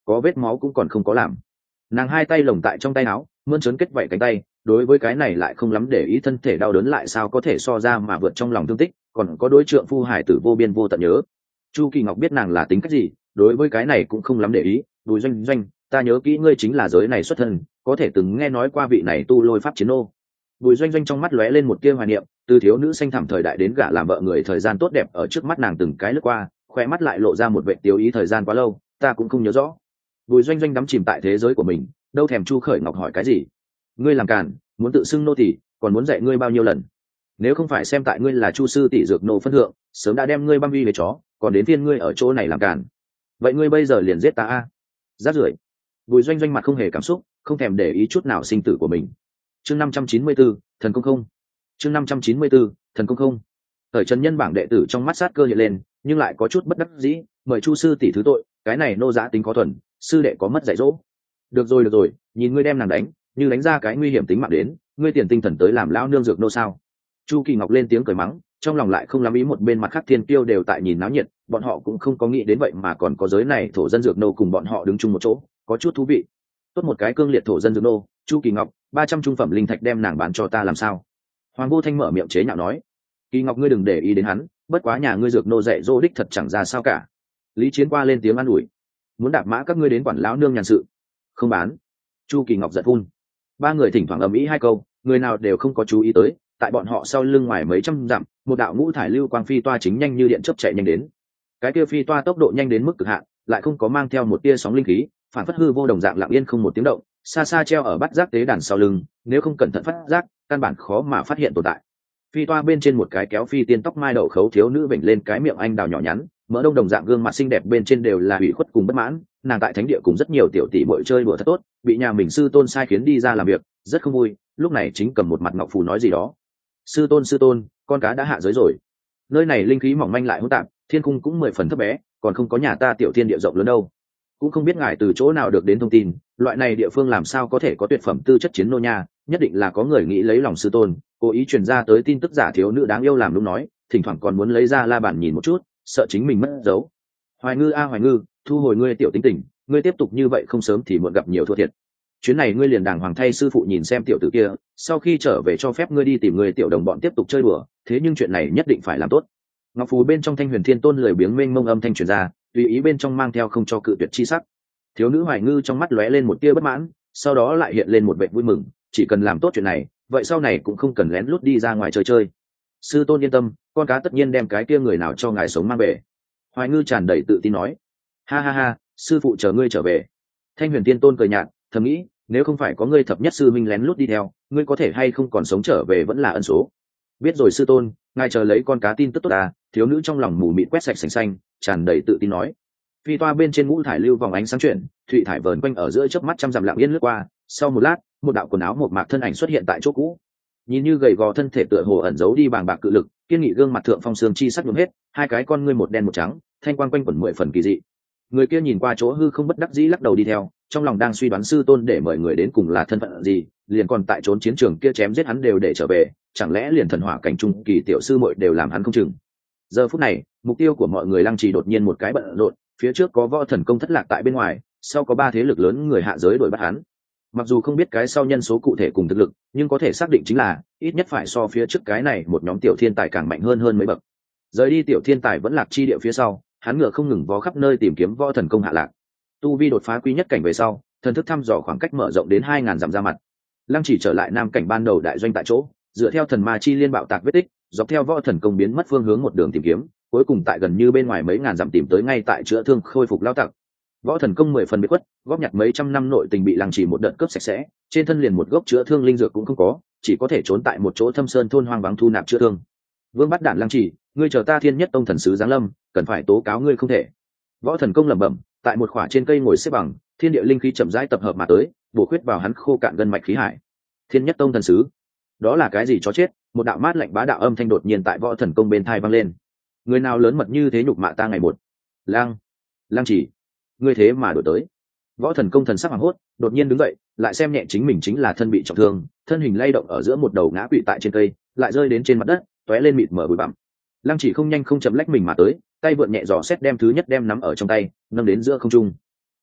có vết máu cũng còn không có làm. Nàng hai tay lồng tại trong tay áo, mơn trớn kết vảy cánh tay, đối với cái này lại không lắm để ý, thân thể đau đớn lại sao có thể so ra mà vượt trong lòng thương tích, còn có đối trượng phu hải tử vô biên vô tận nhớ. Chu Kỳ Ngọc biết nàng là tính cách gì, đối với cái này cũng không lắm để ý. Bùi Doanh Doanh, ta nhớ kỹ ngươi chính là giới này xuất thân, có thể từng nghe nói qua vị này tu lôi pháp chiến ô. Bùi Doanh Doanh trong mắt lóe lên một tia hoài niệm, từ thiếu nữ xanh thẳm thời đại đến gả làm vợ người, thời gian tốt đẹp ở trước mắt nàng từng cái lướt qua, khoe mắt lại lộ ra một vẻ tiêu ý, thời gian quá lâu, ta cũng không nhớ rõ. Bùi Doanh Doanh đắm chìm tại thế giới của mình, đâu thèm Chu Khởi Ngọc hỏi cái gì. Ngươi làm càn, muốn tự xưng nô tỳ, còn muốn dạy ngươi bao nhiêu lần? Nếu không phải xem tại ngươi là Chu sư tỷ dược nô phân thượng, sớm đã đem ngươi băm uy về chó, còn đến phiên ngươi ở chỗ này làm càn. Vậy ngươi bây giờ liền giết ta a? Rát rưởi. Bùi Doanh Doanh mặt không hề cảm xúc, không thèm để ý chút nào sinh tử của mình. Chương năm trăm chín mươi tư, thần công không. Chương năm trăm chín mươi tư, thần công không. Ở Trần Nhân bảng đệ tử trong mắt sát cơ hiện lên, nhưng lại có chút bất đắc dĩ, mời Chu sư tỷ thứ tội, cái này nô giá tính có thuần, sư đệ có mất dạy dỗ. Được rồi được rồi, nhìn ngươi đem nàng đánh, như đánh ra cái nguy hiểm tính mạng đến, ngươi tiền tinh thần tới làm lão nương dược nô sao? Chu Kỳ Ngọc lên tiếng cười mắng, trong lòng lại không lắm ý, một bên mặt khác thiên tiêu đều tại nhìn náo nhiệt, bọn họ cũng không có nghĩ đến vậy mà còn có giới này thổ dân dược nô cùng bọn họ đứng chung một chỗ, có chút thú vị. Tốt một cái cương liệt thổ dân dược nô, Chu Kỳ Ngọc, ba trăm trung phẩm linh thạch đem nàng bán cho ta làm sao? Hoàng Vô Thanh mở miệng chế nhạo nói. Kỳ Ngọc, ngươi đừng để ý đến hắn, bất quá nhà ngươi dược nô dạy dỗ đích thật chẳng ra sao cả. Lý Chiến qua lên tiếng an ủi. Muốn đạp mã các ngươi đến quản lão nương nhàn sự. Không bán. Chu Kỳ Ngọc giận phun. Ba người thỉnh thoảng ầm ĩ hai câu, người nào đều không có chú ý tới, tại bọn họ sau lưng ngoài mấy trăm dặm, một đạo ngũ thải lưu quang phi toa chính nhanh như điện chớp chạy nhanh đến. Cái kia phi toa tốc độ nhanh đến mức cực hạn, lại không có mang theo một tia sóng linh khí, phản phất hư vô đồng dạng lặng yên không một tiếng động, xa xa treo ở bát giác tế đàn sau lưng, nếu không cẩn thận phát giác, căn bản khó mà phát hiện tồn tại. Phi toa bên trên một cái kéo phi tiên tóc mai đậu khấu thiếu nữ vểnh lên cái miệng anh đào nhỏ nhắn, mỡ đông đồng dạng gương mặt xinh đẹp bên trên đều là ủy khuất cùng bất mãn, nàng tại thánh địa cùng rất nhiều tiểu tỷ bội chơi đùa thật tốt, bị nhà mình sư tôn sai khiến đi ra làm việc, rất không vui, lúc này chính cầm một mặt ngọc phù nói gì đó. Sư tôn sư tôn, con cá đã hạ giới rồi. Nơi này linh khí mỏng manh lại hỗn tạp, thiên cung cũng mười phần thấp bé, còn không có nhà ta tiểu thiên địa rộng lớn đâu. Cũng không biết ngài từ chỗ nào được đến thông tin, loại này địa phương làm sao có thể có tuyệt phẩm tư chất chiến nô nha, nhất định là có người nghĩ lấy lòng sư tôn, cố ý truyền ra tới tin tức giả thiếu nữ đáng yêu làm lúc nói, thỉnh thoảng còn muốn lấy ra la bàn nhìn một chút, sợ chính mình mất dấu. Hoài Ngư a Hoài Ngư, thu hồi ngươi tiểu tính tình, ngươi tiếp tục như vậy không sớm thì muộn gặp nhiều thua thiệt. Chuyến này ngươi liền đàng hoàng thay sư phụ nhìn xem tiểu tử kia, sau khi trở về cho phép ngươi đi tìm người tiểu đồng bọn tiếp tục chơi đùa, thế nhưng chuyện này nhất định phải làm tốt. Ngọc phù bên trong Thanh Huyền Thiên Tôn lười biếng mênh mông âm thanh truyền ra, tùy ý bên trong mang theo không cho cự tuyệt chi sắc. Thiếu nữ Hoài Ngư trong mắt lóe lên một tia bất mãn, sau đó lại hiện lên một vẻ vui mừng, chỉ cần làm tốt chuyện này, vậy sau này cũng không cần lén lút đi ra ngoài chơi chơi. Sư tôn yên tâm, con cá tất nhiên đem cái kia người nào cho ngài sống mang về. Hoài Ngư tràn đầy tự tin nói. Ha ha ha, sư phụ chờ ngươi trở về. Thanh Huyền Tiên Tôn cười nhạt, thầm nghĩ, nếu không phải có ngươi thập nhất sư minh lén lút đi theo, ngươi có thể hay không còn sống trở về vẫn là ân số. Biết rồi sư tôn, ngài chờ lấy con cá tin tức tốt à? Thiếu nữ trong lòng mù mịt quét sạch sành xanh, tràn đầy tự tin nói. Phi toa bên trên ngũ thải lưu vòng ánh sáng chuyển, thụy thải vờn quanh ở giữa chớp mắt trăm dặm lặng yên lướt qua. Sau một lát, một đạo quần áo một mạc thân ảnh xuất hiện tại chỗ cũ. Nhìn như gầy gò thân thể tựa hồ ẩn giấu đi bàng bạc cự lực, kiên nghị gương mặt thượng phong sương chi sắc nhuộm hết, hai cái con ngươi một đen một trắng, thanh quang quanh quẩn mười phần kỳ dị. Người kia nhìn qua chỗ hư không bất đắc dĩ lắc đầu đi theo, trong lòng đang suy đoán sư tôn để mời người đến cùng là thân phận gì, liền còn tại trốn chiến trường kia chém giết hắn đều để trở về, chẳng lẽ liền thần hỏa cảnh trung kỳ tiểu sư muội đều làm hắn không chừng. Giờ phút này, mục tiêu của mọi người Lăng Trì đột nhiên một cái bận rộn, phía trước có võ thần công thất lạc tại bên ngoài, sau có ba thế lực lớn người hạ giới đuổi bắt hắn. Mặc dù không biết cái sau nhân số cụ thể cùng thực lực, nhưng có thể xác định chính là ít nhất phải so phía trước cái này một nhóm tiểu thiên tài càng mạnh hơn hơn mấy bậc. Rời đi tiểu thiên tài vẫn lạc chi địa phía sau, hắn ngựa không ngừng vó khắp nơi tìm kiếm võ thần công hạ lạc. Tu vi đột phá quý nhất cảnh về sau, thần thức thăm dò khoảng cách mở rộng đến hai ngàn dặm ra mặt. Lăng Chỉ trở lại nam cảnh ban đầu đại doanh tại chỗ, dựa theo thần ma chi liên bạo tạc vết tích, dọc theo võ thần công biến mất phương hướng một đường tìm kiếm, cuối cùng tại gần như bên ngoài mấy ngàn dặm tìm tới ngay tại chữa thương khôi phục lao tặc. Võ thần công mười phần biệt khuất, góp nhặt mấy trăm năm nội tình bị Lăng Chỉ một đợt cướp sạch sẽ, trên thân liền một gốc chữa thương linh dược cũng không có, chỉ có thể trốn tại một chỗ thâm sơn thôn hoang vắng thu nạp chữa thương. Vương bắt đạn Lăng Chỉ, ngươi chờ ta Thiên Nhất Tông thần sứ giáng lâm, cần phải tố cáo ngươi không thể. Võ thần công lẩm bẩm, tại một khỏa trên cây ngồi xếp bằng, thiên địa linh khí chậm rãi tập hợp mà tới, bổ khuyết vào hắn khô cạn gân mạch khí hải. Thiên Nhất Tông thần sứ, đó là cái gì chó chết? Một đạo mát lạnh bá đạo âm thanh đột nhiên tại võ thần công bên thai vang lên. Người nào lớn mật như thế nhục mạ ta ngày một? Lang, Lang Chỉ, ngươi thế mà đổi tới. Võ thần công thần sắc hoảng hốt, đột nhiên đứng dậy, lại xem nhẹ chính mình chính là thân bị trọng thương, thân hình lay động ở giữa một đầu ngã quỵ tại trên cây, lại rơi đến trên mặt đất, tóe lên mịt mở bụi bặm. Lăng Chỉ không nhanh không chậm lách mình mà tới, tay vượn nhẹ dò xét đem thứ nhất đem nắm ở trong tay, nâng đến giữa không trung.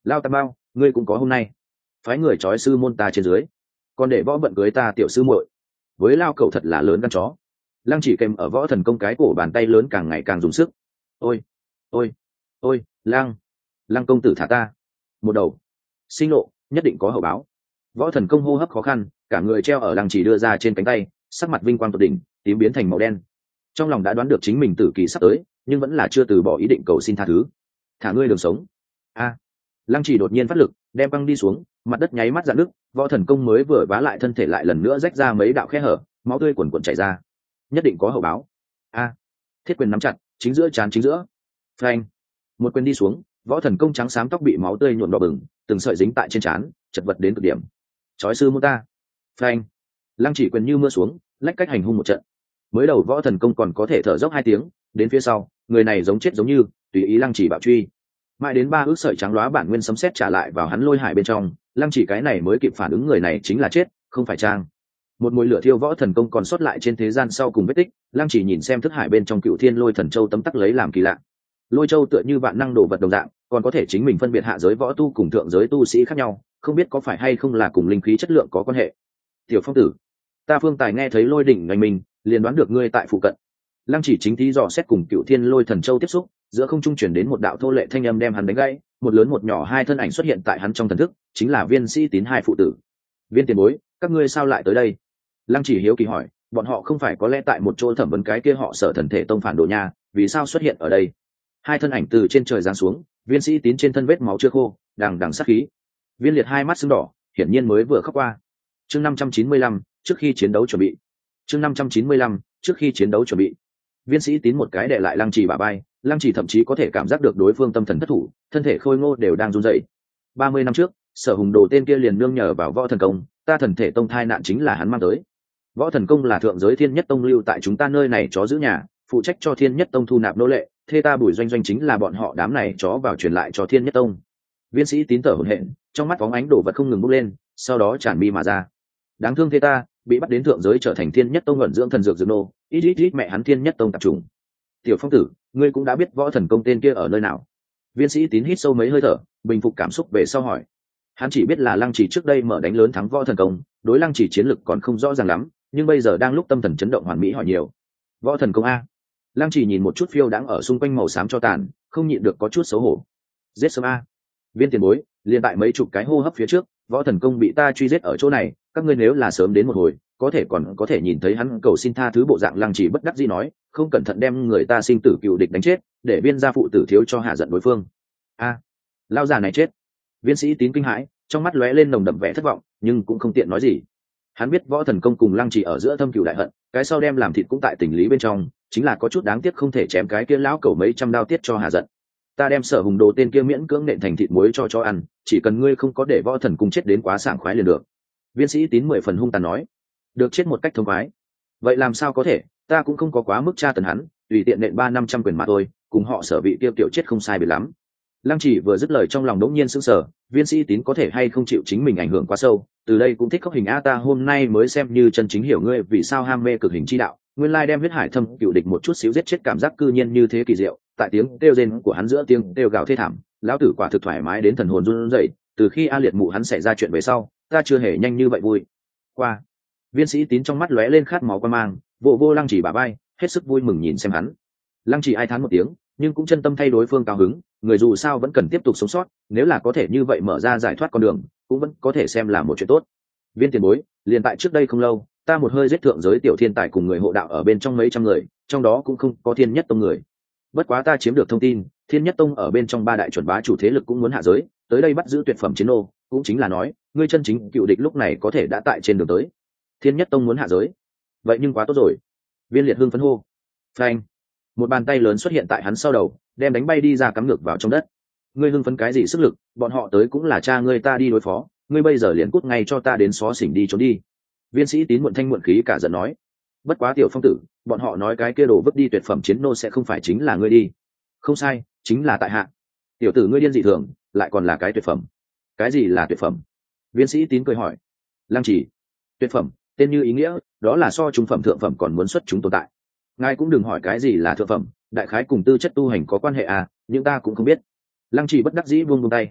Lao Tam Bao, ngươi cũng có hôm nay. Phái người trói sư môn ta trên dưới, còn để võ bận cưới ta tiểu sư muội. Với Lao cậu thật là lớn gan chó. Lăng Chỉ kèm ở võ thần công cái cổ bàn tay lớn càng ngày càng dùng sức. Ôi, ôi, ôi, Lăng, Lăng công tử thả ta. Một đầu, sinh lộ, nhất định có hậu báo. Võ thần công hô hấp khó khăn, cả người treo ở Lăng Chỉ đưa ra trên cánh tay, sắc mặt vinh quang tột đỉnh, tím biến thành màu đen. Trong lòng đã đoán được chính mình tử kỳ sắp tới, nhưng vẫn là chưa từ bỏ ý định cầu xin tha thứ. Thả ngươi đường sống. A. Lăng Chỉ đột nhiên phát lực, đem băng đi xuống, mặt đất nháy mắt rạn nứt, võ thần công mới vừa vá lại thân thể lại lần nữa rách ra mấy đạo khe hở, máu tươi cuồn cuộn chảy ra. Nhất định có hậu báo. A. Thiết quyền nắm chặt, chính giữa trán chính giữa. Phanh. Một quyền đi xuống, võ thần công trắng xám tóc bị máu tươi nhuộm đỏ bừng, từng sợi dính tại trên trán, chật vật đến cực điểm. Chói sư môn ta. Phanh. Lăng Chỉ quyền như mưa xuống, lách cách hành hung một trận. Mới đầu võ thần công còn có thể thở dốc hai tiếng, đến phía sau, người này giống chết giống như, tùy ý Lăng Chỉ bạo truy. Mãi đến ba ước sợi trắng lóa bản nguyên sấm sét trả lại vào hắn lôi hải bên trong, Lăng Chỉ cái này mới kịp phản ứng người này chính là chết, không phải trang. Một mùi lửa thiêu võ thần công còn sót lại trên thế gian sau cùng vết tích, Lăng Chỉ nhìn xem thức hải bên trong cựu thiên lôi thần châu tấm tắc lấy làm kỳ lạ. Lôi châu tựa như vạn năng đồ vật đồng dạng, còn có thể chính mình phân biệt hạ giới võ tu cùng thượng giới tu sĩ khác nhau, không biết có phải hay không là cùng linh khí chất lượng có quan hệ. Tiểu Phong tử, ta Phương Tài nghe thấy lôi đỉnh ngành mình, liền đoán được ngươi tại phụ cận. Lăng Chỉ chính thí dò xét cùng cựu thiên lôi thần châu tiếp xúc, giữa không trung chuyển đến một đạo thô lệ thanh âm đem hắn đánh gãy, một lớn một nhỏ hai thân ảnh xuất hiện tại hắn trong thần thức, chính là Viên Sĩ Tín hai phụ tử. Viên tiền bối, các ngươi sao lại tới đây? Lăng Chỉ hiếu kỳ hỏi, bọn họ không phải có lẽ tại một chỗ thẩm vấn cái kia họ Sở thần thể tông phản đồ nha, vì sao xuất hiện ở đây? Hai thân ảnh từ trên trời giáng xuống, Viên Sĩ Tín trên thân vết máu chưa khô, đằng đằng sát khí. Viên Liệt hai mắt sưng đỏ, hiển nhiên mới vừa khóc qua. Chương năm trăm chín mươi lăm, trước khi chiến đấu chuẩn bị. Chương năm trăm chín mươi lăm, trước khi chiến đấu chuẩn bị. Viên Sĩ Tín một cái đè lại Lăng Chỉ bả vai, Lăng Chỉ thậm chí có thể cảm giác được đối phương tâm thần thất thủ, thân thể khôi ngô đều đang run rẩy. Ba mươi năm trước, Sở Hùng Đồ tên kia liền nương nhờ vào võ thần công, ta thần thể tông thai nạn chính là hắn mang tới. Võ thần công là thượng giới thiên nhất tông lưu tại chúng ta nơi này chó giữ nhà, phụ trách cho thiên nhất tông thu nạp nô lệ, thê ta Bùi Doanh Doanh chính là bọn họ đám này chó vào truyền lại cho thiên nhất tông. Viên Sĩ Tín thở hổn hển, trong mắt bóng ánh đổ vật không ngừng bốc lên, sau đó tràn mi mà ra. Đáng thương thê ta, bị bắt đến thượng giới trở thành thiên nhất tông ẩn dưỡng thần dược dược nô, ít ít ít mẹ hắn thiên nhất tông tập trung. Tiểu Phong tử, ngươi cũng đã biết võ thần công tên kia ở nơi nào? Viên Sĩ Tín hít sâu mấy hơi thở, bình phục cảm xúc về sau hỏi. Hắn chỉ biết là Lăng Chỉ trước đây mở đánh lớn thắng võ thần công, đối Lăng Chỉ chiến lực còn không rõ ràng lắm, nhưng bây giờ đang lúc tâm thần chấn động hoàn mỹ hỏi nhiều. Võ thần công a? Lăng Chỉ nhìn một chút phiêu đãng ở xung quanh màu xám cho tàn, không nhịn được có chút xấu hổ. Giết sớm a? Viên tiền bối, liền tại mấy chục cái hô hấp phía trước, võ thần công bị ta truy giết ở chỗ này, các ngươi nếu là sớm đến một hồi, có thể còn có thể nhìn thấy hắn cầu xin tha thứ bộ dạng. Lăng Chỉ bất đắc dĩ nói, không cẩn thận đem người ta sinh tử cựu địch đánh chết, để Viên gia phụ tử thiếu cho hạ giận đối phương. A, lao già này chết. Viên Sĩ Tín kinh hãi, trong mắt lóe lên nồng đậm vẻ thất vọng, nhưng cũng không tiện nói gì. Hắn biết võ thần công cùng Lăng Chỉ ở giữa thâm cừu đại hận, cái sau đem làm thịt cũng tại tình lý bên trong, chính là có chút đáng tiếc không thể chém cái kia lão cẩu mấy trăm đao tiết cho hạ giận. Ta đem Sở Hùng Đồ tên kia miễn cưỡng nện thành thịt muối cho cho ăn, chỉ cần ngươi không có để võ thần cung chết đến quá sảng khoái liền được. Viên Sĩ Tín mười phần hung tàn nói. Được chết một cách thông khoái. Vậy làm sao có thể, ta cũng không có quá mức tra tấn hắn, tùy tiện nện ba năm trăm quyền mà thôi, cùng họ Sở vị tiêu tiểu chết không sai biệt lắm. Lăng Chỉ vừa dứt lời trong lòng đống nhiên sững sờ, Viên Sĩ Tín có thể hay không chịu chính mình ảnh hưởng quá sâu, từ đây cũng thích khóc hình a ta hôm nay mới xem như chân chính hiểu ngươi vì sao ham mê cực hình chi đạo, nguyên lai đem huyết hải thâm cựu địch một chút xíu giết chết cảm giác cư nhiên như thế kỳ diệu. Tại tiếng kêu rên của hắn giữa tiếng kêu gào thê thảm, lão tử quả thực thoải mái đến thần hồn run rẩy, từ khi A Liệt mụ hắn xảy ra chuyện về sau, ta chưa hề nhanh như vậy vui qua. Viên Sĩ Tín trong mắt lóe lên khát máu quan mang, vô vô Lăng Chỉ bả vai, hết sức vui mừng nhìn xem hắn. Lăng Chỉ ai thán một tiếng, nhưng cũng chân tâm thay đối phương cao hứng, người dù sao vẫn cần tiếp tục sống sót, nếu là có thể như vậy mở ra giải thoát con đường, cũng vẫn có thể xem là một chuyện tốt. Viên tiền bối, liền tại trước đây không lâu, ta một hơi giết thượng giới tiểu thiên tài cùng người hộ đạo ở bên trong mấy trăm người, trong đó cũng không có thiên nhất tông người. Bất quá ta chiếm được thông tin, thiên nhất tông ở bên trong ba đại chuẩn bá chủ thế lực cũng muốn hạ giới, tới đây bắt giữ tuyệt phẩm chiến ô, cũng chính là nói, ngươi chân chính cựu địch lúc này có thể đã tại trên đường tới. Thiên nhất tông muốn hạ giới, vậy nhưng quá tốt rồi. Viên Liệt hưng phấn hô. Phanh, một bàn tay lớn xuất hiện tại hắn sau đầu, đem đánh bay đi ra cắm ngược vào trong đất. Ngươi hưng phấn cái gì sức lực, bọn họ tới cũng là cha ngươi ta đi đối phó, ngươi bây giờ liền cút ngay cho ta đến xó xỉnh đi trốn đi. Viên Sĩ Tín muộn thanh muộn khí cả giận nói. Bất quá Tiểu Phong tử, bọn họ nói cái kia đồ vứt đi tuyệt phẩm chiến nô sẽ không phải chính là ngươi đi. Không sai, chính là tại hạ. Tiểu tử ngươi điên dị thường, lại còn là cái tuyệt phẩm. Cái gì là tuyệt phẩm? Viên Sĩ Tín cười hỏi. Lăng Chỉ, tuyệt phẩm, tên như ý nghĩa, đó là so trung phẩm thượng phẩm còn muốn xuất chúng tồn tại. Ngài cũng đừng hỏi cái gì là thượng phẩm, đại khái cùng tư chất tu hành có quan hệ à, nhưng ta cũng không biết. Lăng Chỉ bất đắc dĩ buông buông tay.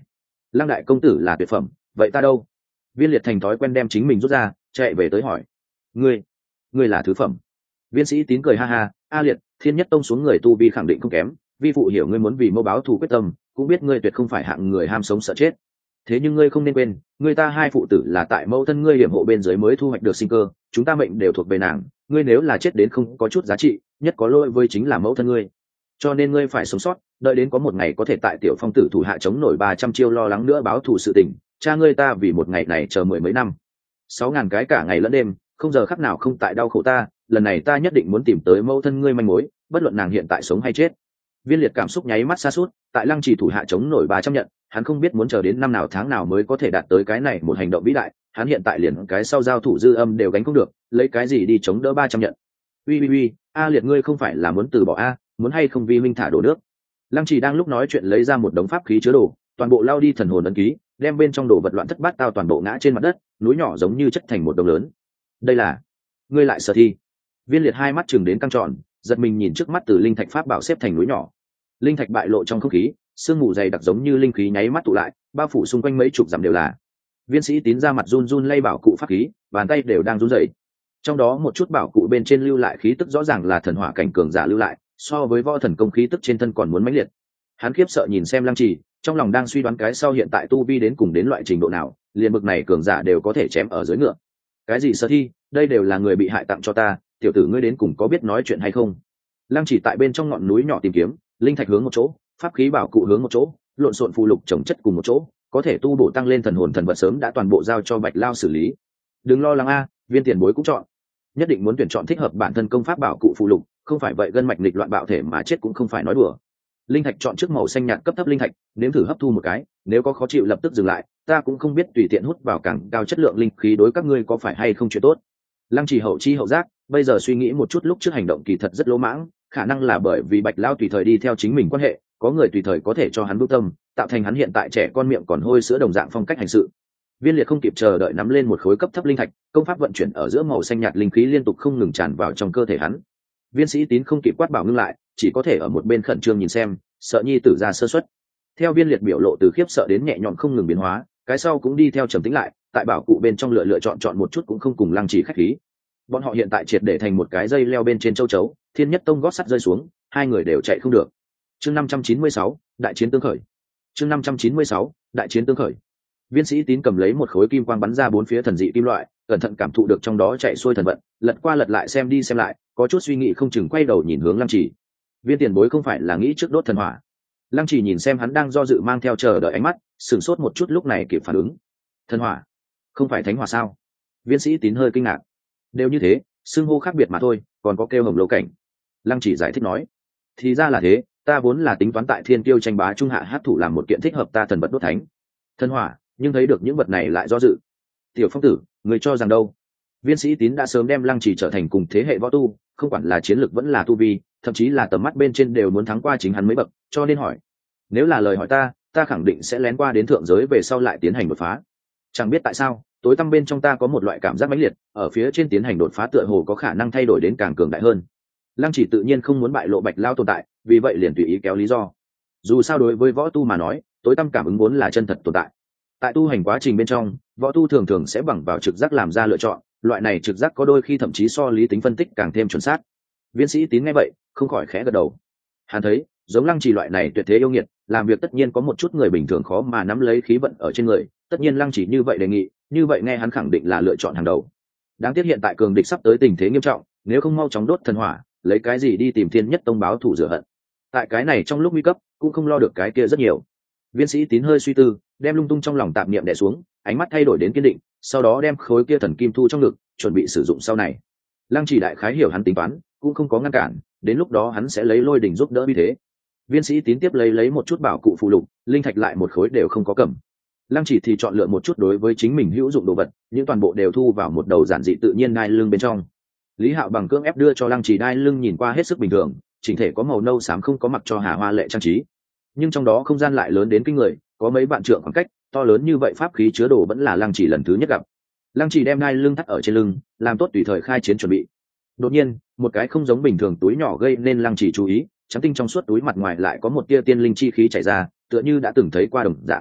Lăng đại công tử là tuyệt phẩm, vậy ta đâu? Viên Liệt thành thói quen đem chính mình rút ra, chạy về tới hỏi. Ngươi, ngươi là thứ phẩm. Viên Sĩ Tín cười ha ha, a Liệt, Thiên Nhất Tông xuống người tu vi khẳng định không kém, vi phụ hiểu ngươi muốn vì mâu báo thù quyết tâm, cũng biết ngươi tuyệt không phải hạng người ham sống sợ chết. Thế nhưng ngươi không nên quên, người ta hai phụ tử là tại mẫu thân ngươi hiểm hộ bên dưới mới thu hoạch được sinh cơ, chúng ta mệnh đều thuộc về nàng, ngươi nếu là chết đến không có chút giá trị, nhất có lỗi với chính là mẫu thân ngươi. Cho nên ngươi phải sống sót, đợi đến có một ngày có thể tại tiểu phong tử thủ hạ chống nổi ba trăm chiêu lo lắng nữa báo thù sự tình, cha ngươi ta vì một ngày này chờ mười mấy năm, sáu ngàn cái cả ngày lẫn đêm, không giờ khắc nào không tại đau khổ ta, lần này ta nhất định muốn tìm tới mẫu thân ngươi manh mối, bất luận nàng hiện tại sống hay chết. Viên Liệt cảm xúc nháy mắt xa suốt, tại Lăng Trì thủ hạ chống nổi ba trăm nhận, hắn không biết muốn chờ đến năm nào tháng nào mới có thể đạt tới cái này một hành động vĩ đại, hắn hiện tại liền cái sau giao thủ dư âm đều gánh không được, lấy cái gì đi chống đỡ ba trăm nhận. Uy uy uy, a Liệt ngươi không phải là muốn từ bỏ a, muốn hay không vi minh thả đổ nước. Lăng Trì đang lúc nói chuyện lấy ra một đống pháp khí chứa đồ, toàn bộ lao đi thần hồn ấn ký, đem bên trong đồ vật loạn thất bát tao toàn bộ ngã trên mặt đất, núi nhỏ giống như chất thành một đống lớn. Đây là, ngươi lại sở thi. Viên Liệt hai mắt chừng đến căng tròn, giật mình nhìn trước mắt từ linh thạch pháp bảo xếp thành núi nhỏ. Linh thạch bại lộ trong không khí, sương mù dày đặc giống như linh khí nháy mắt tụ lại, bao phủ xung quanh mấy chục dặm đều là. Viên Sĩ Tín ra mặt run run lay bảo cụ pháp khí, bàn tay đều đang run rẩy. Trong đó một chút bảo cụ bên trên lưu lại khí tức rõ ràng là thần hỏa cảnh cường giả lưu lại, so với võ thần công khí tức trên thân còn muốn mãnh liệt. Hắn khiếp sợ nhìn xem Lăng Trì, trong lòng đang suy đoán cái sau hiện tại tu vi đến cùng đến loại trình độ nào, liền bực này cường giả đều có thể chém ở dưới ngựa. Cái gì sơ thi, đây đều là người bị hại tặng cho ta, tiểu tử ngươi đến cùng có biết nói chuyện hay không? Lăng Trì tại bên trong ngọn núi nhỏ tìm kiếm, linh thạch hướng một chỗ, pháp khí bảo cụ hướng một chỗ, lộn xộn phù lục chồng chất cùng một chỗ, có thể tu bổ tăng lên thần hồn thần vật sớm đã toàn bộ giao cho Bạch Lao xử lý. Đừng lo lắng a, Viên tiền bối cũng chọn, nhất định muốn tuyển chọn thích hợp bản thân công pháp bảo cụ phù lục, không phải vậy gân mạch nghịch loạn bạo thể mà chết cũng không phải nói đùa. Linh thạch chọn trước màu xanh nhạt cấp thấp linh thạch, nếm thử hấp thu một cái, nếu có khó chịu lập tức dừng lại, ta cũng không biết tùy tiện hút vào càng cao chất lượng linh khí đối các ngươi có phải hay không chuyện tốt. Lăng Trì hậu chi hậu giác, bây giờ suy nghĩ một chút lúc trước hành động kỳ thật rất lỗ mãng, khả năng là bởi vì Bạch Lao tùy thời đi theo chính mình quan hệ, có người tùy thời có thể cho hắn bước tâm, tạo thành hắn hiện tại trẻ con miệng còn hôi sữa đồng dạng phong cách hành sự. Viên Liệt không kịp chờ đợi nắm lên một khối cấp thấp linh thạch, công pháp vận chuyển ở giữa màu xanh nhạt linh khí liên tục không ngừng tràn vào trong cơ thể hắn. Viên Sĩ Tín không kịp quát bảo ngưng lại, chỉ có thể ở một bên khẩn trương nhìn xem, sợ nhi tử ra sơ suất. Theo Viên Liệt biểu lộ từ khiếp sợ đến nhẹ nhõm không ngừng biến hóa, cái sau cũng đi theo trầm tĩnh lại, tại bảo cụ bên trong lựa lựa chọn chọn một chút cũng không cùng Lăng Trì khách khí. Bọn họ hiện tại triệt để thành một cái dây leo bên trên châu chấu, Thiên Nhất Tông gót sắt rơi xuống, hai người đều chạy không được. Chương năm trăm chín mươi sáu, đại chiến tương khởi. Chương năm trăm chín mươi sáu, đại chiến tương khởi. Viên Sĩ Tín cầm lấy một khối kim quang bắn ra bốn phía thần dị kim loại, cẩn thận cảm thụ được trong đó chạy xuôi thần vận, lật qua lật lại xem đi xem lại, có chút suy nghĩ không chừng quay đầu nhìn hướng Lăng Trì. Viên tiền bối không phải là nghĩ trước đốt thần hỏa? Lăng Trì nhìn xem hắn đang do dự mang theo chờ đợi ánh mắt, sửng sốt một chút lúc này kịp phản ứng. Thần hỏa? Không phải thánh hỏa sao? Viên Sĩ Tín hơi kinh ngạc. Đều như thế, xưng hô khác biệt mà thôi, còn có kêu hồng lô cảnh. Lăng Trì giải thích nói. Thì ra là thế, ta vốn là tính toán tại Thiên Tiêu tranh bá trung hạ hát thủ làm một kiện thích hợp ta thần vật đốt thánh. Thần hỏa, nhưng thấy được những vật này lại do dự. Tiểu Phong tử, người cho rằng đâu? Viên Sĩ Tín đã sớm đem Lăng Trì trở thành cùng thế hệ võ tu, không quản là chiến lược vẫn là tu vi, thậm chí là tầm mắt bên trên đều muốn thắng qua chính hắn mấy bậc, cho nên hỏi. Nếu là lời hỏi ta, ta khẳng định sẽ lén qua đến thượng giới về sau lại tiến hành đột phá. Chẳng biết tại sao, tối tăm bên trong ta có một loại cảm giác mãnh liệt, ở phía trên tiến hành đột phá tựa hồ có khả năng thay đổi đến càng cường đại hơn. Lăng Trì tự nhiên không muốn bại lộ Bạch Lao tồn tại, vì vậy liền tùy ý kéo lý do. Dù sao đối với võ tu mà nói, tối tăm cảm ứng vốn là chân thật tồn tại. Tại tu hành quá trình bên trong, võ tu thường thường sẽ bằng vào trực giác làm ra lựa chọn, loại này trực giác có đôi khi thậm chí so lý tính phân tích càng thêm chuẩn xác. Viên Sĩ Tín nghe vậy, không khỏi khẽ gật đầu. Hắn thấy, giống Lăng Trì loại này tuyệt thế yêu nghiệt, làm việc tất nhiên có một chút người bình thường khó mà nắm lấy khí vận ở trên người, tất nhiên Lăng Trì như vậy đề nghị, như vậy nghe hắn khẳng định là lựa chọn hàng đầu. Đáng tiếc hiện tại cường địch sắp tới tình thế nghiêm trọng, nếu không mau chóng đốt thần hỏa, lấy cái gì đi tìm Thiên Nhất Tông báo thù rửa hận. Tại cái này trong lúc nguy cấp, cũng không lo được cái kia rất nhiều. Viên Sĩ Tín hơi suy tư, đem lung tung trong lòng tạp niệm đè xuống, ánh mắt thay đổi đến kiên định, sau đó đem khối kia thần kim thu trong ngực, chuẩn bị sử dụng sau này. Lăng Trì đại khái hiểu hắn tính toán, cũng không có ngăn cản, đến lúc đó hắn sẽ lấy lôi đỉnh giúp đỡ như thế. Viên Sĩ Tín tiếp lấy lấy một chút bảo cụ phụ lục, linh thạch lại một khối đều không có cầm. Lăng Trì thì chọn lựa một chút đối với chính mình hữu dụng đồ vật, những toàn bộ đều thu vào một đầu giản dị tự nhiên đai lưng bên trong. Lý Hạo bằng cưỡng ép đưa cho Lăng Trì đai lưng nhìn qua hết sức bình thường, chỉnh thể có màu nâu xám không có mặc cho hà hoa lệ trang trí, nhưng trong đó không gian lại lớn đến kinh người, có mấy vạn trượng khoảng cách, to lớn như vậy pháp khí chứa đồ vẫn là Lăng Trì lần thứ nhất gặp. Lăng Trì đem đai lưng thắt ở trên lưng, làm tốt tùy thời khai chiến chuẩn bị. Đột nhiên, một cái không giống bình thường túi nhỏ gây nên Lăng Trì chú ý, trắng tinh trong suốt túi mặt ngoài lại có một tia tiên linh chi khí chảy ra, tựa như đã từng thấy qua đồng dạng.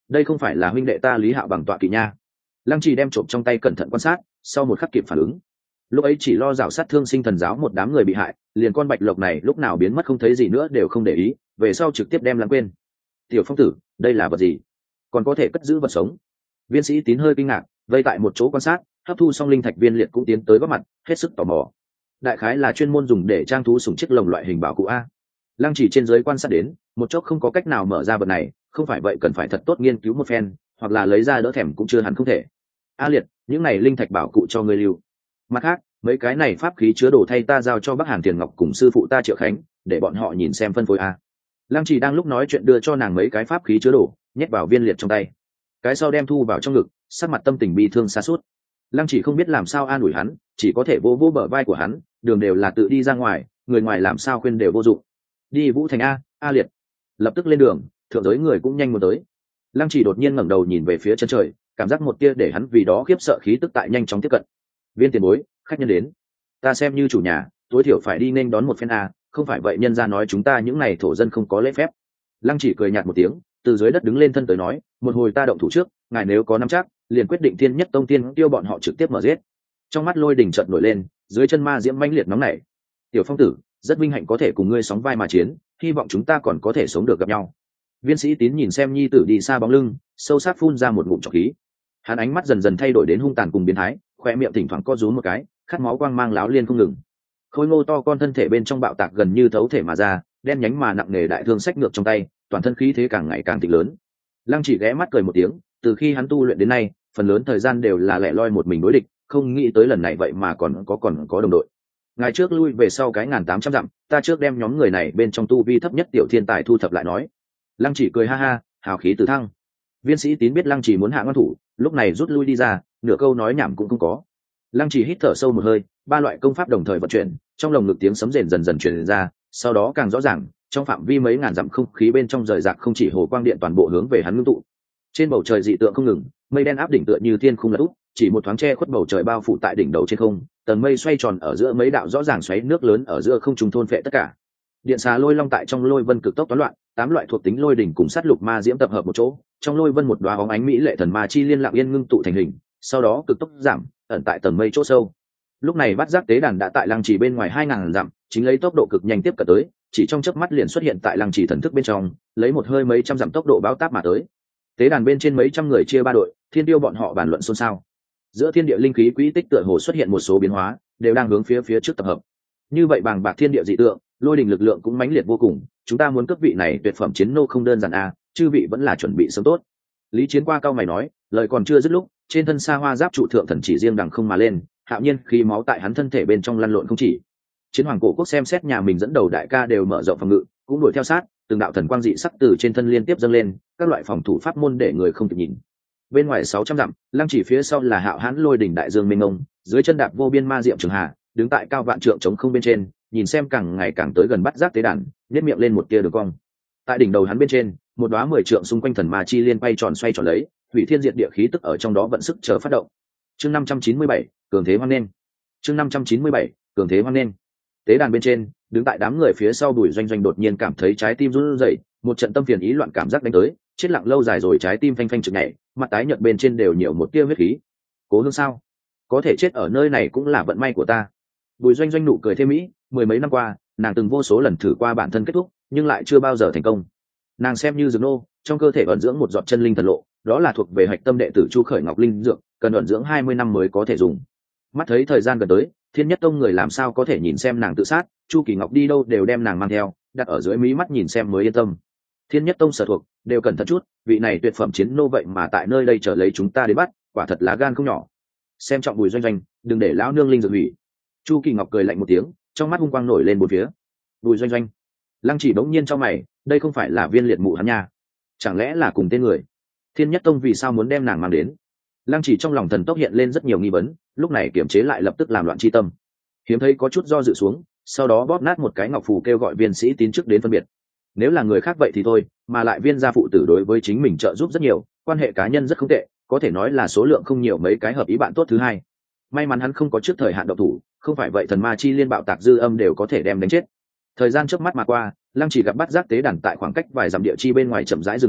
đây không phải là huynh đệ ta Lý Hạo bằng tọa kỵ nha. Lăng Trì đem trộm trong tay cẩn thận quan sát, sau một khắc kịp phản ứng. Lúc ấy chỉ lo rào sát thương sinh thần giáo một đám người bị hại, liền con bạch lộc này lúc nào biến mất không thấy gì nữa đều không để ý, về sau trực tiếp đem lãng quên. Tiểu Phong tử, đây là vật gì? Còn có thể cất giữ vật sống? Viên sĩ Tín hơi kinh ngạc, vây tại một chỗ quan sát, hấp thu xong linh thạch viên liệt cũng tiến tới góp mặt, hết sức tò mò. Đại khái là chuyên môn dùng để trang thú sủng chiếc lồng loại hình bảo cụ a. Lăng Chỉ trên dưới quan sát đến, một chốc không có cách nào mở ra vật này, không phải vậy cần phải thật tốt nghiên cứu một phen, hoặc là lấy ra đỡ thèm cũng chưa hẳn không thể. A Liệt, những này linh thạch bảo cụ cho ngươi lưu. Mặt khác, mấy cái này pháp khí chứa đồ thay ta giao cho Bắc Hàn Tiền Ngọc cùng sư phụ ta Triệu Khánh, để bọn họ nhìn xem phân phối a. Lăng Chỉ đang lúc nói chuyện đưa cho nàng mấy cái pháp khí chứa đồ, nhét vào viên liệt trong tay. Cái sau đem thu vào trong ngực, sắc mặt tâm tình bi thương xa suốt. Lăng Chỉ không biết làm sao an ủi hắn, chỉ có thể vô vô bờ vai của hắn, đường đều là tự đi ra ngoài, người ngoài làm sao khuyên đều vô dụng. Đi Vũ Thành a, A Liệt. Lập tức lên đường, thượng giới người cũng nhanh muốn tới. Lăng Chỉ đột nhiên ngẩng đầu nhìn về phía chân trời, cảm giác một tia để hắn vì đó khiếp sợ khí tức tại nhanh chóng tiếp cận. Viên tiền bối, khách nhân đến. Ta xem như chủ nhà, tối thiểu phải đi nên đón một phen a, không phải vậy nhân gia nói chúng ta những này thổ dân không có lễ phép. Lăng Chỉ cười nhạt một tiếng, từ dưới đất đứng lên thân tới nói, một hồi ta động thủ trước, ngài nếu có nắm chắc, liền quyết định Thiên Nhất Tông tiên tiêu bọn họ trực tiếp mở giết. Trong mắt lôi đình chợt nổi lên, dưới chân ma diễm mãnh liệt nóng nảy. Tiểu Phong tử, rất vinh hạnh có thể cùng ngươi sóng vai mà chiến, hy vọng chúng ta còn có thể sống được gặp nhau. Viên sĩ Tín nhìn xem nhi tử đi xa bóng lưng, sâu sắc phun ra một ngụm trọc khí. Hắn ánh mắt dần dần thay đổi đến hung tàn cùng biến thái, khoe miệng thỉnh thoảng co rúm một cái, khát máu quang mang láo liên không ngừng. Khôi ngô to con thân thể bên trong bạo tạc gần như thấu thể mà ra, đen nhánh mà nặng nề đại thương sách ngược trong tay, toàn thân khí thế càng ngày càng thịnh lớn. Lăng Chỉ ghé mắt cười một tiếng, từ khi hắn tu luyện đến nay, phần lớn thời gian đều là lẻ loi một mình đối địch, không nghĩ tới lần này vậy mà còn có còn có đồng đội. Ngày trước lui về sau cái ngàn tám trăm dặm, ta trước đem nhóm người này bên trong tu vi thấp nhất tiểu thiên tài thu thập lại nói. Lăng Chỉ cười ha ha, hào khí từ thăng. Viên sĩ Tín biết Lăng Chỉ muốn hạ ngăn thủ, lúc này rút lui đi ra, nửa câu nói nhảm cũng không có. Lăng Chỉ hít thở sâu một hơi, ba loại công pháp đồng thời vận chuyển, trong lồng ngực tiếng sấm rền dần dần truyền ra, sau đó càng rõ ràng, trong phạm vi mấy ngàn dặm không khí bên trong rời rạc không chỉ hồ quang điện toàn bộ hướng về hắn ngưng tụ. Trên bầu trời dị tượng không ngừng, mây đen áp đỉnh tựa như thiên khung lật úp, chỉ một thoáng che khuất bầu trời bao phủ tại đỉnh đầu trên không, tầng mây xoay tròn ở giữa mấy đạo rõ ràng xoáy nước lớn ở giữa không trung thôn phệ tất cả. Điện xà lôi long tại trong lôi vân cực tốc toán loạn, tám loại thuộc tính lôi đỉnh cùng sát lục ma diễm tập hợp một chỗ, trong lôi vân một đóa bóng ánh mỹ lệ thần ma chi liên lặng yên ngưng tụ thành hình, sau đó cực tốc giảm, ẩn tại tầng mây chỗ sâu. Lúc này bát giác tế đàn đã tại Lăng Chỉ bên ngoài hai ngàn dặm, chính lấy tốc độ cực nhanh tiếp cận tới, chỉ trong chớp mắt liền xuất hiện tại Lăng Chỉ thần thức bên trong, lấy một hơi mấy trăm dặm tốc độ báo táp mà tới. Tế đàn bên trên mấy trăm người chia ba đội, thiên tiêu bọn họ bàn luận xôn xao. Giữa thiên địa linh khí quỹ tích tựa hồ xuất hiện một số biến hóa, đều đang hướng phía phía trước tập hợp. Như vậy bàng bạc thiên địa dị tượng, lôi đình lực lượng cũng mãnh liệt vô cùng, chúng ta muốn cấp vị này tuyệt phẩm chiến nô không đơn giản a, chư vị vẫn là chuẩn bị sớm tốt. Lý Chiến qua cao mày nói, lời còn chưa dứt lúc, trên thân xa hoa giáp trụ thượng thần chỉ riêng đằng không mà lên, hạo nhiên khí máu tại hắn thân thể bên trong lăn lộn không chỉ. Chiến hoàng cổ quốc xem xét nhà mình dẫn đầu đại ca đều mở rộng phòng ngự, cũng đuổi theo sát, từng đạo thần quang dị sắc từ trên thân liên tiếp dâng lên, các loại phòng thủ pháp môn để người không kịp nhìn. Bên ngoài sáu trăm dặm, Lăng Chỉ phía sau là hạo hãn lôi đỉnh đại dương mênh mông, dưới chân đạp vô biên ma diệm trường hà, đứng tại cao vạn trượng chống không bên trên, nhìn xem càng ngày càng tới gần bắt giác tế đàn, nhếch miệng lên một tia đường cong. Tại đỉnh đầu hắn bên trên, một đóa mười trượng xung quanh thần ma chi liên bay tròn xoay tròn lấy, hủy thiên diệt địa khí tức ở trong đó vận sức chờ phát động. Chương năm trăm chín mươi bảy, cường thế hoan nên. Chương năm trăm chín mươi bảy, cường thế hoan nên. Tế đàn bên trên, đứng tại đám người phía sau Bùi Doanh Doanh đột nhiên cảm thấy trái tim run rẩy, một trận tâm phiền ý loạn cảm giác đánh tới, chết lặng lâu dài rồi trái tim phanh phanh chực nhảy, mặt tái nhợt bên trên đều nhiều một tia huyết khí. Cố Hương sao? Có thể chết ở nơi này cũng là vận may của ta. Bùi Doanh Doanh nụ cười thêm mỹ, mười mấy năm qua, nàng từng vô số lần thử qua bản thân kết thúc, nhưng lại chưa bao giờ thành công. Nàng xem như dược nô, trong cơ thể ẩn dưỡng một giọt chân linh thần lộ, đó là thuộc về hạch tâm đệ tử Chu Khởi Ngọc linh dược, cần ẩn dưỡng hai mươi năm mới có thể dùng. Mắt thấy thời gian gần tới, Thiên Nhất Tông người làm sao có thể nhìn xem nàng tự sát, Chu Kỳ Ngọc đi đâu đều đem nàng mang theo, đặt ở dưới mí mắt nhìn xem mới yên tâm. Thiên Nhất Tông sở thuộc đều cẩn thận chút, vị này tuyệt phẩm chiến nô vậy mà tại nơi đây chờ lấy chúng ta đến bắt, quả thật lá gan không nhỏ. Xem trọng Bùi Doanh Doanh, đừng để lão nương linh dược hủy. Chu Kỳ Ngọc cười lạnh một tiếng, trong mắt hung quang nổi lên bốn phía. Bùi Doanh Doanh, Lăng Chỉ bỗng nhiên trong mày, đây không phải là viên liệt mụ hắn nha, chẳng lẽ là cùng tên người? Thiên Nhất Tông vì sao muốn đem nàng mang đến? Lăng Chỉ trong lòng thần tốc hiện lên rất nhiều nghi vấn, lúc này kiềm chế lại lập tức làm loạn chi tâm. Hiếm thấy có chút do dự xuống, sau đó bóp nát một cái ngọc phù kêu gọi viên sĩ Tín trước đến phân biệt. Nếu là người khác vậy thì thôi, mà lại viên gia phụ tử đối với chính mình trợ giúp rất nhiều, quan hệ cá nhân rất không tệ, có thể nói là số lượng không nhiều mấy cái hợp ý bạn tốt thứ hai. May mắn hắn không có trước thời hạn động thủ, không phải vậy thần ma chi liên bạo tạc dư âm đều có thể đem đánh chết. Thời gian trước mắt mà qua, Lăng Chỉ gặp bắt giác tế đàn tại khoảng cách vài dặm địa chi bên ngoài chậm rãi dừng lại,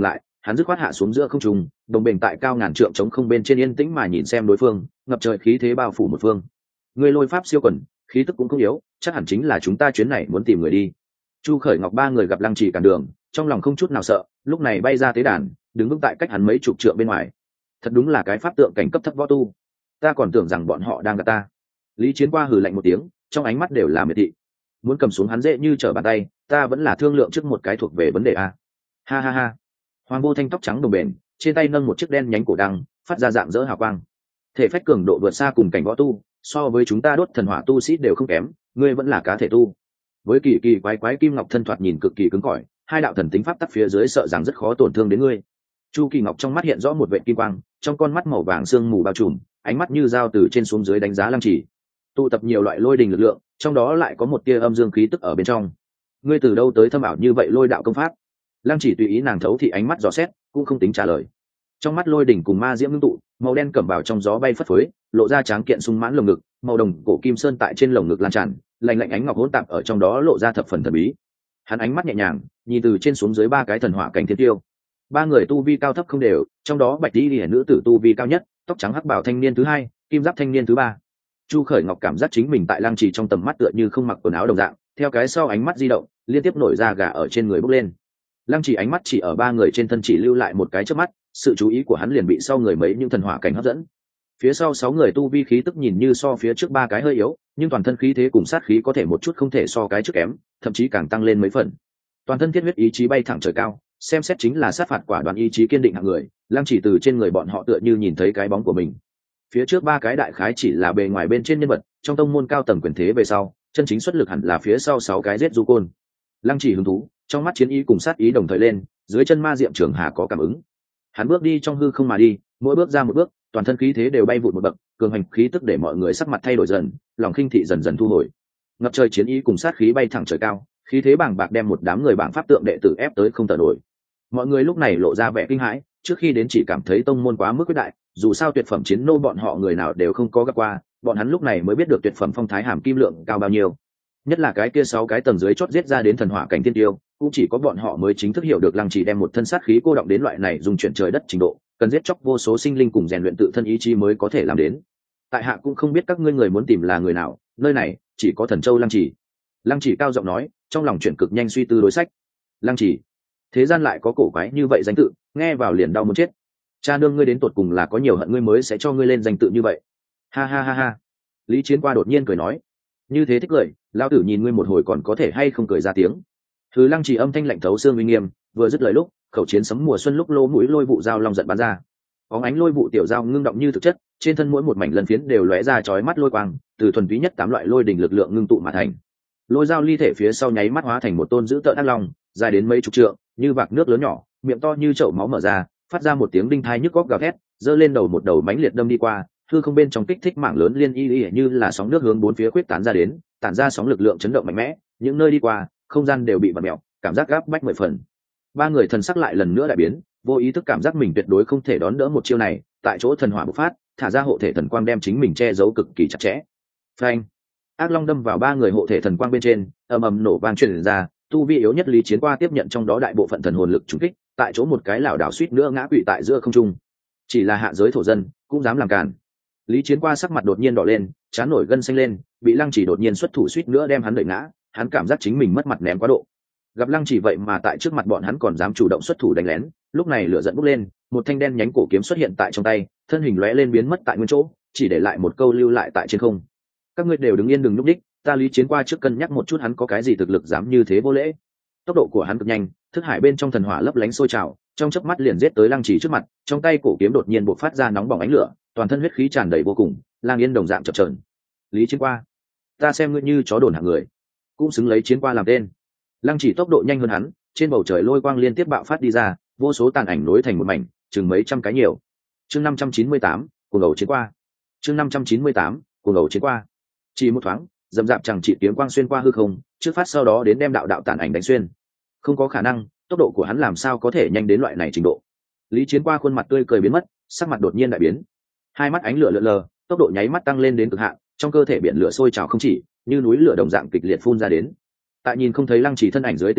hắn dứt khoát hạ xuống giữa không trung, đồng bền tại cao ngàn trượng chống không bên trên yên tĩnh mà nhìn xem đối phương, ngập trời khí thế bao phủ một phương. Người lôi pháp siêu quần, khí tức cũng không yếu, chắc hẳn chính là chúng ta chuyến này muốn tìm người đi. Chu Khởi Ngọc ba người gặp Lăng Chỉ cản đường, trong lòng không chút nào sợ, lúc này bay ra tế đàn, đứng vững tại cách hắn mấy chục trượng bên ngoài. Thật đúng là cái pháp tượng cảnh cấp thấp võ tu, ta còn tưởng rằng bọn họ đang gạt ta. Lý Chiến Qua hừ lạnh một tiếng, trong ánh mắt đều là miệt thị. Muốn cầm xuống hắn dễ như trở bàn tay, ta vẫn là thương lượng trước một cái thuộc về vấn đề a. Ha ha ha. Hoàng Vô Thanh tóc trắng đồng bền, trên tay nâng một chiếc đen nhánh cổ đăng, phát ra dạng dỡ hào quang. Thể phách cường độ vượt xa cùng cảnh võ tu, so với chúng ta đốt thần hỏa tu sĩ đều không kém, ngươi vẫn là cá thể tu. Với kỳ kỳ quái quái kim ngọc thân thoạt nhìn cực kỳ cứng cỏi, hai đạo thần tính pháp tắc phía dưới sợ rằng rất khó tổn thương đến ngươi. Chu Kỳ Ngọc trong mắt hiện rõ một vệt kim quang, trong con mắt màu vàng sương mù bao trùm, ánh mắt như dao từ trên xuống dưới đánh giá Lăng Chỉ. Tụ tập nhiều loại lôi đình lực lượng, trong đó lại có một tia âm dương khí tức ở bên trong. Ngươi từ đâu tới thâm ảo như vậy lôi đạo công pháp? Lăng Chỉ tùy ý nàng thấu thị ánh mắt dò xét, cũng không tính trả lời. Trong mắt lôi đỉnh cùng ma diễm ngưng tụ, màu đen cẩm bào trong gió bay phất phới, lộ ra tráng kiện sung mãn lồng ngực, màu đồng cổ kim sơn tại trên lồng ngực lan tràn, lạnh lạnh ánh ngọc hỗn tạp ở trong đó lộ ra thập phần thần bí. Hắn ánh mắt nhẹ nhàng, nhìn từ trên xuống dưới ba cái thần hỏa cảnh thiên tiêu. Ba người tu vi cao thấp không đều, trong đó bạch y liễu nữ tử tu vi cao nhất, tóc trắng hắc bảo thanh niên thứ hai, kim giáp thanh niên thứ ba. Chu Khởi Ngọc cảm giác chính mình tại Lăng Trì trong tầm mắt tựa như không mặc quần áo đồng dạng, theo cái sau ánh mắt di động, liên tiếp nổi ra gà ở trên người bốc lên. Lăng Trì ánh mắt chỉ ở ba người trên thân chỉ lưu lại một cái chớp mắt, sự chú ý của hắn liền bị sau người mấy những thần hỏa cảnh hấp dẫn. Phía sau sáu người tu vi khí tức nhìn như so phía trước ba cái hơi yếu, nhưng toàn thân khí thế cùng sát khí có thể một chút không thể so cái trước kém, thậm chí càng tăng lên mấy phần. Toàn thân thiết huyết ý chí bay thẳng trời cao, xem xét chính là sát phạt quả đoán ý chí kiên định hạng người. Lăng Chỉ từ trên người bọn họ tựa như nhìn thấy cái bóng của mình. Phía trước ba cái đại khái chỉ là bề ngoài bên trên nhân vật, trong tông môn cao tầng quyền thế về sau, chân chính xuất lực hẳn là phía sau sáu cái giết du côn. Lăng Chỉ hứng thú, trong mắt chiến ý cùng sát ý đồng thời lên, dưới chân ma diệm trường hà có cảm ứng. Hắn bước đi trong hư không mà đi, mỗi bước ra một bước, toàn thân khí thế đều bay vụt một bậc, cường hành khí tức để mọi người sắc mặt thay đổi dần, lòng khinh thị dần dần thu hồi. Ngập trời chiến ý cùng sát khí bay thẳng trời cao, khí thế bàng bạc đem một đám người bảng pháp tượng đệ tử ép tới không thở nổi. Mọi người lúc này lộ ra vẻ kinh hãi, trước khi đến chỉ cảm thấy tông môn quá mức quyết đại, dù sao tuyệt phẩm chiến nô bọn họ người nào đều không có gặp qua, bọn hắn lúc này mới biết được tuyệt phẩm phong thái hàm kim lượng cao bao nhiêu. Nhất là cái kia sáu cái tầng dưới chót giết ra đến thần hỏa cảnh tiên tiêu, cũng chỉ có bọn họ mới chính thức hiểu được Lăng Chỉ đem một thân sát khí cô động đến loại này dùng chuyển trời đất trình độ, cần giết chóc vô số sinh linh cùng rèn luyện tự thân ý chí mới có thể làm đến. Tại hạ cũng không biết các ngươi người muốn tìm là người nào, nơi này chỉ có Thần Châu Lăng Chỉ. Lăng Chỉ cao giọng nói, trong lòng chuyển cực nhanh suy tư đối sách. Lăng Chỉ, thế gian lại có cổ quái như vậy danh tự, nghe vào liền đau muốn chết. Cha nương ngươi đến tột cùng là có nhiều hận ngươi mới sẽ cho ngươi lên danh tự như vậy. Ha ha ha ha. Lý Chiến Qua đột nhiên cười nói, như thế thích cười, lão tử nhìn ngươi một hồi còn có thể hay không cười ra tiếng. Thứ Lăng Chỉ âm thanh lạnh thấu xương uy nghiêm, vừa dứt lời lúc, khẩu chiến sấm mùa xuân lúc lô mũi lôi vụ dao long giận bắn ra. Bóng ánh lôi vụ tiểu dao ngưng động như thực chất, trên thân mỗi một mảnh lân phiến đều lóe ra chói mắt lôi quang, từ thuần túy nhất tám loại lôi đỉnh lực lượng ngưng tụ mà thành. Lôi dao ly thể phía sau nháy mắt hóa thành một tôn dữ tợn ác long, dài đến mấy chục trượng, như vạc nước lớn nhỏ, miệng to như chậu máu mở ra, phát ra một tiếng đinh thai nhức góc gào thét, giơ lên đầu một đầu mãnh liệt đâm đi qua, hư không bên trong kích thích mạng lớn liên y y như là sóng nước hướng bốn phía quyết tán ra đến, tản ra sóng lực lượng chấn động mạnh mẽ, những nơi đi qua, không gian đều bị vặn mèo, cảm giác gáp bách mười phần. Ba người thần sắc lại lần nữa đại biến, vô ý thức cảm giác mình tuyệt đối không thể đón đỡ một chiêu này, tại chỗ thần hỏa bộc phát, thả ra hộ thể thần quang đem chính mình che giấu cực kỳ chặt chẽ. Phanh! Ác long đâm vào ba người hộ thể thần quang bên trên, ầm ầm nổ vang truyền ra, tu vi yếu nhất Lý Chiến Qua tiếp nhận trong đó đại bộ phận thần hồn lực trùng kích, tại chỗ một cái lảo đảo suýt nữa ngã quỵ tại giữa không trung. Chỉ là hạ giới thổ dân, cũng dám làm cản. Lý Chiến Qua sắc mặt đột nhiên đỏ lên, trán nổi gân xanh lên, bị Lăng Chỉ đột nhiên xuất thủ suýt nữa đem hắn đẩy ngã, hắn cảm giác chính mình mất mặt ném quá độ. Gặp Lăng Chỉ vậy mà tại trước mặt bọn hắn còn dám chủ động xuất thủ đánh lén, lúc này lửa giận bốc lên, một thanh đen nhánh cổ kiếm xuất hiện tại trong tay, thân hình lóe lên biến mất tại nguyên chỗ, chỉ để lại một câu lưu lại tại trên không. Các ngươi đều đứng yên đừng núp đích, ta Lý Chiến Qua trước cân nhắc một chút hắn có cái gì thực lực dám như thế vô lễ. Tốc độ của hắn cực nhanh, thức hải bên trong thần hỏa lấp lánh sôi trào, trong chớp mắt liền giết tới Lăng Chỉ trước mặt, trong tay cổ kiếm đột nhiên bộc phát ra nóng bỏng ánh lửa, toàn thân huyết khí tràn đầy vô cùng, lang yên đồng dạng chập chờn. Lý Chiến Qua, ta xem ngươi như chó đồn hạng người, cũng xứng lấy Chiến Qua làm tên. Lăng Chỉ tốc độ nhanh hơn hắn, trên bầu trời lôi quang liên tiếp bạo phát đi ra, vô số tàn ảnh nối thành một mảnh, chừng mấy trăm cái nhiều. Chương năm trăm chín mươi tám, cuồng ngầu Chiến Qua. Chương năm trăm chín mươi tám, cuồng ngầu Chiến Qua. Chỉ một thoáng, dầm dạp chẳng chỉ kiếm quang xuyên qua hư không, trước phát sau đó đến đem đạo đạo tàn ảnh đánh xuyên. Không có khả năng, tốc độ của hắn làm sao có thể nhanh đến loại này trình độ. Lý Chiến Qua khuôn mặt tươi cười biến mất, sắc mặt đột nhiên đại biến. Hai mắt ánh lửa lượn lờ, tốc độ nháy mắt tăng lên đến cực hạn, trong cơ thể biển lửa sôi trào không chỉ, như núi lửa đồng dạng kịch liệt phun ra đến. Tại nhìn không thấy Lăng Chỉ thân ảnh dưới tình huống,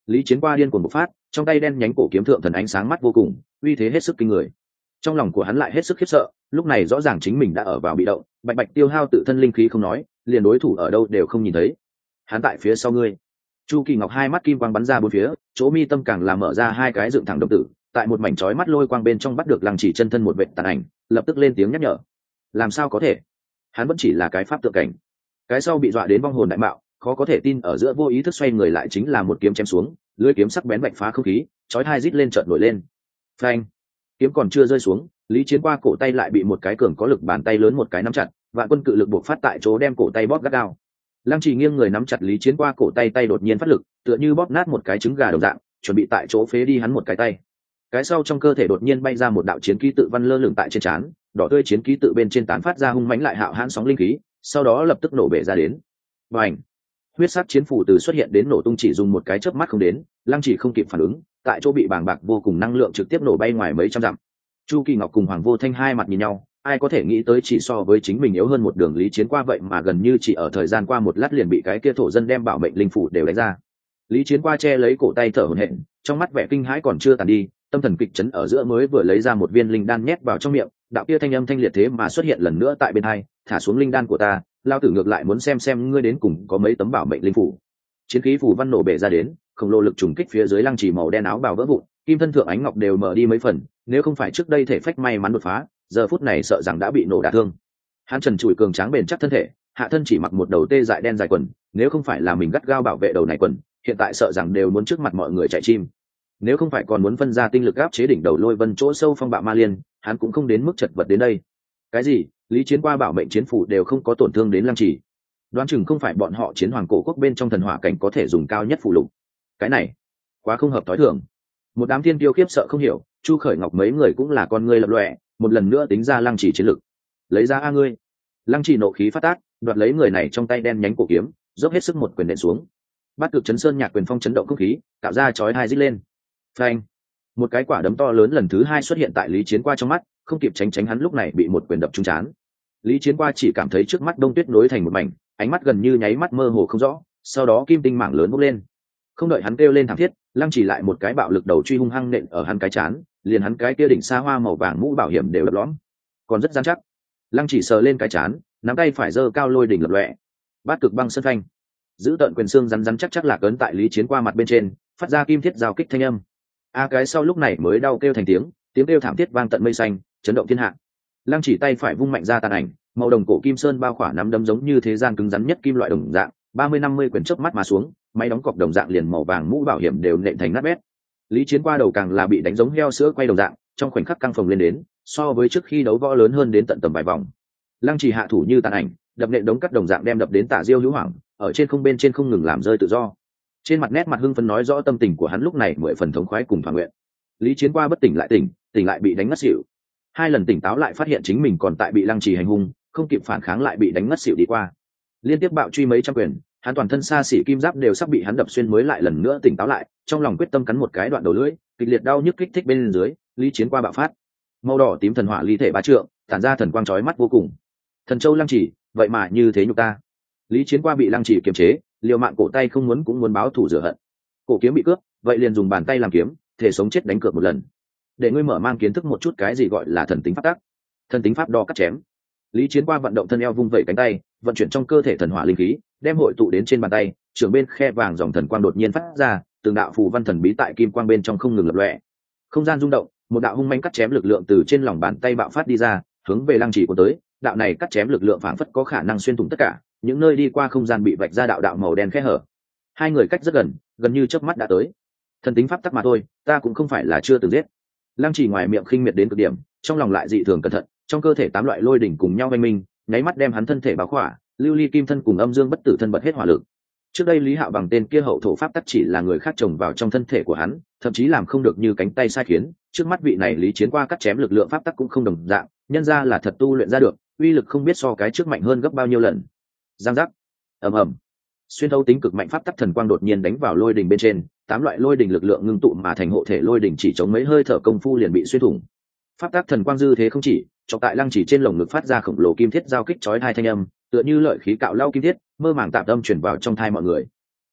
Lý Chiến Qua điên cuồng bộc phát, trong tay đen nhánh cổ kiếm thượng thần ánh sáng mắt vô cùng, uy thế hết sức kinh người. Trong lòng của hắn lại hết sức khiếp sợ, lúc này rõ ràng chính mình đã ở vào bị động, bạch bạch tiêu hao tự thân linh khí không nói, liền đối thủ ở đâu đều không nhìn thấy. Hắn tại phía sau ngươi. Chu Kỳ Ngọc hai mắt kim quang bắn ra bốn phía, chỗ mi tâm càng là mở ra hai cái dựng thẳng đồng tử, tại một mảnh chói mắt lôi quang bên trong bắt được Lăng Chỉ chân thân một vệt tàn ảnh, lập tức lên tiếng nhắc nhở. Làm sao có thể? Hắn vẫn chỉ là cái pháp tượng cảnh. Cái sau bị dọa đến vong hồn đại mạo, khó có thể tin ở giữa vô ý thức xoay người lại chính là một kiếm chém xuống, lưỡi kiếm sắc bén vạch phá không khí, chói hai rít lên chợt nổi lên. Phanh! Kiếm còn chưa rơi xuống, Lý Chiến Qua cổ tay lại bị một cái cường có lực bàn tay lớn một cái nắm chặt, vạn quân cự lực buộc phát tại chỗ đem cổ tay bóp gắt gao. Lăng Chỉ nghiêng người nắm chặt Lý Chiến Qua cổ tay, tay đột nhiên phát lực, tựa như bóp nát một cái trứng gà đồng dạng, chuẩn bị tại chỗ phế đi hắn một cái tay. Cái sau trong cơ thể đột nhiên bay ra một đạo chiến ký tự văn lơ lửng tại trên trán, đỏ tươi chiến ký tự bên trên tán phát ra hung mãnh lại hạo hãn sóng linh khí, sau đó lập tức nổ bể ra đến. Bành! Huyết sắc chiến phủ từ xuất hiện đến nổ tung chỉ dùng một cái chớp mắt không đến, Lăng Chỉ không kịp phản ứng, tại chỗ bị bàng bạc vô cùng năng lượng trực tiếp nổ bay ngoài mấy trăm dặm. Chu Kỳ Ngọc cùng Hoàng Vô Thanh hai mặt nhìn nhau, ai có thể nghĩ tới chỉ so với chính mình yếu hơn một đường Lý Chiến Qua vậy mà gần như chỉ ở thời gian qua một lát liền bị cái kia thổ dân đem bảo mệnh linh phủ đều đánh ra. Lý Chiến Qua che lấy cổ tay thở hổn hển, trong mắt vẻ kinh hãi còn chưa tàn đi, tâm thần kịch chấn ở giữa mới vừa lấy ra một viên linh đan nhét vào trong miệng, đạo kia thanh âm thanh liệt thế mà xuất hiện lần nữa tại bên hai, thả xuống linh đan của ta, lao tử ngược lại muốn xem xem ngươi đến cùng có mấy tấm bảo mệnh linh phủ. Chiến khí phủ văn nổ bể ra đến, khổng lồ lực trùng kích phía dưới Lăng Chỉ màu đen áo bào vỡ vụn, kim thân thượng ánh ngọc đều mở đi mấy phần, nếu không phải trước đây thể phách may mắn đột phá, giờ phút này sợ rằng đã bị nổ đả thương. Hắn trần trụi cường tráng bền chắc thân thể, hạ thân chỉ mặc một đầu tê dại đen dài quần, nếu không phải là mình gắt gao bảo vệ đầu này quần, hiện tại sợ rằng đều muốn trước mặt mọi người chạy chim. Nếu không phải còn muốn phân ra tinh lực áp chế đỉnh đầu lôi vân chỗ sâu phong bạo ma liên, hắn cũng không đến mức chật vật đến đây. Cái gì? Lý Chiến Qua bảo mệnh chiến phủ đều không có tổn thương đến Lăng Chỉ. Đoán chừng không phải bọn họ chiến hoàng cổ quốc bên trong thần hỏa cảnh có thể dùng cao nhất phụ lục. Cái này, quá không hợp thói thường. Một đám thiên tiêu khiếp sợ không hiểu, Chu Khởi Ngọc mấy người cũng là con ngươi lập lòe, một lần nữa tính ra Lăng Chỉ chiến lực. Lấy ra a ngươi. Lăng Chỉ nộ khí phát tác, đoạt lấy người này trong tay đen nhánh cổ kiếm, dốc hết sức một quyền nện xuống. Bát Cực Chấn Sơn nhạc quyền phong chấn động không khí, tạo ra chói tai rít lên. Phanh! Một cái quả đấm to lớn lần thứ hai xuất hiện tại Lý Chiến Qua trong mắt, không kịp tránh tránh hắn lúc này bị một quyền đập trúng trán. Lý Chiến Qua chỉ cảm thấy trước mắt đông tuyết nối thành một mảnh, ánh mắt gần như nháy mắt mơ hồ không rõ, sau đó kim tinh mảng lớn bốc lên. Không đợi hắn kêu lên thảm thiết, Lăng Chỉ lại một cái bạo lực đầu truy hung hăng nện ở hắn cái chán, liền hắn cái kia đỉnh xa hoa màu vàng mũ bảo hiểm đều đập lõm, còn rất rắn chắc. Lăng Chỉ sờ lên cái chán, nắm tay phải giơ cao lôi đỉnh lập lòe. Bát Cực Băng Sơn Phanh! Giữ tận quyền xương rắn rắn chắc chắc lạc ấn tại Lý Chiến Qua mặt bên trên, phát ra kim thiết giao kích thanh âm. A cái sau lúc này mới đau kêu thành tiếng, tiếng kêu thảm thiết vang tận mây xanh, chấn động thiên hạ. Lăng Chỉ tay phải vung mạnh ra tàn ảnh, màu đồng cổ kim sơn bao khỏa nắm đấm giống như thế gian cứng rắn nhất kim loại đồng dạng, ba mươi năm mươi quyển chớp mắt mà xuống, máy đóng cọc đồng dạng liền màu vàng mũ bảo hiểm đều nện thành nát bét. Lý Chiến Qua đầu càng là bị đánh giống heo sữa quay đồng dạng, trong khoảnh khắc căng phồng lên đến, so với trước khi đấu võ lớn hơn đến tận tầm vài vòng. Lăng Chỉ hạ thủ như tàn ảnh, đập nện đống cắt đồng dạng đem đập đến Tả Diêu hữu hoảng, ở trên không bên trên không ngừng làm rơi tự do. Trên mặt nét mặt hưng phấn nói rõ tâm tình của hắn lúc này mười phần thống khoái cùng thỏa nguyện. Lý Chiến Qua bất tỉnh lại tỉnh, tỉnh lại bị đánh ngất xỉu. Hai lần tỉnh táo lại phát hiện chính mình còn tại bị Lăng Chỉ hành hung, không kịp phản kháng lại bị đánh ngất xỉu đi qua. Liên tiếp bạo truy mấy trăm quyền, hắn toàn thân xa xỉ kim giáp đều sắp bị hắn đập xuyên mới lại lần nữa tỉnh táo lại, trong lòng quyết tâm cắn một cái đoạn đầu lưỡi, kịch liệt đau nhức kích thích bên dưới, Lý Chiến Qua bạo phát. Màu đỏ tím thần hỏa ly thể bá trượng, tản ra thần quang chói mắt vô cùng. Thần châu Lăng Chỉ, vậy mà như thế nhục ta. Lý Chiến Qua bị Lăng Chỉ kiềm chế, liều mạng cổ tay không muốn cũng muốn báo thù rửa hận. Cổ kiếm bị cướp, vậy liền dùng bàn tay làm kiếm, thể sống chết đánh cược một lần. Để ngươi mở mang kiến thức một chút cái gì gọi là thần tính pháp tắc. Thần tính pháp đo cắt chém. Lý Chiến Qua vận động thân eo vung vẩy cánh tay, vận chuyển trong cơ thể thần hỏa linh khí, đem hội tụ đến trên bàn tay, trường bên khe vàng dòng thần quang đột nhiên phát ra, từng đạo phù văn thần bí tại kim quang bên trong không ngừng lập lòe. Không gian rung động, một đạo hung manh cắt chém lực lượng từ trên lòng bàn tay bạo phát đi ra, hướng về Lăng Chỉ của tới, đạo này cắt chém lực lượng phảng phất có khả năng xuyên thủng tất cả, những nơi đi qua không gian bị vạch ra đạo đạo màu đen khe hở. Hai người cách rất gần, gần như chớp mắt đã tới. Thần tính pháp tắc mà thôi, ta cũng không phải là chưa từng giết. Lăng Chỉ ngoài miệng khinh miệt đến cực điểm, trong lòng lại dị thường cẩn thận, trong cơ thể tám loại lôi đỉnh cùng nhau vây minh, nháy mắt đem hắn thân thể bao khỏa, lưu ly kim thân cùng âm dương bất tử thân bật hết hỏa lực. Trước đây Lý Hạo bằng tên kia hậu thổ pháp tắc chỉ là người khác trồng vào trong thân thể của hắn, thậm chí làm không được như cánh tay sai khiến, trước mắt vị này Lý Chiến Qua cắt chém lực lượng pháp tắc cũng không đồng dạng, nhân ra là thật tu luyện ra được, uy lực không biết so cái trước mạnh hơn gấp bao nhiêu lần. Giang giác, ầm ầm, xuyên thấu tính cực mạnh pháp tắc thần quang đột nhiên đánh vào lôi đỉnh bên trên, tám loại lôi đỉnh lực lượng ngưng tụ mà thành hộ thể lôi đỉnh chỉ chống mấy hơi thở công phu liền bị xuyên thủng. Pháp tắc thần quang dư thế không chỉ, chọc tại Lăng Chỉ trên lồng ngực phát ra khổng lồ kim thiết giao kích chói hai thanh âm, tựa như lợi khí cạo lau kim thiết, mơ màng tạm tâm chuyển vào trong thai mọi người.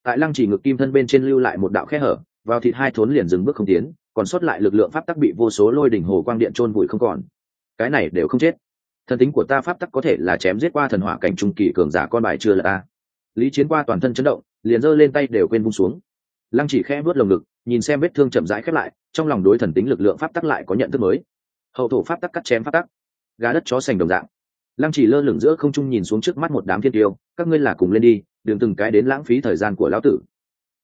tại lăng chỉ ngực kim thân bên trên lưu lại một đạo khe hở, vào thịt hai thốn liền dừng bước không tiến, còn sót lại lực lượng pháp tắc bị vô số lôi đỉnh hồ quang điện chôn vùi không còn. Cái này đều không chết. Thần tính của ta pháp tắc có thể là chém giết qua thần hỏa cảnh trung kỳ cường giả con bài chưa là ta. Lý Chiến qua toàn thân chấn động, liền giơ lên tay đều quên vung xuống. Lăng chỉ khẽ vuốt lồng ngực, nhìn xem vết thương chậm rãi khép lại, trong lòng đối thần tính lực lượng pháp tắc lại có nhận thức mới. Hậu thổ pháp tắc cắt chém pháp tắc, gà đất chó sành đồng dạng. Lăng chỉ lơ lửng giữa không trung nhìn xuống trước mắt một đám thiên tiêu, các ngươi là cùng lên đi, đừng từng cái đến lãng phí thời gian của lão tử.